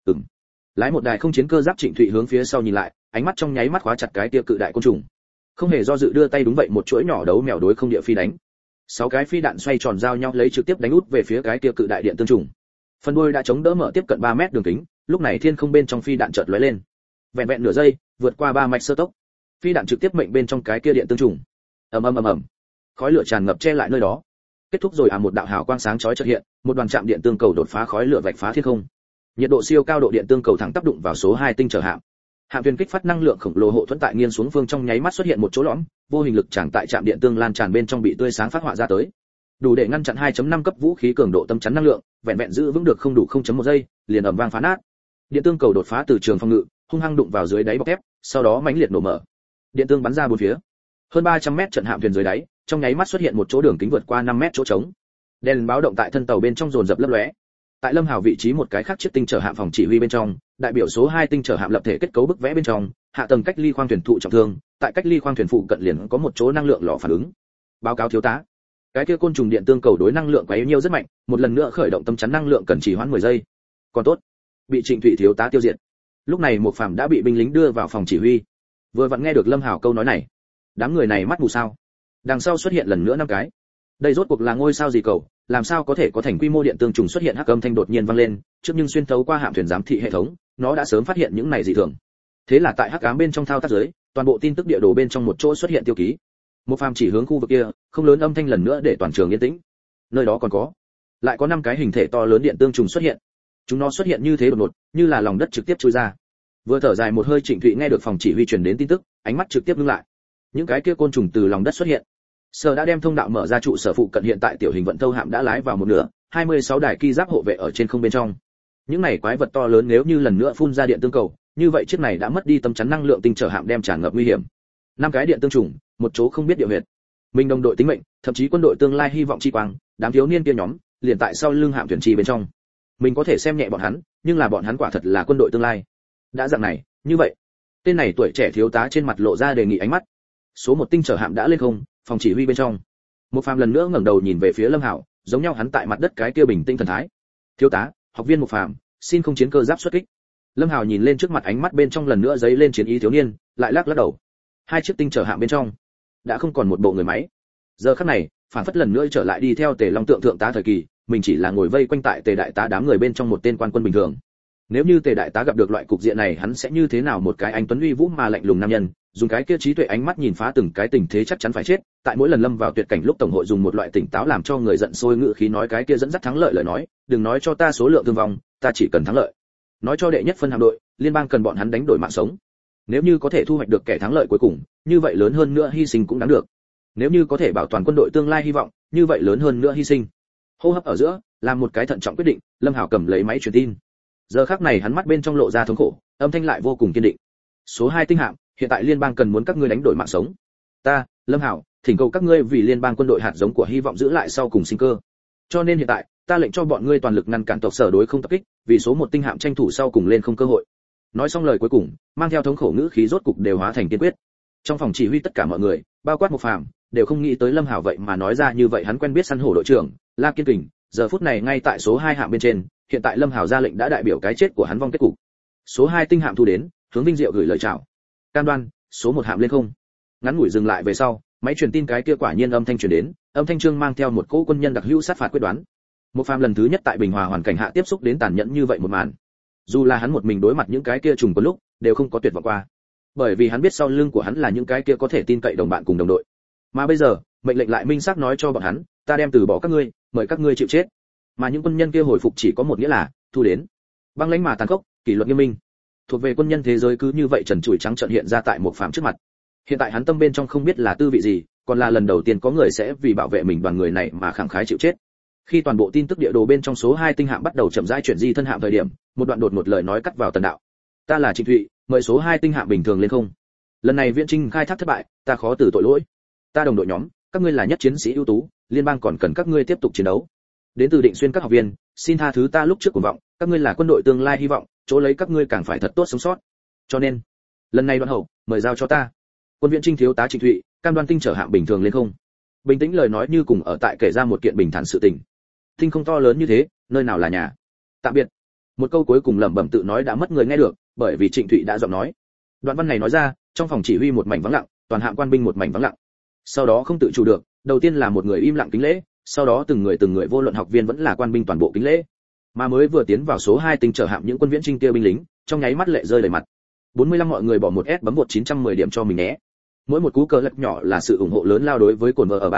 Lái một đài không chiến cơ giáp, Trịnh Thụy hướng phía sau nhìn lại, ánh mắt trong nháy mắt khóa chặt cái tia cự đại côn trùng. Không hề do dự đưa tay đúng vậy một chuỗi nhỏ đấu mèo đối không địa phi đánh. 6 cái phi đạn xoay tròn giao nhau lấy trực tiếp đánh út về phía cái tia cự đại điện tương trùng. Phần đuôi đã chống đỡ mở tiếp cận 3 mét đường kính, lúc này thiên không bên trong phi đạn chợt lóe lên. Vẹn vẹn nửa giây, vượt qua 3 mạch sơ tốc. Phi đạn trực tiếp mệnh bên trong cái kia điện tương trùng. ầm ầm ầm ầm, khói lửa tràn ngập che lại nơi đó. Kết thúc rồi một đạo hào quang sáng chói chợt hiện, một đoàn chạm điện tương cầu đột phá khói lửa vạch phá thiên không. Nhiệt độ siêu cao độ điện tương cầu thẳng tác động vào số 2 tinh trở hạm. Hạm thuyền kích phát năng lượng khổng lồ hộ thuẫn tại nghiêng xuống phương trong nháy mắt xuất hiện một chỗ lõm, vô hình lực tràn tại trạm điện tương lan tràn bên trong bị tươi sáng phát họa ra tới. Đủ để ngăn chặn 2.5 cấp vũ khí cường độ tâm chắn năng lượng, vẹn vẹn giữ vững được không đủ 0.1 giây, liền ầm vang phá nát. Điện tương cầu đột phá từ trường phòng ngự, hung hăng đụng vào dưới đáy bọc thép, sau đó mãnh liệt nổ mở. Điện tương bắn ra bốn phía. Hơn 300 mét trận hạm thuyền dưới đáy, trong nháy mắt xuất hiện một chỗ đường kính vượt qua 5 mét chỗ trống. Đèn báo động tại thân tàu bên trong dồn dập lấp lóe. Tại Lâm Hào vị trí một cái khác chiếc tinh trở hạm phòng chỉ huy bên trong, đại biểu số 2 tinh trở hạm lập thể kết cấu bức vẽ bên trong, hạ tầng cách ly khoang thuyền thụ trọng thương, tại cách ly khoang thuyền phụ cận liền có một chỗ năng lượng lò phản ứng. Báo cáo thiếu tá, cái kia côn trùng điện tương cầu đối năng lượng quá yếu nhiều rất mạnh, một lần nữa khởi động tâm chắn năng lượng cần trì hoãn 10 giây. Còn tốt, bị Trịnh Thụy thiếu tá tiêu diệt. Lúc này một phàm đã bị binh lính đưa vào phòng chỉ huy. Vừa vặn nghe được Lâm Hào câu nói này, đám người này mắt mù sao? Đằng sau xuất hiện lần nữa 5 cái. Đây rốt cuộc là ngôi sao gì cầu, làm sao có thể có thành quy mô điện tương trùng xuất hiện hắc âm thanh đột nhiên vang lên, trước nhưng xuyên thấu qua hạm thuyền giám thị hệ thống, nó đã sớm phát hiện những này dị thường. Thế là tại hắc ám bên trong thao tác dưới, toàn bộ tin tức địa đồ bên trong một chỗ xuất hiện tiêu ký. Một phàm chỉ hướng khu vực kia, không lớn âm thanh lần nữa để toàn trường yên tĩnh. Nơi đó còn có, lại có 5 cái hình thể to lớn điện tương trùng xuất hiện. Chúng nó xuất hiện như thế đột ngột, như là lòng đất trực tiếp chui ra. Vừa thở dài một hơi, Trịnh Thụy nghe được phòng chỉ huy truyền đến tin tức, ánh mắt trực tiếp ngưng lại. Những cái kia côn trùng từ lòng đất xuất hiện. Sở đã đem thông đạo mở ra, trụ sở phụ cận hiện tại tiểu hình vận thâu hạm đã lái vào một nửa, 26 đài ki giáp hộ vệ ở trên không bên trong. Những này quái vật to lớn nếu như lần nữa phun ra điện tương cầu, như vậy chiếc này đã mất đi tấm chắn năng lượng tinh trở hạm đem tràn ngập nguy hiểm. 5 cái điện tương trùng, một chỗ không biết địa huyệt. Mình đồng đội tính mệnh, thậm chí quân đội tương lai hy vọng chi quang, đám thiếu niên kia nhóm, liền tại sau lưng hạm thuyền trì bên trong. Mình có thể xem nhẹ bọn hắn, nhưng là bọn hắn quả thật là quân đội tương lai. Đã dạng này, như vậy, tên này tuổi trẻ thiếu tá trên mặt lộ ra đề nghị ánh mắt. Số 1 tinh trở hạm đã lên không, phòng chỉ huy bên trong. Một phàm lần nữa ngẩng đầu nhìn về phía Lâm Hạo, giống nhau hắn tại mặt đất cái kia bình tĩnh thần thái. Thiếu tá, học viên Một phàm, xin không chiến cơ giáp xuất kích. Lâm Hạo nhìn lên trước mặt, ánh mắt bên trong lần nữa dấy lên chiến ý thiếu niên, lại lắc đầu. 2 chiếc tinh trở hạm bên trong đã không còn một bộ người máy. Giờ khắc này, phản phất lần nữa trở lại đi theo Tề Long tượng thượng tá thời kỳ, mình chỉ là ngồi vây quanh tại Tề đại tá đám người bên trong một tên quan quân bình thường. Nếu như Tề đại tá gặp được loại cục diện này, hắn sẽ như thế nào? Một cái anh tuấn uy vũ mà lạnh lùng nam nhân, dùng cái kia trí tuệ ánh mắt nhìn phá từng cái tình thế chắc chắn phải chết. Tại mỗi lần lâm vào tuyệt cảnh lúc, tổng hội dùng một loại tỉnh táo làm cho người giận sôi ngữ khí nói cái kia dẫn dắt thắng lợi lời nói, đừng nói cho ta số lượng thương vong, ta chỉ cần thắng lợi. Nói cho đệ nhất phân hạm đội, liên bang cần bọn hắn đánh đổi mạng sống. Nếu như có thể thu hoạch được kẻ thắng lợi cuối cùng, như vậy lớn hơn nữa hy sinh cũng đáng được. Nếu như có thể bảo toàn quân đội tương lai hy vọng, như vậy lớn hơn nữa hy sinh. Hô hấp ở giữa, làm một cái thận trọng quyết định, Lâm Hảo cầm lấy máy truyền tin. Giờ khắc này hắn mắt bên trong lộ ra thống khổ, âm thanh lại vô cùng kiên định. Số 2 tinh hạm, hiện tại liên bang cần muốn các ngươi đánh đổi mạng sống. Ta, Lâm Hảo, thỉnh cầu các ngươi vì liên bang quân đội hạt giống của hy vọng giữ lại sau cùng sinh cơ. Cho nên hiện tại, ta lệnh cho bọn ngươi toàn lực ngăn cản tộc Sở đối không tập kích, vì số 1 tinh hạm tranh thủ sau cùng lên không cơ hội. Nói xong lời cuối cùng, mang theo thống khổ ngữ khí rốt cục đều hóa thành kiên quyết. Trong phòng chỉ huy tất cả mọi người, bao quát Một Phàm, đều không nghĩ tới Lâm Hảo vậy mà nói ra như vậy. Hắn quen biết săn hổ đội trưởng La Kiên Kình, giờ phút này ngay tại số 2 hạm bên trên, hiện tại Lâm Hảo ra lệnh đã đại biểu cái chết của hắn vong kết cục. Số 2 tinh hạm thu đến, hướng Vinh Diệu gửi lời chào. Cam đoan, số 1 hạm lên không. Ngắn ngủi dừng lại về sau, máy truyền tin cái kia quả nhiên âm thanh truyền đến, âm thanh trương mang theo một cỗ quân nhân đặc hữu sát phạt quyết đoán. Một Phàm lần thứ nhất tại bình hòa hoàn cảnh hạ tiếp xúc đến tàn nhẫn như vậy một màn. Dù là hắn một mình đối mặt những cái kia trùng quân lúc, đều không có tuyệt vọng qua. Bởi vì hắn biết sau lưng của hắn là những cái kia có thể tin cậy đồng bạn cùng đồng đội. Mà bây giờ, mệnh lệnh lại minh xác nói cho bọn hắn, ta đem từ bỏ các ngươi, mời các ngươi chịu chết. Mà những quân nhân kia hồi phục chỉ có một nghĩa là, thu đến. Băng lãnh mà tàn khốc, kỷ luật nghiêm minh. Thuộc về quân nhân thế giới cứ như vậy trần trụi trắng trợn hiện ra tại Một Phàm trước mặt. Hiện tại hắn tâm bên trong không biết là tư vị gì, còn là lần đầu tiên có người sẽ vì bảo vệ mình đoàn người này mà khẳng khái chịu chết. Khi toàn bộ tin tức địa đồ bên trong số 2 tinh hạm bắt đầu chậm rãi chuyển di thân hạm thời điểm, một đoạn đột ngột lời nói cắt vào tần đạo. Ta là Trịnh Thụy, mời số 2 tinh hạm bình thường lên không. Lần này viễn chinh khai thác thất bại, ta khó từ tội lỗi. Ta đồng đội nhóm, các ngươi là nhất chiến sĩ ưu tú, liên bang còn cần các ngươi tiếp tục chiến đấu. Đến từ Định Xuyên các học viên, xin tha thứ ta lúc trước cuồng vọng, các ngươi là quân đội tương lai hy vọng, chỗ lấy các ngươi càng phải thật tốt sống sót. Cho nên, lần này đoạn hậu, mời giao cho ta. Quân viễn chinh thiếu tá Trịnh Thụy, cam đoan tinh trở hạm bình thường lên không. Bình tĩnh lời nói như cùng ở tại kể ra một kiện bình thản sự tình. Tinh không to lớn như thế, nơi nào là nhà. Tạm biệt. Một câu cuối cùng lẩm bẩm tự nói đã mất người nghe được, bởi vì Trịnh Thụy đã giọng nói. Đoạn văn này nói ra, trong phòng chỉ huy một mảnh vắng lặng, toàn hạm quan binh một mảnh vắng lặng. Sau đó không tự chủ được, đầu tiên là một người im lặng kính lễ, sau đó từng người vô luận học viên vẫn là quan binh toàn bộ kính lễ. Mà mới vừa tiến vào số 2 tinh trở hạm những quân viễn chinh kia binh lính, trong nháy mắt lệ rơi đầy mặt. 45 mọi người bỏ một S bấm bột 910 điểm cho mình nhé. Mỗi một cú cờ lật nhỏ là sự ủng hộ lớn lao đối với cồn vợ ở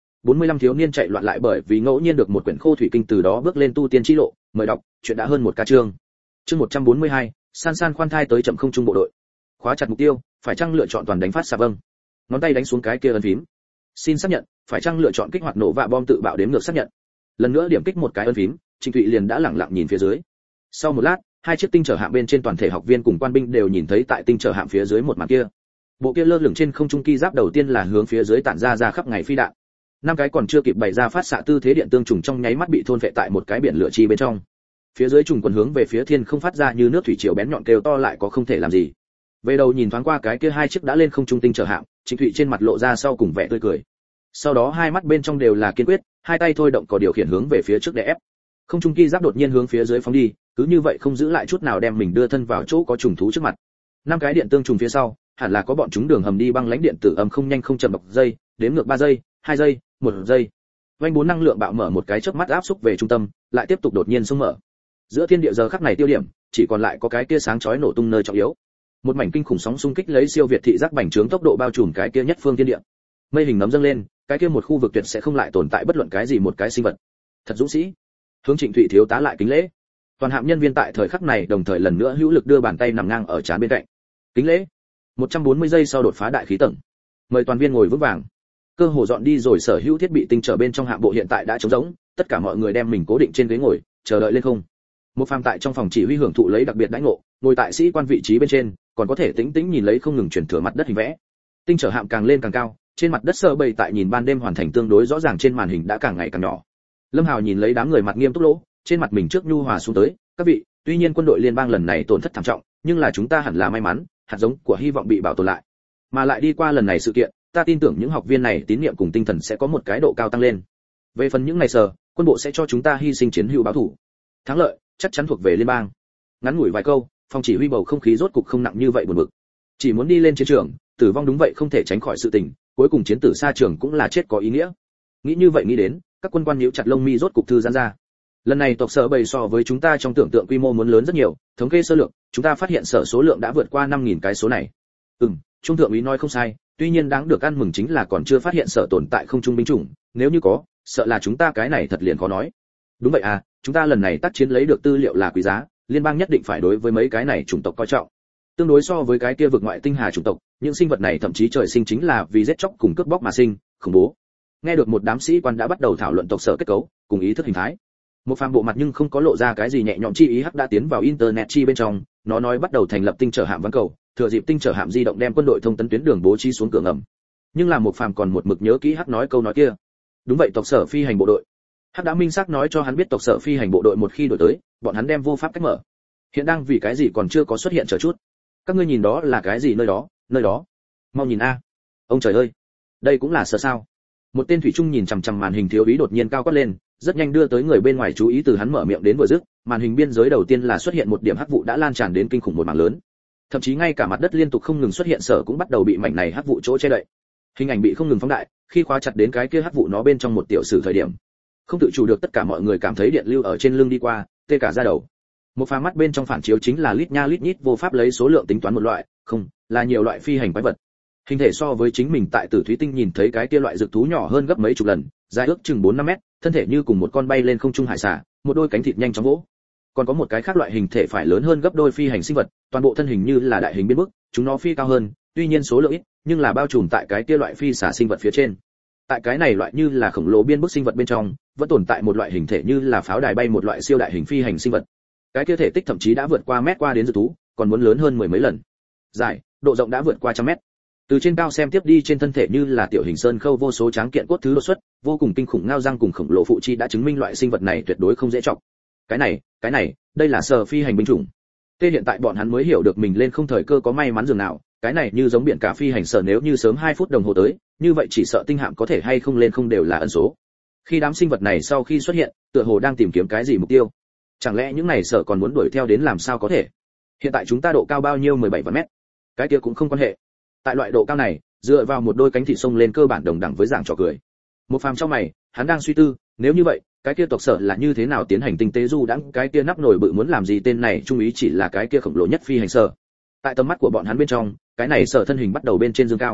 45 thiếu niên chạy loạn lại bởi vì ngẫu nhiên được một quyển khô thủy kinh từ đó bước lên tu tiên chi lộ, mời đọc, chuyện đã hơn một ca chương. Chương 142, san san khoan thai tới chậm không trung bộ đội. Khóa chặt mục tiêu, phải chăng lựa chọn toàn đánh phát xạ vâng. Ngón tay đánh xuống cái kia ấn phím. Xin xác nhận, phải chăng lựa chọn kích hoạt nổ vạ bom tự bạo đếm ngược xác nhận. Lần nữa điểm kích một cái ấn phím, Trịnh Thụy liền đã lặng lặng nhìn phía dưới. Sau một lát, hai chiếc tinh chở hạm bên trên toàn thể học viên cùng quan binh đều nhìn thấy tại tinh chở hạm phía dưới một màn kia. Bộ kia lơ lửng trên không trung ki giáp đầu tiên là hướng phía dưới tản ra khắp ngày phi đạn. Năm cái còn chưa kịp bày ra phát xạ tư thế điện tương trùng trong nháy mắt bị thôn phệ tại một cái biển lửa chi bên trong. Phía dưới trùng quần hướng về phía thiên không phát ra như nước thủy triều bén nhọn kêu to lại có không thể làm gì. Về đầu nhìn thoáng qua cái kia hai chiếc đã lên không trung tinh chở hạm, Trịnh Thụy trên mặt lộ ra sau cùng vẻ tươi cười. Sau đó hai mắt bên trong đều là kiên quyết, hai tay thôi động cò điều khiển hướng về phía trước để ép. Không trung ki giáp đột nhiên hướng phía dưới phóng đi, cứ như vậy không giữ lại chút nào đem mình đưa thân vào chỗ có trùng thú trước mặt. Năm cái điện tương trùng phía sau, hẳn là có bọn chúng đường hầm đi băng lãnh điện tử âm không nhanh không chậm độc giây, đếm ngược 3 giây, 2 giây, 1 giây. Vành 4 năng lượng bạo mở một cái chớp mắt áp xúc về trung tâm, lại tiếp tục đột nhiên xông mở. Giữa thiên địa giờ khắc này tiêu điểm, chỉ còn lại có cái kia sáng chói nổ tung nơi trọng yếu. Một mảnh kinh khủng sóng xung kích lấy siêu việt thị giác bành trướng tốc độ bao trùm cái kia nhất phương thiên địa. Mây hình nấm dâng lên, cái kia một khu vực tuyệt sẽ không lại tồn tại bất luận cái gì một cái sinh vật. Thật dũng sĩ. Hướng Trịnh Thụy thiếu tá lại kính lễ. Toàn hạm nhân viên tại thời khắc này đồng thời lần nữa hữu lực đưa bàn tay nằm ngang ở trán bên cạnh. Kính lễ. 140 giây sau đột phá đại khí tầng. Mời toàn viên ngồi vững vàng. Cơ hồ dọn đi rồi sở hữu thiết bị tinh trở bên trong hạm bộ hiện tại đã trống rỗng, tất cả mọi người đem mình cố định trên ghế ngồi, chờ đợi lên không. Một phàm tại trong phòng chỉ huy hưởng thụ lấy đặc biệt đãi ngộ, ngồi tại sĩ quan vị trí bên trên, còn có thể tĩnh tĩnh nhìn lấy không ngừng chuyển thừa mặt đất hình vẽ. Tinh trở hạm càng lên càng cao, trên mặt đất sơ bầy tại nhìn ban đêm hoàn thành tương đối rõ ràng trên màn hình đã càng ngày càng nhỏ. Lâm Hào nhìn lấy đám người mặt nghiêm túc lỗ, trên mặt mình trước nhu hòa xuống tới, các vị, tuy nhiên quân đội liên bang lần này tổn thất thảm trọng, nhưng là chúng ta hẳn là may mắn, hạt giống của hy vọng bị bảo tồn lại. Mà lại đi qua lần này sự kiện, ta tin tưởng những học viên này tín niệm cùng tinh thần sẽ có một cái độ cao tăng lên. Về phần những ngày sờ, quân bộ sẽ cho chúng ta hy sinh chiến hữu báo thủ. Thắng lợi chắc chắn thuộc về liên bang. Ngắn ngủi vài câu, phòng chỉ huy bầu không khí rốt cục không nặng như vậy buồn bực. Chỉ muốn đi lên chiến trường, tử vong đúng vậy không thể tránh khỏi sự tình, cuối cùng chiến tử xa trường cũng là chết có ý nghĩa. Nghĩ như vậy nghĩ đến, các quân quan nhíu chặt lông mi rốt cục thư giãn ra. Lần này tộc sở bầy so với chúng ta trong tưởng tượng quy mô muốn lớn rất nhiều, thống kê sơ lược, chúng ta phát hiện sở số lượng đã vượt qua 5000 cái số này. Trung thượng úy nói không sai, tuy nhiên đáng được ăn mừng chính là còn chưa phát hiện sở tồn tại không trung binh chủng, nếu như có, sợ là chúng ta cái này thật liền khó nói. Đúng vậy à, chúng ta lần này tác chiến lấy được tư liệu là quý giá, liên bang nhất định phải đối với mấy cái này chủng tộc coi trọng. Tương đối so với cái kia vực ngoại tinh hà chủng tộc, những sinh vật này thậm chí trời sinh chính là vì giết chóc cùng cướp bóc mà sinh, khủng bố. Nghe được một đám sĩ quan đã bắt đầu thảo luận tộc sở kết cấu, cùng ý thức hình thái. Một phàm bộ mặt nhưng không có lộ ra cái gì nhẹ nhõm chi ý hắc đã tiến vào internet chi bên trong, nó nói bắt đầu thành lập tinh trở hạm ván cầu, thừa dịp tinh trở hạm di động đem quân đội thông tấn tuyến đường bố trí xuống cửa ngầm. Nhưng là một phàm còn một mực nhớ kỹ hắc nói câu nói kia. Đúng vậy, tộc sở phi hành bộ đội. Hắc đã minh xác nói cho hắn biết tộc sở phi hành bộ đội một khi đổi tới, bọn hắn đem vô pháp cách mở. Hiện đang vì cái gì còn chưa có xuất hiện chờ chút. Các ngươi nhìn đó là cái gì nơi đó. Mau nhìn a. Ông trời ơi, đây cũng là sở sao? Một tên thủy trung nhìn chằm chằm màn hình thiếu úy đột nhiên cao quát lên, rất nhanh đưa tới người bên ngoài chú ý từ hắn mở miệng đến vừa dứt, màn hình biên giới đầu tiên là xuất hiện một điểm hắc vụ đã lan tràn đến kinh khủng một mảng lớn. Thậm chí ngay cả mặt đất liên tục không ngừng xuất hiện sở cũng bắt đầu bị mảnh này hắc vụ chỗ che đậy. Hình ảnh bị không ngừng phóng đại, khi khóa chặt đến cái kia hắc vụ nó bên trong một tiểu sử thời điểm, không tự chủ được tất cả mọi người cảm thấy điện lưu ở trên lưng đi qua, tê cả da đầu. Một pha mắt bên trong phản chiếu chính là lít nha lít nhít vô pháp lấy số lượng tính toán một loại, không, là nhiều loại phi hành quái vật. Hình thể so với chính mình tại Tử Thúy Tinh nhìn thấy cái kia loại dược thú nhỏ hơn gấp mấy chục lần, dài ước chừng 4-5 mét, thân thể như cùng một con bay lên không trung hải xà, một đôi cánh thịt nhanh chóng vỗ. Còn có một cái khác loại hình thể phải lớn hơn gấp đôi phi hành sinh vật, toàn bộ thân hình như là đại hình biên bức, chúng nó phi cao hơn, tuy nhiên số lượng ít, nhưng là bao trùm tại cái kia loại phi xà sinh vật phía trên. Tại cái này loại như là khổng lồ biên bức sinh vật bên trong, vẫn tồn tại một loại hình thể như là pháo đài bay một loại siêu đại hình phi hành sinh vật. Cái kia thể tích thậm chí đã vượt qua mét qua đến dược thú, còn muốn lớn hơn mười mấy lần. Dài, độ rộng đã vượt qua 100 mét. Từ trên cao xem tiếp đi trên thân thể như là tiểu hình sơn khâu vô số tráng kiện cốt thứ đột xuất, vô cùng kinh khủng ngao răng cùng khổng lồ phụ chi đã chứng minh loại sinh vật này tuyệt đối không dễ chọc. Cái này, đây là sở phi hành binh chủng. Tê hiện tại bọn hắn mới hiểu được mình lên không thời cơ có may mắn dường nào, cái này như giống biển cả phi hành sở nếu như sớm 2 phút đồng hồ tới, như vậy chỉ sợ tinh hạm có thể hay không lên không đều là ẩn số. Khi đám sinh vật này sau khi xuất hiện, tựa hồ đang tìm kiếm cái gì mục tiêu. Chẳng lẽ những này sở còn muốn đuổi theo đến làm sao có thể? Hiện tại chúng ta độ cao bao nhiêu 17 vạn mét. Cái kia cũng không quan hệ. Tại loại độ cao này, dựa vào một đôi cánh thịt sông lên cơ bản đồng đẳng với dạng trò cười. Một phàm trong mày, hắn đang suy tư, nếu như vậy, cái kia tộc sở là như thế nào tiến hành tinh tế du đãng, cái kia nắp nổi bự muốn làm gì tên này trung ý chỉ là cái kia khổng lồ nhất phi hành sở. Tại tầm mắt của bọn hắn bên trong, cái này sở thân hình bắt đầu bên trên dương cao.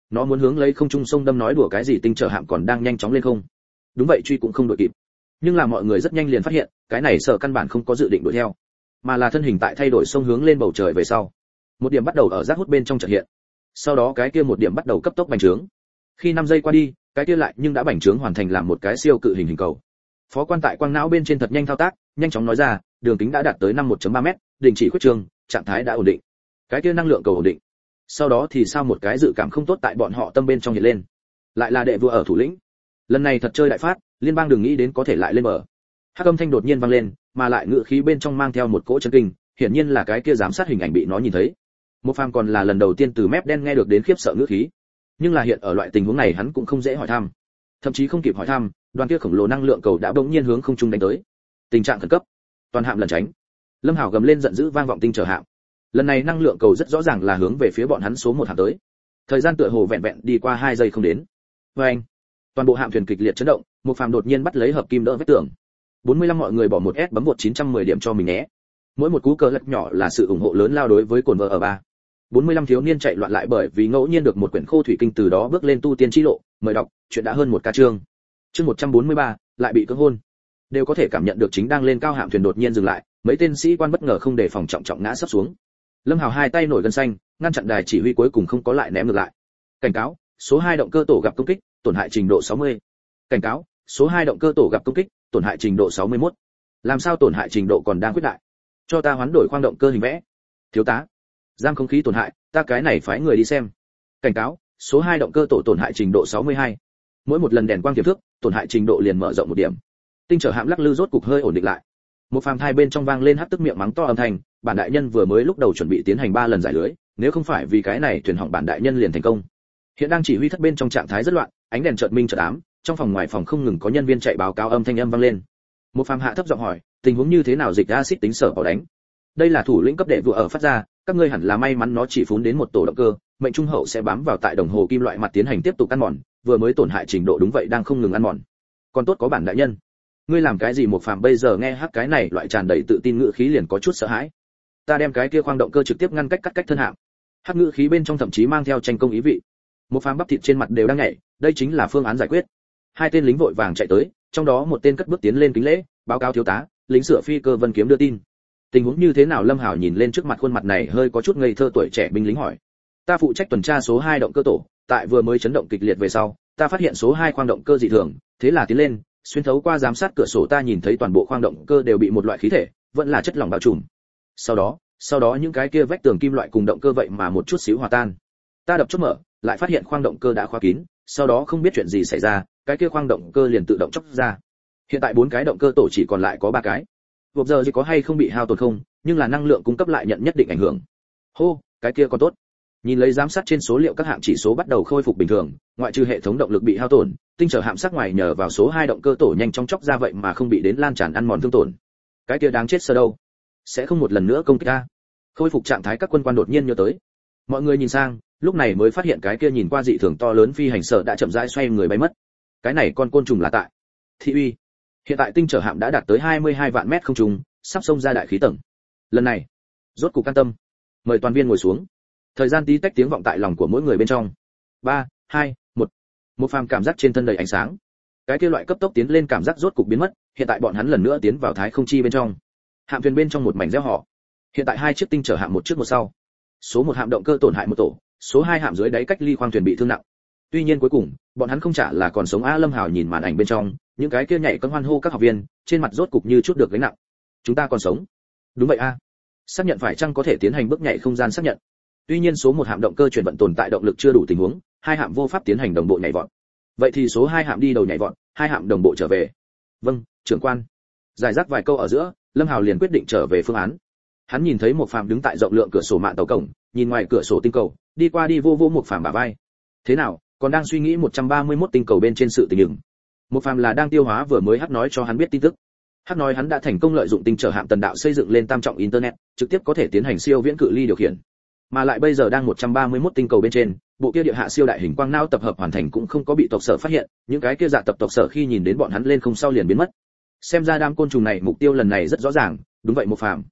Nó muốn hướng lấy không trung sông đâm, nói đùa cái gì, tinh trở hạm còn đang nhanh chóng lên không. Đúng vậy, truy cũng không đuổi kịp. Nhưng là mọi người rất nhanh liền phát hiện, cái này sở căn bản không có dự định đuổi theo, mà là thân hình tại thay đổi sông hướng lên bầu trời về sau. Một điểm bắt đầu ở rác hút bên trong chợt hiện. Sau đó cái kia một điểm bắt đầu cấp tốc bành trướng. Khi 5 giây qua đi, cái kia lại nhưng đã bành trướng hoàn thành làm một cái siêu cự hình hình cầu. Phó quan tại quang não bên trên thật nhanh thao tác, nhanh chóng nói ra, đường kính đã đạt tới 51.3 mét, đình chỉ khuyết trường, trạng thái đã ổn định. Cái kia năng lượng cầu ổn định. Sau đó thì sao một cái dự cảm không tốt tại bọn họ tâm bên trong hiện lên. Lại là đệ vua ở thủ lĩnh. Lần này thật chơi đại phát, liên bang đừng nghĩ đến có thể lại lên bờ. Hắc âm thanh đột nhiên vang lên, mà lại ngựa khí bên trong mang theo một cỗ chấn kinh, hiển nhiên là cái kia giám sát hình ảnh bị nó nhìn thấy. Một phàm còn là lần đầu tiên từ mép đen nghe được đến khiếp sợ ngữ khí, nhưng là hiện ở loại tình huống này hắn cũng không dễ hỏi thăm, thậm chí không kịp hỏi thăm, đoàn kia khổng lồ năng lượng cầu đã bỗng nhiên hướng không trung đánh tới. Tình trạng khẩn cấp, toàn hạm lẩn tránh. Lâm Hảo gầm lên giận dữ vang vọng tinh trở hạm. Lần này năng lượng cầu rất rõ ràng là hướng về phía bọn hắn số 1 hạm tới. Thời gian tựa hồ vẹn vẹn đi qua 2 giây không đến. Oeng! Toàn bộ hạm thuyền kịch liệt chấn động, một phàm đột nhiên bắt lấy hợp kim đỡ vách tường. 45 mọi người bỏ một S bấm một 910 điểm cho mình nhé. Mỗi một cú cờ lật nhỏ là sự ủng hộ lớn lao đối với cồn vợ ở 3. 45 thiếu niên chạy loạn lại bởi vì ngẫu nhiên được một quyển khô thủy kinh, từ đó bước lên tu tiên chi lộ, mời đọc, chuyện đã hơn một ca chương. Chương 143, lại bị cưỡng hôn. Đều có thể cảm nhận được chính đang lên cao hạm thuyền đột nhiên dừng lại, mấy tên sĩ quan bất ngờ không đề phòng trọng trọng ngã sấp xuống. Lâm Hào hai tay nổi gân xanh, ngăn chặn đài chỉ huy cuối cùng không có lại ném ngược lại. Cảnh cáo, số 2 động cơ tổ gặp công kích, tổn hại trình độ 60. Cảnh cáo, số 2 động cơ tổ gặp công kích, tổn hại trình độ 61. Làm sao tổn hại trình độ còn đang quyết đại? Cho ta hoán đổi khoang động cơ hình vẽ. Thiếu tá, giam không khí tổn hại, ta cái này phái người đi xem. Cảnh cáo, số 2 động cơ tổ tổn hại trình độ 62. Mỗi một lần đèn quang tiềm thức, tổn hại trình độ liền mở rộng một điểm. Tinh trở hạm lắc lư rốt cục hơi ổn định lại. Một phàm thai bên trong vang lên hắc tức miệng mắng to âm thanh, bản đại nhân vừa mới lúc đầu chuẩn bị tiến hành 3 lần giải lưới, nếu không phải vì cái này thuyền hỏng bản đại nhân liền thành công. Hiện đang chỉ huy thất bên trong trạng thái rất loạn, ánh đèn chợt minh chợt ám, trong phòng ngoài phòng không ngừng có nhân viên chạy báo cáo, âm thanh âm vang lên. Một phàm hạ thấp giọng hỏi, tình huống như thế nào? Dịch axit tính sở bảo đánh. Đây là thủ lĩnh cấp đệ vụ ở phát ra, các ngươi hẳn là may mắn nó chỉ phún đến một tổ động cơ, mệnh trung hậu sẽ bám vào tại đồng hồ kim loại mặt tiến hành tiếp tục ăn mòn, vừa mới tổn hại trình độ đúng vậy đang không ngừng ăn mòn. Còn tốt có bản đại nhân. Ngươi làm cái gì? Một phàm bây giờ nghe hắc cái này loại tràn đầy tự tin ngữ khí liền có chút sợ hãi. Ta đem cái kia khoang động cơ trực tiếp ngăn cách thân hạm. Hắc ngữ khí bên trong thậm chí mang theo tranh công ý vị. Một phàm bắp thịt trên mặt đều đang nhảy, đây chính là phương án giải quyết. Hai tên lính vội vàng chạy tới, trong đó một tên cất bước tiến lên kính lễ, báo cáo thiếu tá, lính sửa phi cơ Vân Kiếm đưa tin. Tình huống như thế nào? Lâm Hảo nhìn lên trước mặt khuôn mặt này hơi có chút ngây thơ tuổi trẻ binh lính hỏi. Ta phụ trách tuần tra số 2 động cơ tổ, tại vừa mới chấn động kịch liệt về sau, ta phát hiện số 2 khoang động cơ dị thường, thế là tiến lên, xuyên thấu qua giám sát cửa sổ ta nhìn thấy toàn bộ khoang động cơ đều bị một loại khí thể, vẫn là chất lỏng bao trùm. Sau đó những cái kia vách tường kim loại cùng động cơ vậy mà một chút xíu hòa tan. Ta đập chốt mở, lại phát hiện khoang động cơ đã khóa kín, sau đó không biết chuyện gì xảy ra, cái kia khoang động cơ liền tự động chóc ra. Hiện tại 4 cái động cơ tổ chỉ còn lại có 3 cái. Hộp giờ gì có hay không bị hao tổn không, nhưng là năng lượng cung cấp lại nhận nhất định ảnh hưởng. Hô, cái kia còn tốt. Nhìn lấy giám sát trên số liệu các hạng chỉ số bắt đầu khôi phục bình thường, ngoại trừ hệ thống động lực bị hao tổn, tinh trở hạm sắc ngoài nhờ vào số 2 động cơ tổ nhanh chóng chóc ra vậy mà không bị đến lan tràn ăn mòn thương tổn. Cái kia đáng chết sơ đâu, sẽ không một lần nữa công kích ta. Khôi phục trạng thái các quân quan đột nhiên nhớ tới. Mọi người nhìn sang, lúc này mới phát hiện cái kia nhìn qua dị thường to lớn phi hành sở đã chậm rãi xoay người bay mất. Cái này con côn trùng là tại thị uy. Hiện tại tinh trở hạm đã đạt tới 22 vạn mét không trung, sắp xông ra đại khí tầng. Lần này, rốt cục can tâm. Mời toàn viên ngồi xuống. Thời gian tí tách tiếng vọng tại lòng của mỗi người bên trong. 3, 2, 1. Một phàm cảm giác trên thân đầy ánh sáng. Cái kia loại cấp tốc tiến lên cảm giác rốt cục biến mất, hiện tại bọn hắn lần nữa tiến vào thái không chi bên trong. Hạm thuyền bên trong một mảnh reo hò. Hiện tại 2 chiếc tinh trở hạm một trước một sau. Số 1 hạm động cơ tổn hại một tổ, số 2 hạm dưới đáy cách ly khoang thuyền bị thương nặng. Tuy nhiên cuối cùng, bọn hắn không trả là còn sống. Lâm Hào nhìn màn ảnh bên trong, những cái kia nhảy cẫng hoan hô các học viên, trên mặt rốt cục như chút được gánh nặng. Chúng ta còn sống. Đúng vậy a. Xác nhận phải chăng có thể tiến hành bước nhảy không gian xác nhận. Tuy nhiên số 1 hạm động cơ chuyển vận tồn tại động lực chưa đủ tình huống, 2 hạm vô pháp tiến hành đồng bộ nhảy vọt. Vậy thì số 2 hạm đi đầu nhảy vọt, 2 hạm đồng bộ trở về. Vâng, trưởng quan. Giải rác vài câu ở giữa, Lâm Hào liền quyết định trở về phương án. Hắn nhìn thấy một phàm đứng tại rộng lượng cửa sổ mạn tàu cổng, nhìn ngoài cửa sổ tinh cầu, đi qua đi vô một phàm bả vai. Thế nào, còn đang suy nghĩ 131 tinh cầu bên trên sự tình hình. Một phàm là đang tiêu hóa vừa mới Hắc nói cho hắn biết tin tức. Hắc nói hắn đã thành công lợi dụng tinh trở hạm tần đạo xây dựng lên tam trọng internet, trực tiếp có thể tiến hành siêu viễn cự ly điều khiển. Mà lại bây giờ đang 131 tinh cầu bên trên, bộ kia địa hạ siêu đại hình quang não tập hợp hoàn thành cũng không có bị tộc sở phát hiện, những cái kia dạ tập tộc sở khi nhìn đến bọn hắn lên không sau liền biến mất. Xem ra đám côn trùng này mục tiêu lần này rất rõ ràng, đúng vậy một phàm.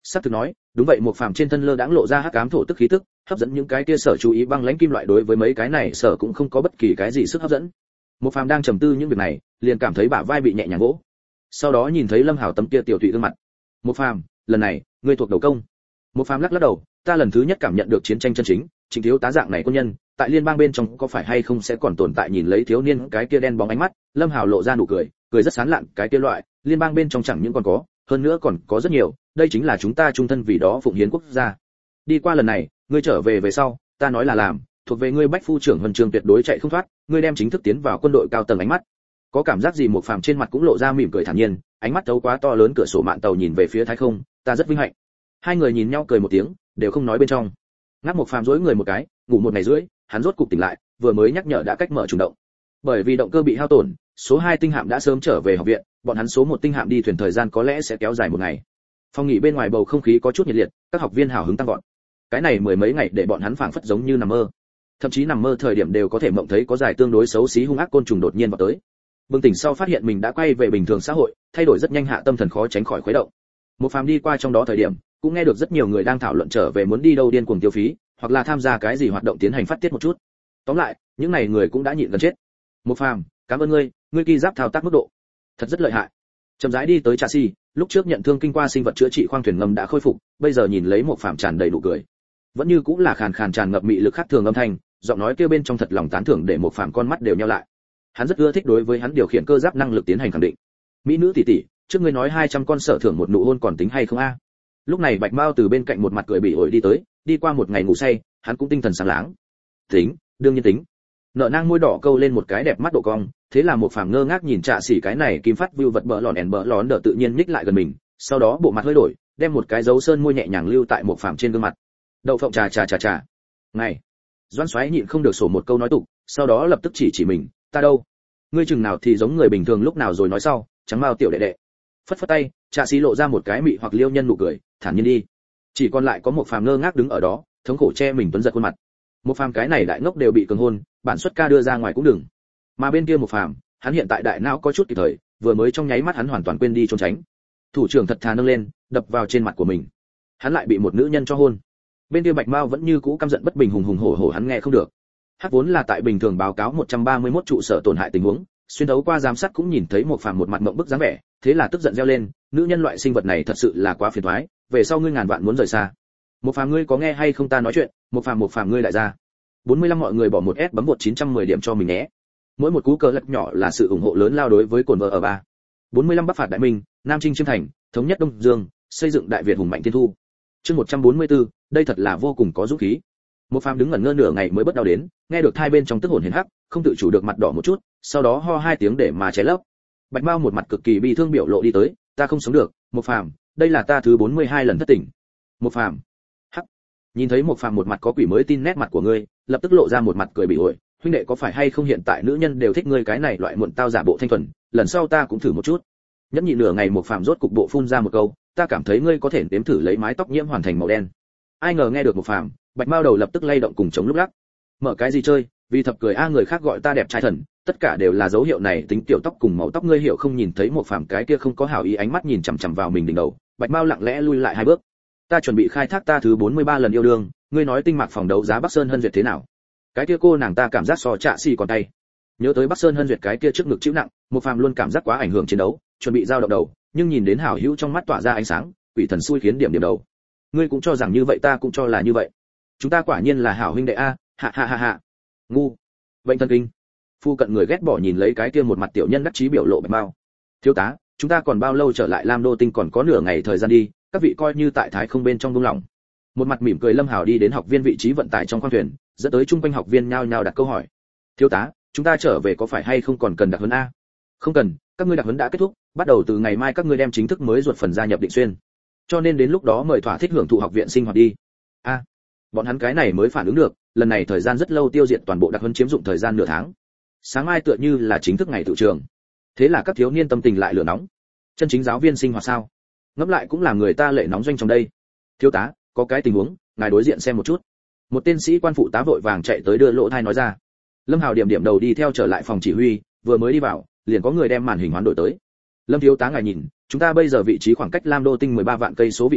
Sắp thực nói, đúng vậy, một phàm trên thân lơ đãng lộ ra hắc ám thổ tức khí tức, hấp dẫn những cái kia sở chú ý băng lãnh kim loại, đối với mấy cái này sở cũng không có bất kỳ cái gì sức hấp dẫn. Một phàm đang trầm tư những việc này, liền cảm thấy bả vai bị nhẹ nhàng vỗ. Sau đó nhìn thấy Lâm Hào tấm kia tiểu tụy gương mặt. Một phàm, lần này, ngươi thuộc đầu công. Một phàm lắc lắc đầu, ta lần thứ nhất cảm nhận được chiến tranh chân chính, Trịnh thiếu tá dạng này quân nhân, tại liên bang bên trong có phải hay không sẽ còn tồn tại. Nhìn lấy thiếu niên cái kia đen bóng ánh mắt, Lâm Hào lộ ra nụ cười, cười rất sán lạn, cái kia loại, liên bang bên trong chẳng những còn có, hơn nữa còn có rất nhiều, đây chính là chúng ta trung thân vì đó phụng hiến quốc gia. Đi qua lần này, ngươi trở về về sau, ta nói là làm, thuộc về ngươi bách phu trưởng huân trường tuyệt đối chạy không thoát, ngươi đem chính thức tiến vào quân đội cao tầng. Ánh mắt có cảm giác gì? Một phàm trên mặt cũng lộ ra mỉm cười thản nhiên, ánh mắt thấu quá to lớn cửa sổ mạn tàu nhìn về phía thái không, ta rất vinh hạnh. Hai người nhìn nhau cười một tiếng, đều không nói bên trong. Ngáp một phàm dối người một cái, ngủ một ngày rưỡi, hắn rốt cục tỉnh lại, vừa mới nhắc nhở đã cách mở chủ động. Bởi vì động cơ bị hao tổn, số 2 tinh hạm đã sớm trở về học viện, bọn hắn số 1 tinh hạm đi thuyền thời gian có lẽ sẽ kéo dài một ngày. Phòng nghỉ bên ngoài bầu không khí có chút nhiệt liệt, các học viên hào hứng tăng vọt. Cái này mười mấy ngày để bọn hắn phảng phất giống như nằm mơ. Thậm chí nằm mơ thời điểm đều có thể mộng thấy có dài tương đối xấu xí hung ác côn trùng đột nhiên vào tới. Bừng tỉnh sau phát hiện mình đã quay về bình thường xã hội, thay đổi rất nhanh, hạ tâm thần khó tránh khỏi khuấy động. Một phàm đi qua trong đó thời điểm, cũng nghe được rất nhiều người đang thảo luận trở về muốn đi đâu điên cuồng tiêu phí, hoặc là tham gia cái gì hoạt động tiến hành phát tiết một chút. Tóm lại, những này người cũng đã nhịn gần chết. Một phàm, cảm ơn ngươi kỳ giáp thao tác mức độ thật rất lợi hại. Chậm rãi đi tới trà xi, lúc trước nhận thương kinh qua sinh vật chữa trị khoang thuyền ngầm đã khôi phục, bây giờ nhìn lấy một phàm tràn đầy nụ cười, vẫn như cũng là khàn khàn tràn ngập mị lực khác thường âm thanh, giọng nói kia bên trong thật lòng tán thưởng để một phàm con mắt đều nheo lại. Hắn rất ưa thích đối với hắn điều khiển cơ giáp năng lực tiến hành khẳng định. Mỹ nữ tỷ tỷ, trước ngươi nói 200 con sở thưởng một nụ hôn còn tính hay không a? Lúc này Bạch Mao từ bên cạnh một mặt cười bị ổi đi tới, đi qua một ngày ngủ say, hắn cũng tinh thần sáng láng. Tính, đương nhiên tính. Nợ nang môi đỏ câu lên một cái đẹp mắt độ cong, thế là một phàm ngơ ngác nhìn Trạ Sĩ cái này kim phát view vật bỡ lòn đỡ tự nhiên nhích lại gần mình, sau đó bộ mặt hơi đổi, đem một cái dấu sơn môi nhẹ nhàng lưu tại một phàm trên gương mặt. Đậu phộng trà. Này. Doãn Soái nhịn không được sổ một câu nói tục, sau đó lập tức chỉ mình, ta đâu? Ngươi chừng nào thì giống người bình thường lúc nào rồi nói sau, trắng mao tiểu đệ đệ. Phất phất tay, Trạ Sĩ lộ ra một cái mị hoặc liêu nhân nụ cười, thản nhiên đi. Chỉ còn lại có một phàm ngơ ngác đứng ở đó, thống khổ che mình tuấn giật khuôn mặt. Một phàm cái này đại ngốc đều bị cường hôn, bản xuất ca đưa ra ngoài cũng đừng. Mà bên kia một phàm, hắn hiện tại đại não có chút kịp thời, vừa mới trong nháy mắt hắn hoàn toàn quên đi trốn tránh. Thủ trưởng thật thà nâng lên, đập vào trên mặt của mình. Hắn lại bị một nữ nhân cho hôn. Bên kia Bạch Mao vẫn như cũ căm giận bất bình, hùng hổ hắn nghe không được. Hắc vốn là tại bình thường báo cáo 131 trụ sở tổn hại tình huống, xuyên thấu qua giám sát cũng nhìn thấy một phàm một mặt mộng bức dáng vẻ, thế là tức giận reo lên, nữ nhân loại sinh vật này thật sự là quá phiền toái, về sau ngươi ngàn vạn muốn rời xa. Một phàm ngươi có nghe hay không ta nói chuyện, một phàm ngươi lại ra. 45 mọi người bỏ một S bấm 910 điểm cho mình nhé. Mỗi một cú cờ lật nhỏ là sự ủng hộ lớn lao đối với cồn vợ ở 3. 45 Bắc phạt Đại Minh, Nam Trinh chiêm thành, thống nhất Đông Dương, xây dựng Đại Việt hùng mạnh thiên thu. Chương 144, đây thật là vô cùng có dũng khí. Một phàm đứng ngẩn ngơ nửa ngày mới bất đau đến, nghe được hai bên trong tức hồn hển hắc, không tự chủ được mặt đỏ một chút, sau đó ho hai tiếng để mà che lấp. Bạch Mao một mặt cực kỳ bi thương biểu lộ đi tới, ta không sống được, một phàm, đây là ta thứ 42 lần thất tỉnh. Một phàm. Hắc. Nhìn thấy một phàm một mặt có quỷ mới tin nét mặt của ngươi, lập tức lộ ra một mặt cười bị ổi, huynh đệ có phải hay không hiện tại nữ nhân đều thích ngươi cái này loại muộn tao giả bộ thanh thuần, lần sau ta cũng thử một chút. Nhẫn nhịn nửa ngày một phàm rốt cục bộ phun ra một câu, ta cảm thấy ngươi có thể nếm thử lấy mái tóc nhiễm hoàn thành màu đen. Ai ngờ nghe được một phàm, Bạch Mao đầu lập tức lay động cùng chống lúc lắc. Mở cái gì chơi, vì thập cười a người khác gọi ta đẹp trai thần, tất cả đều là dấu hiệu này, tính tiểu tóc cùng màu tóc ngươi hiểu không? Nhìn thấy một phàm cái kia không có hảo ý ánh mắt nhìn chằm chằm vào mình đỉnh đầu, Bạch Mao lặng lẽ lui lại hai bước. Ta chuẩn bị khai thác ta thứ 43 lần yêu đương, ngươi nói tinh mạc phòng đấu giá Bắc Sơn Hân Duyệt thế nào? Cái kia cô nàng ta cảm giác so Trạ Sĩ còn tay. Nhớ tới Bắc Sơn Hân Duyệt cái kia trước ngực chịu nặng, một phàm luôn cảm giác quá ảnh hưởng chiến đấu, chuẩn bị giao động đầu, nhưng nhìn đến hảo hữu trong mắt tỏa ra ánh sáng, quỷ thần xui khiến điểm đầu. Ngươi cũng cho rằng như vậy, ta cũng cho là như vậy. Chúng ta quả nhiên là hảo huynh đệ a, hạ. Ngu. Bệnh thần kinh. Phu cận người ghét bỏ nhìn lấy cái kia một mặt tiểu nhân đắc chí biểu lộ Bạch Mao. Thiếu tá, chúng ta còn bao lâu trở lại Lam Đô Tinh? Còn có nửa ngày thời gian đi, các vị coi như tại thái không bên trong buông lỏng. Một mặt mỉm cười Lâm Hào đi đến học viên vị trí vận tải trong khoang thuyền, dẫn tới trung quanh học viên nhao nhao đặt câu hỏi. Thiếu tá, chúng ta trở về có phải hay không còn cần đặc huấn a? Không cần, các ngươi đặc huấn đã kết thúc, bắt đầu từ ngày mai các ngươi đem chính thức mới ruột phần gia nhập Định Xuyên. Cho nên đến lúc đó mời thỏa thích hưởng thụ học viện sinh hoạt đi. A, bọn hắn cái này mới phản ứng được, lần này thời gian rất lâu tiêu diệt toàn bộ đặc huấn chiếm dụng thời gian nửa tháng. Sáng mai tựa như là chính thức ngày tự trường. Thế là các thiếu niên tâm tình lại lửa nóng. Chân chính giáo viên sinh hoạt sao? Ngẫm lại cũng làm người ta lệ nóng doanh trong đây. Thiếu tá, có cái tình huống, ngài đối diện xem một chút. Một tên sĩ quan phụ tá vội vàng chạy tới đưa lỗ thai nói ra. Lâm Hào điểm đầu đi theo trở lại phòng chỉ huy, vừa mới đi vào, liền có người đem màn hình hoán đổi tới. Lâm thiếu tá ngài nhìn, chúng ta bây giờ vị trí khoảng cách Lam Đô Tinh 13 vạn cây số vị trí,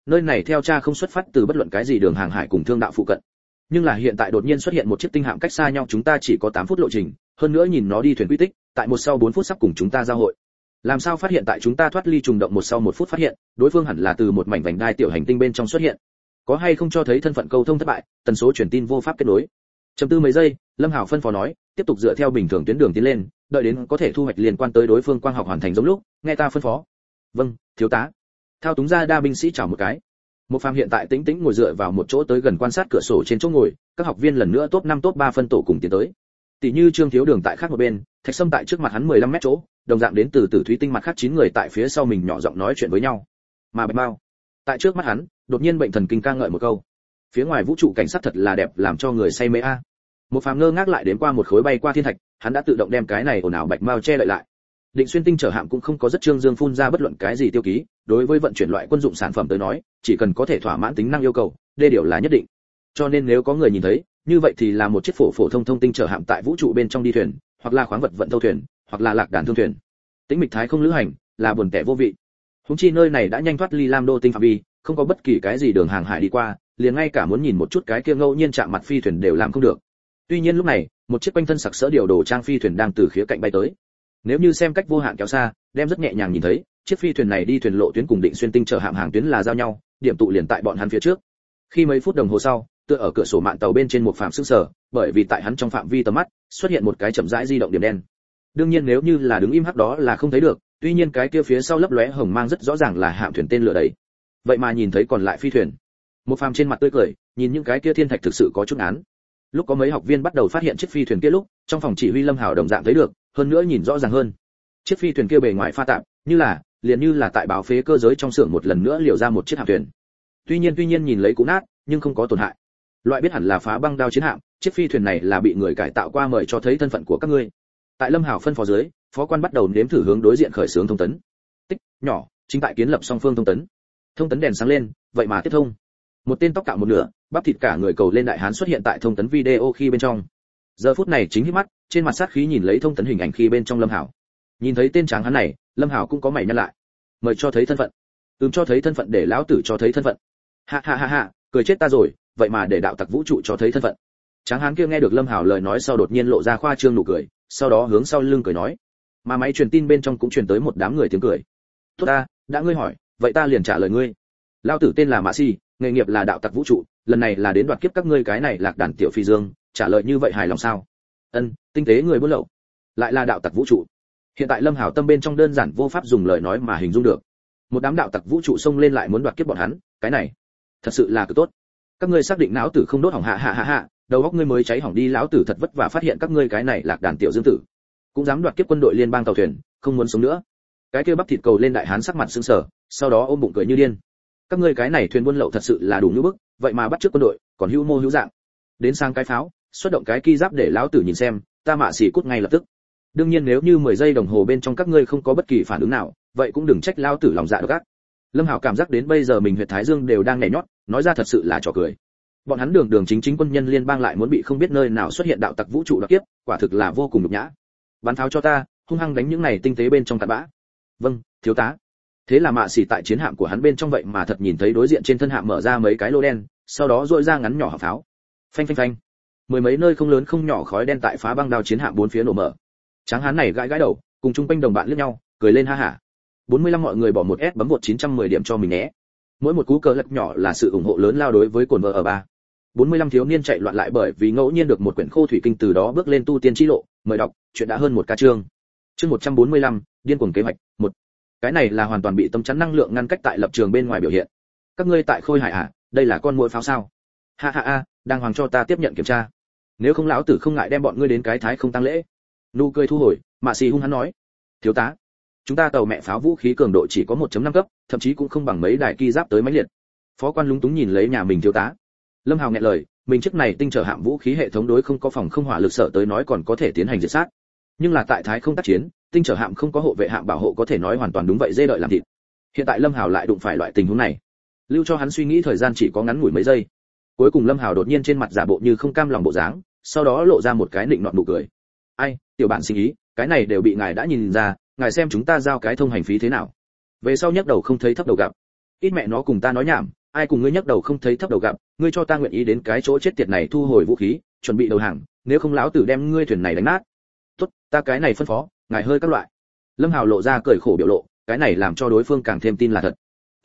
nơi này theo cha không xuất phát từ bất luận cái gì đường hàng hải cùng thương đạo phụ cận. Nhưng là hiện tại đột nhiên xuất hiện một chiếc tinh hạm cách xa nhau chúng ta chỉ có 8 phút lộ trình, hơn nữa nhìn nó đi thuyền quy tích, tại một sau 4 phút sắp cùng chúng ta giao hội. Làm sao phát hiện tại chúng ta thoát ly trùng động một sau 1 phút phát hiện, đối phương hẳn là từ một mảnh vành đai tiểu hành tinh bên trong xuất hiện. Có hay không cho thấy thân phận câu thông thất bại, tần số truyền tin vô pháp kết nối. Chầm tư mấy giây, Lâm Hảo phân phó nói, tiếp tục dựa theo bình thường tuyến đường tiến lên, đợi đến có thể thu hoạch liên quan tới đối phương quang học hoàn thành giống lúc, nghe ta phân phó. Vâng, thiếu tá. Thao túng ra đa binh sĩ chào một cái. Một Phàm hiện tại tĩnh tĩnh ngồi dựa vào một chỗ tới gần quan sát cửa sổ trên chỗ ngồi, các học viên lần nữa top 5 top 3 phân tổ cùng tiến tới. Tỷ như Trương Thiếu Đường tại khác một bên, Thạch Sâm tại trước mặt hắn 15 mét chỗ, đồng dạng đến từ Tử Thúy Tinh mặt khác 9 người tại phía sau mình nhỏ giọng nói chuyện với nhau. Mà Bạch Mao, tại trước mắt hắn, đột nhiên bệnh thần kinh ca ngợi một câu. Phía ngoài vũ trụ cảnh sát thật là đẹp, làm cho người say mê a. Một Phàm ngơ ngác lại đến qua một khối bay qua thiên thạch, hắn đã tự động đem cái này ồn ào Bạch Mao che đậy lại. Định Xuyên Tinh chở hạm cũng không có rất trương dương phun ra bất luận cái gì tiêu ký, đối với vận chuyển loại quân dụng sản phẩm tới nói, chỉ cần có thể thỏa mãn tính năng yêu cầu, đê điều là nhất định. Cho nên nếu có người nhìn thấy, như vậy thì là một chiếc phổ thông thông tinh chở hạm tại vũ trụ bên trong đi thuyền, hoặc là khoáng vật vận thâu thuyền, hoặc là lạc đàn thương thuyền. Tĩnh mịch thái không lữ hành, là buồn tẻ vô vị. Húng chi nơi này đã nhanh thoát ly Lam Đô tinh phạm vi, không có bất kỳ cái gì đường hàng hải đi qua, liền ngay cả muốn nhìn một chút cái kia ngẫu nhiên chạm mặt phi thuyền đều làm không được. Tuy nhiên lúc này, một chiếc quanh thân sặc sỡ điều đồ trang phi thuyền đang từ khía cạnh bay tới. Nếu như xem cách vô hạn kéo xa, đem rất nhẹ nhàng nhìn thấy, chiếc phi thuyền này đi thuyền lộ tuyến cùng Định Xuyên Tinh chở hạm hàng tuyến là giao nhau, điểm tụ liền tại bọn hắn phía trước. Khi mấy phút đồng hồ sau, tựa ở cửa sổ mạn tàu bên trên một Phạm sững sờ, bởi vì tại hắn trong phạm vi tầm mắt xuất hiện một cái chậm rãi di động điểm đen. Đương nhiên nếu như là đứng im hắc đó là không thấy được, tuy nhiên cái kia phía sau lấp lóe hồng mang rất rõ ràng là hạm thuyền tên lửa đấy. Vậy mà nhìn thấy còn lại phi thuyền. Một Phạm trên mặt tươi cười, nhìn những cái kia thiên thạch thực sự có chút án. Lúc có mấy học viên bắt đầu phát hiện chiếc phi thuyền kia lúc, trong phòng chỉ huy Lâm Hảo đồng dạng thấy được, hơn nữa nhìn rõ ràng hơn. Chiếc phi thuyền kia bề ngoài pha tạp, liền như là tại báo phế cơ giới trong xưởng một lần nữa liều ra một chiếc hạm thuyền. Tuy nhiên nhìn lấy cũ nát, nhưng không có tổn hại. Loại biết hẳn là phá băng đao chiến hạm, chiếc phi thuyền này là bị người cải tạo qua mời cho thấy thân phận của các ngươi. Tại Lâm Hảo phân phó dưới, phó quan bắt đầu nếm thử hướng đối diện khởi xướng thông tấn. Tích, nhỏ, chính tại kiến lập song phương thông tấn. Thông tấn đèn sáng lên, vậy mà tiếp thông. Một tên tóc cạo một nửa, bắp thịt cả người cầu lên đại hán xuất hiện tại thông tấn video khi bên trong. Giờ phút này chính hít mắt, trên mặt sát khí nhìn lấy thông tấn hình ảnh khi bên trong Lâm Hảo. Nhìn thấy tên tráng hán này, Lâm Hảo cũng có mày nhăn lại. Mời cho thấy thân phận. Cho thấy thân phận để lão tử cho thấy thân phận. Ha, cười chết ta rồi, vậy mà để đạo tặc vũ trụ cho thấy thân phận. Tráng hán kia nghe được Lâm Hảo lời nói sau đột nhiên lộ ra khoa trương nụ cười, sau đó hướng sau lưng cười nói. Mà máy truyền tin bên trong cũng truyền tới một đám người tiếng cười. Tốt ta, đã ngươi hỏi, vậy ta liền trả lời ngươi. Lão tử tên là Mã Si, nghề nghiệp là đạo tặc vũ trụ, lần này là đến đoạt kiếp các ngươi cái này lạc đàn tiểu phi dương, trả lời như vậy hài lòng sao? Ân, tinh tế người buôn lậu, lại là đạo tặc vũ trụ. Hiện tại Lâm Hảo tâm bên trong đơn giản vô pháp dùng lời nói mà hình dung được. Một đám đạo tặc vũ trụ xông lên lại muốn đoạt kiếp bọn hắn, cái này thật sự là cực tốt. Các ngươi xác định não tử không đốt hỏng hạ, đầu óc ngươi mới cháy hỏng đi, lão tử thật vất vả phát hiện các ngươi cái này lạc đàn tiểu dương tử, cũng dám đoạt kiếp quân đội liên bang tàu thuyền, không muốn sống nữa. Cái kia bắp thịt cầu lên đại hán sắc mặt sững sờ, sau đó ôm bụng cười như điên. Các ngươi cái này thuyền buôn lậu thật sự là đủ như bức, vậy mà bắt trước quân đội, còn hữu mô hữu dạng. Đến sang cái pháo, xuất động cái ki giáp để lão tử nhìn xem, ta Mạ Xỉ cút ngay lập tức. Đương nhiên nếu như 10 giây đồng hồ bên trong các ngươi không có bất kỳ phản ứng nào, vậy cũng đừng trách lão tử lòng dạ độc ác. Lâm Hảo cảm giác đến bây giờ mình huyệt thái dương đều đang nhảy nhót, nói ra thật sự là trò cười. Bọn hắn đường chính quân nhân liên bang lại muốn bị không biết nơi nào xuất hiện đạo tặc vũ trụ đoạt kiếp, quả thực là vô cùng nhục nhã. Bắn pháo cho ta, hung hăng đánh những này tinh tế bên trong tạt bã. Vâng, thiếu tá. Thế là Mạ Xỉ tại chiến hạm của hắn bên trong vậy mà thật nhìn thấy đối diện trên thân hạm mở ra mấy cái lỗ đen, sau đó dội ra ngắn nhỏ hỏa pháo. Phanh. Mười mấy nơi không lớn không nhỏ khói đen tại phá băng đao chiến hạm bốn phía nổ mở. Tráng hán này gãi đầu, cùng chung quanh đồng bạn liếc nhau, cười lên ha hả. 45 mọi người bỏ một S bấm một 910 điểm cho mình nhé. Mỗi một cú cờ lật nhỏ là sự ủng hộ lớn lao đối với cồn vợ ở 3. 45 thiếu niên chạy loạn lại bởi vì ngẫu nhiên được một quyển khô thủy kinh, từ đó bước lên tu tiên chi lộ, mời đọc, chuyện đã hơn một ca chương. Chương 145, điên cuồng kế hoạch 1. Cái này là hoàn toàn bị tấm chắn năng lượng ngăn cách tại lập trường bên ngoài biểu hiện. Các ngươi tại Khôi Hải à, đây là con muỗi pháo sao? Ha, đang hoàng cho ta tiếp nhận kiểm tra. Nếu không lão tử không ngại đem bọn ngươi đến cái thái không tăng lễ. Nụ cười thu hồi, Mạ Xỉ hung hăng nói. Thiếu tá, chúng ta tàu mẹ pháo vũ khí cường độ chỉ có 1.5 cấp, thậm chí cũng không bằng mấy đài ki giáp tới mãnh liệt. Phó quan lúng túng nhìn lấy nhà mình thiếu tá. Lâm Hào nghẹn lời, mình chiếc này tinh trở hạm vũ khí hệ thống đối không có phòng không hỏa lực sở tới nói còn có thể tiến hành diệt sát. Nhưng là tại thái không tác chiến, tinh trở hạm không có hộ vệ hạm bảo hộ có thể nói hoàn toàn đúng vậy dê đợi làm thịt. Hiện tại Lâm Hào lại đụng phải loại tình huống này. Lưu cho hắn suy nghĩ thời gian chỉ có ngắn ngủi mấy giây. Cuối cùng Lâm Hào đột nhiên trên mặt giả bộ như không cam lòng bộ dáng, sau đó lộ ra một cái nịnh nọt nụ cười. Ai, tiểu bạn sinh ý, cái này đều bị ngài đã nhìn ra, ngài xem chúng ta giao cái thông hành phí thế nào. Về sau nhấc đầu không thấy thấp đầu gặp. ít mẹ nó cùng ta nói nhảm, ai cùng ngươi nhắc đầu không thấy thấp đầu gặp, ngươi cho ta nguyện ý đến cái chỗ chết tiệt này thu hồi vũ khí, chuẩn bị đầu hàng, nếu không lão tử đem ngươi thuyền này đánh nát. Tốt, ta cái này phân phó, ngài hơi các loại. Lâm Hào lộ ra cười khổ biểu lộ, cái này làm cho đối phương càng thêm tin là thật.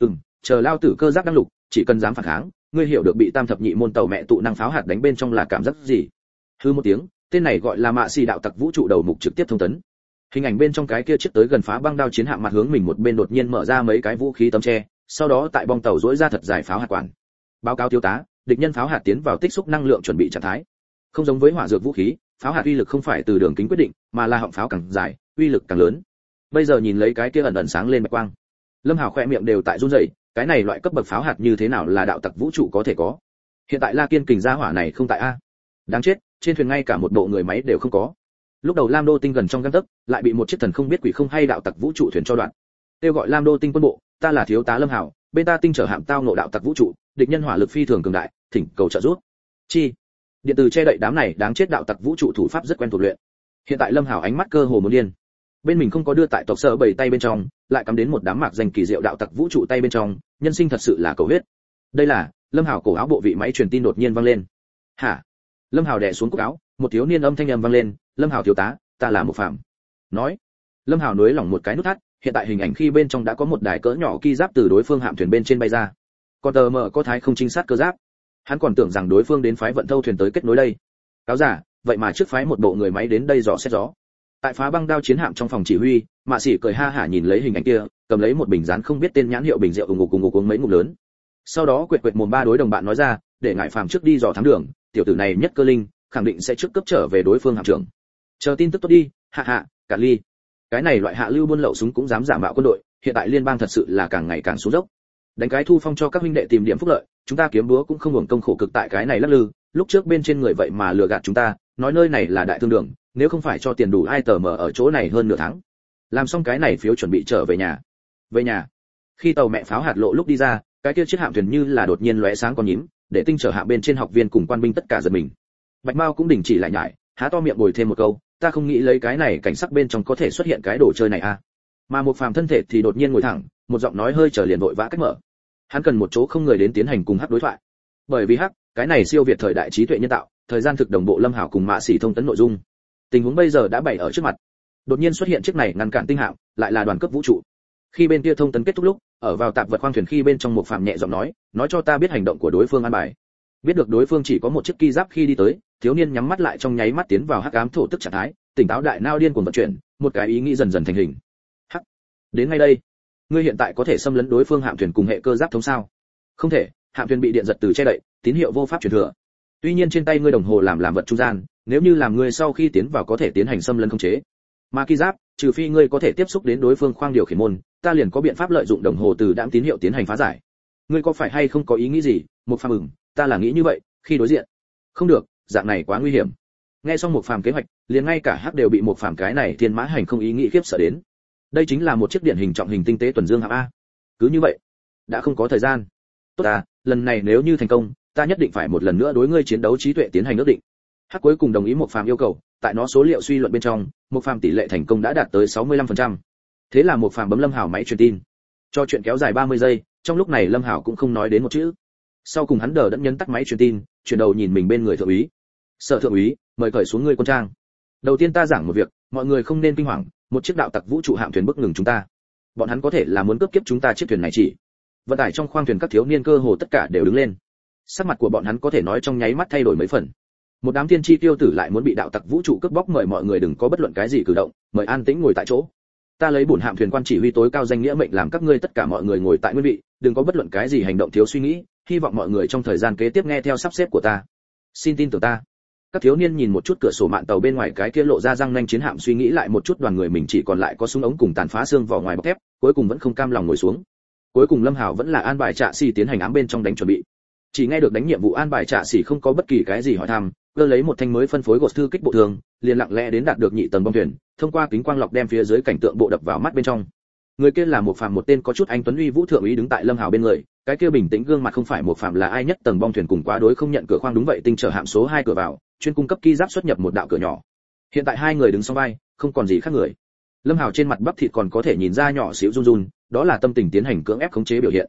Chờ lao tử cơ giáp đăng lục, chỉ cần dám phản kháng, ngươi hiểu được bị tam thập nhị môn tàu mẹ tụ năng pháo hạt đánh bên trong là cảm giác gì? Hư một tiếng, tên này gọi là Mạ Xỉ đạo tặc vũ trụ đầu mục trực tiếp thông tấn. Hình ảnh bên trong cái kia chiếc tới gần phá băng đao chiến hạm mặt hướng mình một bên đột nhiên mở ra mấy cái vũ khí tấm che, sau đó tại bong tàu rỗi ra thật dài pháo hạt quản. Báo cáo thiếu tá, địch nhân pháo hạt tiến vào tích xúc năng lượng chuẩn bị trạng thái. Không giống với hỏa dược vũ khí, pháo hạt uy lực không phải từ đường kính quyết định, mà là họng pháo càng dài, uy lực càng lớn. Bây giờ nhìn lấy cái kia ẩn ẩn sáng lên bạch quang, Lâm Hào khẽ miệng đều tại run rẩy, cái này loại cấp bậc pháo hạt như thế nào là đạo tặc vũ trụ có thể có? Hiện tại La Kiên kình gia hỏa này không tại a. Đáng chết, trên thuyền ngay cả một bộ người máy đều không có. Lúc đầu Lam Đô tinh gần trong gang tấc, lại bị một chiếc thần không biết quỷ không hay đạo tặc vũ trụ thuyền cho đoạn. Kêu gọi Lam Đô tinh quân bộ, ta là thiếu tá Lâm Hào, bên ta tinh trở hạm tao ngộ đạo tặc vũ trụ, địch nhân hỏa lực phi thường cường đại, thỉnh cầu trợ giúp. Chi? Điện tử che đậy đám này đáng chết đạo tặc vũ trụ thủ pháp rất quen thuộc luyện. Hiện tại Lâm Hào ánh mắt cơ hồ muốn điên. Bên mình không có đưa tại tộc sở bảy tay bên trong, lại cắm đến một đám mạc danh kỳ diệu đạo tặc vũ trụ tay bên trong, nhân sinh thật sự là cầu huyết. Đây là, Lâm Hào cổ áo bộ vị máy truyền tin đột nhiên vang lên. Hả? Lâm Hào đè xuống cúc áo, một thiếu niên âm thanh vang lên, Lâm Hào thiếu tá, ta là một phạm. Nói. Lâm Hào nới lỏng một cái nút thắt, hiện tại hình ảnh khi bên trong đã có một đài cỡ nhỏ ki giáp từ đối phương hạm thuyền bên trên bay ra. Còn tờ mờ có thái không trinh sát cơ giáp. Hắn còn tưởng rằng đối phương đến phái vận thâu thuyền tới kết nối đây. Cáo giả, vậy mà trước phái một bộ người máy đến đây dò xét gió. Tại phá băng đao chiến hạm trong phòng chỉ huy, Mạ Xỉ cười ha hả nhìn lấy hình ảnh kia, cầm lấy một bình rán không biết tên nhãn hiệu bình rượu cùng ngục uống mấy ngụm lớn. Sau đó quệt mồm ba đối đồng bạn nói ra, để ngải phàm trước đi dò thám đường, tiểu tử này nhất cơ linh, khẳng định sẽ trước cấp trở về đối phương hạm trưởng. Chờ tin tức tốt đi, hạ cả ly. Cái này loại hạ lưu buôn lậu súng cũng dám giả mạo quân đội, hiện tại liên bang thật sự là càng ngày càng xuống dốc. Đánh cái thu phong cho các huynh đệ tìm điểm phúc lợi, chúng ta kiếm búa cũng không hưởng công khổ cực tại cái này lắc lư, lúc trước bên trên người vậy mà lừa gạt chúng ta, nói nơi này là đại thương đường, nếu không phải cho tiền đủ ai tờ mờ ở chỗ này hơn nửa tháng. Làm xong cái này phiếu chuẩn bị trở về nhà. Về nhà. Khi tàu mẹ pháo hạt lộ lúc đi ra, cái kia chiếc hạm thuyền như là đột nhiên lóe sáng con nhím, để tinh trở hạm bên trên học viên cùng quan binh tất cả giật mình. Bạch Mao cũng đình chỉ lại nhải, há to miệng bồi thêm một câu, ta không nghĩ lấy cái này cảnh sắc bên trong có thể xuất hiện cái đồ chơi này a. Mà một phàm thân thể thì đột nhiên ngồi thẳng, một giọng nói hơi trở liền vội vã cách mở. Hắn cần một chỗ không người đến tiến hành cùng hắc đối thoại. Bởi vì hắc, cái này siêu việt thời đại trí tuệ nhân tạo, thời gian thực đồng bộ Lâm Hảo cùng Mạ Xỉ thông tấn nội dung. Tình huống bây giờ đã bày ở trước mặt. Đột nhiên xuất hiện chiếc này ngăn cản tinh hạm, lại là đoàn cấp vũ trụ. Khi bên kia thông tấn kết thúc lúc, ở vào tạp vật khoang thuyền khi bên trong một phàm nhẹ giọng nói cho ta biết hành động của đối phương an bài. Biết được đối phương chỉ có một chiếc ki giáp khi đi tới, thiếu niên nhắm mắt lại trong nháy mắt tiến vào hắc ám thổ tức trạng thái, tỉnh táo đại nao điên cuồng vận chuyển, một cái ý nghĩ dần dần thành hình. Hắc, đến ngay đây. Ngươi hiện tại có thể xâm lấn đối phương hạm thuyền cùng hệ cơ giáp thống sao? Không thể, hạm thuyền bị điện giật từ che đậy, tín hiệu vô pháp truyền thừa. Tuy nhiên trên tay ngươi đồng hồ làm vật trung gian, nếu như làm ngươi sau khi tiến vào có thể tiến hành xâm lấn khống chế. Mà ki giáp, trừ phi ngươi có thể tiếp xúc đến đối phương khoang điều khiển môn, ta liền có biện pháp lợi dụng đồng hồ từ đãng tín hiệu tiến hành phá giải. Ngươi có phải hay không có ý nghĩ gì? Một phàm ta là nghĩ như vậy, khi đối diện. Không được, dạng này quá nguy hiểm. Nghe xong một phàm kế hoạch, liền ngay cả hắc đều bị một phàm cái này thiên mã hành không ý nghĩ khiếp sợ đến. Đây chính là một chiếc điển hình trọng hình tinh tế tuần dương hạm a. Cứ như vậy, đã không có thời gian. Tốt à, lần này nếu như thành công, ta nhất định phải một lần nữa đối ngươi chiến đấu trí tuệ tiến hành ước định. Hắc cuối cùng đồng ý một phàm yêu cầu, tại nó số liệu suy luận bên trong, một phàm tỷ lệ thành công đã đạt tới 65%. Thế là một phàm bấm Lâm Hảo máy truyền tin. Cho chuyện kéo dài 30 giây, trong lúc này Lâm Hảo cũng không nói đến một chữ. Sau cùng hắn đờ đẫn nhấn tắt máy truyền tin, chuyển đầu nhìn mình bên người thượng úy. Sở thượng úy, mời cởi xuống ngươi quân trang. Đầu tiên ta giảng một việc, mọi người không nên kinh hoàng, một chiếc đạo tặc vũ trụ hạm thuyền bức ngừng chúng ta. Bọn hắn có thể là muốn cướp kiếp chúng ta chiếc thuyền này chỉ. Vận tải trong khoang thuyền các thiếu niên cơ hồ tất cả đều đứng lên. Sắc mặt của bọn hắn có thể nói trong nháy mắt thay đổi mấy phần. Một đám tiên tri tiêu tử lại muốn bị đạo tặc vũ trụ cướp bóc, mời mọi người đừng có bất luận cái gì cử động, mời an tĩnh ngồi tại chỗ. Ta lấy bổn hạm thuyền quan chỉ huy tối cao danh nghĩa mệnh làm các ngươi tất cả mọi người ngồi tại nguyên vị, đừng có bất luận cái gì hành động thiếu suy nghĩ, hy vọng mọi người trong thời gian kế tiếp nghe theo sắp xếp của ta. Xin tin tưởng ta. Các thiếu niên nhìn một chút cửa sổ mạn tàu bên ngoài cái kia lộ ra răng nanh chiến hạm, suy nghĩ lại một chút đoàn người mình chỉ còn lại có súng ống cùng tàn phá xương vỏ ngoài bọc thép, cuối cùng vẫn không cam lòng ngồi xuống. Cuối cùng Lâm Hảo vẫn là an bài Trạ Sĩ tiến hành ám bên trong đánh chuẩn bị. Chỉ nghe được đánh nhiệm vụ an bài Trạ Sĩ không có bất kỳ cái gì hỏi thăm, cơ lấy một thanh mới phân phối gột thư kích bộ thường, liền lặng lẽ đến đạt được nhị tầng bong thuyền, thông qua kính quang lọc đem phía dưới cảnh tượng bộ đập vào mắt bên trong. Người kia là một phàm, một tên có chút anh tuấn uy vũ thượng úy đứng tại Lâm Hảo bên người, cái kia bình tĩnh gương mặt không phải một phàm là ai nhất tầng bong thuyền cùng quá đối không nhận cửa khoang, đúng vậy tinh trở hạm số 2 cửa vào, chuyên cung cấp ki giáp xuất nhập một đạo cửa nhỏ. Hiện tại hai người đứng song vai, không còn gì khác người. Lâm Hảo trên mặt bắp thịt còn có thể nhìn ra nhỏ xíu run run, đó là tâm tình tiến hành cưỡng ép khống chế biểu hiện.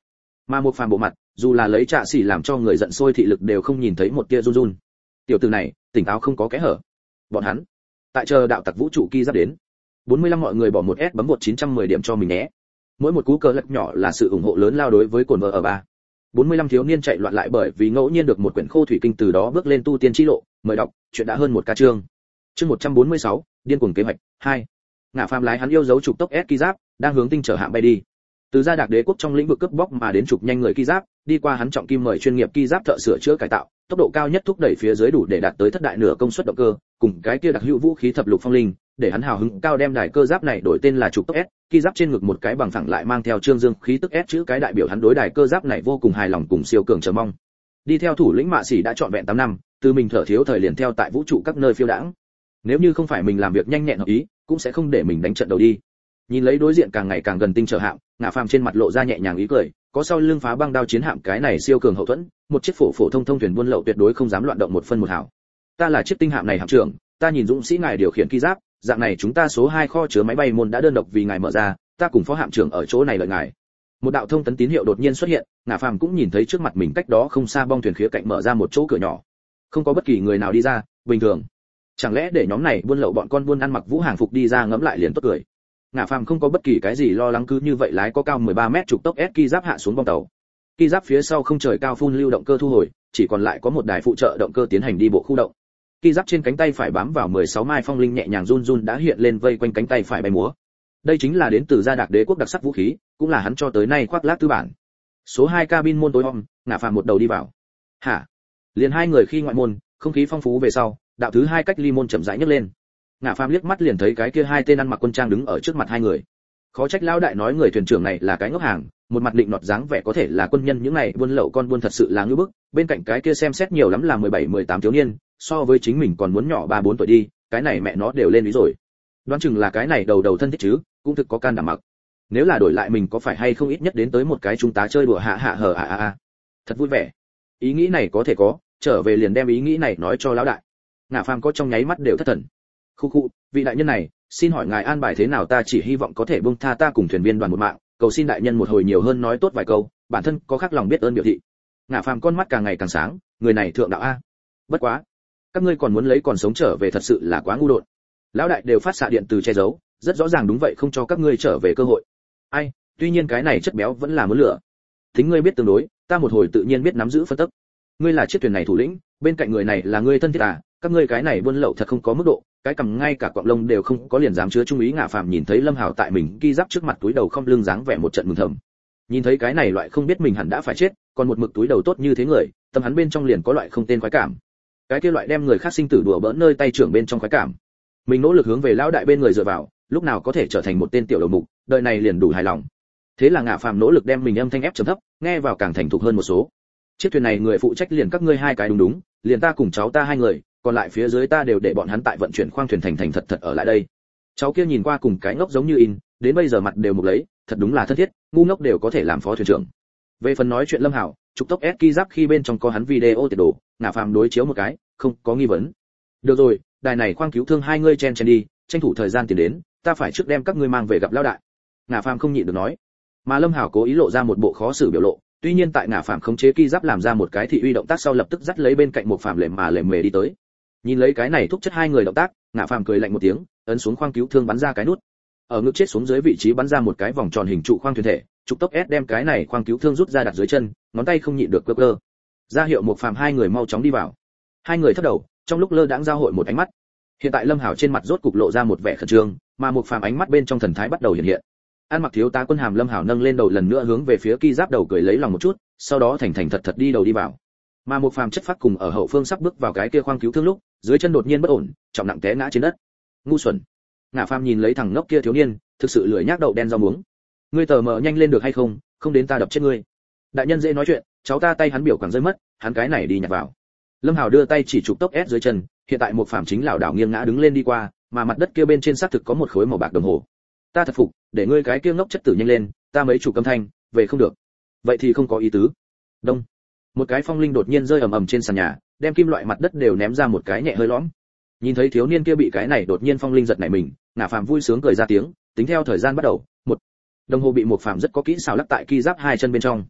Mà một phàm bộ mặt, dù là lấy trạ xỉ làm cho người giận sôi thị lực đều không nhìn thấy một tia run run. Tiểu tử này, tỉnh táo không có kẽ hở. Bọn hắn, tại chờ đạo tặc vũ trụ ki giáp đến. 45 mọi người bỏ một S bấm 1910 điểm cho mình nhé. Mỗi một cú cờ lật nhỏ là sự ủng hộ lớn lao đối với cồn vợ ở 3. 45 thiếu niên chạy loạn lại bởi vì ngẫu nhiên được một quyển khô thủy kinh từ đó bước lên tu tiên chi lộ, mời đọc, chuyện đã hơn một ca chương. Chương 146, điên cuồng kế hoạch 2. Ngạ Phàm lái hắn yêu dấu trục tốc S ki giáp, đang hướng tinh trở hạm bay đi. Từ gia đạc đế quốc trong lĩnh vực cướp bóc mà đến trục nhanh người ki giáp, đi qua hắn trọng kim mời chuyên nghiệp ki giáp thợ sửa chữa cải tạo, tốc độ cao nhất thúc đẩy phía dưới đủ để đạt tới thất đại nửa công suất động cơ, cùng cái kia đặc hữu vũ khí thập lục phong linh, để hắn hào hứng cao đem đài cơ giáp này đổi tên là trục tốc S, ki giáp trên ngực một cái bằng phẳng lại mang theo trương dương khí tức S chữ cái đại biểu hắn đối đài cơ giáp này vô cùng hài lòng cùng siêu cường chờ mong. Đi theo thủ lĩnh Mạ Sĩ đã trọn vẹn 8 năm, từ mình thở thiếu thời liền theo tại vũ trụ các nơi phiêu đãng. Nếu như không phải mình làm việc nhanh nhẹn hợp ý, cũng sẽ không để mình đánh trận đầu đi. Nhìn lấy đối diện càng ngày càng gần tinh trở hạm, Ngạ Phàm trên mặt lộ ra nhẹ nhàng ý cười, có sau lưng phá băng đao chiến hạm cái này siêu cường hậu thuẫn, một chiếc phổ thông thuyền buôn lậu tuyệt đối không dám loạn động một phân một hào. Ta là chiếc tinh hạm này hạm trưởng, ta nhìn dũng sĩ ngài điều khiển ki giáp, dạng này chúng ta số 2 kho chứa máy bay môn đã đơn độc vì ngài mở ra, ta cùng phó hạm trưởng ở chỗ này lợi ngài. Một đạo thông tấn tín hiệu đột nhiên xuất hiện, Ngạ Phàm cũng nhìn thấy trước mặt mình cách đó không xa bong thuyền khía cạnh mở ra một chỗ cửa nhỏ. Không có bất kỳ người nào đi ra, bình thường. Chẳng lẽ để nhóm này buôn lậu bọn con buôn ăn mặc vũ hàng phục đi ra ngẫm lại liền tốt cười. Ngạ Phàm không có bất kỳ cái gì lo lắng, cứ như vậy lái có cao 13 mét trục tốc S ki giáp hạ xuống bong tàu. Ki giáp phía sau không trời cao phun lưu động cơ thu hồi, chỉ còn lại có một đài phụ trợ động cơ tiến hành đi bộ khu động. Ki giáp trên cánh tay phải bám vào 16 mai phong linh nhẹ nhàng run run đã hiện lên vây quanh cánh tay phải bay múa. Đây chính là đến từ gia đạc đế quốc đặc sắc vũ khí, cũng là hắn cho tới nay khoác lác tư bản. Số 2 cabin môn tối om, Ngạ Phàm một đầu đi vào. Hả? Liền hai người khi ngoại môn, không khí phong phú về sau, đạo thứ 2 cách ly môn chậm rãi nhấc lên. Ngạ Phàm liếc mắt liền thấy cái kia hai tên ăn mặc quân trang đứng ở trước mặt hai người. Khó trách lão đại nói người thuyền trưởng này là cái ngốc hàng, một mặt định nọt dáng vẻ có thể là quân nhân, những này buôn lậu con buôn thật sự là ngư bức, bên cạnh cái kia xem xét nhiều lắm là 17-18 thiếu niên, so với chính mình còn muốn nhỏ 3-4 tuổi đi, cái này mẹ nó đều lên ý rồi. Đoán chừng là cái này đầu thân thích chứ, cũng thực có can đảm mặc. Nếu là đổi lại mình có phải hay không ít nhất đến tới một cái chúng ta chơi đùa hạ hờ Thật vui vẻ. Ý nghĩ này có thể có, trở về liền đem ý nghĩ này nói cho lão đại. Ngạ Phàm có trong nháy mắt đều thất thần. Khu, vị đại nhân này, xin hỏi ngài an bài thế nào, ta chỉ hy vọng có thể buông tha ta cùng thuyền viên đoàn một mạng, cầu xin đại nhân một hồi nhiều hơn nói tốt vài câu, bản thân có khác lòng biết ơn biểu thị. Ngạ Phàm con mắt càng ngày càng sáng, người này thượng đạo a. Bất quá, các ngươi còn muốn lấy còn sống trở về thật sự là quá ngu đột. Lão đại đều phát xạ điện từ che giấu, rất rõ ràng đúng vậy không cho các ngươi trở về cơ hội. Ai, tuy nhiên cái này chất béo vẫn là muốn lửa. Thính ngươi biết tương đối, ta một hồi tự nhiên biết nắm giữ phân tích. Ngươi là chiếc thuyền này thủ lĩnh, bên cạnh người này là ngươi thân thiết à, các ngươi cái này buôn lậu thật không có mức độ, cái cầm ngay cả quặng lông đều không có liền dám chứa trung ý. Ngạ Phàm nhìn thấy Lâm Hạo tại mình ki giáp trước mặt túi đầu không lưng dáng vẻ một trận mừng thầm. Nhìn thấy cái này loại không biết mình hẳn đã phải chết, còn một mực túi đầu tốt như thế người, tâm hắn bên trong liền có loại không tên khoái cảm. Cái kia loại đem người khác sinh tử đùa bỡn nơi tay trưởng bên trong khoái cảm. Mình nỗ lực hướng về lão đại bên người dựa vào, lúc nào có thể trở thành một tên tiểu đầu mục, đời này liền đủ hài lòng. Thế là Ngạ Phàm nỗ lực đem mình âm thanh ép trầm thấp, nghe vào càng thành thục hơn một số. Chiếc thuyền này người phụ trách liền các ngươi hai cái đúng, liền ta cùng cháu ta hai người, còn lại phía dưới ta đều để bọn hắn tại vận chuyển khoang thuyền thành thật ở lại đây. Cháu kia nhìn qua cùng cái ngốc giống như in, đến bây giờ mặt đều mục lấy, thật đúng là thân thiết, ngu ngốc đều có thể làm phó thuyền trưởng. Về phần nói chuyện Lâm Hạo, trục tốc S ki giáp khi bên trong có hắn video tiệt đồ, Ngạ Phàm đối chiếu một cái, không có nghi vấn. Được rồi, đài này khoang cứu thương hai ngươi chen đi, tranh thủ thời gian tiền đến, ta phải trước đem các ngươi mang về gặp lão đại. Ngạ Phàm không nhịn được nói. Mà Lâm Hạo cố ý lộ ra một bộ khó xử biểu lộ, tuy nhiên tại Ngạ Phàm khống chế ki giáp làm ra một cái thị uy động tác sau lập tức dắt lấy bên cạnh một Phàm lềm mề đi tới. Nhìn lấy cái này thúc chất hai người động tác, Ngạ Phàm cười lạnh một tiếng, ấn xuống khoang cứu thương bắn ra cái nút. Ở ngực chết xuống dưới vị trí bắn ra một cái vòng tròn hình trụ khoang thuyền thể, trục tốc S đem cái này khoang cứu thương rút ra đặt dưới chân, ngón tay không nhịn được cơ. Ra hiệu một Phàm hai người mau chóng đi vào. Hai người thấp đầu, trong lúc lơ đãng giao hội một ánh mắt. Hiện tại Lâm Hạo trên mặt rốt cục lộ ra một vẻ khẩn trương, mà một Phàm ánh mắt bên trong thần thái bắt đầu hiện hiện. An mặc thiếu tá quân hàm Lâm Hạo nâng lên đầu lần nữa hướng về phía ki giáp đầu cười lấy lòng một chút, sau đó thành thật đi đầu đi vào. Mà một Phàm chất phát cùng ở hậu phương sắp bước vào cái kia khoang cứu thương lúc, dưới chân đột nhiên bất ổn, trọng nặng té ngã trên đất. Ngu xuẩn. Ngạ Phàm nhìn lấy thằng ngốc kia thiếu niên, thực sự lười nhác đậu đen rau muống. Ngươi tờ mờ nhanh lên được hay không, không đến ta đập chết ngươi. Đại nhân dễ nói chuyện, cháu ta tay hắn biểu quẳng rơi mất, hắn cái này đi nhặt vào. Lâm Hạo đưa tay chỉ trục tốc S dưới chân, hiện tại một Phàm chính lảo đảo nghiêng ngã đứng lên đi qua, mà mặt đất kia bên trên xác thực có một khối màu bạc đồng hồ. Ta thật phục, để ngươi cái kia ngốc chất tử nhanh lên, ta mấy chủ âm thanh, về không được. Vậy thì không có ý tứ. Đông. Một cái phong linh đột nhiên rơi ầm trên sàn nhà, đem kim loại mặt đất đều ném ra một cái nhẹ hơi lõm. Nhìn thấy thiếu niên kia bị cái này đột nhiên phong linh giật nảy mình, Ngạ Phàm vui sướng cười ra tiếng, tính theo thời gian bắt đầu, một đồng hồ bị một Phàm rất có kỹ xảo lắc tại ki giáp hai chân bên trong.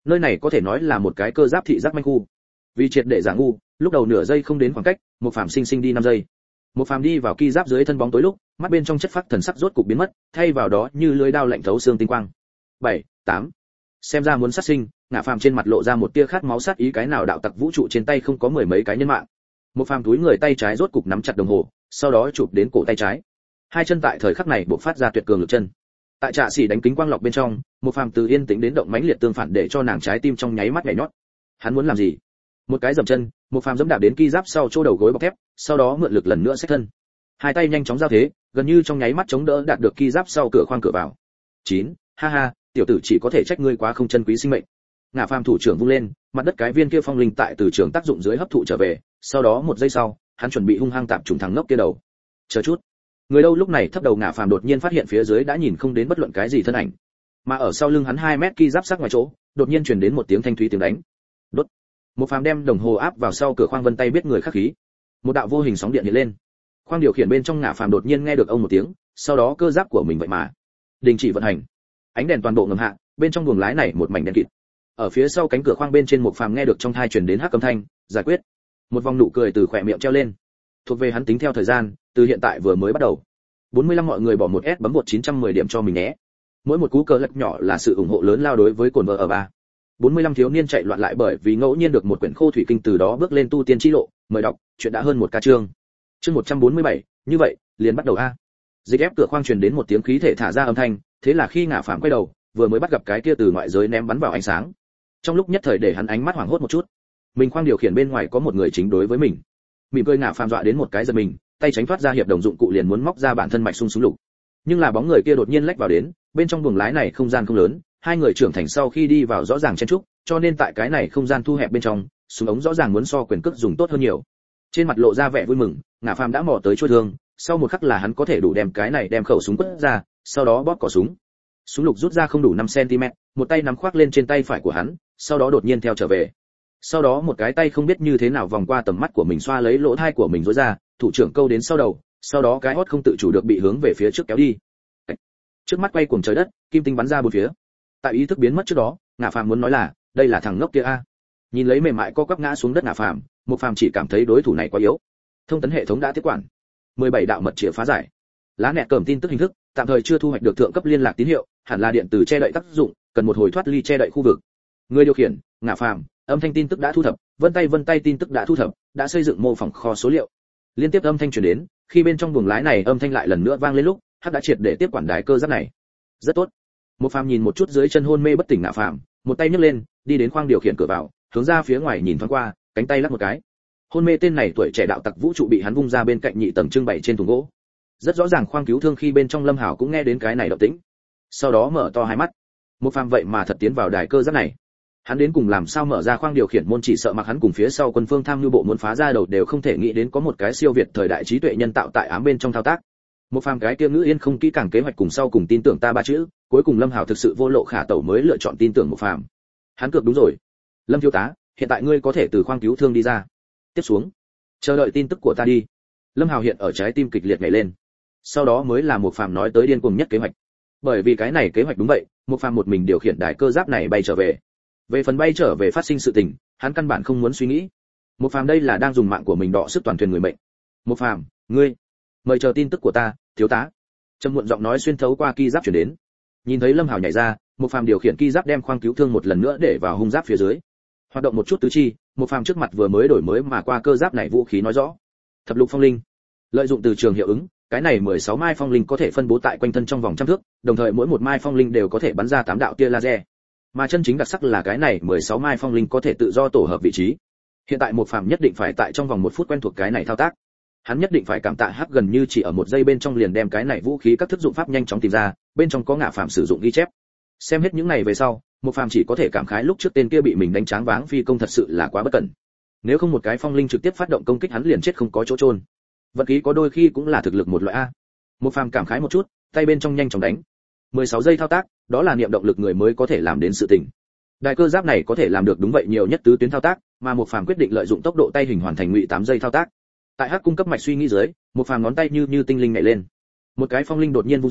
Nơi này có thể nói là một cái cơ giáp thị giác manh khu. Vì triệt để giả ngu, lúc đầu nửa giây không đến khoảng cách, một phàm sinh sinh đi 5 giây. Một phàm đi vào ki giáp dưới thân bóng tối lúc, mắt bên trong chất phát thần sắc rốt cục biến mất, thay vào đó như lưỡi dao lạnh thấu xương tinh quang. 7, 8. Xem ra muốn sát sinh, ngã phàm trên mặt lộ ra một tia khát máu sát ý, cái nào đạo tặc vũ trụ trên tay không có mười mấy cái nhân mạng. Một phàm túi người tay trái rốt cục nắm chặt đồng hồ, sau đó chụp đến cổ tay trái. Hai chân tại thời khắc này bộc phát ra tuyệt cường lực chân. Tại trạ xỉ đánh kính quang lọc bên trong, một phàm từ yên tĩnh đến động mãnh liệt tương phản để cho nàng trái tim trong nháy mắt nhảy nhót. Hắn muốn làm gì? Một cái dậm chân, một phàm dẫm đạp đến ki giáp sau chỗ đầu gối bọc thép, sau đó mượn lực lần nữa xách thân. Hai tay nhanh chóng giao thế, gần như trong nháy mắt chống đỡ đạt được ki giáp sau cửa khoang cửa vào. 9, ha ha, tiểu tử chỉ có thể trách ngươi quá không chân quý sinh mệnh. Ngã phàm thủ trưởng vung lên, mặt đất cái viên kia phong linh tại từ trường tác dụng dưới hấp thụ trở về, sau đó một giây sau, hắn chuẩn bị hung hăng tạm trùng thằng ngốc kia đầu. Chờ chút. Người đâu lúc này thấp đầu ngã phàm đột nhiên phát hiện phía dưới đã nhìn không đến bất luận cái gì thân ảnh. Mà ở sau lưng hắn 2 mét ki giáp sắc ngoài chỗ, đột nhiên truyền đến một tiếng thanh thúy tiếng đánh. Đốt. Một phàm đem đồng hồ áp vào sau cửa khoang, vân tay biết người khắc khí. Một đạo vô hình sóng điện hiện lên. Khoang điều khiển bên trong ngã phàm đột nhiên nghe được ông một tiếng, sau đó cơ giáp của mình vậy mà đình chỉ vận hành. Ánh đèn toàn bộ ngầm hạ, bên trong buồng lái này một mảnh đen kịt. Ở phía sau cánh cửa khoang bên trên, một phàm nghe được trong tai truyền đến hắc âm thanh, giải quyết. Một vòng nụ cười từ khóe miệng treo lên. Thuộc về hắn tính theo thời gian, từ hiện tại vừa mới bắt đầu. 45 mọi người bỏ một S bấm 1910 điểm cho mình nhé. Mỗi một cú cờ lật nhỏ là sự ủng hộ lớn lao đối với cồn vợ ở 3. 45 thiếu niên chạy loạn lại bởi vì ngẫu nhiên được một quyển khô thủy kinh, từ đó bước lên tu tiên chi lộ, mời đọc, chuyện đã hơn một ca chương. Chương 147, như vậy, liền bắt đầu a. Dịch ép cửa khoang truyền đến một tiếng khí thể thả ra âm thanh, thế là khi ngã phàm quay đầu, vừa mới bắt gặp cái kia từ ngoại giới ném bắn vào ánh sáng. Trong lúc nhất thời để hắn ánh mắt hoảng hốt một chút. Mình khoang điều khiển bên ngoài có một người chính đối với mình. Mỉm cười ngã phàm dọa đến một cái giật mình, tay tránh thoát ra hiệp đồng dụng cụ liền muốn móc ra bản thân mạch súng súng lục. Nhưng là bóng người kia đột nhiên lách vào đến, bên trong buồng lái này không gian không lớn, hai người trưởng thành sau khi đi vào rõ ràng chen chúc, cho nên tại cái này không gian thu hẹp bên trong, súng ống rõ ràng muốn so quyền cước dùng tốt hơn nhiều. Trên mặt lộ ra vẻ vui mừng, ngã phàm đã mò tới chuôi thương, sau một khắc là hắn có thể đủ đem cái này đem khẩu súng quất ra, sau đó bóp cò súng. Súng lục rút ra không đủ 5 cm, một tay nắm khoác lên trên tay phải của hắn, sau đó đột nhiên theo trở về. Sau đó một cái tay không biết như thế nào vòng qua tầm mắt của mình, xoa lấy lỗ tai của mình rối ra, thủ trưởng câu đến sau đầu, sau đó cái hót không tự chủ được bị hướng về phía trước kéo đi. Trước mắt quay cuồng trời đất, kim tinh bắn ra bốn phía. Tại ý thức biến mất trước đó, ngã phàm muốn nói là, đây là thằng ngốc kia a. Nhìn lấy mềm mại co quắp ngã xuống đất ngã phàm, một phàm chỉ cảm thấy đối thủ này quá yếu. Thông tấn hệ thống đã tiếp quản. 17 đạo mật chìa phá giải. Lá nẹt cẩm tin tức hình thức, tạm thời chưa thu hoạch được thượng cấp liên lạc tín hiệu, hẳn là điện từ che đậy tác dụng, cần một hồi thoát ly che đậy khu vực. Người điều khiển, ngã phàm, âm thanh tin tức đã thu thập, vân tay tin tức đã thu thập, đã xây dựng mô phỏng kho số liệu. Liên tiếp âm thanh truyền đến, khi bên trong buồng lái này âm thanh lại lần nữa vang lên lúc, hắc đã triệt để tiếp quản đài cơ giáp này. Rất tốt. Một phàm nhìn một chút dưới chân hôn mê bất tỉnh ngã phàm, một tay nhấc lên, đi đến khoang điều khiển cửa vào, hướng ra phía ngoài nhìn thoáng qua, cánh tay lắc một cái. Hôn mê tên này tuổi trẻ đạo tặc vũ trụ bị hắn vung ra bên cạnh nhị tầng trưng bày trên thùng gỗ. Rất rõ ràng khoang cứu thương khi bên trong Lâm Hảo cũng nghe đến cái này động tĩnh. Sau đó mở to hai mắt. Một phàm vậy mà thật tiến vào đài cơ giáp này. Hắn đến cùng làm sao mở ra khoang điều khiển môn, chỉ sợ mặc hắn cùng phía sau quân phương tham nhu bộ muốn phá ra đầu đều không thể nghĩ đến có một cái siêu việt thời đại trí tuệ nhân tạo tại ám bên trong thao tác. Một phàm cái kia ngữ yên không kỹ càng kế hoạch cùng sau cùng tin tưởng ta ba chữ, cuối cùng Lâm Hảo thực sự vô lộ khả tẩu mới lựa chọn tin tưởng một phàm. Hắn cược đúng rồi. Lâm thiếu tá, hiện tại ngươi có thể từ khoang cứu thương đi ra. Tiếp xuống, chờ đợi tin tức của ta đi. Lâm Hảo hiện ở trái tim kịch liệt nhảy lên. Sau đó mới là một phàm nói tới điên cuồng nhất kế hoạch. Bởi vì cái này kế hoạch đúng vậy, một phàm một mình điều khiển đài cơ giáp này bay trở về. Về phần bay trở về phát sinh sự tình, hắn căn bản không muốn suy nghĩ. Một phàm đây là đang dùng mạng của mình đọ sức toàn thuyền người mệnh. Một phàm, ngươi, mời chờ tin tức của ta, thiếu tá. Trầm muộn giọng nói xuyên thấu qua ki giáp truyền đến. Nhìn thấy Lâm Hảo nhảy ra, một phàm điều khiển ki giáp đem khoang cứu thương một lần nữa để vào hung giáp phía dưới. Hoạt động một chút tứ chi, một phàm trước mặt vừa mới đổi mới mà qua cơ giáp này vũ khí nói rõ. Thập lục phong linh. Lợi dụng từ trường hiệu ứng, cái này 16 mai phong linh có thể phân bố tại quanh thân trong vòng trăm thước, đồng thời mỗi một mai phong linh đều có thể bắn ra 8 đạo tia laser. Mà chân chính đặc sắc là cái này 16 mai phong linh có thể tự do tổ hợp vị trí. Hiện tại một phàm nhất định phải tại trong vòng 1 phút quen thuộc cái này thao tác. Hắn nhất định phải cảm tạ hắc gần như chỉ ở 1 giây bên trong liền đem cái này vũ khí các thức dụng pháp nhanh chóng tìm ra, bên trong có ngã phàm sử dụng ghi chép. Xem hết những này về sau, một phàm chỉ có thể cảm khái lúc trước tên kia bị mình đánh tráng váng phi công thật sự là quá bất cẩn. Nếu không một cái phong linh trực tiếp phát động công kích hắn liền chết không có chỗ chôn. Vận khí có đôi khi cũng là thực lực một loại a. Một phàm cảm khái một chút, tay bên trong nhanh chóng đánh. 16 giây thao tác, đó là niệm động lực người mới có thể làm đến sự tình. Đài cơ giáp này có thể làm được đúng vậy nhiều nhất tứ tuyến thao tác, mà một phàm quyết định lợi dụng tốc độ tay hình hoàn thành ngụy 8 giây thao tác. Tại hắc cung cấp mạch suy nghĩ dưới, một phàm ngón tay như tinh linh nhảy lên. Một cái phong linh đột nhiên vung ra,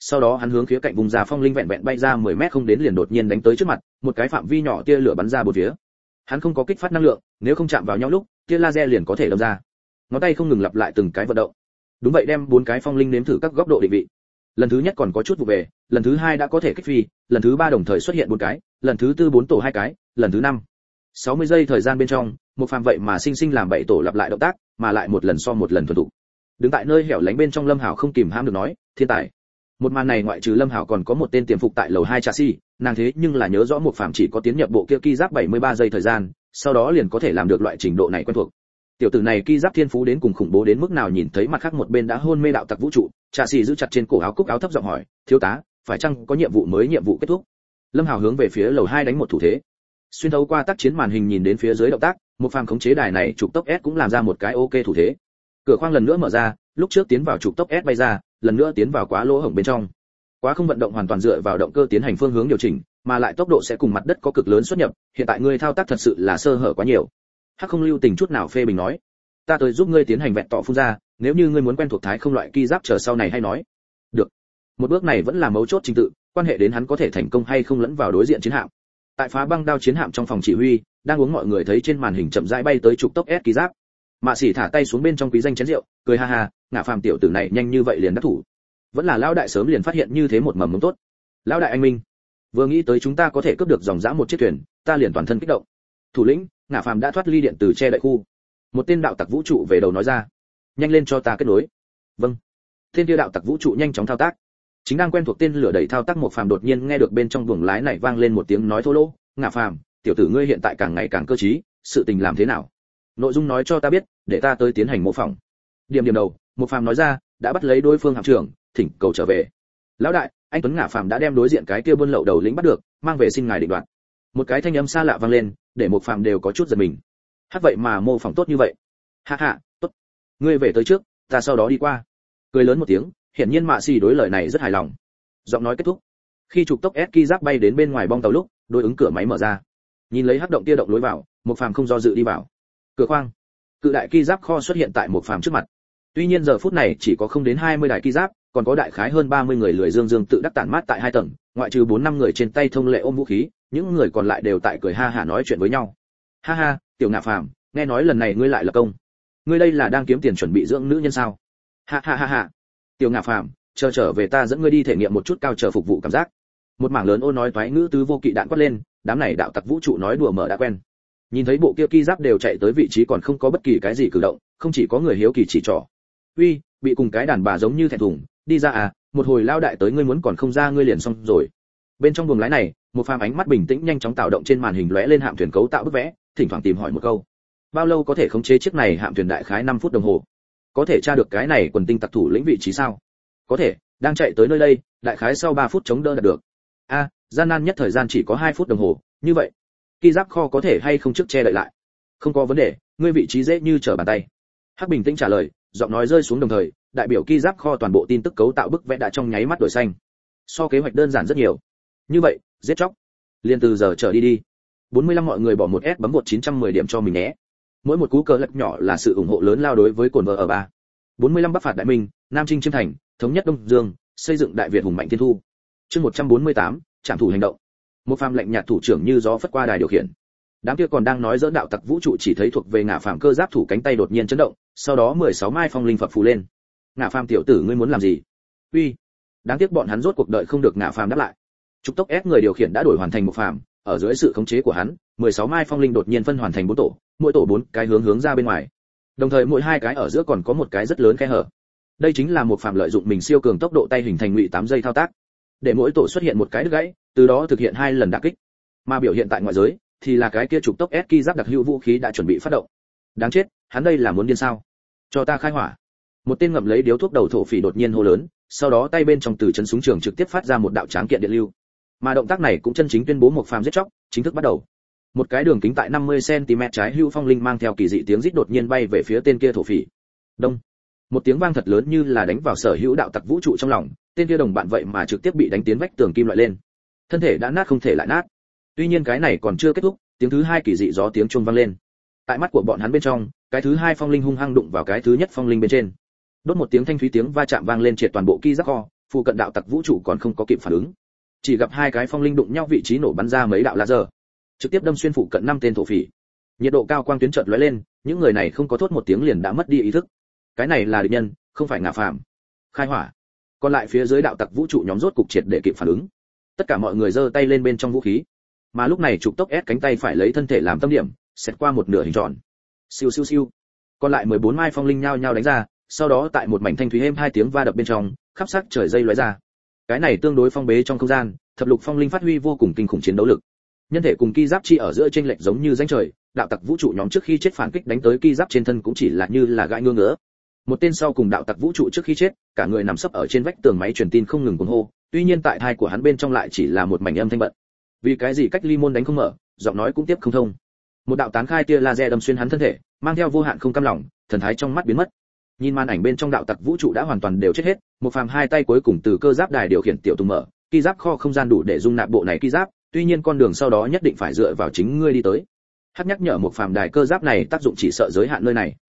Sau đó hắn hướng phía cạnh vùng ra phong linh vẹn vẹn bay ra 10 mét không đến liền đột nhiên đánh tới trước mặt, một cái phạm vi nhỏ tia lửa bắn ra bốn phía. Hắn không có kích phát năng lượng, nếu không chạm vào nhau lúc, tia laser liền có thể đâm ra. Ngón tay không ngừng lặp lại từng cái vận động. Đúng vậy, đem 4 cái phong linh nếm thử các góc độ định vị. Lần thứ nhất còn có chút vụ về, lần thứ hai đã có thể kích phi, lần thứ ba đồng thời xuất hiện 4 cái, lần thứ tư 4 tổ 2 cái, lần thứ 5. 60 giây thời gian bên trong, một phàm vậy mà sinh sinh làm 7 tổ lặp lại động tác, mà lại một lần so một lần thuần thục. Đứng tại nơi hẻo lánh bên trong Lâm Hảo không kìm hãm được nói, thiên tài. Một màn này ngoại trừ Lâm Hảo còn có một tên tiềm phục tại lầu 2 chassis, nàng thế nhưng là nhớ rõ một phàm chỉ có tiến nhập bộ kia ki giáp 73 giây thời gian, sau đó liền có thể làm được loại trình độ này quen thuộc. Tiểu tử này ki giáp thiên phú đến cùng khủng bố đến mức nào, nhìn thấy mặt khác một bên đã hôn mê đạo tặc vũ trụ, chassis giữ chặt trên cổ áo cúc áo thấp giọng hỏi, thiếu tá, phải chăng có nhiệm vụ mới, nhiệm vụ kết thúc? Lâm Hảo hướng về phía lầu 2 đánh một thủ thế. Xuyên thấu qua tác chiến màn hình nhìn đến phía dưới động tác, một phàm khống chế đài này trục tốc S cũng làm ra một cái ok thủ thế. Cửa khoang lần nữa mở ra, lúc trước tiến vào trục tốc S bay ra, lần nữa tiến vào quá lỗ hổng bên trong. Quá không vận động hoàn toàn dựa vào động cơ tiến hành phương hướng điều chỉnh, mà lại tốc độ sẽ cùng mặt đất có cực lớn xuất nhập, hiện tại ngươi thao tác thật sự là sơ hở quá nhiều. Hắc không lưu tình chút nào phê bình nói, ta tới giúp ngươi tiến hành vẹn tọ phun ra, nếu như ngươi muốn quen thuộc thái không loại ki giáp chờ sau này hay nói. Được. Một bước này vẫn là mấu chốt trình tự, quan hệ đến hắn có thể thành công hay không lẫn vào đối diện chiến hạm. Tại phá băng đao chiến hạm trong phòng chỉ huy, đang uống mọi người thấy trên màn hình chậm rãi bay tới trục tốc S ki giáp. Mạ Sĩ thả tay xuống bên trong quý danh chén rượu, cười ha ha, ngã phàm tiểu tử này nhanh như vậy liền đắc thủ. Vẫn là lão đại sớm liền phát hiện như thế một mầm mống tốt. Lão đại anh minh, vừa nghĩ tới chúng ta có thể cướp được dòng dã một chiếc thuyền, ta liền toàn thân kích động. Thủ lĩnh, ngã phàm đã thoát ly điện từ che đậy khu. Một tên đạo tặc vũ trụ về đầu nói ra. Nhanh lên cho ta kết nối. Vâng. Tên kia đạo tặc vũ trụ nhanh chóng thao tác. Chính đang quen thuộc tên lửa đẩy thao tác một phàm đột nhiên nghe được bên trong buồng lái này vang lên một tiếng nói thô lỗ, ngã phàm, tiểu tử ngươi hiện tại càng ngày càng cơ trí, sự tình làm thế nào? Nội dung nói cho ta biết, để ta tới tiến hành mô phỏng. Điểm đầu, một phàm nói ra, đã bắt lấy đối phương hạm trưởng, thỉnh cầu trở về. Lão đại, anh Tuấn ngã phàm đã đem đối diện cái kia buôn lậu đầu lĩnh bắt được, mang về xin ngài định đoạt. Một cái thanh âm xa lạ vang lên, để một phàm đều có chút giật mình. Hát vậy mà mô phỏng tốt như vậy. Ha ha, tốt. Ngươi về tới trước, ta sau đó đi qua. Cười lớn một tiếng, hiển nhiên Mạ Sĩ đối lời này rất hài lòng. Giọng nói kết thúc. Khi trục tốc S ki giáp bay đến bên ngoài bong tàu lúc, đối ứng cửa máy mở ra. Nhìn lấy hắc động kia động lối vào, một phàm không do dự đi vào. Cửa khoang, cự đại ki giáp kho xuất hiện tại một phàm trước mặt. Tuy nhiên giờ phút này chỉ có không đến 20 đài ki giáp, còn có đại khái hơn 30 người lười dương dương tự đắc tản mát tại 2 tầng, ngoại trừ 4-5 người trên tay thông lệ ôm vũ khí, những người còn lại đều tại cười ha hả nói chuyện với nhau. Ha ha, tiểu ngạ phàm, nghe nói lần này ngươi lại lập công. Ngươi đây là đang kiếm tiền chuẩn bị dưỡng nữ nhân sao? Ha ha ha ha. Tiểu ngạ phàm, chờ trở về ta dẫn ngươi đi thể nghiệm một chút cao chờ phục vụ cảm giác. Một mảng lớn ô nói toái ngữ tứ vô kỵ đạn quát lên, đám này đạo tặc vũ trụ nói đùa mở đã quen. Nhìn thấy bộ kia ki giáp đều chạy tới vị trí còn không có bất kỳ cái gì cử động, không chỉ có người hiếu kỳ chỉ trỏ. Uy, bị cùng cái đàn bà giống như thẹn thùng, đi ra à, một hồi lao đại tới ngươi muốn còn không ra ngươi liền xong rồi. Bên trong buồng lái này, một phàm ánh mắt bình tĩnh nhanh chóng tạo động trên màn hình lóe lên hạm thuyền cấu tạo bức vẽ, thỉnh thoảng tìm hỏi một câu. Bao lâu có thể khống chế chiếc này hạm thuyền? Đại khái 5 phút đồng hồ. Có thể tra được cái này quần tinh tặc thủ lĩnh vị trí sao? Có thể, đang chạy tới nơi đây, đại khái sau 3 phút chống đỡ đạt được. A, gian nan nhất thời gian chỉ có 2 phút đồng hồ, như vậy, ki giáp kho có thể hay không trước che đậy lại? Không có vấn đề, ngươi vị trí dễ như trở bàn tay. Hắc bình tĩnh trả lời, giọng nói rơi xuống đồng thời, đại biểu ki giáp kho toàn bộ tin tức cấu tạo bức vẽ đã trong nháy mắt đổi xanh. So kế hoạch đơn giản rất nhiều. Như vậy, giết chóc. Liên từ giờ trở đi đi. 45 mọi người bỏ một S bấm 910 điểm cho mình nhé. Mỗi một cú cờ lật nhỏ là sự ủng hộ lớn lao đối với cồn vợ ở 3. 45 Bắc phạt Đại Minh, Nam Trinh Chiêm Thành, thống nhất Đông Dương, xây dựng Đại Việt hùng mạnh thiên thu. Chương 148, trạm thủ hành động. Một phàm lệnh nhạt thủ trưởng như gió phất qua đài điều khiển. Đám kia còn đang nói dỡ đạo tặc vũ trụ chỉ thấy thuộc về ngã phàm cơ giáp thủ cánh tay đột nhiên chấn động, sau đó 16 mai phong linh phật phù lên. Ngã phàm tiểu tử ngươi muốn làm gì? Uy. Đáng tiếc bọn hắn rốt cuộc đợi không được ngã phàm đáp lại. Trục tốc S người điều khiển đã đổi hoàn thành một phàm, ở dưới sự khống chế của hắn, 16 mai phong linh đột nhiên phân hoàn thành 4 tổ, mỗi tổ 4 cái hướng ra bên ngoài. Đồng thời mỗi 2 cái ở giữa còn có một cái rất lớn khe hở. Đây chính là một phàm lợi dụng mình siêu cường tốc độ tay hình thành ngụy 8 giây thao tác, để mỗi tổ xuất hiện một cái đứt gãy, từ đó thực hiện 2 lần đả kích. Mà biểu hiện tại ngoại giới thì là cái kia trục tốc S ki giáp đặc hữu vũ khí đã chuẩn bị phát động. Đáng chết, hắn đây là muốn điên sao? Cho ta khai hỏa. Một tên ngậm lấy điếu thuốc đầu thổ phỉ đột nhiên hô lớn, sau đó tay bên trong từ chân súng trường trực tiếp phát ra một đạo tráng kiện điện lưu. Mà động tác này cũng chân chính tuyên bố một phàm giết chóc chính thức bắt đầu. Một cái đường kính tại 50 cm trái hữu phong linh mang theo kỳ dị tiếng rít đột nhiên bay về phía tên kia thổ phỉ. Đông. Một tiếng vang thật lớn như là đánh vào sở hữu đạo tặc vũ trụ trong lòng, tên kia đồng bạn vậy mà trực tiếp bị đánh tiến vách tường kim loại lên. Thân thể đã nát không thể lại nát. Tuy nhiên cái này còn chưa kết thúc, tiếng thứ hai kỳ dị gió tiếng chuông vang lên. Tại mắt của bọn hắn bên trong, cái thứ hai phong linh hung hăng đụng vào cái thứ nhất phong linh bên trên. Đốt một tiếng thanh thúy tiếng va chạm vang lên triệt toàn bộ ki giáp kho, phụ cận đạo tặc vũ trụ còn không có kịp phản ứng, chỉ gặp hai cái phong linh đụng nhau vị trí nổ bắn ra mấy đạo laser, trực tiếp đâm xuyên phụ cận 5 tên thổ phỉ. Nhiệt độ cao quang tuyến chợt lóe lên, những người này không có thốt một tiếng liền đã mất đi ý thức. Cái này là địch nhân, không phải ngạ phàm. Khai hỏa. Còn lại phía dưới đạo tặc vũ trụ nhóm rốt cục triệt để kịp phản ứng. Tất cả mọi người giơ tay lên bên trong vũ khí. Mà lúc này trục tốc ép cánh tay phải lấy thân thể làm tâm điểm, xét qua một nửa hình tròn. Siêu siêu siêu. Còn lại 14 mai phong linh nhao nhao đánh ra, sau đó tại một mảnh thanh thúy êm hai tiếng va đập bên trong, khắp sắc trời dây lóe ra. Cái này tương đối phong bế trong không gian, thập lục phong linh phát huy vô cùng kinh khủng chiến đấu lực. Nhân thể cùng ki giáp chi ở giữa chênh lệch giống như rãnh trời, đạo tặc vũ trụ nhóm trước khi chết phản kích đánh tới ki giáp trên thân cũng chỉ là như là gãi ngứa ngứa. Một tên sau cùng đạo tặc vũ trụ trước khi chết, cả người nằm sấp ở trên vách tường máy truyền tin không ngừng cuồng hô, tuy nhiên tại thai của hắn bên trong lại chỉ là một mảnh âm thanh bận. Vì cái gì cách ly môn đánh không mở, giọng nói cũng tiếp không thông. Một đạo tán khai tia laser đâm xuyên hắn thân thể, mang theo vô hạn không cam lòng, thần thái trong mắt biến mất. Nhìn màn ảnh bên trong đạo tặc vũ trụ đã hoàn toàn đều chết hết, một phàm hai tay cuối cùng từ cơ giáp đài điều khiển tiểu tùng mở, ki giáp kho không gian đủ để dung nạp bộ này ki giáp, tuy nhiên con đường sau đó nhất định phải dựa vào chính ngươi đi tới. Hắc nhắc nhở một phàm đài cơ giáp này tác dụng chỉ sợ giới hạn nơi này.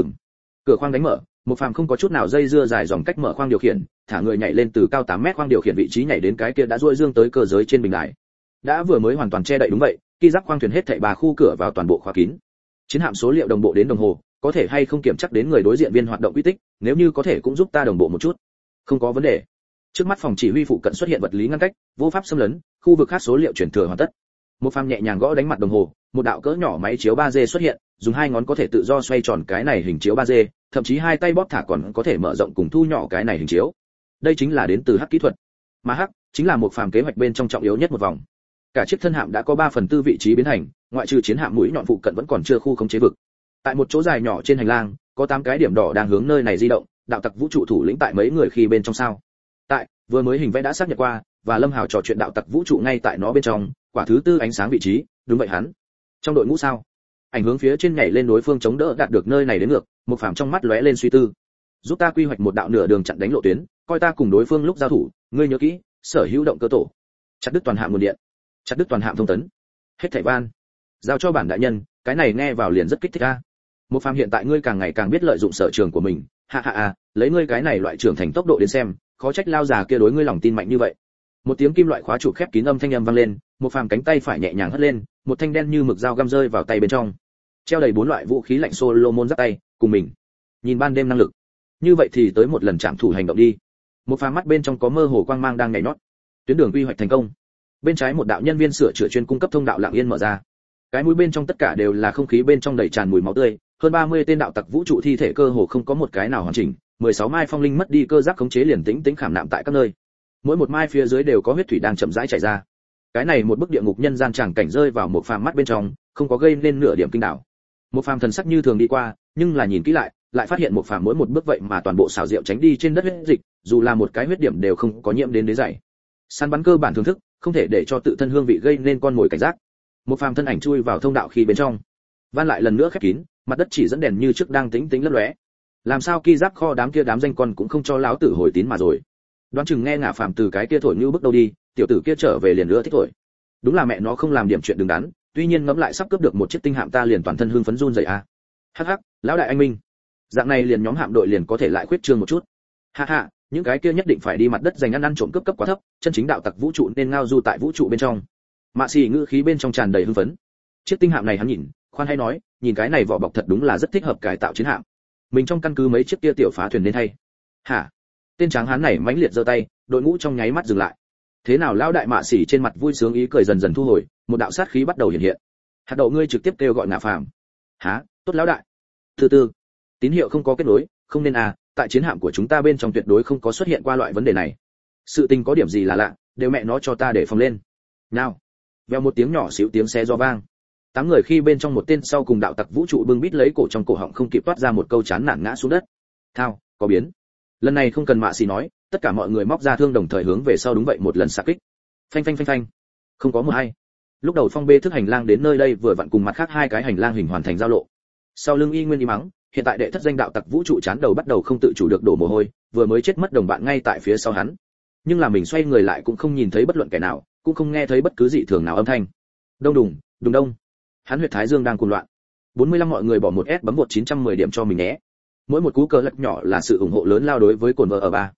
Cửa khoang đánh mở, một phàm không có chút nào dây dưa dài dòng cách mở khoang điều khiển, thả người nhảy lên từ cao 8 mét khoang điều khiển vị trí nhảy đến cái kia đã duỗi dương tới cơ giới trên bình đài. Đã vừa mới hoàn toàn che đậy đúng vậy, ki giáp khoang thuyền hết thảy 3 khu cửa vào toàn bộ khóa kín. Chiến hạm số liệu đồng bộ đến đồng hồ, có thể hay không kiểm chắc đến người đối diện viên hoạt động quy tích, nếu như có thể cũng giúp ta đồng bộ một chút. Không có vấn đề. Trước mắt phòng chỉ huy phụ cận xuất hiện vật lý ngăn cách, vô pháp xâm lấn, khu vực khác số liệu chuyển thừa hoàn tất. Một phàm nhẹ nhàng gõ đánh mặt đồng hồ, một đạo cỡ nhỏ máy chiếu 3D xuất hiện, dùng hai ngón có thể tự do xoay tròn cái này hình chiếu 3D, thậm chí hai tay bóp thả còn có thể mở rộng cùng thu nhỏ cái này hình chiếu. Đây chính là đến từ hắc kỹ thuật. Mà hắc chính là một phàm kế hoạch bên trong trọng yếu nhất một vòng. Cả chiếc thân hạm đã có 3/4 vị trí biến thành, ngoại trừ chiến hạm mũi nhọn phụ cận vẫn còn chưa khu khống chế vực. Tại một chỗ dài nhỏ trên hành lang, có 8 cái điểm đỏ đang hướng nơi này di động, đạo tặc vũ trụ thủ lĩnh tại mấy người khi bên trong sao. Tại, vừa mới hình vẽ đã xác nhận qua, và Lâm Hào trò chuyện đạo tặc vũ trụ ngay tại nó bên trong, quả thứ tư ánh sáng vị trí, đúng vậy hắn. Trong đội ngũ sao? Ảnh hướng phía trên nhảy lên đối phương chống đỡ đạt được nơi này đến ngược, một phàm trong mắt lóe lên suy tư. Giúp ta quy hoạch một đạo nửa đường chặn đánh lộ tuyến, coi ta cùng đối phương lúc giao thủ, ngươi nhớ kỹ, sở hữu động cơ tổ. Chặt đứt toàn hạm nguồn điện, chặt đứt toàn hạm thông tấn. Hết thảy van. Giao cho bản đại nhân, cái này nghe vào liền rất kích thích a. Một phàm hiện tại ngươi càng ngày càng biết lợi dụng sở trường của mình, ha ha a, lấy ngươi cái này loại trưởng thành tốc độ đến xem, khó trách lao già kia đối ngươi lòng tin mạnh như vậy. Một tiếng kim loại khóa trụ khép kín âm thanh âm vang lên, một phàm cánh tay phải nhẹ nhàng hất lên, một thanh đen như mực dao găm rơi vào tay bên trong. Treo đầy 4 loại vũ khí lạnh Solomon giáp tay, cùng mình. Nhìn ban đêm năng lực. Như vậy thì tới một lần trảm thủ hành động đi. Một phàm mắt bên trong có mơ hồ quang mang đang nhảy nhót. Tuyến đường quy hoạch thành công. Bên trái một đạo nhân viên sửa chữa chuyên cung cấp thông đạo lặng yên mở ra. Cái mũi bên trong tất cả đều là không khí bên trong đầy tràn mùi máu tươi, hơn 30 tên đạo tặc vũ trụ thi thể cơ hồ không có một cái nào hoàn chỉnh, 16 mai phong linh mất đi cơ giáp khống chế liền tĩnh khảm nạm tại các nơi. Mỗi một mai phía dưới đều có huyết thủy đang chậm rãi chảy ra. Cái này một bức địa ngục nhân gian tràng cảnh rơi vào một phàm mắt bên trong, không có gây nên nửa điểm kinh đảo. Một phàm thần sắc như thường đi qua, nhưng là nhìn kỹ lại phát hiện một phàm mỗi một bước vậy mà toàn bộ xảo diệu tránh đi trên đất huyết dịch, dù là một cái huyết điểm đều không có nhiễm đến đế giày. Săn bắn cơ bản thưởng thức, không thể để cho tự thân hương vị gây nên con mồi cảnh giác. Một phàm thân ảnh chui vào thông đạo khi bên trong, van lại lần nữa khép kín, mặt đất chỉ dẫn đèn như trước đang tĩnh lấp lóe. Làm sao ki giáp kho đám kia đám danh con cũng không cho lão tử hồi tín mà rồi. Đoán chừng nghe ngả phàm từ cái kia thổi như bước đâu đi, tiểu tử kia trở về liền nữa thích thổi. Đúng là mẹ nó không làm điểm chuyện đứng đắn, tuy nhiên ngẫm lại sắp cướp được một chiếc tinh hạm ta liền toàn thân hưng phấn run rẩy a. Hắc hắc, lão đại anh minh. Dạng này liền nhóm hạm đội liền có thể lại khuyết trương một chút. Ha ha, những cái kia nhất định phải đi mặt đất dành ăn trộm cướp cấp quá thấp, chân chính đạo tặc vũ trụ nên ngao du tại vũ trụ bên trong. Mạ Xỉ ngữ khí bên trong tràn đầy hưng phấn. Chiếc tinh hạm này hắn nhìn, khoan hay nói, nhìn cái này vỏ bọc thật đúng là rất thích hợp cải tạo chiến hạm. Mình trong căn cứ mấy chiếc kia tiểu phá thuyền nên thay. Hả? Tên tráng hán này mãnh liệt giơ tay, đội ngũ trong nháy mắt dừng lại. Thế nào lão đại Mạ Xỉ trên mặt vui sướng ý cười dần dần thu hồi, một đạo sát khí bắt đầu hiện hiện. Hạt đậu ngươi trực tiếp kêu gọi ngạ phàm. Hả? Tốt lão đại. Từ từ. Tín hiệu không có kết nối, không nên à, tại chiến hạm của chúng ta bên trong tuyệt đối không có xuất hiện qua loại vấn đề này. Sự tình có điểm gì là lạ, đều mẹ nó cho ta để phòng lên. Nào. Vèo một tiếng nhỏ xíu tiếng xe do vang. 8 người khi bên trong một tên sau cùng đạo tặc vũ trụ bưng bít lấy cổ trong cổ họng không kịp toát ra một câu chán nản ngã xuống đất. Thao, có biến. Lần này không cần Mạ Xỉ nói, tất cả mọi người móc ra thương đồng thời hướng về sau đúng vậy một lần xạ kích. Phanh phanh phanh phanh. Không có một ai. Lúc đầu phong bê thức hành lang đến nơi đây vừa vặn cùng mặt khác hai cái hành lang hình hoàn thành giao lộ. Sau lưng y nguyên y mắng, hiện tại đệ thất danh đạo tặc vũ trụ chán đầu bắt đầu không tự chủ được đổ mồ hôi, vừa mới chết mất đồng bạn ngay tại phía sau hắn. Nhưng là mình xoay người lại cũng không nhìn thấy bất luận kẻ nào, cũng không nghe thấy bất cứ dị thường nào âm thanh. Đông đùng, đùng đông. Hắn huyệt thái dương đang cuồng loạn. 45 mọi người bỏ một S bấm 1910 điểm cho mình nhé. Mỗi một cú cờ lật nhỏ là sự ủng hộ lớn lao đối với cồn vợ ở 3.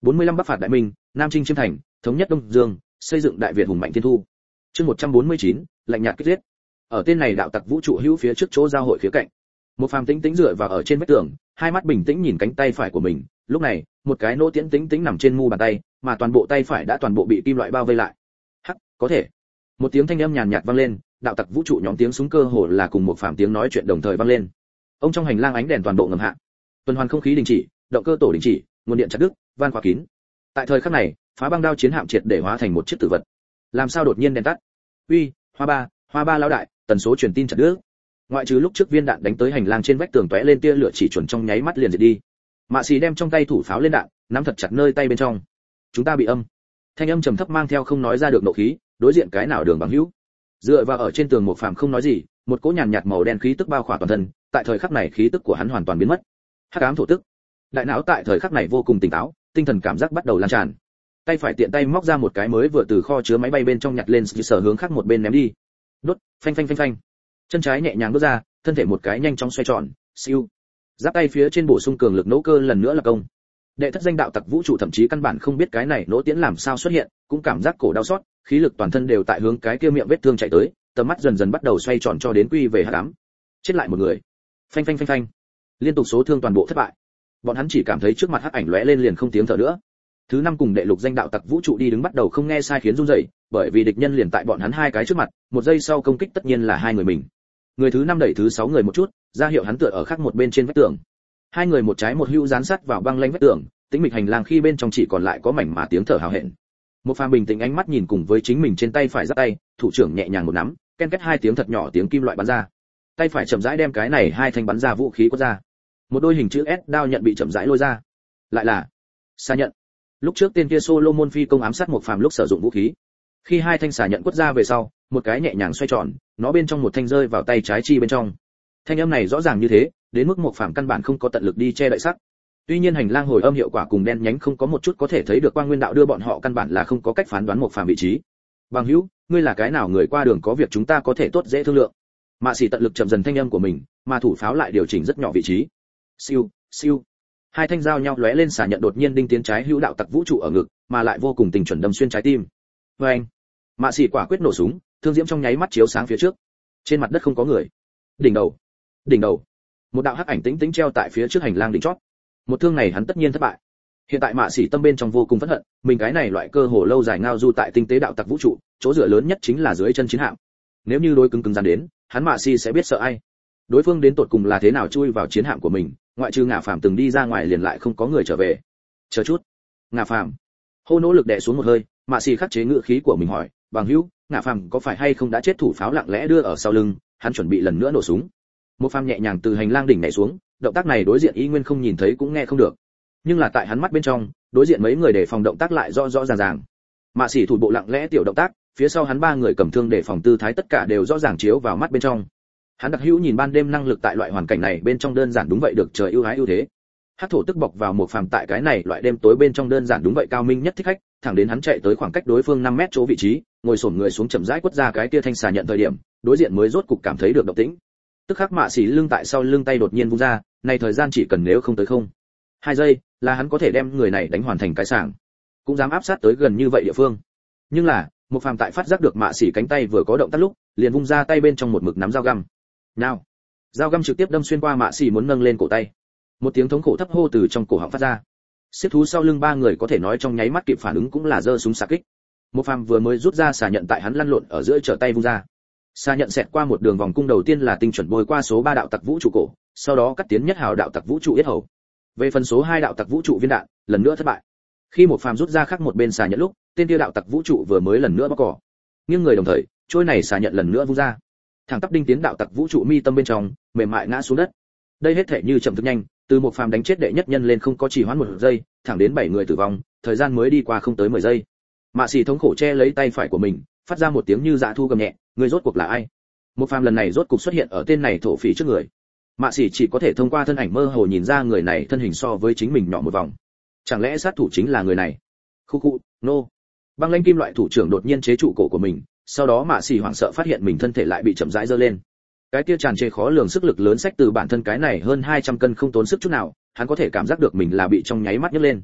45 bắc phạt đại minh, nam chinh chiêm thành, thống nhất đông dương, xây dựng đại việt hùng mạnh thiên thu. Chương 149, lạnh nhạt kích giết. Ở tên này đạo tặc vũ trụ hữu phía trước chỗ giao hội khía cạnh. Một phàm tĩnh tĩnh dựa vào ở trên vách tường, hai mắt bình tĩnh nhìn cánh tay phải của mình, lúc này, một cái nỗ tiễn tĩnh tĩnh nằm trên mu bàn tay, mà toàn bộ tay phải đã toàn bộ bị kim loại bao vây lại. Hắc, có thể. Một tiếng thanh âm nhàn nhạt vang lên, đạo tặc vũ trụ nhóm tiếng súng cơ hồ là cùng một phàm tiếng nói chuyện đồng thời vang lên. Ông trong hành lang ánh đèn toàn bộ ngầm hạ. Tuần hoàn không khí đình chỉ, động cơ tổ đình chỉ, nguồn điện chặt đứt, van khóa kín. Tại thời khắc này, phá băng đao chiến hạm triệt để hóa thành một chiếc tử vật. Làm sao đột nhiên đèn tắt? Uy, Hoa Ba lão đại, tần số truyền tin chặt đứt. Ngoại trừ lúc trước viên đạn đánh tới hành lang trên vách tường tóe lên tia lửa chỉ chuẩn trong nháy mắt liền diệt đi. Mạ Xỉ đem trong tay thủ pháo lên đạn, nắm thật chặt nơi tay bên trong. Chúng ta bị âm. Thanh âm trầm thấp mang theo không nói ra được nộ khí, đối diện cái nào đường bằng hữu. Dựa vào ở trên tường một phàm không nói gì, một cỗ nhàn nhạt màu đen khí tức bao khỏa toàn thân, tại thời khắc này khí tức của hắn hoàn toàn biến mất. Hắc ám thổ tức. Đại não tại thời khắc này vô cùng tỉnh táo, tinh thần cảm giác bắt đầu lan tràn. Tay phải tiện tay móc ra một cái mới vừa từ kho chứa máy bay bên trong nhặt lên, sở hướng khác một bên ném đi. Đốt, phanh phanh phanh phanh. Chân trái nhẹ nhàng bước ra, thân thể một cái nhanh chóng xoay tròn, siêu. Giáp tay phía trên bổ sung cường lực nỗ cơ lần nữa là công. Đệ thất danh đạo tặc vũ trụ thậm chí căn bản không biết cái này nỗ tiễn làm sao xuất hiện, cũng cảm giác cổ đau xót, khí lực toàn thân đều tại hướng cái kia miệng vết thương chạy tới, tầm mắt dần dần bắt đầu xoay tròn cho đến quy về hắc ám. Chết lại một người. Phanh phanh phanh phanh. Liên tục số thương toàn bộ thất bại. Bọn hắn chỉ cảm thấy trước mặt hắc ảnh lóe lên liền không tiếng thở nữa. Thứ năm cùng đệ lục danh đạo tặc vũ trụ đi đứng bắt đầu không nghe sai khiến run rẩy, bởi vì địch nhân liền tại bọn hắn hai cái trước mặt, một giây sau công kích tất nhiên là hai người mình. Người thứ năm đẩy thứ sáu người một chút, ra hiệu hắn tựa ở khác một bên trên vách tường. Hai người một trái một hữu dán sát vào băng lanh vách tường, tĩnh mịch hành lang khi bên trong chỉ còn lại có mảnh mà tiếng thở hào hẹn. Một phàm bình tĩnh ánh mắt nhìn cùng với chính mình trên tay phải giáp tay, thủ trưởng nhẹ nhàng một nắm, ken két hai tiếng thật nhỏ tiếng kim loại bắn ra. Tay phải chậm rãi đem cái này hai thanh bắn ra vũ khí quất ra. Một đôi hình chữ S đao nhận bị chậm rãi lôi ra. Lại là xà nhận. Lúc trước tên kia Solomon phi công ám sát một phàm lúc sử dụng vũ khí. Khi hai thanh xà nhận quất ra về sau, một cái nhẹ nhàng xoay tròn, nó bên trong một thanh rơi vào tay trái chi bên trong. Thanh âm này rõ ràng như thế, đến mức một phàm căn bản không có tận lực đi che đậy sắc. Tuy nhiên hành lang hồi âm hiệu quả cùng đen nhánh không có một chút có thể thấy được quang nguyên đạo đưa bọn họ căn bản là không có cách phán đoán một phàm vị trí. Bằng hữu, ngươi là cái nào người qua đường có việc chúng ta có thể tốt dễ thương lượng. Mạ Xỉ tận lực chậm dần thanh âm của mình, mà thủ pháo lại điều chỉnh rất nhỏ vị trí. Siêu, siêu. Hai thanh dao nhau lóe lên xả nhận đột nhiên đinh tiến trái hữu đạo tặc vũ trụ ở ngực, mà lại vô cùng tình chuẩn đâm xuyên trái tim. Oeng. Mạ Xỉ quả quyết nổ súng, thương diễm trong nháy mắt chiếu sáng phía trước. Trên mặt đất không có người. Đỉnh đầu. Một đạo hắc ảnh tĩnh tĩnh treo tại phía trước hành lang đỉnh chót. Một thương này hắn tất nhiên thất bại. Hiện tại Mạ Xỉ tâm bên trong vô cùng phẫn hận, mình cái này loại cơ hồ lâu dài ngao du tại tinh tế đạo tặc vũ trụ, chỗ dựa lớn nhất chính là dưới chân chiến hạm. Nếu như đối cứng gian đến, hắn Mạ Xỉ sẽ biết sợ ai. Đối phương đến tột cùng là thế nào chui vào chiến hạm của mình, ngoại trừ Ngạ Phàm từng đi ra ngoài liền lại không có người trở về. Chờ chút. Ngạ Phàm. Hô nỗ lực đè xuống một hơi, Mạ Xỉ khắc chế ngữ khí của mình hỏi, bằng hữu, Ngạ Phàm có phải hay không đã chết? Thủ pháo lặng lẽ đưa ở sau lưng, hắn chuẩn bị lần nữa nổ súng. Một Phàm nhẹ nhàng từ hành lang đỉnh nhảy xuống, động tác này đối diện y nguyên không nhìn thấy cũng nghe không được. Nhưng là tại hắn mắt bên trong, đối diện mấy người để phòng động tác lại rõ rõ ràng ràng. Mạ Xỉ thủ bộ lặng lẽ tiểu động tác, phía sau hắn ba người cầm thương để phòng tư thái tất cả đều rõ ràng chiếu vào mắt bên trong. Hắn đặc hữu nhìn ban đêm năng lực tại loại hoàn cảnh này bên trong đơn giản đúng vậy được trời ưu ái ưu thế. Hắc thổ tức bọc vào một phàm tại cái này loại đêm tối bên trong đơn giản đúng vậy cao minh nhất thích khách, thẳng đến hắn chạy tới khoảng cách đối phương 5 mét chỗ vị trí, ngồi xổm người xuống chậm rãi quất ra cái kia thanh xà nhận thời điểm, đối diện mới rốt cục cảm thấy được động tĩnh. Tức khắc Mạ Xỉ lưng tại sau lưng tay đột nhiên vung ra, này thời gian chỉ cần nếu không tới không 2 giây là hắn có thể đem người này đánh hoàn thành cái sảng, cũng dám áp sát tới gần như vậy địa phương. Nhưng là một phàm tại phát giác được Mạ Xỉ cánh tay vừa có động tác lúc, liền vung ra tay bên trong một mực nắm dao găm. Nào, dao găm trực tiếp đâm xuyên qua Mạ Xỉ muốn nâng lên cổ tay. Một tiếng thống khổ thấp hô từ trong cổ họng phát ra. Xếp thú sau lưng ba người có thể nói trong nháy mắt kịp phản ứng cũng là giơ súng xạ kích. Một phàm vừa mới rút ra xà nhận tại hắn lăn lộn ở giữa trở tay vung ra. Xà nhận xẹt qua một đường vòng cung đầu tiên là tinh chuẩn bôi qua số 3 đạo tặc vũ trụ cổ, sau đó cắt tiến nhất hào đạo tặc vũ trụ yết hầu. Về phần số 2 đạo tặc vũ trụ viên đạn, lần nữa thất bại. Khi một phàm rút ra khác một bên xà nhận lúc, tên kia đạo tặc vũ trụ vừa mới lần nữa bóc cỏ. Nhưng người đồng thời, trôi này xà nhận lần nữa vung ra. Thẳng tắp đinh tiến đạo tặc vũ trụ mi tâm bên trong, mềm mại ngã xuống đất. Đây hết thể như chậm thực nhanh, từ một phàm đánh chết đệ nhất nhân lên không có chỉ hoãn 1 giây, thẳng đến 7 người tử vong, thời gian mới đi qua không tới 10 giây. Mạ Xỉ thống khổ che lấy tay phải của mình, phát ra một tiếng như dạ thu gầm nhẹ, người rốt cuộc là ai? Một phàm lần này rốt cục xuất hiện ở tên này thổ phỉ trước người. Mạ Xỉ chỉ có thể thông qua thân ảnh mơ hồ nhìn ra người này thân hình so với chính mình nhỏ một vòng. Chẳng lẽ sát thủ chính là người này? Khu, nô. Băng lãnh kim loại thủ trưởng đột nhiên chế trụ cổ của mình, sau đó Mạ Xỉ hoảng sợ phát hiện mình thân thể lại bị chậm rãi giơ lên. Cái kia tràn trề khó lường sức lực lớn xách từ bản thân cái này hơn 200 cân không tốn sức chút nào, hắn có thể cảm giác được mình là bị trong nháy mắt nhấc lên.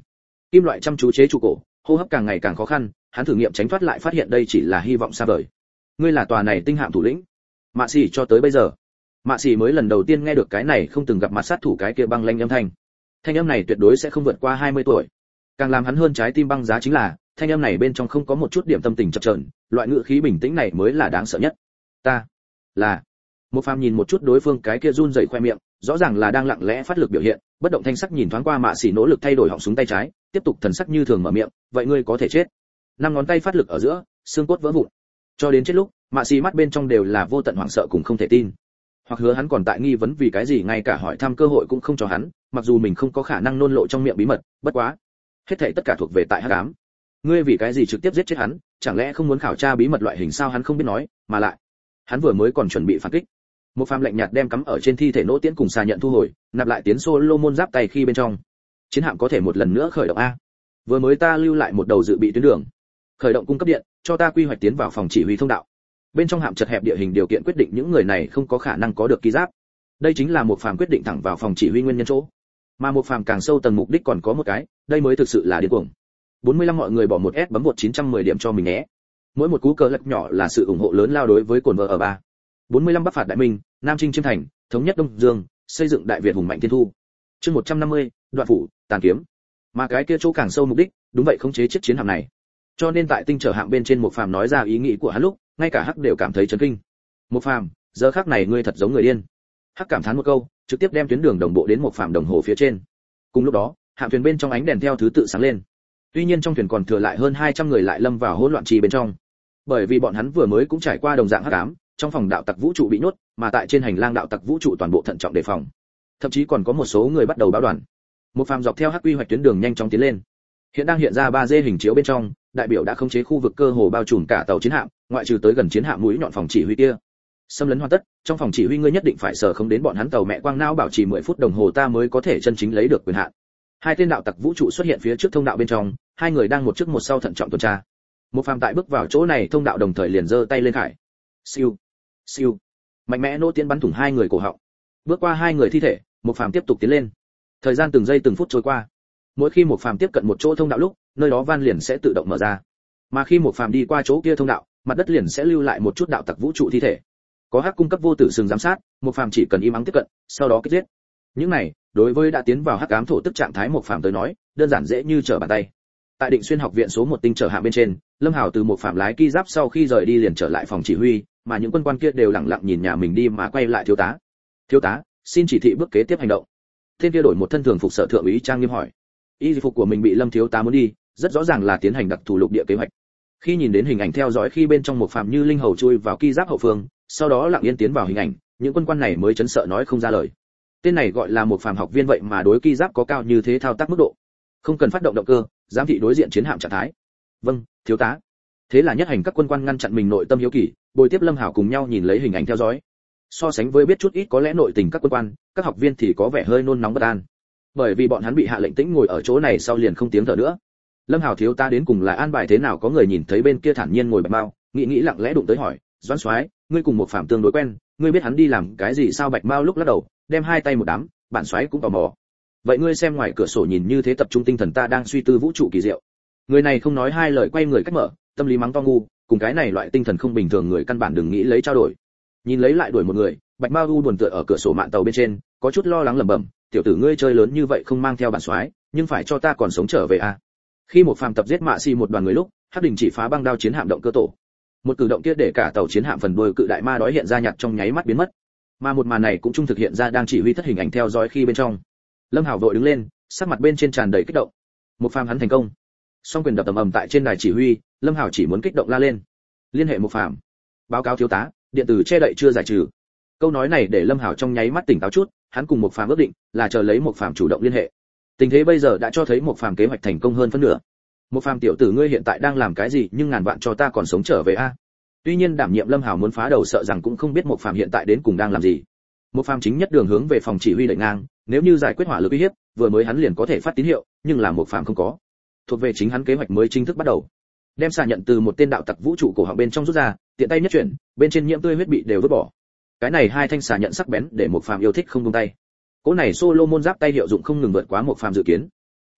Kim loại chăm chú chế trụ cổ, hô hấp càng ngày càng khó khăn, hắn thử nghiệm tránh thoát lại phát hiện đây chỉ là hy vọng xa vời. Ngươi là tòa này tinh hạm thủ lĩnh? Mạ Sĩ cho tới bây giờ, Mạ Sĩ mới lần đầu tiên nghe được cái này không từng gặp mặt sát thủ cái kia băng lãnh âm thanh. Thanh âm này tuyệt đối sẽ không vượt qua 20 tuổi. Càng làm hắn hơn trái tim băng giá chính là, thanh âm này bên trong không có một chút điểm tâm tình chập chờn, loại ngữ khí bình tĩnh này mới là đáng sợ nhất. Ta là Một Phàm nhìn một chút đối phương cái kia run rẩy khoe miệng, rõ ràng là đang lặng lẽ phát lực biểu hiện, bất động thanh sắc nhìn thoáng qua Mạ Sĩ nỗ lực thay đổi họng súng tay trái, tiếp tục thần sắc như thường mở miệng, vậy ngươi có thể chết. Năm ngón tay phát lực ở giữa, xương cốt vỡ vụn. Cho đến chết lúc, Mạ Sĩ mắt bên trong đều là vô tận hoảng sợ cùng không thể tin. Hoặc hứa hắn còn tại nghi vấn vì cái gì ngay cả hỏi thăm cơ hội cũng không cho hắn, mặc dù mình không có khả năng nôn lộ trong miệng bí mật, bất quá, hết thảy tất cả thuộc về tại hắc ám. Ngươi vì cái gì trực tiếp giết chết hắn, chẳng lẽ không muốn khảo tra bí mật loại hình sao? Hắn không biết nói, mà lại, hắn vừa mới còn chuẩn bị phản kích. Một Phàm lạnh nhạt đem cắm ở trên thi thể nỗ tiễn cùng xà nhận thu hồi, nạp lại tiến Solomon giáp tay khi bên trong. Chiến hạm có thể một lần nữa khởi động a. Vừa mới ta lưu lại một đầu dự bị tuyến đường. Khởi động cung cấp điện, cho ta quy hoạch tiến vào phòng chỉ huy thông đạo. Bên trong hạm chật hẹp địa hình điều kiện quyết định những người này không có khả năng có được ký giáp. Đây chính là một Phàm quyết định thẳng vào phòng chỉ huy nguyên nhân chỗ. Mà một Phàm càng sâu tầng mục đích còn có một cái, đây mới thực sự là điên cuồng. 45 mọi người bỏ một S bấm 910 điểm cho mình nhé. Mỗi một cú cờ lật nhỏ là sự ủng hộ lớn lao đối với cồn vợ ở 3. 45 Bắc phạt Đại Minh, Nam Trinh chiêm thành, thống nhất Đông Dương, xây dựng Đại Việt hùng mạnh thiên thu. Chương 150, đoạn phủ, tàn kiếm. Mà cái kia chỗ càng sâu mục đích, đúng vậy khống chế chiếc chiến hạm này. Cho nên tại tinh trở hạm bên trên một Phàm nói ra ý nghĩ của hắn lúc, ngay cả Hắc đều cảm thấy chấn kinh. Một Phàm, giờ khắc này ngươi thật giống người điên. Hắc cảm thán một câu, trực tiếp đem tuyến đường đồng bộ đến một Phàm đồng hồ phía trên. Cùng lúc đó, hạm thuyền bên trong ánh đèn theo thứ tự sáng lên. Tuy nhiên trong thuyền còn thừa lại hơn 200 người lại lâm vào hỗn loạn trì bên trong. Bởi vì bọn hắn vừa mới cũng trải qua đồng dạng hắc ám, trong phòng đạo tặc vũ trụ bị nhốt, mà tại trên hành lang đạo tặc vũ trụ toàn bộ thận trọng đề phòng. Thậm chí còn có một số người bắt đầu báo đoàn. Một Phàm dọc theo hắc quy hoạch tuyến đường nhanh chóng tiến lên. Hiện đang hiện ra 3D hình chiếu bên trong, đại biểu đã khống chế khu vực cơ hồ bao trùm cả tàu chiến hạm, ngoại trừ tới gần chiến hạm mũi nhọn phòng chỉ huy kia. Xâm lấn hoàn tất, trong phòng chỉ huy ngươi nhất định phải sở không đến bọn hắn tàu mẹ quang não bảo trì 10 phút đồng hồ ta mới có thể chân chính lấy được quyền hạn. Hai tên đạo tặc vũ trụ xuất hiện phía trước thông đạo bên trong, hai người đang một trước một sau thận trọng tuần tra. Một Phàm tại bước vào chỗ này thông đạo đồng thời liền giơ tay lên khải. Siêu, siêu, mạnh mẽ nỗ tiến bắn thủng hai người cổ họng. Bước qua hai người thi thể, Một Phàm tiếp tục tiến lên. Thời gian từng giây từng phút trôi qua. Mỗi khi Một Phàm tiếp cận một chỗ thông đạo lúc, nơi đó van liền sẽ tự động mở ra. Mà khi Một Phàm đi qua chỗ kia thông đạo, mặt đất liền sẽ lưu lại một chút đạo tặc vũ trụ thi thể. Có Hắc cung cấp vô tử sừng giám sát, Một Phàm chỉ cần im ắng tiếp cận, sau đó kích giết. Những này, đối với đã tiến vào hắc ám thổ tức trạng thái Một Phàm tới nói, đơn giản dễ như trở bàn tay. Tại Định Xuyên học viện số 1 tinh trở hạm bên trên, Lâm Hào từ Một Phàm lái ki giáp sau khi rời đi liền trở lại phòng chỉ huy, mà những quân quan kia đều lặng lặng nhìn nhà mình đi mà quay lại thiếu tá. Thiếu tá, xin chỉ thị bước kế tiếp hành động. Tên kia đổi một thân thường phục sở thượng úy trang nghiêm hỏi. Y phục của mình bị Lâm thiếu tá muốn đi, rất rõ ràng là tiến hành đặc thù lục địa kế hoạch. Khi nhìn đến hình ảnh theo dõi khi bên trong Một Phàm như linh hầu chui vào ki giáp hậu phương, sau đó lặng yên tiến vào hình ảnh, những quân quan này mới chấn sợ nói không ra lời. Tên này gọi là Một Phàm học viên vậy mà đối ki giáp có cao như thế thao tác mức độ. Không cần phát động động cơ, giám thị đối diện chiến hạm trạng thái. Vâng, thiếu tá. Thế là nhất hành các quân quan ngăn chặn mình nội tâm hiếu kỳ, bồi tiếp Lâm Hảo cùng nhau nhìn lấy hình ảnh theo dõi. So sánh với biết chút ít có lẽ nội tình các quân quan, các học viên thì có vẻ hơi nôn nóng bất an. Bởi vì bọn hắn bị hạ lệnh tĩnh ngồi ở chỗ này sau liền không tiếng thở nữa. Lâm Hảo thiếu tá đến cùng là an bài thế nào có người nhìn thấy bên kia thản nhiên ngồi Bạch Mao, nghĩ lặng lẽ đụng tới hỏi, Doãn Soái, ngươi cùng Một Phàm tương đối quen, ngươi biết hắn đi làm cái gì sao? Bạch Mao lúc lắc đầu, đem hai tay một đám, bản Soái cũng tò mò. Vậy ngươi xem ngoài cửa sổ nhìn như thế tập trung tinh thần ta đang suy tư vũ trụ kỳ diệu. Người này không nói hai lời quay người cách mở, tâm lý mắng to ngu, cùng cái này loại tinh thần không bình thường người căn bản đừng nghĩ lấy trao đổi. Nhìn lấy lại đuổi một người, Bạch Mao u buồn tựa ở cửa sổ mạn tàu bên trên, có chút lo lắng lẩm bẩm, tiểu tử ngươi chơi lớn như vậy không mang theo bản Soái, nhưng phải cho ta còn sống trở về à? Khi Một Phàm tập giết Mạ Si một đoàn người lúc, Hắc Đình chỉ phá băng đao chiến hạm động cơ tổ. Một cử động kia để cả tàu chiến hạm phần đuôi cự đại ma đói hiện ra nhặt trong nháy mắt biến mất. Mà một màn này cũng trung thực hiện ra đang chỉ huy thất hình ảnh theo dõi khi bên trong. Lâm Hảo vội đứng lên, sắc mặt bên trên tràn đầy kích động. Một Phàm hắn thành công. Song quyền đập tầm ầm tại trên đài chỉ huy, Lâm Hảo chỉ muốn kích động la lên. Liên hệ Một Phàm. Báo cáo thiếu tá, điện tử che đậy chưa giải trừ. Câu nói này để Lâm Hảo trong nháy mắt tỉnh táo chút, hắn cùng Một Phàm ước định là chờ lấy Một Phàm chủ động liên hệ. Tình thế bây giờ đã cho thấy Một Phàm kế hoạch thành công hơn phân nửa. Một Phàm tiểu tử ngươi hiện tại đang làm cái gì, nhưng ngàn vạn cho ta còn sống trở về a. Tuy nhiên đảm nhiệm Lâm Hảo muốn phá đầu sợ rằng cũng không biết Một Phàm hiện tại đến cùng đang làm gì. Một Phàm chính nhất đường hướng về phòng chỉ huy đẩy ngang, nếu như giải quyết hỏa lực uy hiếp, vừa mới hắn liền có thể phát tín hiệu, nhưng là Một Phàm không có. Thuộc về chính hắn kế hoạch mới chính thức bắt đầu. Đem xà nhận từ một tên đạo tặc vũ trụ cổ họng bên trong rút ra, tiện tay nhất chuyển, bên trên nhiễm tươi huyết bị đều vứt bỏ. Cái này hai thanh xà nhận sắc bén để Một Phàm yêu thích không buông tay. Cỗ này Solomon giáp tay hiệu dụng không ngừng vượt quá Một Phàm dự kiến.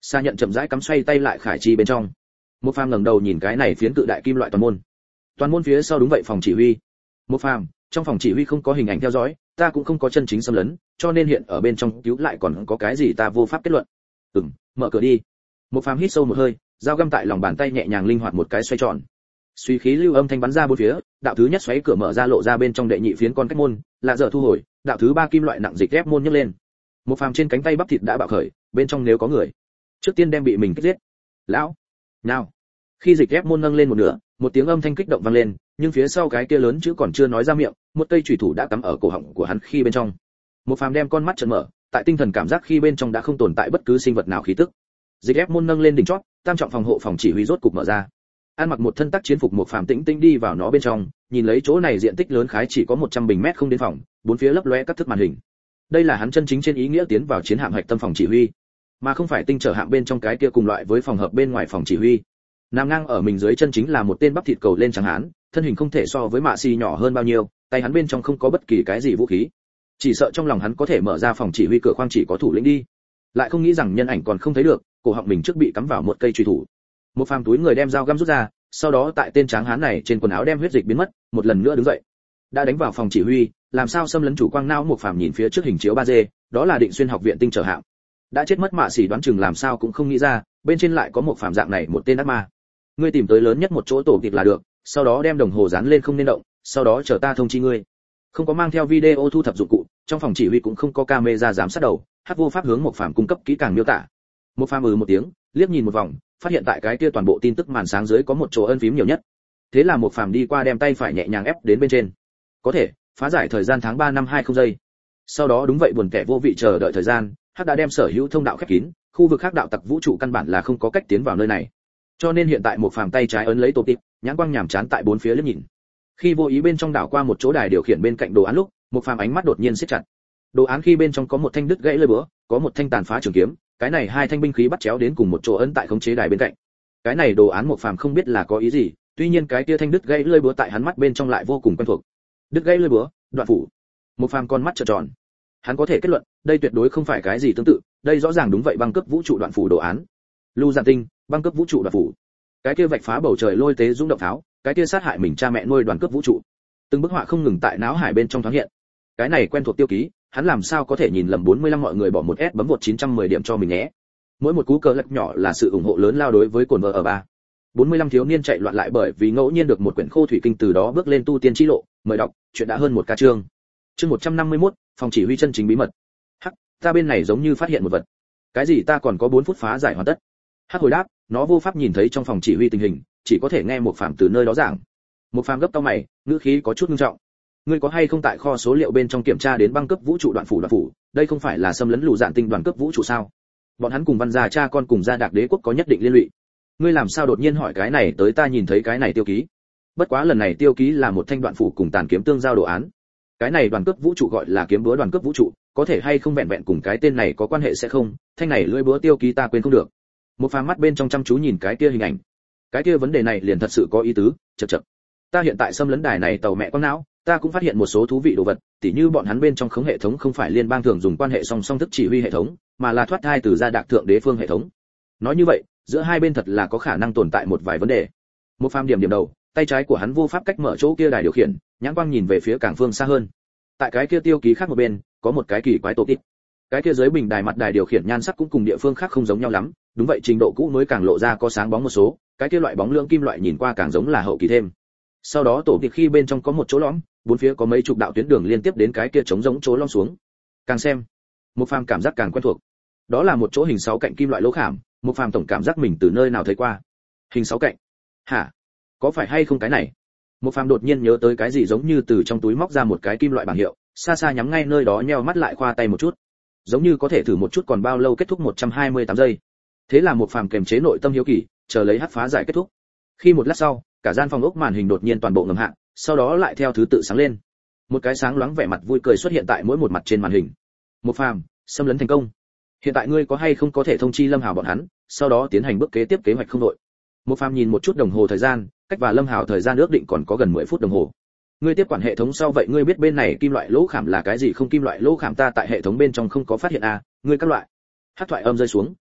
Sa nhận chậm rãi cắm xoay tay lại khải chi bên trong. Một Phàm ngẩng đầu nhìn cái này phiến cự đại kim loại toàn môn. Toàn môn phía sau đúng vậy phòng chỉ huy. Một Phàm, trong phòng chỉ huy không có hình ảnh theo dõi, ta cũng không có chân chính xâm lấn, cho nên hiện ở bên trong cứu lại còn có cái gì ta vô pháp kết luận. Mở cửa đi. Một Phàm hít sâu một hơi, dao găm tại lòng bàn tay nhẹ nhàng linh hoạt một cái xoay tròn. Suy khí lưu âm thanh bắn ra bốn phía, đạo thứ nhất xoáy cửa mở ra lộ ra bên trong đệ nhị phiến con cách môn, lạ dở thu hồi, đạo thứ ba kim loại nặng dịch ép môn nhấc lên. Một Phàm trên cánh tay bắp thịt đã bạo khởi, bên trong nếu có người, trước tiên đem bị mình kích giết. Lão, nào. Khi dịch ép môn nâng lên một nửa, một tiếng âm thanh kích động vang lên, nhưng phía sau cái kia lớn chữ còn chưa nói ra miệng, một cây chủy thủ đã cắm ở cổ họng của hắn khi bên trong. Một Phàm đem con mắt trợn mở, tại tinh thần cảm giác khi bên trong đã không tồn tại bất cứ sinh vật nào khí tức. Dịch ép môn nâng lên đỉnh chót, tam trọng phòng hộ phòng chỉ huy rốt cục mở ra. An mặc một thân tác chiến phục Một Phàm tĩnh tĩnh đi vào nó bên trong, nhìn lấy chỗ này diện tích lớn khái chỉ có 100 bình mét không đến phòng, bốn phía lấp lóe các thức màn hình. Đây là hắn chân chính trên ý nghĩa tiến vào chiến hạm hạch tâm phòng chỉ huy, mà không phải tinh trở hạm bên trong cái kia cùng loại với phòng hợp bên ngoài phòng chỉ huy. Nằm ngang ở mình dưới chân chính là một tên bắp thịt cầu lên trắng hán, thân hình không thể so với Mạ Xi nhỏ hơn bao nhiêu, tay hắn bên trong không có bất kỳ cái gì vũ khí. Chỉ sợ trong lòng hắn có thể mở ra phòng chỉ huy cửa khoang chỉ có thủ lĩnh đi. Lại không nghĩ rằng nhân ảnh còn không thấy được, cổ họng mình trước bị cắm vào một cây truy thủ. Một Phàm túi người đem dao găm rút ra, sau đó tại tên tráng hán này trên quần áo đem huyết dịch biến mất, một lần nữa đứng dậy. Đã đánh vào phòng chỉ huy, làm sao xâm lấn chủ quang não? Một Phàm nhìn phía trước hình chiếu 3D, đó là Định Xuyên học viện tinh trở hạm. Đã chết mất Mạ Xỉ đoán chừng làm sao cũng không nghĩ ra, bên trên lại có một Phàm dạng này một tên ác ma. Ngươi tìm tới lớn nhất một chỗ tổ kịp là được, sau đó đem đồng hồ dán lên không nên động, sau đó chờ ta thông chi ngươi. Không có mang theo video thu thập dụng cụ, trong phòng chỉ huy cũng không có camera giám sát đầu, Hắc vô pháp hướng Một Phàm cung cấp kỹ càng miêu tả. Một Phàm một tiếng, liếc nhìn một vòng, phát hiện tại cái kia toàn bộ tin tức màn sáng dưới có một chỗ ân phím nhiều nhất. Thế là Một Phàm đi qua đem tay phải nhẹ nhàng ép đến bên trên. Có thể phá giải thời gian tháng 3 năm 20 giây. Sau đó đúng vậy buồn kẻ vô vị chờ đợi thời gian, Hắc đã đem sở hữu thông đạo khép kín, khu vực khác đạo tặc vũ trụ căn bản là không có cách tiến vào nơi này. Cho nên hiện tại Một Phàm tay trái ấn lấy tổ tịp, nhãn quang nhàm chán tại bốn phía liếc nhìn. Khi vô ý bên trong đảo qua một chỗ đài điều khiển bên cạnh đồ án lúc, Một Phàm ánh mắt đột nhiên siết chặt. Đồ án khi bên trong có một thanh đứt gãy lưỡi búa, có một thanh tàn phá trường kiếm, cái này hai thanh binh khí bắt chéo đến cùng một chỗ ấn tại khống chế đài bên cạnh. Cái này đồ án Một Phàm không biết là có ý gì, tuy nhiên cái kia thanh đứt gãy lưỡi búa tại hắn mắt bên trong lại vô cùng quen thuộc. Đứt gãy lưỡi búa, đoạn phủ. Một Phàm con mắt trợn tròn. Hắn có thể kết luận, đây tuyệt đối không phải cái gì tương tự, đây rõ ràng đúng vậy băng cấp vũ trụ đoạn phủ đồ án. Lưu Giản Tinh, băng cấp vũ trụ đoạn phủ. Cái kia vạch phá bầu trời lôi tế dũng động tháo, cái kia sát hại mình cha mẹ nuôi đoàn cướp vũ trụ. Từng bức họa không ngừng tại não hải bên trong thoáng hiện. Cái này quen thuộc tiêu ký, hắn làm sao có thể nhìn lầm 45 mọi người bỏ một S bấm vụt 910 điểm cho mình nhé. Mỗi một cú cờ lật nhỏ là sự ủng hộ lớn lao đối với cồn vợ ở 3. 45 thiếu niên chạy loạn lại bởi vì ngẫu nhiên được một quyển khô thủy kinh từ đó bước lên tu tiên chi lộ, mời đọc, chuyện đã hơn một ca chương. Chương 151, phòng chỉ huy chân chính bí mật. Hắc, ta bên này giống như phát hiện một vật. Cái gì? Ta còn có 4 phút phá giải hoàn tất. Hắc hồi đáp, nó vô pháp nhìn thấy trong phòng chỉ huy tình hình, chỉ có thể nghe Một Phàm từ nơi đó giảng. Một Phàm gấp cau mày, ngữ khí có chút nghiêm trọng. Ngươi có hay không tại kho số liệu bên trong kiểm tra đến băng cấp vũ trụ đoạn phủ, đây không phải là xâm lấn Lù Dạn Tinh đoàn cấp vũ trụ sao? Bọn hắn cùng Văn gia cha con cùng gia Đạc Đế quốc có nhất định liên lụy. Ngươi làm sao đột nhiên hỏi cái này tới? Ta nhìn thấy cái này tiêu ký. Bất quá lần này tiêu ký là một thanh đoạn phủ cùng tàn kiếm tương giao đồ án. Cái này đoàn cấp vũ trụ gọi là kiếm búa đoàn cấp vũ trụ, có thể hay không vẹn vẹn cùng cái tên này có quan hệ sẽ không? Thanh này lưỡi búa tiêu ký ta quên không được. Một Phàm mắt bên trong chăm chú nhìn cái kia hình ảnh. Cái kia vấn đề này liền thật sự có ý tứ, chậc. Ta hiện tại xâm lấn đài này tàu mẹ con não, ta cũng phát hiện một số thú vị đồ vật, tỉ như bọn hắn bên trong khống hệ thống không phải liên bang thường dùng quan hệ song song thức chỉ huy hệ thống, mà là thoát thai từ gia Đạc thượng đế phương hệ thống. Nói như vậy, giữa hai bên thật là có khả năng tồn tại một vài vấn đề. Một Phàm điểm đầu, tay trái của hắn vô pháp cách mở chỗ kia đài điều khiển, nhãn quang nhìn về phía cảng phương xa hơn. Tại cái kia tiêu ký khác một bên, có một cái kỳ quái tổ tít. Cái kia dưới bình đài mặt đài điều khiển nhan sắc cũng cùng địa phương khác không giống nhau lắm, đúng vậy trình độ cũ mới càng lộ ra có sáng bóng một số, cái kia loại bóng lưỡng kim loại nhìn qua càng giống là hậu kỳ thêm. Sau đó tổ tít khi bên trong có một chỗ lõm, bốn phía có mấy chục đạo tuyến đường liên tiếp đến cái kia trống giống chỗ lõm xuống. Càng xem, Một Phàm cảm giác càng quen thuộc. Đó là một chỗ hình 6 cạnh kim loại lỗ khảm, Một Phàm tổng cảm giác mình từ nơi nào thấy qua. Hình 6 cạnh? Hả? Có phải hay không cái này? Một Phàm đột nhiên nhớ tới cái gì giống như từ trong túi móc ra một cái kim loại bảng hiệu, xa xa nhắm ngay nơi đó nheo mắt lại khoa tay một chút. Giống như có thể thử một chút còn bao lâu kết thúc 128 giây. Thế là Một Phàm kềm chế nội tâm hiếu kỳ, chờ lấy Hắc phá giải kết thúc. Khi một lát sau, cả gian phòng ốc màn hình đột nhiên toàn bộ ngầm hạ, sau đó lại theo thứ tự sáng lên. Một cái sáng loáng vẻ mặt vui cười xuất hiện tại mỗi một mặt trên màn hình. Một Phàm, xâm lấn thành công. Hiện tại ngươi có hay không có thể thông chi Lâm Hào bọn hắn, sau đó tiến hành bước kế tiếp kế hoạch không đội. Một Phàm nhìn một chút đồng hồ thời gian, cách và Lâm Hào thời gian ước định còn có gần 10 phút đồng hồ. Ngươi tiếp quản hệ thống sau vậy ngươi biết bên này kim loại lỗ khảm là cái gì không? Kim loại lỗ khảm ta tại hệ thống bên trong không có phát hiện à, ngươi các loại. Hắc thoại âm rơi xuống,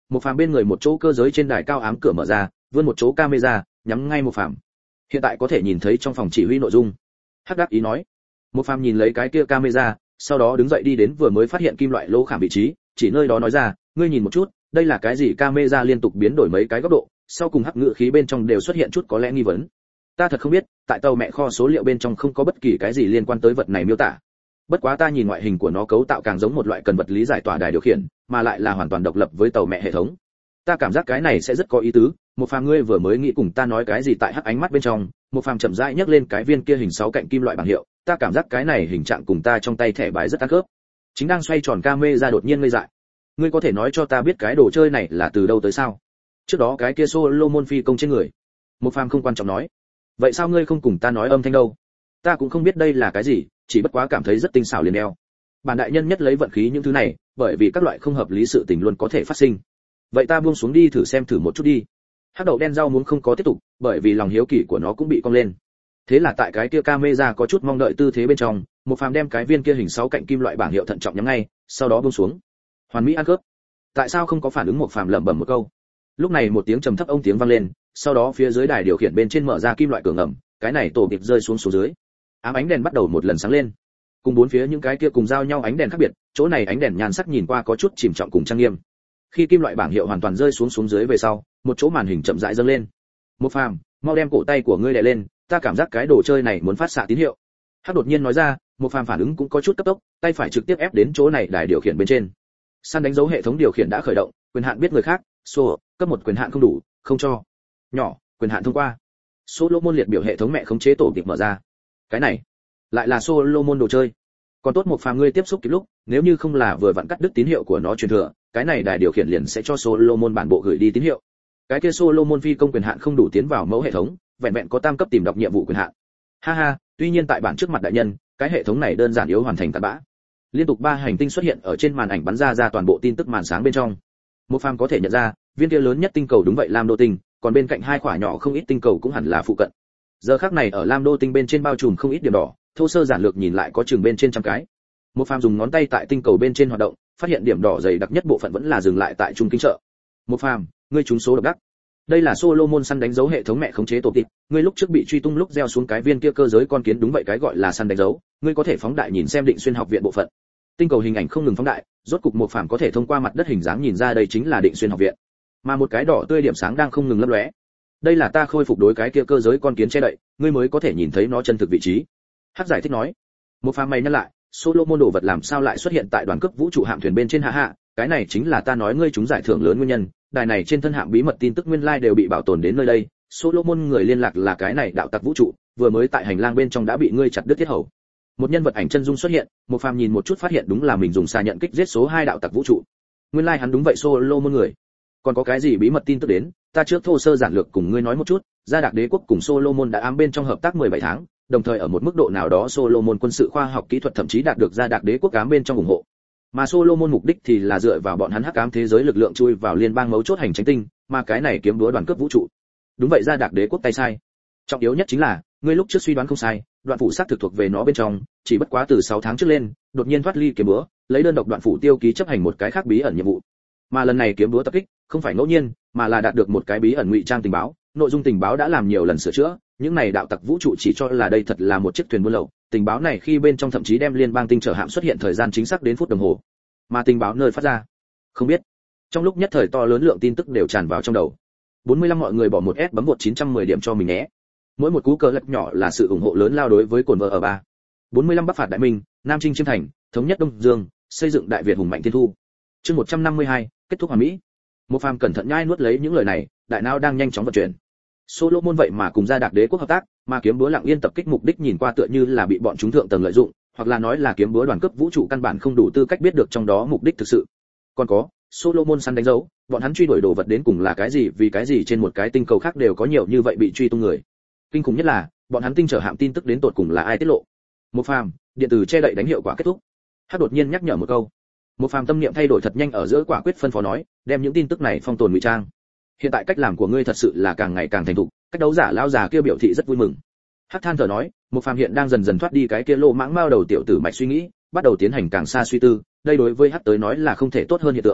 một phàm bên người một chỗ cơ giới trên đài cao ám cửa mở ra, vươn một chỗ camera nhắm ngay một phàm. Hiện tại có thể nhìn thấy trong phòng chỉ huy nội dung. Hắc đáp ý nói. Một phàm nhìn lấy cái kia camera, sau đó đứng dậy đi đến vừa mới phát hiện kim loại lỗ khảm vị trí, chỉ nơi đó nói ra, ngươi nhìn một chút, đây là cái gì? Camera liên tục biến đổi mấy cái góc độ, sau cùng hắc ngữ khí bên trong đều xuất hiện chút có lẽ nghi vấn. Ta thật không biết, tại tàu mẹ kho số liệu bên trong không có bất kỳ cái gì liên quan tới vật này miêu tả. Bất quá ta nhìn ngoại hình của nó cấu tạo càng giống một loại cần vật lý giải tỏa đài điều khiển, mà lại là hoàn toàn độc lập với tàu mẹ hệ thống. Ta cảm giác cái này sẽ rất có ý tứ. Một phàm, ngươi vừa mới nghĩ cùng ta nói cái gì? Tại hắc ánh mắt bên trong, một phàm chậm rãi nhấc lên cái viên kia hình 6 cạnh kim loại bảng hiệu, ta cảm giác cái này hình trạng cùng ta trong tay thẻ bài rất ăn khớp. Chính đang xoay tròn camera đột nhiên ngây dại. Ngươi có thể nói cho ta biết cái đồ chơi này là từ đâu tới sao? Trước đó cái kia Solomon phi công trên người. Một phàm không quan trọng nói. Vậy sao ngươi không cùng ta nói âm thanh đâu? Ta cũng không biết đây là cái gì, chỉ bất quá cảm thấy rất tinh xảo liền đeo. Bản đại nhân nhất lấy vận khí những thứ này, bởi vì các loại không hợp lý sự tình luôn có thể phát sinh. Vậy ta buông xuống đi thử một chút đi. Hắc đậu đen rau muốn không có tiếp tục, bởi vì lòng hiếu kỳ của nó cũng bị cong lên. Thế là tại cái kia camera có chút mong đợi tư thế bên trong, một phàm đem cái viên kia hình 6 cạnh kim loại bảng hiệu thận trọng nhắm ngay, sau đó buông xuống. Hoàn mỹ ăn cướp. Tại sao không có phản ứng? Một phàm lẩm bẩm một câu. Lúc này một tiếng trầm thấp ông tiếng vang lên, sau đó phía dưới đài điều khiển bên trên mở ra kim loại cửa ngầm, cái này tổ kịp rơi xuống dưới. Ám ánh đèn bắt đầu một lần sáng lên. Cùng bốn phía những cái kia cùng giao nhau ánh đèn khác biệt, chỗ này ánh đèn nhan sắc nhìn qua có chút chìm trọng cùng trang nghiêm. Khi kim loại bảng hiệu hoàn toàn rơi xuống dưới về sau, một chỗ màn hình chậm rãi dâng lên. Một phàm, mau đem cổ tay của ngươi đè lên, ta cảm giác cái đồ chơi này muốn phát xạ tín hiệu. Hắc đột nhiên nói ra, một phàm phản ứng cũng có chút cấp tốc, tay phải trực tiếp ép đến chỗ này đài điều khiển bên trên. Săn đánh dấu hệ thống điều khiển đã khởi động, quyền hạn biết người khác, số, cấp 1 quyền hạn không đủ, không cho. Nhỏ, quyền hạn thông qua. Solomon liệt biểu hệ thống mẹ khống chế tổ tiệp mở ra. Cái này, lại là Solomon đồ chơi. Còn tốt một phàm ngươi tiếp xúc kịp lúc, nếu như không là vừa vặn cắt đứt tín hiệu của nó truyền thừa, cái này đài điều khiển liền sẽ cho Solomon bản bộ gửi đi tín hiệu. Cái kia Solomon phi công quyền hạn không đủ tiến vào mẫu hệ thống, vẹn vẹn có tam cấp tìm đọc nhiệm vụ quyền hạn. Ha ha, tuy nhiên tại bản trước mặt đại nhân, cái hệ thống này đơn giản yếu hoàn thành tàn bã. Liên tục 3 hành tinh xuất hiện ở trên màn ảnh bắn ra toàn bộ tin tức màn sáng bên trong. Một phàm có thể nhận ra, viên kia lớn nhất tinh cầu đúng vậy Lam Đô tinh, còn bên cạnh hai quả nhỏ không ít tinh cầu cũng hẳn là phụ cận. Giờ khắc này ở Lam Đô tinh bên trên bao trùm không ít điểm đỏ, thô sơ giản lược nhìn lại có chừng bên trên trăm cái. Một phàm dùng ngón tay tại tinh cầu bên trên hoạt động, phát hiện điểm đỏ dày đặc nhất bộ phận vẫn là dừng lại tại trung kinh trợ. Một phàm, ngươi trúng số độc đắc. Đây là Solomon săn đánh dấu hệ thống mẹ khống chế tổ tịp, ngươi lúc trước bị truy tung lúc gieo xuống cái viên kia cơ giới con kiến đúng vậy cái gọi là săn đánh dấu, ngươi có thể phóng đại nhìn xem Định Xuyên học viện bộ phận. Tinh cầu hình ảnh không ngừng phóng đại, rốt cục một phàm có thể thông qua mặt đất hình dáng nhìn ra đây chính là Định Xuyên học viện. Mà một cái đỏ tươi điểm sáng đang không ngừng lấp lóe. Đây là ta khôi phục đối cái kia cơ giới con kiến che đậy, ngươi mới có thể nhìn thấy nó chân thực vị trí. Hắc giải thích nói. Một phàm mày nhắc lại, Solomon đồ vật làm sao lại xuất hiện tại đoàn cấp vũ trụ hạm thuyền bên trên hạ, cái này chính là ta nói ngươi chúng giải thưởng lớn nguyên nhân, đài này trên thân hạm bí mật tin tức nguyên lai đều bị bảo tồn đến nơi đây. Solomon người liên lạc là cái này đạo tặc vũ trụ, vừa mới tại hành lang bên trong đã bị ngươi chặt đứt thiết hầu. Một nhân vật ảnh chân dung xuất hiện, một phàm nhìn một chút phát hiện đúng là mình dùng xà nhận kích giết số 2 đạo tặc vũ trụ. Nguyên lai hắn đúng vậy Solomon người. Còn có cái gì bí mật tin tức đến, ta trước thô sơ giản lược cùng ngươi nói một chút, Gia Đạc Đế quốc cùng Solomon đã ám bên trong hợp tác 17 tháng, đồng thời ở một mức độ nào đó Solomon quân sự khoa học kỹ thuật thậm chí đạt được Gia Đạc Đế quốc ám bên trong ủng hộ. Mà Solomon mục đích thì là dựa vào bọn hắn hắc ám thế giới lực lượng chui vào liên bang mấu chốt hành tránh tinh, mà cái này kiếm đúa đoàn cướp vũ trụ. Đúng vậy, Gia Đạc Đế quốc tay sai. Trọng yếu nhất chính là, ngươi lúc trước suy đoán không sai, đoạn phủ xác thực thuộc về nó bên trong, chỉ bất quá từ 6 tháng trước lên, đột nhiên thoát ly kiếm búa, lấy đơn độc đoạn phủ tiêu ký chấp hành một cái khác bí ẩn nhiệm vụ. Mà lần này kiếm búa tập kích, không phải ngẫu nhiên, mà là đạt được một cái bí ẩn ngụy trang tình báo, nội dung tình báo đã làm nhiều lần sửa chữa, những này đạo tặc vũ trụ chỉ cho là đây thật là một chiếc thuyền buôn lậu, tình báo này khi bên trong thậm chí đem liên bang tinh trở hạm xuất hiện thời gian chính xác đến phút đồng hồ. Mà tình báo nơi phát ra, không biết. Trong lúc nhất thời to lớn lượng tin tức đều tràn vào trong đầu. 45 mọi người bỏ một S bấm 1910 điểm cho mình nhé. Mỗi một cú cờ lật nhỏ là sự ủng hộ lớn lao đối với cồn vợ ở 3. 45 Bắc phạt Đại Minh, Nam chinh chiêm thành, thống nhất Đông Dương, xây dựng Đại Việt hùng mạnh thiên thu. Chương 152, kết thúc hoàn mỹ. Một phàm cẩn thận nhai nuốt lấy những lời này, đại não đang nhanh chóng vận chuyển. Solomon vậy mà cùng Gia Đạc Đế quốc hợp tác, mà kiếm búa lặng yên tập kích mục đích nhìn qua tựa như là bị bọn chúng thượng tầng lợi dụng, hoặc là nói là kiếm búa đoàn cấp vũ trụ căn bản không đủ tư cách biết được trong đó mục đích thực sự. Còn có, Solomon săn đánh dấu, bọn hắn truy đuổi đồ vật đến cùng là cái gì, vì cái gì trên một cái tinh cầu khác đều có nhiều như vậy bị truy tung người. Kinh khủng nhất là, bọn hắn tinh trở hạm tin tức đến tột cùng là ai tiết lộ. Một phàm, điện tử che đậy đánh hiệu quả kết thúc. Hắc đột nhiên nhắc nhở một câu. Một phàm tâm niệm thay đổi thật nhanh ở giữa quả quyết phân phó nói, đem những tin tức này phong tồn ngụy trang. Hiện tại cách làm của ngươi thật sự là càng ngày càng thành thục, cách đấu giả lão già kia biểu thị rất vui mừng. Hắc than thở nói, một phàm hiện đang dần dần thoát đi cái kia lô mãng mao đầu tiểu tử mạch suy nghĩ, bắt đầu tiến hành càng xa suy tư, đây đối với Hắc tới nói là không thể tốt hơn hiện tượng.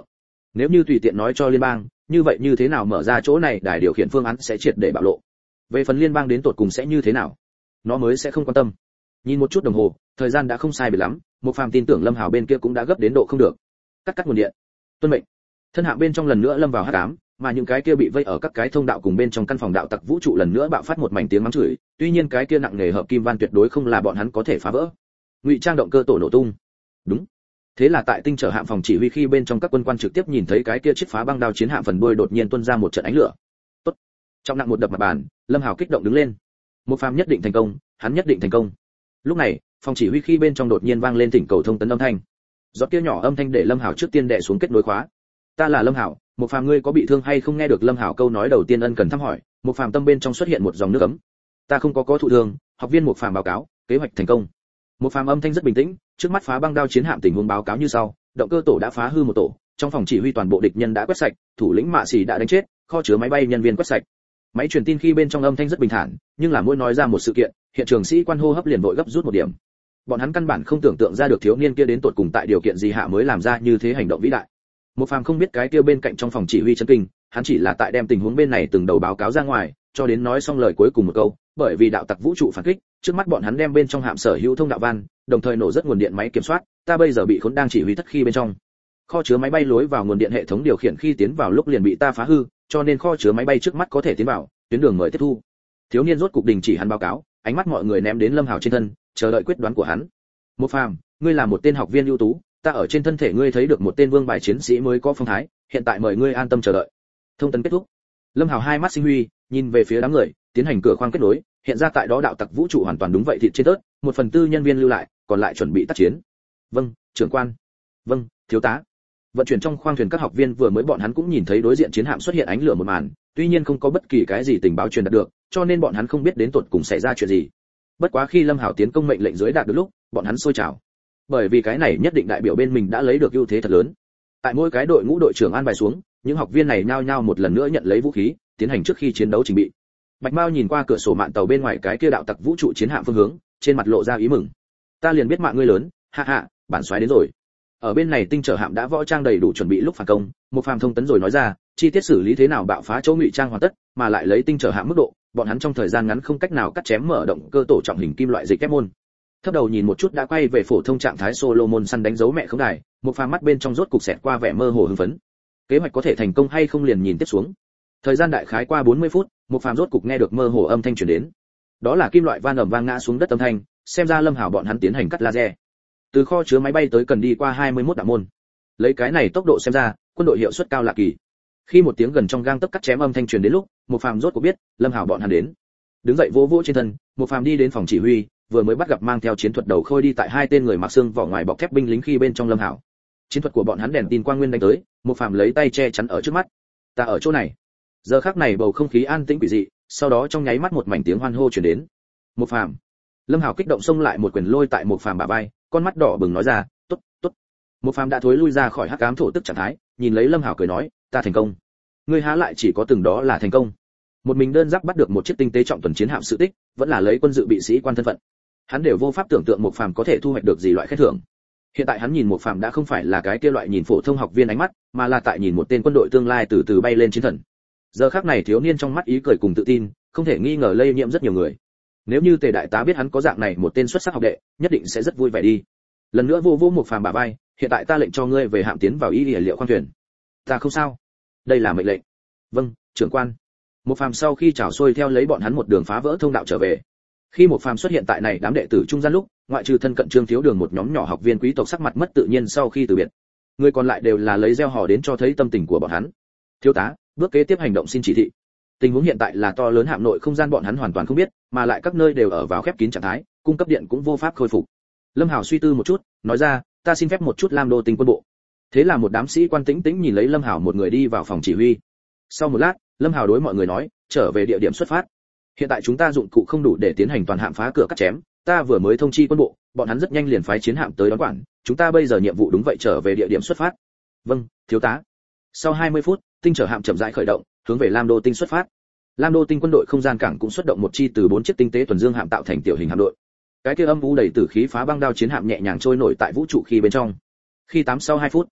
Nếu như tùy tiện nói cho liên bang, như vậy như thế nào mở ra chỗ này đài điều khiển phương án sẽ triệt để bạo lộ. Về phần liên bang đến tột cùng sẽ như thế nào, nó mới sẽ không quan tâm. Nhìn một chút đồng hồ, thời gian đã không sai biệt lắm, Một Phàm tin tưởng Lâm Hảo bên kia cũng đã gấp đến độ không được. Cắt nguồn điện. Tuân mệnh. Thân hạng bên trong lần nữa lâm vào hắc ám, mà những cái kia bị vây ở các cái thông đạo cùng bên trong căn phòng đạo tặc vũ trụ lần nữa bạo phát một mảnh tiếng mắng chửi, tuy nhiên cái kia nặng nề hợp kim van tuyệt đối không là bọn hắn có thể phá vỡ. Ngụy trang động cơ tổ nổ tung. Đúng. Thế là tại tinh trở hạm phòng chỉ huy khi bên trong các quân quan trực tiếp nhìn thấy cái kia chiếc phá băng đao chiến hạm phần đuôi đột nhiên tuôn ra một trận ánh lửa. Tốt. Trọng nặng một đập mặt bàn, Lâm Hảo kích động đứng lên. Một Phàm nhất định thành công, hắn nhất định thành công. Lúc này, phòng chỉ huy khi bên trong đột nhiên vang lên thỉnh cầu thông tấn âm thanh. Giọt kia nhỏ âm thanh để Lâm Hảo trước tiên đè xuống kết nối khóa. Ta là Lâm Hảo, Một Phàm ngươi có bị thương hay không? Nghe được Lâm Hảo câu nói đầu tiên ân cần thăm hỏi, Một Phàm tâm bên trong xuất hiện một dòng nước ấm. Ta không có thụ thương, học viên Một Phàm báo cáo, kế hoạch thành công. Một Phàm âm thanh rất bình tĩnh, trước mắt phá băng đao chiến hạm tình huống báo cáo như sau, động cơ tổ đã phá hư một tổ, trong phòng chỉ huy toàn bộ địch nhân đã quét sạch, thủ lĩnh Mạ Xỉ đã đánh chết, kho chứa máy bay nhân viên quét sạch. Máy truyền tin khi bên trong âm thanh rất bình thản, nhưng là mỗi nói ra một sự kiện, hiện trường sĩ quan hô hấp liền vội gấp rút một điểm. Bọn hắn căn bản không tưởng tượng ra được thiếu niên kia đến tột cùng tại điều kiện gì hạ mới làm ra như thế hành động vĩ đại. Một Phàm không biết cái kia bên cạnh trong phòng chỉ huy chấn kinh, hắn chỉ là tại đem tình huống bên này từng đầu báo cáo ra ngoài, cho đến nói xong lời cuối cùng một câu, bởi vì đạo tặc vũ trụ phản kích, trước mắt bọn hắn đem bên trong hạm sở hữu thông đạo van, đồng thời nổ rất nguồn điện máy kiểm soát, ta bây giờ bị khốn đang chỉ huy thất khi bên trong. Kho chứa máy bay lối vào nguồn điện hệ thống điều khiển khi tiến vào lúc liền bị ta phá hư, cho nên kho chứa máy bay trước mắt có thể tiến vào, tuyến đường mời tiếp thu. Thiếu niên rốt cục đình chỉ hắn báo cáo, ánh mắt mọi người ném đến Lâm Hảo trên thân, chờ đợi quyết đoán của hắn. Một Phàm, ngươi là một tên học viên ưu tú, ta ở trên thân thể ngươi thấy được một tên vương bài chiến sĩ mới có phong thái, hiện tại mời ngươi an tâm chờ đợi. Thông tấn kết thúc. Lâm Hảo hai mắt sinh huy, nhìn về phía đám người, tiến hành cửa khoang kết nối, hiện ra tại đó đạo tặc vũ trụ hoàn toàn đúng vậy thịt trên tớt, 1/4 nhân viên lưu lại, còn lại chuẩn bị tác chiến. Vâng, trưởng quan. Vâng, thiếu tá. Vận chuyển trong khoang thuyền các học viên vừa mới bọn hắn cũng nhìn thấy đối diện chiến hạm xuất hiện ánh lửa một màn, tuy nhiên không có bất kỳ cái gì tình báo truyền đạt được, cho nên bọn hắn không biết đến tột cùng xảy ra chuyện gì. Bất quá khi Lâm Hảo tiến công mệnh lệnh dưới đạt được lúc, bọn hắn sôi trào. Bởi vì cái này nhất định đại biểu bên mình đã lấy được ưu thế thật lớn. Tại mỗi cái đội ngũ đội trưởng an bài xuống, những học viên này nhao nhao một lần nữa nhận lấy vũ khí, tiến hành trước khi chiến đấu chuẩn bị. Bạch Mao nhìn qua cửa sổ mạn tàu bên ngoài cái kia đạo tặc vũ trụ chiến hạm phương hướng, trên mặt lộ ra ý mừng. Ta liền biết mạng ngươi lớn, ha ha, bản soái đến rồi. Ở bên này tinh trở hạm đã võ trang đầy đủ chuẩn bị lúc phản công, Một Phàm thông tấn rồi nói ra, chi tiết xử lý thế nào bạo phá chỗ ngụy trang hoàn tất, mà lại lấy tinh trở hạm mức độ, bọn hắn trong thời gian ngắn không cách nào cắt chém mở động cơ tổ trọng hình kim loại dịch kép môn. Thấp đầu nhìn một chút đã quay về phổ thông trạng thái Solomon săn đánh dấu mẹ không đài, Một Phàm mắt bên trong rốt cục xẹt qua vẻ mơ hồ hưng phấn. Kế hoạch có thể thành công hay không liền nhìn tiếp xuống. Thời gian đại khái qua 40 phút, Một Phàm rốt cục nghe được mơ hồ âm thanh truyền đến. Đó là kim loại van ầm vang ngã xuống đất âm thanh, xem ra Lâm Hảo bọn hắn tiến hành cắt laser. Từ kho chứa máy bay tới cần đi qua 21 đạo môn. Lấy cái này tốc độ xem ra, quân đội hiệu suất cao lạ kỳ. Khi một tiếng gần trong gang tấc cắt chém âm thanh truyền đến lúc, Một Phàm rốt cuộc biết, Lâm Hảo bọn hắn đến. Đứng dậy vỗ vỗ trên thân, Một Phàm đi đến phòng chỉ huy, vừa mới bắt gặp mang theo chiến thuật đầu khôi đi tại hai tên người mặc xương vỏ ngoài bọc thép binh lính khi bên trong Lâm Hảo. Chiến thuật của bọn hắn đèn tin quang nguyên đánh tới, Một Phàm lấy tay che chắn ở trước mắt. Ta ở chỗ này. Giờ khắc này bầu không khí an tĩnh quỷ dị, sau đó trong nháy mắt một mảnh tiếng hoan hô truyền đến. Một Phàm. Lâm Hảo kích động xông lại một quyền lôi tại Một Phàm bả vai, con mắt đỏ bừng nói ra, "Tốt, tốt." Một Phàm đã thối lui ra khỏi hắc ám thổ tức trạng thái, nhìn lấy Lâm Hảo cười nói, "Ta thành công." Ngươi há lại chỉ có từng đó là thành công. Một mình đơn giáp bắt được một chiếc tinh tế trọng tuần chiến hạm sự tích, vẫn là lấy quân dự bị sĩ quan thân phận. Hắn đều vô pháp tưởng tượng Một Phàm có thể thu hoạch được gì loại khen thưởng. Hiện tại hắn nhìn Một Phàm đã không phải là cái kia loại nhìn phổ thông học viên ánh mắt, mà là tại nhìn một tên quân đội tương lai từ từ bay lên chiến thần. Giờ khắc này thiếu niên trong mắt ý cười cùng tự tin, không thể nghi ngờ lây nhiễm rất nhiều người. Nếu như Tề đại tá biết hắn có dạng này một tên xuất sắc học đệ, nhất định sẽ rất vui vẻ đi. Lần nữa vô vô Một Phàm bả vai, hiện tại ta lệnh cho ngươi về hạm tiến vào y liệu khoang thuyền. Ta không sao. Đây là mệnh lệnh. Vâng, trưởng quan. Một Phàm sau khi chào xuôi theo lấy bọn hắn một đường phá vỡ thông đạo trở về. Khi Một Phàm xuất hiện tại này đám đệ tử trung gian lúc, ngoại trừ thân cận Trương Thiếu Đường một nhóm nhỏ học viên quý tộc sắc mặt mất tự nhiên sau khi từ biệt. Người còn lại đều là lấy reo hò đến cho thấy tâm tình của bọn hắn. Thiếu tá, bước kế tiếp hành động xin chỉ thị. Tình huống hiện tại là to lớn hạm nội không gian bọn hắn hoàn toàn không biết, mà lại các nơi đều ở vào khép kín trạng thái, cung cấp điện cũng vô pháp khôi phục. Lâm Hảo suy tư một chút, nói ra, ta xin phép một chút Lam Đô Tinh quân bộ. Thế là một đám sĩ quan tĩnh tĩnh nhìn lấy Lâm Hảo một người đi vào phòng chỉ huy. Sau một lát, Lâm Hảo đối mọi người nói, trở về địa điểm xuất phát. Hiện tại chúng ta dụng cụ không đủ để tiến hành toàn hạm phá cửa cắt chém, ta vừa mới thông chi quân bộ, bọn hắn rất nhanh liền phái chiến hạm tới đón quản, chúng ta bây giờ nhiệm vụ đúng vậy trở về địa điểm xuất phát. Vâng, thiếu tá. Sau 20 phút, tinh trở hạm chậm rãi khởi động, hướng về Lam Đô Tinh xuất phát. Lam Đô Tinh quân đội không gian cảng cũng xuất động một chi từ 4 chiếc tinh tế tuần dương hạm tạo thành tiểu hình hạm đội. Cái kia âm u đầy tử khí phá băng đao chiến hạm nhẹ nhàng trôi nổi tại vũ trụ khi bên trong. Khi 8 sau 2 phút,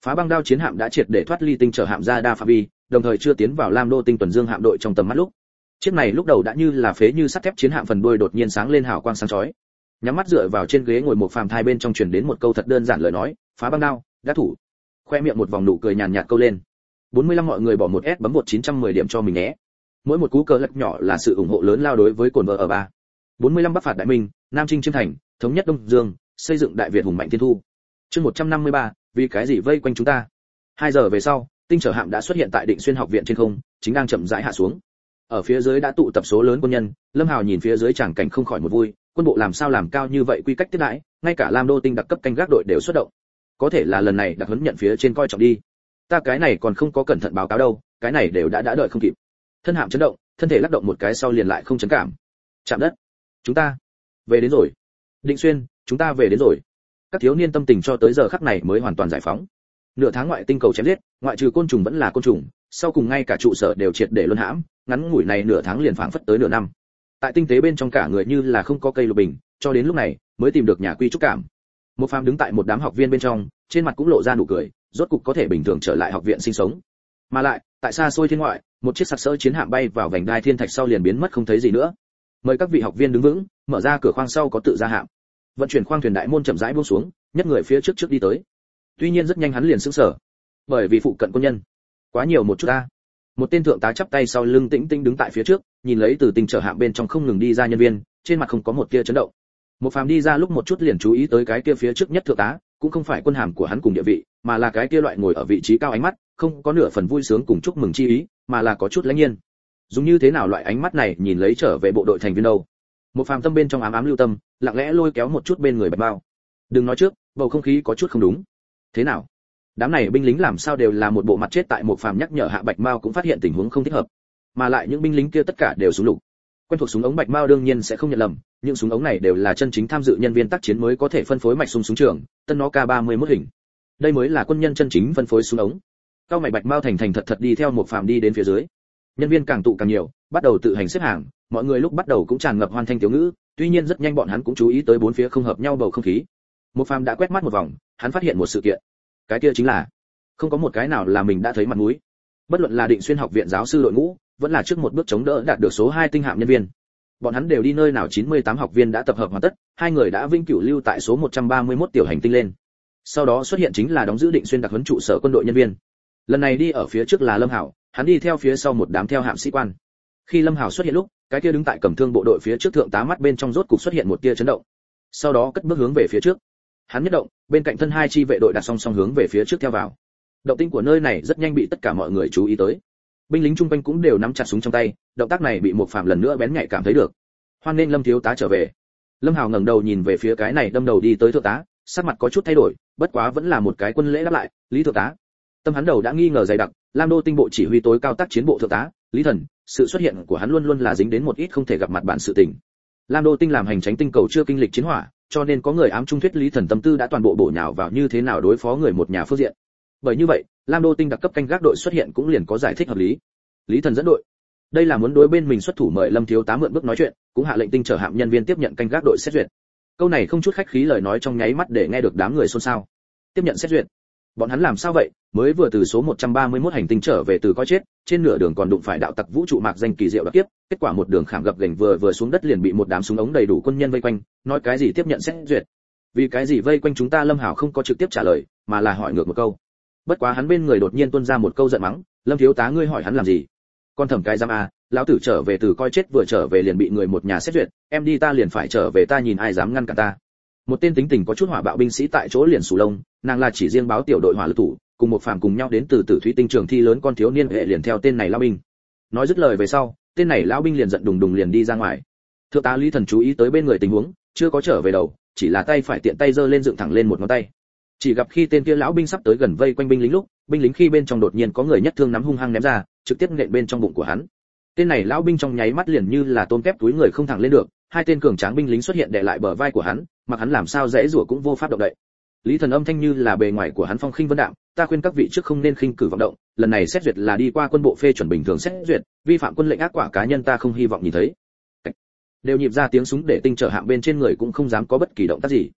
Phá băng đao chiến hạm đã triệt để thoát ly tinh trở hạm ra đa phạm vi, đồng thời chưa tiến vào Lam Đô tinh tuần dương hạm đội trong tầm mắt lúc. Chiếc này lúc đầu đã như là phế như sắt thép chiến hạm phần đuôi đột nhiên sáng lên hào quang sáng chói. Nhắm mắt dựa vào trên ghế ngồi một phàm thai bên trong truyền đến một câu thật đơn giản lời nói, phá băng đao, đã thủ. Khoe miệng một vòng nụ cười nhàn nhạt câu lên. 45 mọi người bỏ một S bấm 1910 điểm cho mình nhé. Mỗi một cú cờ lật nhỏ là sự ủng hộ lớn lao đối với cồn vợ ở 3. 45 Bắc phạt Đại Minh, Nam chinh chiêm thành, thống nhất Đông Dương, xây dựng Đại Việt hùng mạnh thiên thu. Chương 153, vì cái gì vây quanh chúng ta? 2 giờ về sau, tinh trở hạm đã xuất hiện tại Định Xuyên học viện trên không, chính đang chậm rãi hạ xuống. Ở phía dưới đã tụ tập số lớn quân nhân, Lâm Hào nhìn phía dưới tràng cảnh không khỏi một vui, quân bộ làm sao làm cao như vậy quy cách tiếp đãi, ngay cả Lam Đô tinh đặc cấp canh gác đội đều xuất động. Có thể là lần này đặc huấn nhận phía trên coi trọng đi. Ta cái này còn không có cẩn thận báo cáo đâu, cái này đều đã đợi không kịp. Thân hạm chấn động, thân thể lắc động một cái sau liền lại không chấn cảm. Chạm đất. Chúng ta về đến rồi. Định Xuyên, chúng ta về đến rồi. Các thiếu niên tâm tình cho tới giờ khắc này mới hoàn toàn giải phóng. Nửa tháng ngoại tinh cầu chém giết, ngoại trừ côn trùng vẫn là côn trùng, sau cùng ngay cả trụ sở đều triệt để luân hãm, ngắn ngủi này nửa tháng liền phảng phất tới nửa năm. Tại tinh tế bên trong cả người như là không có cây lục bình, cho đến lúc này mới tìm được nhà quy trúc cảm. Một phàm đứng tại một đám học viên bên trong, trên mặt cũng lộ ra nụ cười, rốt cục có thể bình thường trở lại học viện sinh sống. Mà lại, tại xa xôi thiên ngoại, một chiếc sặc sỡ chiến hạm bay vào vành đai thiên thạch sau liền biến mất không thấy gì nữa. Mời các vị học viên đứng vững, mở ra cửa khoang sau có tự ra hạm. Vận chuyển khoang thuyền đại môn chậm rãi buông xuống, nhất người phía trước đi tới. Tuy nhiên rất nhanh hắn liền sững sờ, bởi vì phụ cận quân nhân quá nhiều một chút ta. Một tên thượng tá chắp tay sau lưng tĩnh tĩnh đứng tại phía trước, nhìn lấy từ tinh trở hạm bên trong không ngừng đi ra nhân viên, trên mặt không có một tia chấn động. Một phàm đi ra lúc một chút liền chú ý tới cái kia phía trước nhất thượng tá, cũng không phải quân hàm của hắn cùng địa vị, mà là cái kia loại ngồi ở vị trí cao ánh mắt, không có nửa phần vui sướng cùng chúc mừng chi ý, mà là có chút lãnh nhiên. Dùng như thế nào loại ánh mắt này nhìn lấy trở về bộ đội thành viên đâu? Một phàm tâm bên trong ám ám lưu tâm, lặng lẽ lôi kéo một chút bên người Bạch Mao. Đừng nói trước, bầu không khí có chút không đúng. Thế nào? Đám này binh lính làm sao đều là một bộ mặt chết tại một phàm nhắc nhở hạ Bạch Mao cũng phát hiện tình huống không thích hợp. Mà lại những binh lính kia tất cả đều súng lục. Quen thuộc súng ống Bạch Mao đương nhiên sẽ không nhận lầm, những súng ống này đều là chân chính tham dự nhân viên tác chiến mới có thể phân phối mạch súng trường, tân nó K31 hình. Đây mới là quân nhân chân chính phân phối súng ống. Cao mày Bạch Mao thành thành thật thật đi theo một phàm đi đến phía dưới. Nhân viên càng tụ càng nhiều, bắt đầu tự hành xếp hàng, mọi người lúc bắt đầu cũng tràn ngập hoan thanh tiểu ngữ, tuy nhiên rất nhanh bọn hắn cũng chú ý tới bốn phía không hợp nhau bầu không khí. Một phàm đã quét mắt một vòng, hắn phát hiện một sự kiện. Cái kia chính là không có một cái nào là mình đã thấy mặt mũi. Bất luận là Định Xuyên học viện giáo sư đội ngũ, vẫn là trước một bước chống đỡ đạt được số 2 tinh hạm nhân viên. Bọn hắn đều đi nơi nào 98 học viên đã tập hợp hoàn tất, hai người đã vĩnh cửu lưu tại số 131 tiểu hành tinh lên. Sau đó xuất hiện chính là đóng giữ Định Xuyên đặc huấn trụ sở quân đội nhân viên. Lần này đi ở phía trước là Lâm Hảo, hắn đi theo phía sau một đám theo hạm sĩ quan. Khi Lâm Hảo xuất hiện lúc, cái kia đứng tại cầm thương bộ đội phía trước thượng tá mắt bên trong rốt cục xuất hiện một tia chấn động. Sau đó cất bước hướng về phía trước. Hắn nhất động, bên cạnh thân hai chi vệ đội đặt song song hướng về phía trước theo vào. Động tĩnh của nơi này rất nhanh bị tất cả mọi người chú ý tới. Binh lính chung quanh cũng đều nắm chặt súng trong tay, động tác này bị một phàm lần nữa bén nhạy cảm thấy được. Hoan nên Lâm thiếu tá trở về. Lâm Hào ngẩng đầu nhìn về phía cái này đâm đầu đi tới thượng tá, sắc mặt có chút thay đổi, bất quá vẫn là một cái quân lễ đáp lại, Lý thượng tá. Tâm hắn đầu đã nghi ngờ dày đặc, Lam Đô tinh bộ chỉ huy tối cao tác chiến bộ thượng tá, Lý Thần, sự xuất hiện của hắn luôn luôn là dính đến một ít không thể gặp mặt bản sự tình. Lam Đô tinh làm hành tránh tinh cầu chưa kinh lịch chiến hỏa, cho nên có người ám trung thuyết Lý Thần tâm tư đã toàn bộ bổ nhào vào như thế nào đối phó người một nhà phương diện. Bởi như vậy, Lam Đô tinh đặc cấp canh gác đội xuất hiện cũng liền có giải thích hợp lý. Lý Thần dẫn đội, đây là muốn đối bên mình xuất thủ mời Lâm thiếu tá mượn bước nói chuyện, cũng hạ lệnh tinh trở hạm nhân viên tiếp nhận canh gác đội xét duyệt. Câu này không chút khách khí lời nói trong nháy mắt để nghe được đám người xôn xao. Tiếp nhận xét duyệt? Bọn hắn làm sao vậy? Mới vừa từ số 131 hành tinh trở về từ coi chết, trên nửa đường còn đụng phải đạo tặc vũ trụ mạc danh kỳ diệu đặc kiếp, kết quả một đường khảm gập ghềnh vừa xuống đất liền bị một đám súng ống đầy đủ quân nhân vây quanh, nói cái gì tiếp nhận xét duyệt? Vì cái gì vây quanh chúng ta? Lâm Hảo không có trực tiếp trả lời, mà là hỏi ngược một câu. Bất quá hắn bên người đột nhiên tuôn ra một câu giận mắng, Lâm thiếu tá ngươi hỏi hắn làm gì? Con thẩm cái giam a, lão tử trở về từ coi chết vừa trở về liền bị người một nhà xét duyệt, em đi ta liền phải trở về, ta nhìn ai dám ngăn cản ta. Một tên tính tình có chút hỏa bạo binh sĩ tại chỗ liền sù lông, nàng là chỉ riêng báo tiểu đội hỏa lực thủ, cùng một phàm cùng nhau đến từ Tử Thủy tinh trường thi lớn con thiếu niên hệ liền theo tên này lão binh. Nói dứt lời về sau, tên này lão binh liền giận đùng đùng liền đi ra ngoài. Thượng tá Lý Thần chú ý tới bên người tình huống, chưa có trở về đầu, chỉ là tay phải tiện tay giơ lên dựng thẳng lên một ngón tay. Chỉ gặp khi tên kia lão binh sắp tới gần vây quanh binh lính lúc, binh lính khi bên trong đột nhiên có người nhất thương nắm hung hăng ném ra, trực tiếp nện bên trong bụng của hắn. Tên này lão binh trong nháy mắt liền như là tôm kép túi người không thẳng lên được, hai tên cường tráng binh lính xuất hiện đè lại bờ vai của hắn, mặc hắn làm sao dễ rủa cũng vô pháp động đậy. Lý Thần âm thanh như là bề ngoài của hắn phong khinh vân đạm, ta khuyên các vị trước không nên khinh cử vọng động, lần này xét duyệt là đi qua quân bộ phê chuẩn bình thường xét duyệt, vi phạm quân lệnh ác quả cá nhân ta không hy vọng nhìn thấy. Đều nhịp ra tiếng súng để tinh trở hạm bên trên người cũng không dám có bất kỳ động tác gì.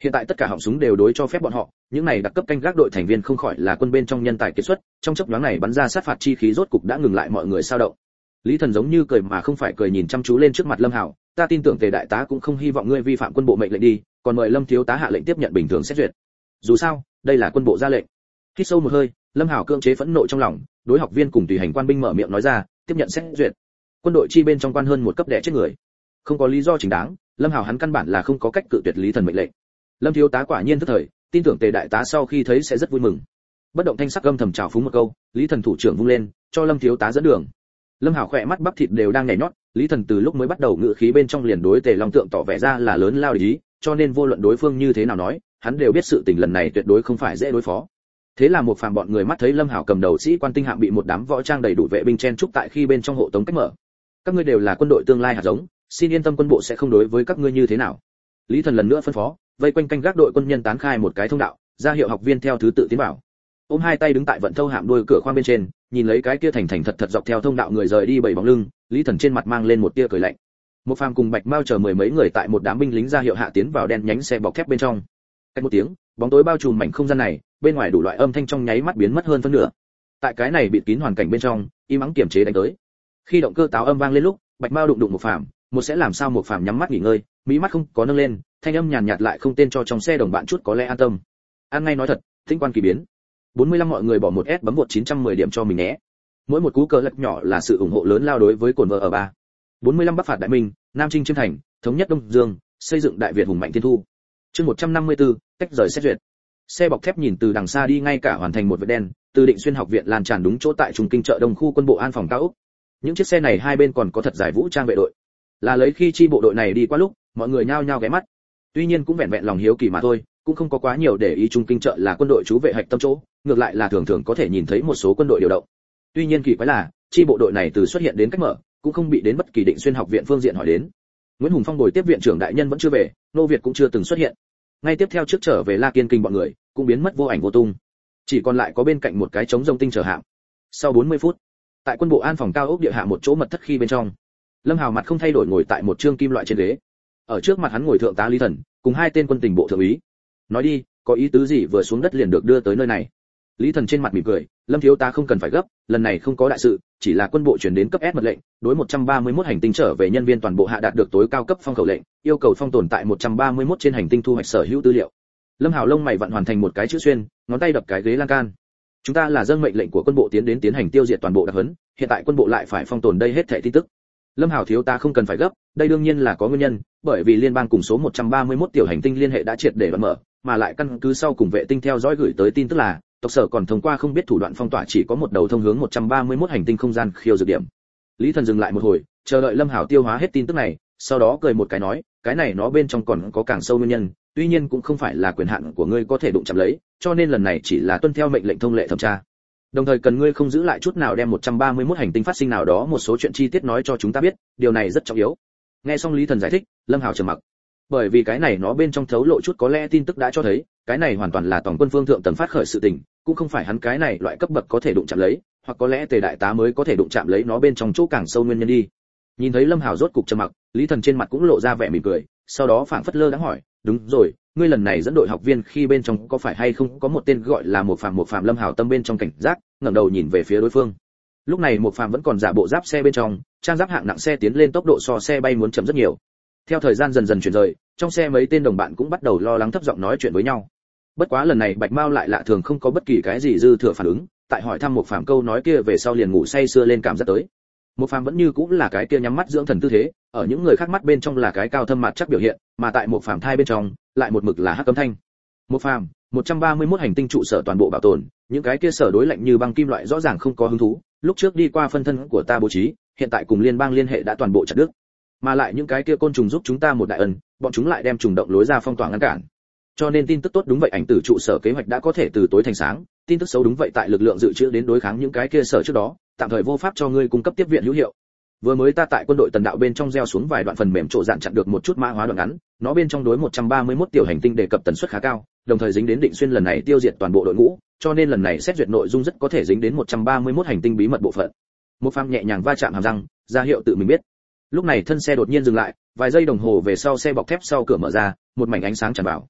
Hiện tại tất cả họng súng đều đối cho phép bọn họ, những này đặc cấp canh gác đội thành viên không khỏi là quân bên trong nhân tài kiệt xuất, trong chốc nhoáng này bắn ra sát phạt chi khí rốt cục đã ngừng lại mọi người sao động. Lý Thần giống như cười mà không phải cười nhìn chăm chú lên trước mặt Lâm Hảo, ta tin tưởng Tề đại tá cũng không hy vọng ngươi vi phạm quân bộ mệnh lệnh đi, còn mời Lâm thiếu tá hạ lệnh tiếp nhận bình thường xét duyệt. Dù sao, đây là quân bộ ra lệnh. Hít sâu một hơi, Lâm Hảo cưỡng chế phẫn nộ trong lòng, đối học viên cùng tùy hành quan binh mở miệng nói ra, tiếp nhận xét duyệt. Quân đội chi bên trong quan hơn một cấp đẻ chết người, không có lý do chính đáng, Lâm Hảo hắn căn bản là không có cách cự tuyệt Lý Thần mệnh lệnh. Lâm thiếu tá quả nhiên tức thời, tin tưởng Tề đại tá sau khi thấy sẽ rất vui mừng. Bất động thanh sắc gầm thầm chào phúng một câu, Lý Thần thủ trưởng vung lên, cho Lâm thiếu tá dẫn đường. Lâm Hảo khỏe mắt bắp thịt đều đang nhảy nhót, Lý Thần từ lúc mới bắt đầu ngự khí bên trong liền đối Tề Long Tượng tỏ vẻ ra là lớn lao ý, cho nên vô luận đối phương như thế nào nói, hắn đều biết sự tình lần này tuyệt đối không phải dễ đối phó. Thế là một phàm bọn người mắt thấy Lâm Hảo cầm đầu sĩ quan tinh hạm bị một đám võ trang đầy đủ vệ binh chen trúc tại khi bên trong hộ tống cách mở. Các ngươi đều là quân đội tương lai hạt giống, xin yên tâm quân bộ sẽ không đối với các ngươi như thế nào. Lý Thần lần nữa phân phó, vây quanh canh gác đội quân nhân tán khai một cái thông đạo, ra hiệu học viên theo thứ tự tiến vào. Ôm hai tay đứng tại vận thâu hạm đuôi cửa khoang bên trên, nhìn lấy cái kia thành thành thật thật dọc theo thông đạo người rời đi bảy bóng lưng, Lý Thần trên mặt mang lên một tia cười lạnh. Một phàm cùng Bạch Mao chờ mười mấy người tại một đám binh lính ra hiệu hạ tiến vào đen nhánh xe bọc thép bên trong. Cách một tiếng, bóng tối bao trùm mảnh không gian này, bên ngoài đủ loại âm thanh trong nháy mắt biến mất hơn phân nửa. Tại cái này bịt kín hoàn cảnh bên trong, im ắng kiềm chế đánh tới. Khi động cơ táo âm vang lên lúc, Bạch Mao đụng một phàm, một sẽ làm sao một phàm nhắm mắt nghỉ ngơi, mí mắt không có nâng lên, thanh âm nhàn nhạt lại không tên cho trong xe đồng bạn chút có lẽ an tâm. An ngay nói thật, thính quan kỳ biến. 45 mọi người bỏ một S bấm vụt 910 điểm cho mình nhé. Mỗi một cú cờ lật nhỏ là sự ủng hộ lớn lao đối với cồn vợ ở 3. 45 Bắc phạt Đại Minh, Nam Trinh chiêm thành, thống nhất Đông Dương, xây dựng Đại Việt hùng mạnh thiên thu. Chương 154, tách rời xét duyệt. Xe bọc thép nhìn từ đằng xa đi ngay cả hoàn thành một vệt đen, từ Định Xuyên học viện lan tràn đúng chỗ tại trung kinh chợ Đông khu quân bộ an phòng cao ốc. Những chiếc xe này hai bên còn có thật giải vũ trang vệ đội. Là lấy khi chi bộ đội này đi qua lúc, mọi người nhao nhao ghé mắt. Tuy nhiên cũng vẹn vẹn lòng hiếu kỳ mà thôi, cũng không có quá nhiều để ý trung kinh chợ là quân đội trú vệ hạch tâm chỗ, ngược lại là thường thường có thể nhìn thấy một số quân đội điều động. Tuy nhiên kỳ quái là, chi bộ đội này từ xuất hiện đến cách mở, cũng không bị đến bất kỳ Định Xuyên học viện phương diện hỏi đến. Nguyễn Hùng Phong bồi tiếp viện trưởng đại nhân vẫn chưa về, Nô Việt cũng chưa từng xuất hiện. Ngay tiếp theo trước trở về La Kiên Kinh bọn người, cũng biến mất vô ảnh vô tung. Chỉ còn lại có bên cạnh một cái trống rông tinh chở hạm. Sau 40 phút, tại quân bộ an phòng cao ốc địa hạ một chỗ mật thất khi bên trong, Lâm Hào mặt không thay đổi ngồi tại một trương kim loại trên ghế. Ở trước mặt hắn ngồi thượng tá Lý Thần, cùng hai tên quân tình bộ thượng úy. Nói đi, có ý tứ gì vừa xuống đất liền được đưa tới nơi này? Lý Thần trên mặt mỉm cười, Lâm thiếu tá không cần phải gấp, lần này không có đại sự, chỉ là quân bộ chuyển đến cấp S mật lệnh, đối 131 hành tinh trở về nhân viên toàn bộ hạ đạt được tối cao cấp phong khẩu lệnh, yêu cầu phong tồn tại 131 trên hành tinh thu hoạch sở hữu tư liệu. Lâm Hào lông mày vặn hoàn thành một cái chữ xuyên, ngón tay đập cái ghế lan can. Chúng ta là dâng mệnh lệnh của quân bộ tiến hành tiêu diệt toàn bộ đặc huấn, hiện tại quân bộ lại phải phong tồn đây hết thảy tin tức. Lâm Hào thiếu tá không cần phải gấp, đây đương nhiên là có nguyên nhân, bởi vì liên bang cùng số 131 tiểu hành tinh liên hệ đã triệt để đoạn mở, mà lại căn cứ sau cùng vệ tinh theo dõi gửi tới tin tức là, tộc sở còn thông qua không biết thủ đoạn phong tỏa chỉ có một đầu thông hướng 131 hành tinh không gian khiêu dược điểm. Lý Thần dừng lại một hồi, chờ đợi Lâm Hào tiêu hóa hết tin tức này, sau đó cười một cái nói, cái này nó bên trong còn có càng sâu nguyên nhân, tuy nhiên cũng không phải là quyền hạn của ngươi có thể đụng chạm lấy, cho nên lần này chỉ là tuân theo mệnh lệnh thông lệ thẩm tra. Đồng thời cần ngươi không giữ lại chút nào đem 131 hành tinh phát sinh nào đó một số chuyện chi tiết nói cho chúng ta biết, điều này rất trọng yếu. Nghe xong Lý Thần giải thích, Lâm Hào trầm mặc. Bởi vì cái này nó bên trong thấu lộ chút có lẽ tin tức đã cho thấy, cái này hoàn toàn là tổng quân phương thượng tầng phát khởi sự tình, cũng không phải hắn cái này loại cấp bậc có thể đụng chạm lấy, hoặc có lẽ Tề đại tá mới có thể đụng chạm lấy nó bên trong chỗ càng sâu nguyên nhân đi. Nhìn thấy Lâm Hào rốt cục trầm mặc, Lý Thần trên mặt cũng lộ ra vẻ mỉm cười, sau đó phảng phất lơ đãng hỏi, đúng rồi, ngươi lần này dẫn đội học viên khi bên trong có phải hay không có một tên gọi là một phàm Lâm Hào tâm bên trong cảnh giác, ngẩng đầu nhìn về phía đối phương. Lúc này một phàm vẫn còn giả bộ giáp xe bên trong, trang giáp hạng nặng xe tiến lên tốc độ so xe bay muốn chậm rất nhiều. Theo thời gian dần dần chuyển rời, trong xe mấy tên đồng bạn cũng bắt đầu lo lắng thấp giọng nói chuyện với nhau. Bất quá lần này Bạch Mao lại lạ thường không có bất kỳ cái gì dư thừa phản ứng, tại hỏi thăm một phàm câu nói kia về sau liền ngủ say sưa lên cảm giác tới. Một phàm vẫn như cũng là cái kia nhắm mắt dưỡng thần tư thế, ở những người khác mắt bên trong là cái cao thâm mặt chắc biểu hiện, mà tại một phàm thai bên trong lại một mực là hắc cấm thanh. Một phàm, 131 hành tinh trụ sở toàn bộ bảo tồn, những cái kia sở đối lạnh như băng kim loại rõ ràng không có hứng thú, lúc trước đi qua phân thân của ta bố trí, hiện tại cùng liên bang liên hệ đã toàn bộ chặt đứt. Mà lại những cái kia côn trùng giúp chúng ta một đại ân, bọn chúng lại đem trùng động lối ra phong tỏa ngăn cản. Cho nên tin tức tốt đúng vậy, ảnh tử trụ sở kế hoạch đã có thể từ tối thành sáng, tin tức xấu đúng vậy, tại lực lượng dự trữ đến đối kháng những cái kia sở trước đó, tạm thời vô pháp cho ngươi cung cấp tiếp viện hữu hiệu. Vừa mới ta tại quân đội tần đạo bên trong gieo xuống vài đoạn phần mềm trộn dạn chặn được một chút mã hóa đoạn ngắn, nó bên trong đối 131 tiểu hành tinh đề cập tần suất khá cao, đồng thời dính đến Định Xuyên lần này tiêu diệt toàn bộ đội ngũ, cho nên lần này xét duyệt nội dung rất có thể dính đến 131 hành tinh bí mật bộ phận. Một phàm nhẹ nhàng va chạm hàm răng, ra hiệu tự mình biết. Lúc này thân xe đột nhiên dừng lại, vài giây đồng hồ về sau xe bọc thép sau cửa mở ra, một mảnh ánh sáng tràn vào.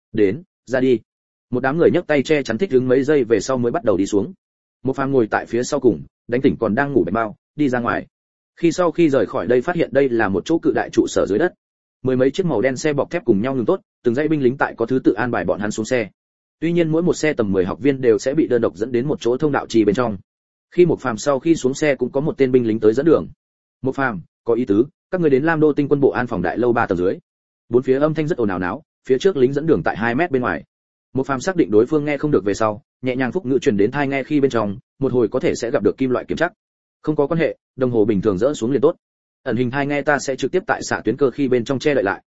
Đến, ra đi. Một đám người nhấc tay che chắn thích đứng mấy giây về sau mới bắt đầu đi xuống. Một Phàm ngồi tại phía sau cùng, đánh tỉnh còn đang ngủ bạch bao, đi ra ngoài. Sau khi rời khỏi đây phát hiện đây là một chỗ cự đại trụ sở dưới đất. Mười mấy chiếc màu đen xe bọc thép cùng nhau ngừng tốt, từng dãy binh lính tại có thứ tự an bài bọn hắn xuống xe. Tuy nhiên mỗi một xe tầm 10 học viên đều sẽ bị đơn độc dẫn đến một chỗ thông đạo trì bên trong. Khi Một Phàm sau khi xuống xe cũng có một tên binh lính tới dẫn đường. Một Phàm, có ý tứ, các người đến Lam Đô Tinh quân bộ an phòng đại lâu 3 tầng dưới. Bốn phía âm thanh rất ồn ào náo, phía trước lính dẫn đường tại 2 mét bên ngoài. Một Phàm xác định đối phương nghe không được về sau, nhẹ nhàng phúc ngữ truyền đến tai nghe khi bên trong, một hồi có thể sẽ gặp được kim loại kiểm chắc. Không có quan hệ, đồng hồ bình thường dỡ xuống liền tốt. Ẩn hình tai nghe ta sẽ trực tiếp tại xạ tuyến cơ khi bên trong che đậy lại.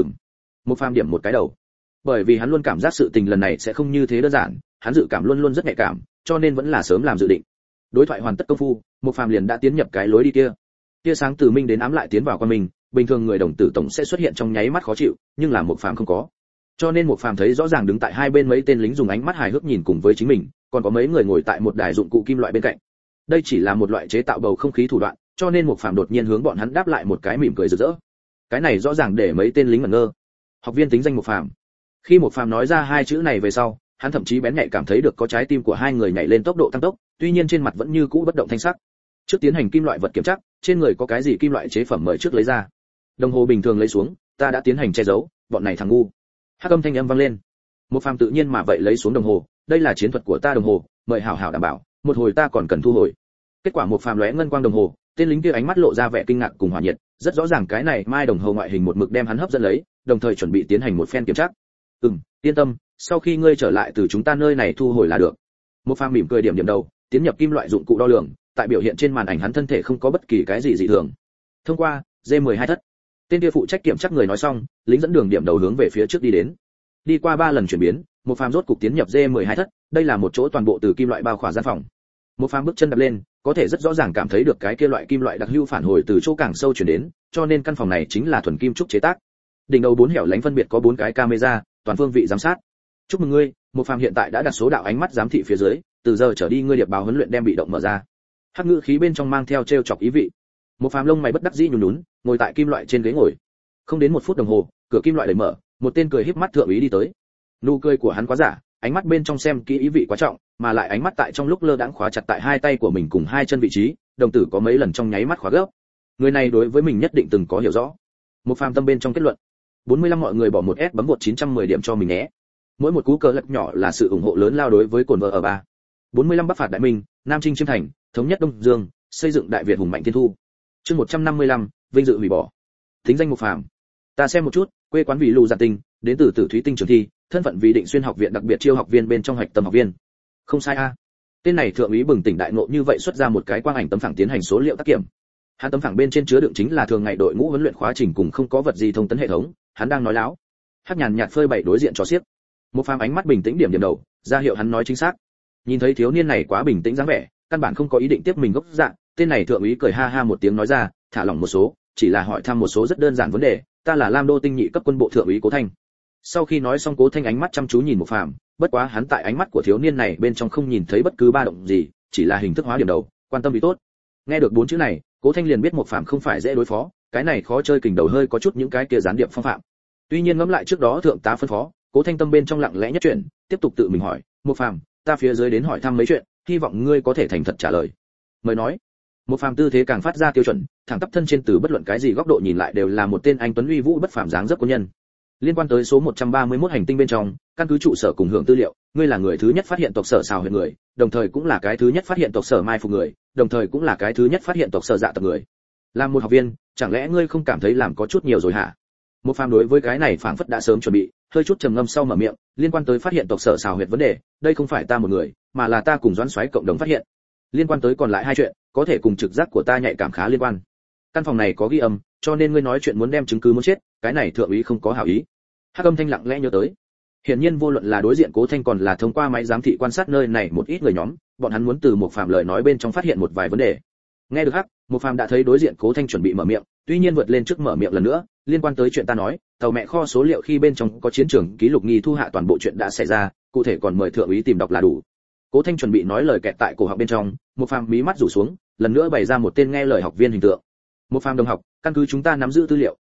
Một Phàm điểm một cái đầu. Bởi vì hắn luôn cảm giác sự tình lần này sẽ không như thế đơn giản, hắn dự cảm luôn luôn rất nhạy cảm, cho nên vẫn là sớm làm dự định. Đối thoại hoàn tất công phu, Một Phàm liền đã tiến nhập cái lối đi kia. Tia sáng từ minh đến ám lại tiến vào qua mình, bình thường người đồng tử tổng sẽ xuất hiện trong nháy mắt khó chịu, nhưng là Một Phàm không có. Cho nên Một Phàm thấy rõ ràng đứng tại hai bên mấy tên lính dùng ánh mắt hài hước nhìn cùng với chính mình, còn có mấy người ngồi tại một đài dụng cụ kim loại bên cạnh. Đây chỉ là một loại chế tạo bầu không khí thủ đoạn, cho nên Một Phàm đột nhiên hướng bọn hắn đáp lại một cái mỉm cười rực rỡ. Cái này rõ ràng để mấy tên lính ngẩn ngơ. Học viên tính danh Một Phàm. Khi Một Phàm nói ra hai chữ này về sau, hắn thậm chí bén nhạy cảm thấy được có trái tim của hai người nhảy lên tốc độ tăng tốc, tuy nhiên trên mặt vẫn như cũ bất động thanh sắc. Trước tiến hành kim loại vật kiểm tra, trên người có cái gì kim loại chế phẩm mời trước lấy ra. Đồng hồ bình thường lấy xuống, ta đã tiến hành che giấu, bọn này thằng ngu. Hắc âm thanh âm vang lên. Một Phàm tự nhiên mà vậy lấy xuống đồng hồ, đây là chiến thuật của ta đồng hồ, mời hảo hảo đảm bảo, một hồi ta còn cần thu hồi. Kết quả Một Phàm lóe ngân quang đồng hồ, tên lính kia ánh mắt lộ ra vẻ kinh ngạc cùng hỏa nhiệt, rất rõ ràng cái này mai đồng hồ ngoại hình một mực đem hắn hấp dẫn lấy, đồng thời chuẩn bị tiến hành một phen kiểm tra. Yên tâm, sau khi ngươi trở lại từ chúng ta nơi này thu hồi là được. Một Phàm mỉm cười điểm điểm đầu, tiến nhập kim loại dụng cụ đo lường, tại biểu hiện trên màn ảnh hắn thân thể không có bất kỳ cái gì dị thường. Thông qua, D12 thất. Tên kia phụ trách kiểm tra người nói xong, lính dẫn đường điểm đầu hướng về phía trước đi đến. Đi qua 3 lần chuyển biến, Một Phàm rốt cục tiến nhập D12 thất, đây là một chỗ toàn bộ từ kim loại bao khỏa gian phòng. Một Phàm bước chân đạp lên, có thể rất rõ ràng cảm thấy được cái kia loại kim loại đặc hữu phản hồi từ chỗ càng sâu chuyển đến, cho nên căn phòng này chính là thuần kim trúc chế tác. Đỉnh đầu 4 hẻo lánh phân biệt có 4 cái camera, toàn phương vị giám sát. Chúc mừng ngươi, Một Phàm hiện tại đã đặt số đạo ánh mắt giám thị phía dưới, từ giờ trở đi ngươi điệp báo huấn luyện đem bị động mở ra. Hắc ngữ khí bên trong mang theo trêu chọc ý vị. Một Phàm lông mày bất đắc dĩ nhún nhún, ngồi tại kim loại trên ghế ngồi. Không đến 1 phút đồng hồ, cửa kim loại đẩy mở, một tên cười híp mắt thượng úy đi tới. Nụ cười của hắn quá giả, ánh mắt bên trong xem kỹ ý vị quá trọng, mà lại ánh mắt tại trong lúc lơ đãng khóa chặt tại hai tay của mình cùng hai chân vị trí, đồng tử có mấy lần trong nháy mắt khóa gấp. Người này đối với mình nhất định từng có hiểu rõ. Một Phàm tâm bên trong kết luận. 45 mọi người bỏ một S bấm 1910 điểm cho mình nhé. Mỗi một cú cờ lật nhỏ là sự ủng hộ lớn lao đối với cồn vợ ở 3. 45 Bắc phạt Đại Minh, Nam Trinh chiêm thành, thống nhất Đông Dương, xây dựng Đại Việt hùng mạnh thiên thu. Chương 155, vinh dự hủy bỏ. Tính danh Một Phàm. Ta xem một chút, quê quán vì Lù Giản Tinh, đến từ Tử Thúy Tinh trường thi, thân phận vì Định Xuyên học viện đặc biệt chiêu học viên bên trong hạch tâm học viên. Không sai a. Tên này thượng úy bừng tỉnh đại ngộ như vậy xuất ra một cái quang ảnh tấm phẳng tiến hành số liệu tác kiểm. Hắn tấm phẳng bên trên chứa đựng chính là thường ngày đội ngũ huấn luyện khóa trình cùng không có vật gì thông tấn hệ thống, hắn đang nói láo. Hắc nhàn nhạt phơi bày đối diện cho xiếc. Một Phàm ánh mắt bình tĩnh điểm điểm đầu, ra hiệu hắn nói chính xác. Nhìn thấy thiếu niên này quá bình tĩnh dáng vẻ, căn bản không có ý định tiếp mình gốc dạng, tên này thượng úy cười ha ha một tiếng nói ra, thả lỏng một số, chỉ là hỏi thăm một số rất đơn giản vấn đề, ta là Lam Đô Tinh nhị cấp quân bộ thượng úy Cố Thanh. Sau khi nói xong Cố Thanh ánh mắt chăm chú nhìn Một Phàm, bất quá hắn tại ánh mắt của thiếu niên này bên trong không nhìn thấy bất cứ ba động gì, chỉ là hình thức hóa điểm đầu, quan tâm ý tốt. Nghe được 4 chữ này, Cố Thanh liền biết Một Phàm không phải dễ đối phó, cái này khó chơi kình đầu hơi có chút những cái kia gián điệp phong phạm. Tuy nhiên ngẫm lại trước đó thượng tá phân phó, Cố Thanh tâm bên trong lặng lẽ nhất chuyện, tiếp tục tự mình hỏi, Một Phàm, ta phía dưới đến hỏi thăm mấy chuyện, hy vọng ngươi có thể thành thật trả lời. Mời nói. Một Phàm tư thế càng phát ra tiêu chuẩn, thẳng tắp thân trên từ bất luận cái gì góc độ nhìn lại đều là một tên anh tuấn uy vũ bất phàm dáng dấp quân nhân. Liên quan tới số 131 hành tinh bên trong, căn cứ trụ sở cùng hưởng tư liệu, ngươi là người thứ nhất phát hiện tộc sở xào huyệt người, đồng thời cũng là cái thứ nhất phát hiện tộc sở mai phục người, đồng thời cũng là cái thứ nhất phát hiện tộc sở dạ tập người. Làm một học viên, chẳng lẽ ngươi không cảm thấy làm có chút nhiều rồi hả? Một Phàm đối với cái này phảng phất đã sớm chuẩn bị, hơi chút trầm ngâm sau mở miệng, liên quan tới phát hiện tộc sở xào huyệt vấn đề, đây không phải ta một người, mà là ta cùng Doãn Soái cộng đồng phát hiện. Liên quan tới còn lại hai chuyện, có thể cùng trực giác của ta nhạy cảm khá liên quan. Căn phòng này có ghi âm, cho nên ngươi nói chuyện muốn đem chứng cứ muốn chết, cái này thượng úy không có hảo ý. Hắc âm thanh lặng lẽ nhớ tới. Hiển nhiên vô luận là đối diện Cố Thanh còn là thông qua máy giám thị quan sát nơi này một ít người nhóm, bọn hắn muốn từ Một Phàm lời nói bên trong phát hiện một vài vấn đề. Nghe được Hắc, Một Phàm đã thấy đối diện Cố Thanh chuẩn bị mở miệng, tuy nhiên vượt lên trước mở miệng lần nữa, liên quan tới chuyện ta nói, tàu mẹ kho số liệu khi bên trong có chiến trường ký lục nghi thu hạ toàn bộ chuyện đã xảy ra, cụ thể còn mời thượng úy tìm đọc là đủ. Cố Thanh chuẩn bị nói lời kẹt tại cổ họng bên trong, Một Phàm mí mắt rủ xuống, lần nữa bày ra một tên nghe lời học viên hình tượng. Một Phàm đồng học, căn cứ chúng ta nắm giữ tư liệu,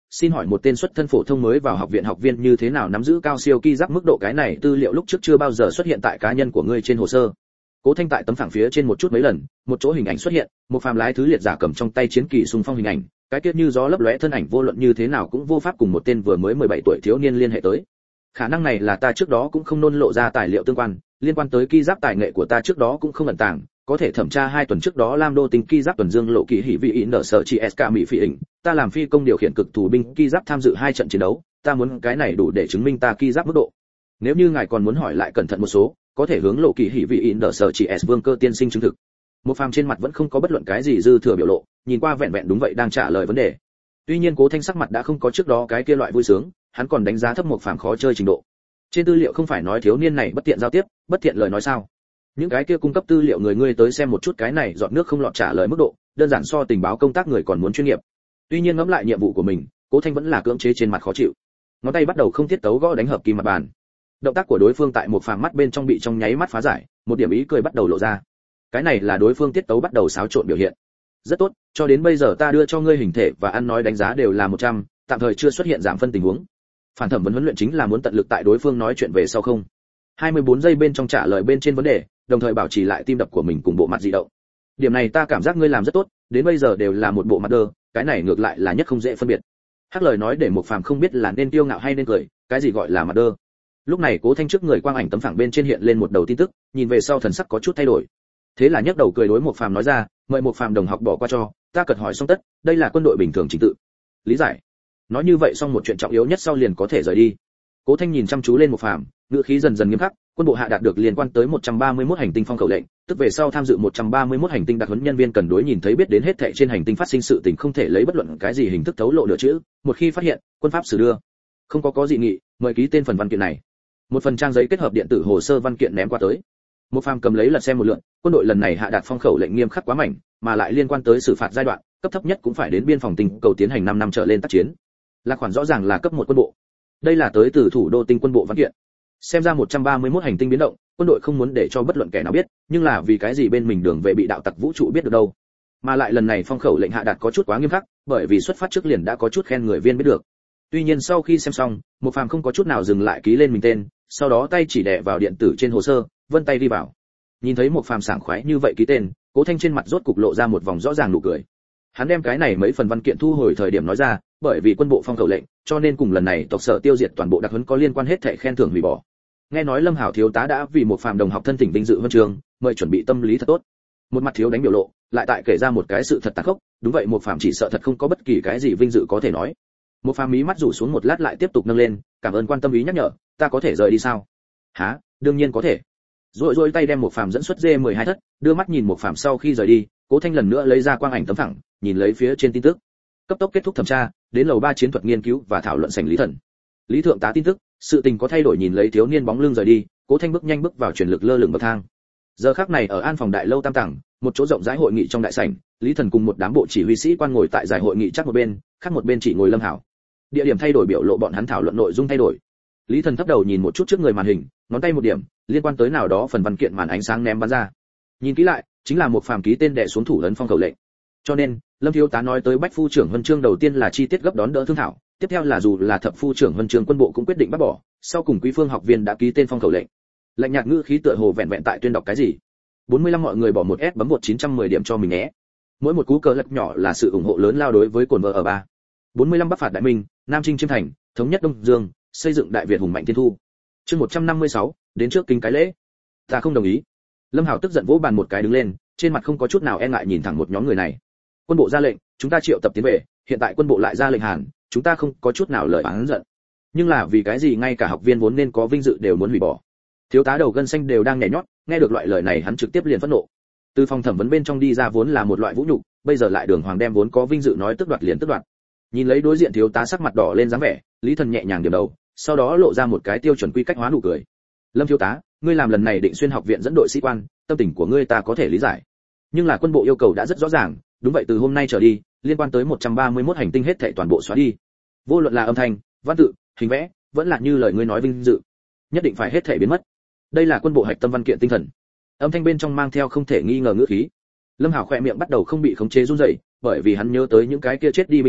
xin hỏi một tên xuất thân phổ thông mới vào học viện học viên như thế nào nắm giữ cao siêu ki giáp mức độ, cái này tư liệu lúc trước chưa bao giờ xuất hiện tại cá nhân của ngươi trên hồ sơ. Cố Thanh tại tấm phẳng phía trên một chút mấy lần, một chỗ hình ảnh xuất hiện, một phàm lái thứ liệt giả cầm trong tay chiến kỳ xung phong hình ảnh, cái tiết như gió lấp lóe thân ảnh vô luận như thế nào cũng vô pháp cùng một tên vừa mới 17 tuổi thiếu niên liên hệ tới. Khả năng này là ta trước đó cũng không nôn lộ ra tài liệu tương quan, liên quan tới ki giáp tài nghệ của ta trước đó cũng không ẩn tàng, có thể thẩm tra 2 tuần trước đó Lam Đô tính ki giáp tuần dương lộ kỳ hỉ vị in nở sở chỉ SK mỹ phi ảnh, ta làm phi công điều khiển cực thủ binh ki giáp tham dự 2 trận chiến đấu, ta muốn cái này đủ để chứng minh ta ki giáp mức độ. Nếu như ngài còn muốn hỏi lại cẩn thận một số, có thể hướng lộ kỳ hỉ vị in nở sở chỉ S Vương Cơ tiên sinh chứng thực. Một phàm trên mặt vẫn không có bất luận cái gì dư thừa biểu lộ, nhìn qua vẹn vẹn đúng vậy đang trả lời vấn đề. Tuy nhiên Cố Thanh sắc mặt đã không có trước đó cái kia loại vui sướng, hắn còn đánh giá thấp một phàm khó chơi trình độ. Trên tư liệu không phải nói thiếu niên này bất tiện giao tiếp, bất tiện lời nói sao? Những cái kia cung cấp tư liệu người ngươi tới xem một chút, cái này giọt nước không lọt trả lời mức độ, đơn giản so tình báo công tác người còn muốn chuyên nghiệp. Tuy nhiên ngẫm lại nhiệm vụ của mình, Cố Thanh vẫn là cưỡng chế trên mặt khó chịu. Ngón tay bắt đầu không tiết tấu gõ đánh hợp kim mặt bàn. Động tác của đối phương tại một phàm mắt bên trong bị trong nháy mắt phá giải, một điểm ý cười bắt đầu lộ ra. Cái này là đối phương tiết tấu bắt đầu xáo trộn biểu hiện. Rất tốt, cho đến bây giờ ta đưa cho ngươi hình thể và ăn nói đánh giá đều là 100, tạm thời chưa xuất hiện giảm phân tình huống. Phản thẩm vấn huấn luyện chính là muốn tận lực tại đối phương nói chuyện về sau không 24 giây bên trong trả lời bên trên vấn đề, đồng thời bảo trì lại tim đập của mình cùng bộ mặt dị động. Điểm này ta cảm giác ngươi làm rất tốt, đến bây giờ đều là một bộ mặt đơ, cái này ngược lại là nhất không dễ phân biệt. Hắc lời nói để một phàm không biết là nên kiêu ngạo hay nên cười, cái gì gọi là mặt đơ. Lúc này Cố Thanh trước người quang ảnh tấm phẳng bên trên hiện lên một đầu tin tức, nhìn về sau thần sắc có chút thay đổi. Thế là nhấc đầu cười đối một phàm nói ra, mời một phàm đồng học bỏ qua cho, ta cần hỏi xong tất, đây là quân đội bình thường trình tự. Lý giải. Nói như vậy xong một chuyện trọng yếu nhất sau liền có thể rời đi. Cố Thanh nhìn chăm chú lên một phàm, ngữ khí dần dần nghiêm khắc, quân bộ hạ đạt được liên quan tới 131 hành tinh phong khẩu lệnh, tức về sau tham dự 131 hành tinh đặc huấn nhân viên cần đối nhìn thấy biết đến hết thảy trên hành tinh phát sinh sự tình không thể lấy bất luận cái gì hình thức thấu lộ nửa chữ, một khi phát hiện, quân pháp xử đưa. Không có dị nghị, mời ký tên phần văn kiện này. Một phần trang giấy kết hợp điện tử hồ sơ văn kiện ném qua tới. Một phàm cầm lấy lật xem một lượt, quân đội lần này hạ đạt phong khẩu lệnh nghiêm khắc quá mạnh, mà lại liên quan tới xử phạt giai đoạn, cấp thấp nhất cũng phải đến biên phòng tinh cầu tiến hành 5 năm trở lên tác chiến. Là khoản rõ ràng là cấp 1 quân bộ. Đây là tới từ thủ đô tinh quân bộ văn kiện. Xem ra 131 hành tinh biến động, quân đội không muốn để cho bất luận kẻ nào biết, nhưng là vì cái gì bên mình đường về bị đạo tặc vũ trụ biết được đâu. Mà lại lần này phong khẩu lệnh hạ đạt có chút quá nghiêm khắc, bởi vì xuất phát trước liền đã có chút khen người viên biết được. Tuy nhiên sau khi xem xong, một phàm không có chút nào dừng lại ký lên mình tên, sau đó tay chỉ đè vào điện tử trên hồ sơ, vân tay đi vào. Nhìn thấy một phàm sảng khoái như vậy ký tên, Cố Thanh trên mặt rốt cục lộ ra một vòng rõ ràng nụ cười. Hắn đem cái này mấy phần văn kiện thu hồi thời điểm nói ra, bởi vì quân bộ phong khẩu lệnh, cho nên cùng lần này tộc sở tiêu diệt toàn bộ đặc huấn có liên quan hết thảy khen thưởng hủy bỏ. Nghe nói Lâm Hảo thiếu tá đã vì một phàm đồng học thân thỉnh vinh dự huân chương, mời chuẩn bị tâm lý thật tốt. Một mặt thiếu đánh biểu lộ, lại tại kể ra một cái sự thật tàn khốc, đúng vậy một phàm chỉ sợ thật không có bất kỳ cái gì vinh dự có thể nói. Một phàm mí mắt rủ xuống một lát lại tiếp tục nâng lên, cảm ơn quan tâm ý nhắc nhở, ta có thể rời đi sao? Hả, đương nhiên có thể. Rồi tay đem một phàm dẫn xuất D12 thất, đưa mắt nhìn một phàm sau khi rời đi, Cố Thanh lần nữa lấy ra quang ảnh tấm phẳng, nhìn lấy phía trên tin tức. Cấp tốc kết thúc thẩm tra, đến lầu 3 chiến thuật nghiên cứu và thảo luận sảnh Lý Thần. Lý thượng tá tin tức, sự tình có thay đổi nhìn lấy thiếu niên bóng lưng rời đi, Cố Thanh bước nhanh bước vào truyền lực lơ lửng bậc thang. Giờ khắc này ở An phòng đại lâu tam tầng, một chỗ rộng rãi hội nghị trong đại sảnh, Lý Thần cùng một đám bộ chỉ huy sĩ quan ngồi tại giải hội nghị chắc một bên, khác một bên chỉ ngồi Lâm Hảo. Địa điểm thay đổi biểu lộ bọn hắn thảo luận nội dung thay đổi. Lý Thần thấp đầu nhìn một chút trước người màn hình, ngón tay một điểm, liên quan tới nào đó phần văn kiện màn ánh sáng ném bắn ra. Nhìn kỹ lại, chính là một phàm ký tên đè xuống thủ ấn phong khẩu lệnh. Cho nên, Lâm thiếu tá nói tới Bách phu trưởng huân chương đầu tiên là chi tiết gấp đón đỡ thương thảo, tiếp theo là dù là thập phu trưởng huân chương quân bộ cũng quyết định bắt bỏ, sau cùng quý phương học viên đã ký tên phong khẩu lệnh. Lạnh nhạt ngữ khí tựa hồ vẹn vẹn tại tuyên đọc cái gì. 45 mọi người bỏ một S bấm 1910 điểm cho mình nhé. Mỗi một cú cờ lật nhỏ là sự ủng hộ lớn lao đối với cồn vợ ở 3. 45 Bắc phạt Đại Minh, Nam Trinh chiêm thành, thống nhất Đông Dương, xây dựng Đại Việt hùng mạnh thiên thu. Chương 156, đến trước kính cái lễ. Ta không đồng ý. Lâm Hảo tức giận vỗ bàn một cái đứng lên, trên mặt không có chút nào e ngại nhìn thẳng một nhóm người này. Quân bộ ra lệnh, chúng ta triệu tập tiến về, hiện tại quân bộ lại ra lệnh hàn, chúng ta không có chút nào lời oán giận. Nhưng là vì cái gì ngay cả học viên vốn nên có vinh dự đều muốn hủy bỏ. Thiếu tá đầu gân xanh đều đang nhảy nhót, nghe được loại lời này hắn trực tiếp liền phẫn nộ. Từ phòng thẩm vấn bên trong đi ra vốn là một loại vũ nhục, bây giờ lại đường hoàng đem vốn có vinh dự nói tức đoạt liền tức đoạt. Nhìn lấy đối diện thiếu tá sắc mặt đỏ lên dáng vẻ, Lý Thần nhẹ nhàng điểm đầu, sau đó lộ ra một cái tiêu chuẩn quy cách hóa nụ cười. Lâm thiếu tá, ngươi làm lần này Định Xuyên học viện dẫn đội sĩ quan, tâm tình của ngươi ta có thể lý giải. Nhưng là quân bộ yêu cầu đã rất rõ ràng, đúng vậy từ hôm nay trở đi, liên quan tới 131 hành tinh hết thảy toàn bộ xóa đi. Vô luận là âm thanh, văn tự, hình vẽ, vẫn là như lời ngươi nói vinh dự, nhất định phải hết thảy biến mất. Đây là quân bộ hạch tâm văn kiện tinh thần. Âm thanh bên trong mang theo không thể nghi ngờ ngữ khí. Lâm Hảo khỏe miệng bắt đầu không bị khống chế run rẩy, bởi vì hắn nhớ tới những cái kia chết đi binh sĩ,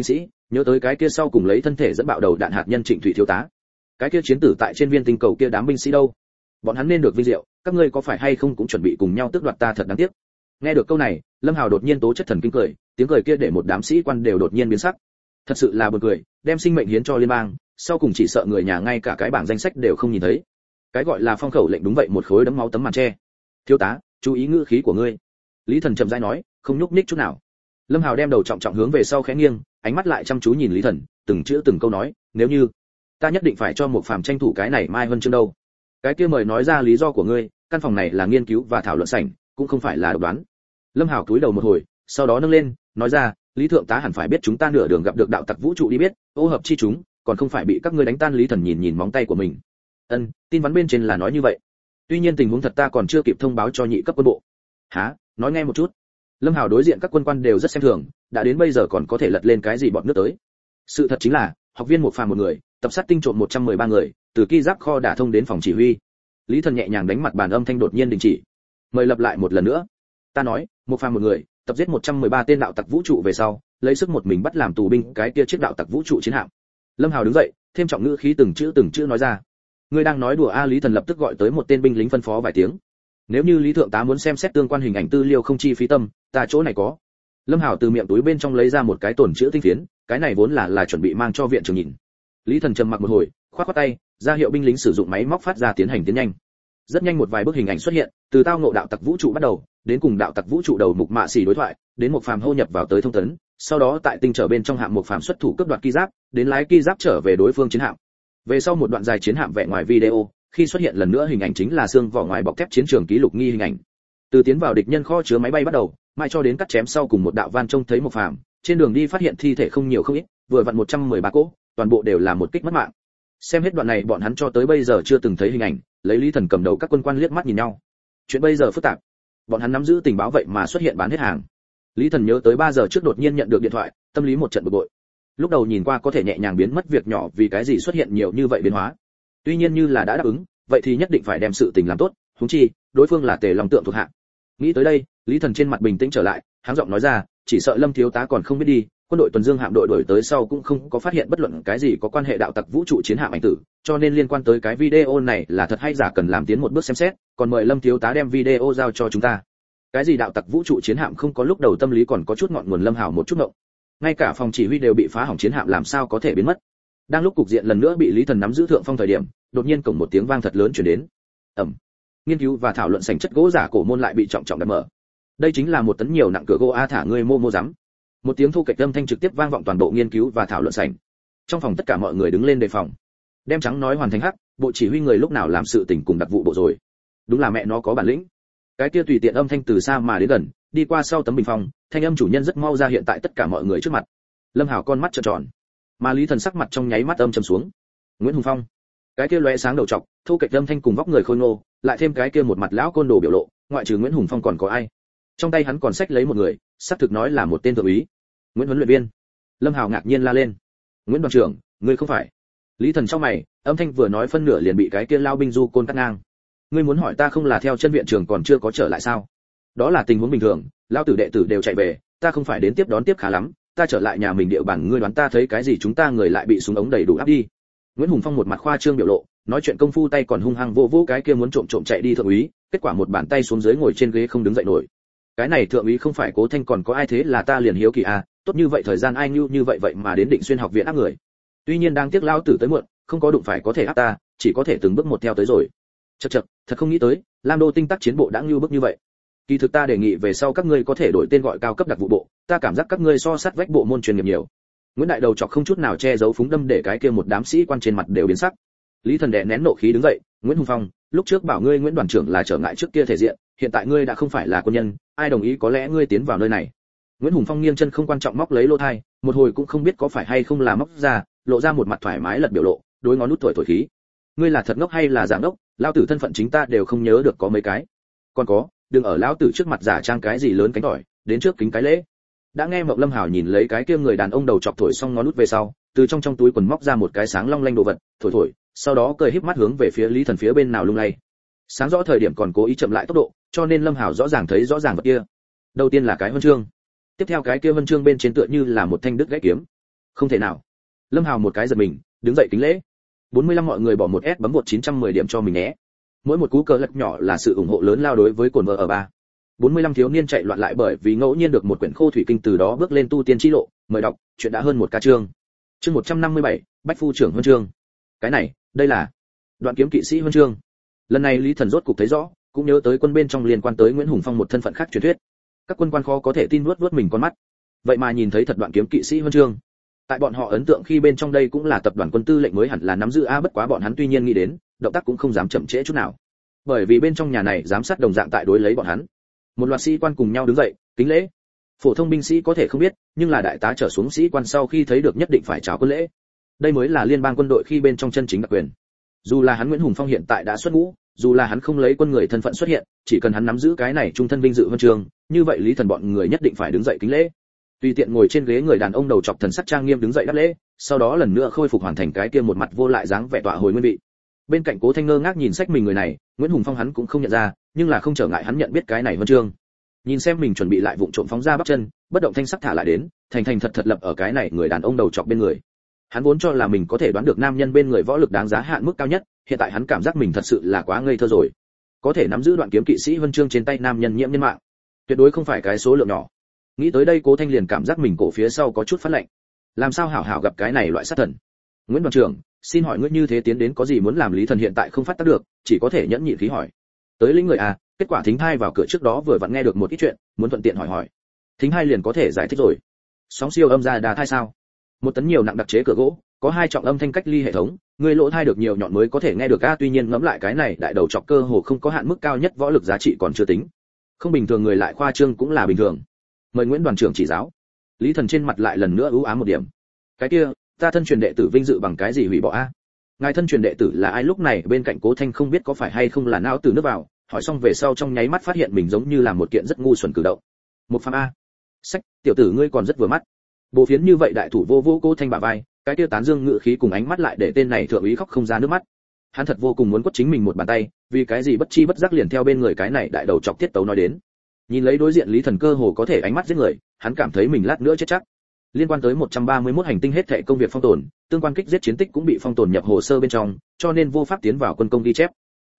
Nhớ tới cái kia sau cùng lấy thân thể dẫn bạo đầu đạn hạt nhân Trịnh Thụy thiếu tá, cái kia chiến tử tại trên viên tinh cầu kia đám binh sĩ đâu, bọn hắn nên được vinh diệu, các ngươi có phải hay không cũng chuẩn bị cùng nhau tước đoạt ta, thật đáng tiếc. Nghe được câu này, Lâm Hào đột nhiên tố chất thần kinh cười, tiếng cười kia để một đám sĩ quan đều đột nhiên biến sắc. Thật sự là buồn cười, đem sinh mệnh hiến cho liên bang, sau cùng chỉ sợ người nhà ngay cả cái bảng danh sách đều không nhìn thấy. Cái gọi là phong khẩu lệnh đúng vậy một khối đấm máu tấm màn che. Thiếu tá, chú ý ngữ khí của ngươi. Lý Thần chậm rãi nói, không nhúc nhích chút nào. Lâm Hào đem đầu trọng trọng hướng về sau khẽ nghiêng, ánh mắt lại chăm chú nhìn Lý Thần, từng chữ từng câu nói, nếu như ta nhất định phải cho một phàm tranh thủ cái này mai huân chương đâu. Cái kia mời nói ra lý do của ngươi, căn phòng này là nghiên cứu và thảo luận sảnh, cũng không phải là độc đoán. Lâm Hào cúi đầu một hồi, sau đó nâng lên, nói ra, Lý thượng tá hẳn phải biết chúng ta nửa đường gặp được đạo tặc vũ trụ đi biết, ô hợp chi chúng, còn không phải bị các ngươi đánh tan. Lý Thần nhìn nhìn móng tay của mình. Tin vắn bên trên là nói như vậy. Tuy nhiên tình huống thật ta còn chưa kịp thông báo cho nhị cấp quân bộ. Hả? Nói nghe một chút. Lâm Hào đối diện các quân quan đều rất xem thường, đã đến bây giờ còn có thể lật lên cái gì bọn nước tới. Sự thật chính là, học viên một phàm một người, tập sát tinh trộm 113 người, từ ki giáp kho đả thông đến phòng chỉ huy. Lý Thần nhẹ nhàng đánh mặt bàn, âm thanh đột nhiên đình chỉ. Mời lặp lại một lần nữa. Ta nói, một phàm một người, tập giết 113 tên đạo tặc vũ trụ về sau, lấy sức một mình bắt làm tù binh cái kia chiếc đạo tặc vũ trụ chiến hạm. Lâm Hào đứng dậy, thêm trọng ngữ khí từng chữ nói ra. Ngươi đang nói đùa a? Lý Thần lập tức gọi tới một tên binh lính phân phó vài tiếng. Nếu như Lý thượng tá muốn xem xét tương quan hình ảnh tư liệu không chi phí tâm, ta chỗ này có. Lâm Hào từ miệng túi bên trong lấy ra một cái tổn chữ tinh phiến, cái này vốn là chuẩn bị mang cho viện trưởng nhìn. Lý Thần trầm mặc một hồi, khoát tay, ra hiệu binh lính sử dụng máy móc phát ra tiến hành tiến nhanh. Rất nhanh một vài bức hình ảnh xuất hiện, từ tao ngộ đạo tặc vũ trụ bắt đầu, đến cùng đạo tặc vũ trụ đầu mục mạ xỉ đối thoại, đến một phàm hô nhập vào tới thông tấn, sau đó tại tinh trở bên trong hạm một phàm xuất thủ cướp đoạt ki giáp, đến lái ki giáp trở về đối phương chiến hạm. Về sau một đoạn dài chiến hạm vẽ ngoài video, khi xuất hiện lần nữa hình ảnh chính là xương vỏ ngoài bọc thép chiến trường ký lục nghi hình ảnh. Từ tiến vào địch nhân kho chứa máy bay bắt đầu, mai cho đến cắt chém sau cùng một đạo van trông thấy một phàm, trên đường đi phát hiện thi thể không nhiều không ít, vừa vặn 113 cỗ, toàn bộ đều là một kích mất mạng. Xem hết đoạn này bọn hắn cho tới bây giờ chưa từng thấy hình ảnh, lấy Lý Thần cầm đầu các quân quan liếc mắt nhìn nhau. Chuyện bây giờ phức tạp, bọn hắn nắm giữ tình báo vậy mà xuất hiện bán hết hàng. Lý Thần nhớ tới 3 giờ trước đột nhiên nhận được điện thoại, tâm lý một trận bực bội. Lúc đầu nhìn qua có thể nhẹ nhàng biến mất việc nhỏ, vì cái gì xuất hiện nhiều như vậy biến hóa. Tuy nhiên như là đã đáp ứng, vậy thì nhất định phải đem sự tình làm tốt, huống chi đối phương là Tề Long Tượng thuộc hạ. Nghĩ tới đây, Lý Thần trên mặt bình tĩnh trở lại, háng giọng nói ra, chỉ sợ Lâm thiếu tá còn không biết đi, quân đội tuần dương hạm đội đuổi tới sau cũng không có phát hiện bất luận cái gì có quan hệ đạo tặc vũ trụ chiến hạm ảnh tử, cho nên liên quan tới cái video này là thật hay giả cần làm tiến một bước xem xét, còn mời Lâm thiếu tá đem video giao cho chúng ta. Cái gì đạo tặc vũ trụ chiến hạm không có, lúc đầu tâm lý còn có chút ngọn nguồn Lâm Hào một chút ngộng. Ngay cả phòng chỉ huy đều bị phá hỏng, chiến hạm làm sao có thể biến mất. Đang lúc cục diện lần nữa bị Lý Thần nắm giữ thượng phong thời điểm, đột nhiên cổng một tiếng vang thật lớn truyền đến. Nghiên cứu và thảo luận sảnh chất gỗ giả cổ môn lại bị trọng trọng đập mở. Đây chính là một tấn nhiều nặng cửa gỗ a, thả ngươi mô rắm. Một tiếng thu kịch âm thanh trực tiếp vang vọng toàn bộ nghiên cứu và thảo luận sảnh. Trong phòng tất cả mọi người đứng lên đề phòng. Đem trắng nói hoàn thành hắc, bộ chỉ huy người lúc nào làm sự tình cùng đặc vụ bộ rồi. Đúng là mẹ nó có bản lĩnh. Cái kia tùy tiện âm thanh từ xa mà đến gần, đi qua sau tấm bình phong, thanh âm chủ nhân rất mau ra hiện tại tất cả mọi người trước mặt. Lâm Hào con mắt trợn tròn, mà Lý Thần sắc mặt trong nháy mắt âm trầm xuống. Nguyễn Hùng Phong, cái kia lóe sáng đầu trọc, thu kịch âm thanh cùng vóc người khôi ngô, lại thêm cái kia một mặt lão côn đồ biểu lộ, ngoại trừ Nguyễn Hùng Phong còn có ai? Trong tay hắn còn xách lấy một người, xác thực nói là một tên thượng úy, Nguyễn huấn luyện viên. Lâm Hào ngạc nhiên la lên, Nguyễn đoàn trưởng, ngươi không phải? Lý Thần trong mày, âm thanh vừa nói phân nửa liền bị cái kia lao binh du côn cắt ngang. Ngươi muốn hỏi ta không là theo chân viện trưởng còn chưa có trở lại sao? Đó là tình huống bình thường, lao tử đệ tử đều chạy về, ta không phải đến tiếp đón tiếp khá lắm, ta trở lại nhà mình địa bàn, ngươi đoán ta thấy cái gì? Chúng ta người lại bị súng ống đầy đủ áp đi. Nguyễn Hùng Phong một mặt khoa trương biểu lộ, nói chuyện công phu tay còn hung hăng vô cái kia muốn trộm chạy đi thượng úy, kết quả một bàn tay xuống dưới ngồi trên ghế không đứng dậy nổi. Cái này thượng úy không phải Cố Thanh còn có ai, thế là ta liền hiếu kỳ à, tốt như vậy thời gian ai như vậy vậy mà đến Định Xuyên học viện áp người. Tuy nhiên đang tiếc lao tử tới muộn, không có đụng phải có thể áp ta, chỉ có thể từng bước một theo tới rồi. Chậc, thật không nghĩ tới, Lam Đô tinh tác chiến bộ đã như bước như vậy. Kỳ thực ta đề nghị về sau các ngươi có thể đổi tên gọi cao cấp đặc vụ bộ, ta cảm giác các ngươi so sát vách bộ môn chuyên nghiệp nhiều. Nguyễn Đại Đầu chọc không chút nào che giấu phúng đâm để cái kia một đám sĩ quan trên mặt đều biến sắc. Lý Thần đè nén nộ khí đứng dậy, Nguyễn Hùng Phong, lúc trước bảo ngươi Nguyễn đoàn trưởng là trở ngại trước kia thể diện, hiện tại ngươi đã không phải là quân nhân, ai đồng ý có lẽ ngươi tiến vào nơi này. Nguyễn Hùng Phong nghiêng chân không quan trọng móc lấy lô thai, một hồi cũng không biết có phải hay không là móc ra, lộ ra một mặt thoải mái lật biểu lộ, đối ngón nút thổi khí. Ngươi là thật ngốc hay là giả ngốc, lão tử thân phận chính ta đều không nhớ được có mấy cái. Còn có, đừng ở lão tử trước mặt giả trang cái gì lớn cánh tỏi, đến trước kính cái lễ. Đã nghe Mộng Lâm Hảo nhìn lấy cái kia người đàn ông đầu chọc thổi xong ngón nút về sau, từ trong túi quần móc ra một cái sáng long lanh đồ vật, thổi, sau đó cười híp mắt hướng về phía Lý Thần phía bên nào lung lay. Sáng rõ thời điểm còn cố ý chậm lại tốc độ, cho nên Lâm Hảo rõ ràng thấy rõ ràng vật kia. Đầu tiên là cái huân chương, tiếp theo cái kia huân chương bên trên tựa như là một thanh đứt gãy kiếm. Không thể nào. Lâm Hào một cái giật mình, đứng dậy kính lễ. 45 mọi người bỏ một S bấm 910 điểm cho mình nhé. Mỗi một cú cờ lật nhỏ là sự ủng hộ lớn lao đối với cồn vợ ở ba. 45 thiếu niên chạy loạn lại bởi vì ngẫu nhiên được một quyển khô thủy kinh, từ đó bước lên tu tiên chi lộ, mời đọc, chuyện đã hơn một ca chương. Chương 157, Bách phu trưởng huân chương. Cái này, đây là Đoạn kiếm kỵ sĩ huân chương. Lần này Lý Thần rốt cục thấy rõ, cũng nhớ tới quân bên trong liên quan tới Nguyễn Hùng Phong một thân phận khác truyền thuyết. Các quân quan khó có thể tin nuốt mình con mắt. Vậy mà nhìn thấy thật Đoạn kiếm kỵ sĩ huân chương. Tại bọn họ ấn tượng khi bên trong đây cũng là tập đoàn quân tư lệnh mới hẳn là nắm giữ a, bất quá bọn hắn tuy nhiên nghĩ đến, động tác cũng không dám chậm trễ chút nào. Bởi vì bên trong nhà này giám sát đồng dạng tại đối lấy bọn hắn. Một loạt sĩ quan cùng nhau đứng dậy, kính lễ. Phổ thông binh sĩ có thể không biết, nhưng là đại tá trở xuống sĩ quan sau khi thấy được nhất định phải chào quân lễ. Đây mới là liên bang quân đội khi bên trong chân chính đặc quyền. Dù là hắn Nguyễn Hùng Phong hiện tại đã xuất ngũ, dù là hắn không lấy quân người thân phận xuất hiện, chỉ cần hắn nắm giữ cái này trung thân vinh dự huân chương, như vậy Lý Thần bọn người nhất định phải đứng dậy kính lễ. Tùy tiện ngồi trên ghế người đàn ông đầu trọc thần sắc trang nghiêm đứng dậy đáp lễ, sau đó lần nữa khôi phục hoàn thành cái kia một mặt vô lại dáng vẻ tọa hồi nguyên vị. Bên cạnh Cố Thanh ngơ ngác nhìn sách mình người này, Nguyễn Hùng Phong hắn cũng không nhận ra, nhưng là không trở ngại hắn nhận biết cái này huân chương. Nhìn xem mình chuẩn bị lại vụng trộm phóng ra bắp chân, bất động thanh sắc thả lại đến, thành thành thật thật lập ở cái này người đàn ông đầu trọc bên người. Hắn vốn cho là mình có thể đoán được nam nhân bên người võ lực đáng giá hạn mức cao nhất, hiện tại hắn cảm giác mình thật sự là quá ngây thơ rồi. Có thể nắm giữ Đoạn kiếm kỵ sĩ huân chương trên tay nam nhân nhiễm nhân mạng, tuyệt đối không phải cái số lượng nhỏ. Nghĩ tới đây Cố Thanh liền cảm giác mình cổ phía sau có chút phát lạnh. Làm sao hảo hảo gặp cái này loại sát thần? Nguyễn đoàn trưởng, xin hỏi ngươi như thế tiến đến có gì muốn làm? Lý Thần hiện tại không phát tác được, chỉ có thể nhẫn nhịn khí hỏi. Tới lĩnh người à, kết quả Thính Hai vào cửa trước đó vừa vặn nghe được một ít chuyện, muốn thuận tiện hỏi. Thính Hai liền có thể giải thích rồi. Sóng siêu âm ra đà thai sao? Một tấn nhiều nặng đặc chế cửa gỗ, có 2 trọng âm thanh cách ly hệ thống, người lỗ thai được nhiều nhọn mới có thể nghe được a. Tuy nhiên ngẫm lại cái này đại đầu chọc cơ hồ không có hạn mức cao nhất võ lực giá trị còn chưa tính. Không bình thường người lại khoa trương cũng là bình thường. Mời Nguyễn đoàn trưởng chỉ giáo. Lý Thần trên mặt lại lần nữa ưu ám một điểm. Cái kia, ta thân truyền đệ tử vinh dự bằng cái gì hủy bỏ a? Ngài thân truyền đệ tử là ai? Lúc này bên cạnh Cố Thanh không biết có phải hay không là não từ nước vào, hỏi xong về sau trong nháy mắt phát hiện mình giống như là một kiện rất ngu xuẩn cử động. Một phàm a. Sách, tiểu tử ngươi còn rất vừa mắt. Bộ phiến như vậy đại thủ vô vô Cố Thanh bả vai, cái kia tán dương ngự khí cùng ánh mắt lại để tên này thượng úy khóc không ra nước mắt. Hắn thật vô cùng muốn quất chính mình một bàn tay, vì cái gì bất chi bất giác liền theo bên người cái này đại đầu chọc tiết tấu nói đến. Nhìn lấy đối diện Lý Thần cơ hồ có thể ánh mắt giết người, hắn cảm thấy mình lát nữa chết chắc. Liên quan tới 131 hành tinh hết thảy công việc phong tồn, tương quan kích giết chiến tích cũng bị phong tồn nhập hồ sơ bên trong, cho nên vô pháp tiến vào quân công ghi chép.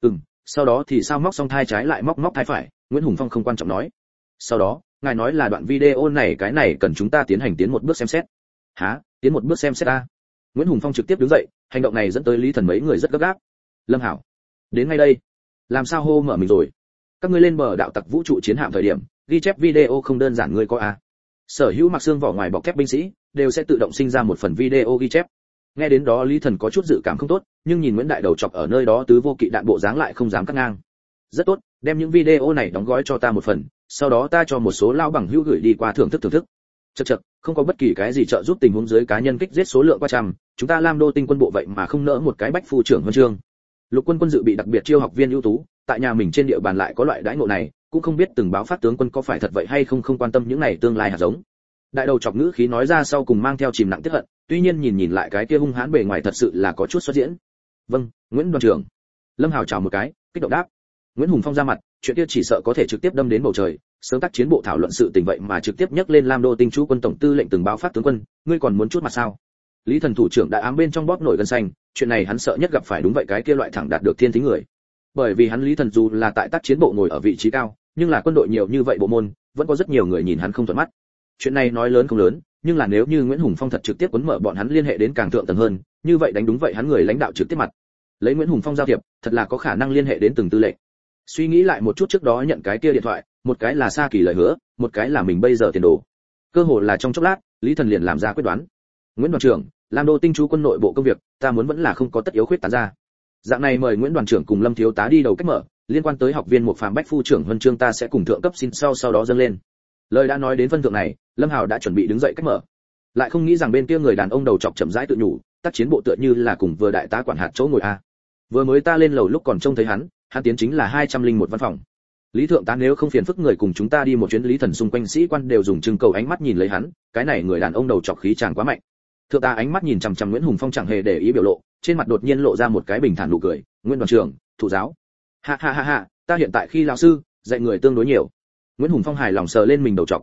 Sau đó thì sao móc xong thai trái lại móc thai phải, Nguyễn Hùng Phong không quan trọng nói. Sau đó, ngài nói là đoạn video này cái này cần chúng ta tiến một bước xem xét. Hả? Tiến một bước xem xét ta? Nguyễn Hùng Phong trực tiếp đứng dậy, hành động này dẫn tới Lý Thần mấy người rất gấp gáp. Lâm Hảo, đến ngay đây. Làm sao hô mở mình rồi? Các ngươi lên bờ đạo tặc vũ trụ chiến hạm thời điểm, ghi chép video không đơn giản ngươi có à? Sở hữu mặc xương vỏ ngoài bọc thép binh sĩ đều sẽ tự động sinh ra một phần video ghi chép. Nghe đến đó Lý Thần có chút dự cảm không tốt, nhưng nhìn Nguyễn đại đầu chọc ở nơi đó tứ vô kỵ đạn bộ dáng lại không dám cắt ngang. Rất tốt, đem những video này đóng gói cho ta một phần, sau đó ta cho một số lao bằng hữu gửi đi qua thưởng thức. Chậc, không có bất kỳ cái gì trợ giúp tình huống dưới cá nhân kích giết số lượng qua trăm, chúng ta Lam Đô tinh quân bộ vậy mà không nỡ một cái bách phu trưởng huân chương. Lục quân quân dự bị đặc biệt chiêu học viên ưu tú, tại nhà mình trên địa bàn lại có loại đãi ngộ này, cũng không biết từng báo phát tướng quân có phải thật vậy hay không quan tâm những này tương lai hạt giống. Đại đầu chọc ngữ khí nói ra sau cùng mang theo chìm nặng tiếc hận, tuy nhiên nhìn lại cái kia hung hãn bề ngoài thật sự là có chút xuất diễn. Vâng, Nguyễn đoàn trưởng. Lâm Hào chào một cái, kích động đáp. Nguyễn Hùng Phong ra mặt, chuyện kia chỉ sợ có thể trực tiếp đâm đến bầu trời, sớm tác chiến bộ thảo luận sự tình vậy mà trực tiếp nhắc lên Lam Đô tinh chú quân tổng tư lệnh từng báo phát tướng quân, ngươi còn muốn chút mặt sao? Lý Thần thủ trưởng đã ám bên trong bóp nổi gân xanh, chuyện này hắn sợ nhất gặp phải đúng vậy cái kia loại thẳng đạt được thiên tính người. Bởi vì hắn Lý Thần dù là tại tác chiến bộ ngồi ở vị trí cao, nhưng là quân đội nhiều như vậy bộ môn, vẫn có rất nhiều người nhìn hắn không thuận mắt. Chuyện này nói lớn không lớn, nhưng là nếu như Nguyễn Hùng Phong thật trực tiếp quấn mở bọn hắn liên hệ đến càng thượng tầng hơn, như vậy đánh đúng vậy hắn người lãnh đạo trực tiếp mặt. Lấy Nguyễn Hùng Phong giao thiệp, thật là có khả năng liên hệ đến từng tư lệnh. Suy nghĩ lại một chút trước đó nhận cái kia điện thoại, một cái là Sa Kỳ lời hứa, một cái là mình bây giờ tiền đồ. Cơ hồ là trong chốc lát, Lý Thần liền làm ra quyết đoán. Nguyễn đoàn trưởng, Lam Đô tinh chú quân nội bộ công việc, ta muốn vẫn là không có tất yếu khuyết tán ra. Dạng này mời Nguyễn đoàn trưởng cùng Lâm thiếu tá đi đầu cách mở, liên quan tới học viên một phàm bách phu trưởng huân chương ta sẽ cùng thượng cấp xin sau đó dâng lên. Lời đã nói đến phân thượng này, Lâm Hào đã chuẩn bị đứng dậy cách mở. Lại không nghĩ rằng bên kia người đàn ông đầu chọc chậm rãi tự nhủ, tác chiến bộ tựa như là cùng vừa đại tá quản hạt chỗ ngồi a. Vừa mới ta lên lầu lúc còn trông thấy hắn tiến chính là 201 văn phòng. Lý thượng tá nếu không phiền phức người cùng chúng ta đi một chuyến. Lý Thần xung quanh sĩ quan đều dùng trưng cầu ánh mắt nhìn lấy hắn, cái này người đàn ông đầu chọc khí chàng quá mạnh. Thượng tá ánh mắt nhìn chằm chằm Nguyễn Hùng Phong chẳng hề để ý biểu lộ, trên mặt đột nhiên lộ ra một cái bình thản nụ cười. Nguyễn đoàn trưởng, thụ giáo. Ha, ta hiện tại khi lão sư, dạy người tương đối nhiều. Nguyễn Hùng Phong hài lòng sờ lên mình đầu trọc.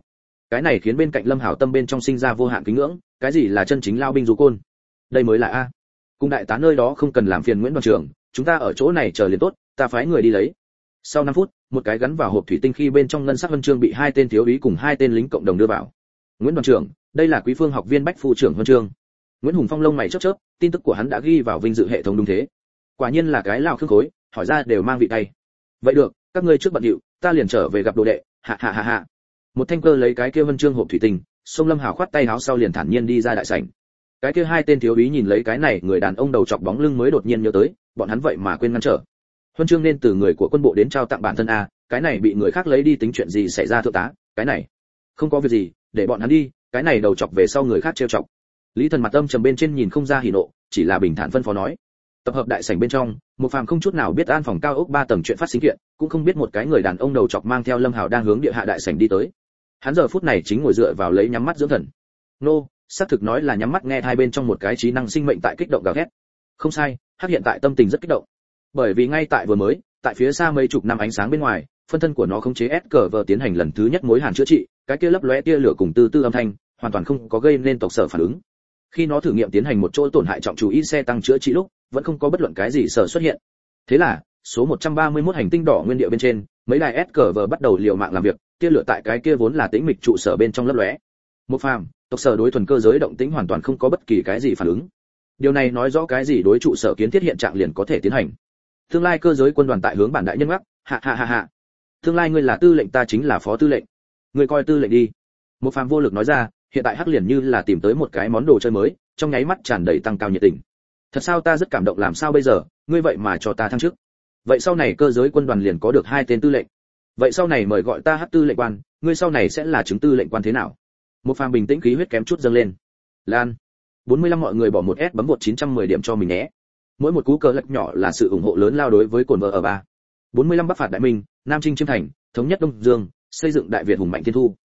cái này khiến bên cạnh Lâm Hảo tâm bên trong sinh ra vô hạn kính ngưỡng, cái gì là chân chính lao binh du côn? Đây mới là a. Cùng đại tá nơi đó không cần làm phiền Nguyễn đoàn trưởng, chúng ta ở chỗ này chờ liền tốt, ta phái người đi lấy. Sau 5 phút, một cái gắn vào hộp thủy tinh khi bên trong ngân sắc huân chương bị 2 tên thiếu úy cùng 2 tên lính cộng đồng đưa vào. Nguyễn đoàn trưởng, đây là Quý Phương học viên Bách phu trưởng huân chương. Nguyễn Hùng Phong lông mày chớp chớp, tin tức của hắn đã ghi vào vinh dự hệ thống đúng thế. Quả nhiên là cái lao khương khối, hỏi ra đều mang vị tay. Vậy được, các ngươi trước bận điệu, ta liền trở về gặp đồ đệ. Hạ hạ hạ hạ. Một thanh cơ lấy cái kia huân chương hộp thủy tinh, Sông Lâm Hào khoát tay áo sau liền thản nhiên đi ra đại sảnh. Cái kia 2 tên thiếu úy nhìn lấy cái này người đàn ông đầu chọc bóng lưng mới đột nhiên nhớ tới, bọn hắn vậy mà quên ngăn trở. Huân chương nên từ người của quân bộ đến trao tặng bản thân a, cái này bị người khác lấy đi tính chuyện gì xảy ra thượng tá, cái này không có việc gì, để bọn hắn đi, cái này đầu chọc về sau người khác trêu chọc. Lý Thần mặt âm trầm bên trên nhìn không ra hỉ nộ, chỉ là bình thản phân phó nói. Tập hợp đại sảnh bên trong, một phàm không chút nào biết an phòng cao ốc 3 tầng chuyện phát sinh kiện, cũng không biết một cái người đàn ông đầu chọc mang theo Lâm Hào đang hướng địa hạ đại sảnh đi tới. Hắn giờ phút này chính ngồi dựa vào lấy nhắm mắt dưỡng thần. Nô, xác thực nói là nhắm mắt nghe hai bên trong một cái trí năng sinh mệnh tại kích động gào thét. Không sai, Hắc hiện tại tâm tình rất kích động. Bởi vì ngay tại vừa mới, tại phía xa mấy chục năm ánh sáng bên ngoài, phân thân của nó khống chế SCV tiến hành lần thứ nhất mối hàn chữa trị, cái kia lấp lóe tia lửa cùng tư tư âm thanh, hoàn toàn không có gây nên tộc sở phản ứng. Khi nó thử nghiệm tiến hành một chỗ tổn hại trọng chú ý xe tăng chữa trị lúc, vẫn không có bất luận cái gì sở xuất hiện. Thế là, số 131 hành tinh đỏ nguyên địa bên trên, mấy đài SCV bắt đầu liều mạng làm việc, tia lửa tại cái kia vốn là tĩnh mịch trụ sở bên trong lấp lóe. Một phàm, tộc sở đối thuần cơ giới động tĩnh hoàn toàn không có bất kỳ cái gì phản ứng. Điều này nói rõ cái gì đối trụ sở kiến thiết hiện trạng liền có thể tiến hành. Tương lai cơ giới quân đoàn tại hướng bản đại nhân ngắc, hạ hạ hạ hạ. Tương lai ngươi là tư lệnh, ta chính là phó tư lệnh. Ngươi coi tư lệnh đi. Một phàm vô lực nói ra, hiện tại Hắc liền như là tìm tới một cái món đồ chơi mới, trong nháy mắt tràn đầy tăng cao nhiệt tình. Thật sao, ta rất cảm động, làm sao bây giờ, ngươi vậy mà cho ta thăng chức. Vậy sau này cơ giới quân đoàn liền có được 2 tên tư lệnh. Vậy sau này mời gọi ta Hắc tư lệnh quan, ngươi sau này sẽ là chứng tư lệnh quan thế nào? Một phàm bình tĩnh, khí huyết kém chút dâng lên. Lan. 45 mọi người bỏ một S bấm 1910 điểm cho mình nhé. Mỗi một cú cờ lật nhỏ là sự ủng hộ lớn lao đối với cồn vợ ở 3. 45 Bắc phạt Đại Minh, Nam Trinh chiếm thành, thống nhất Đông Dương, xây dựng Đại Việt hùng mạnh thiên thu.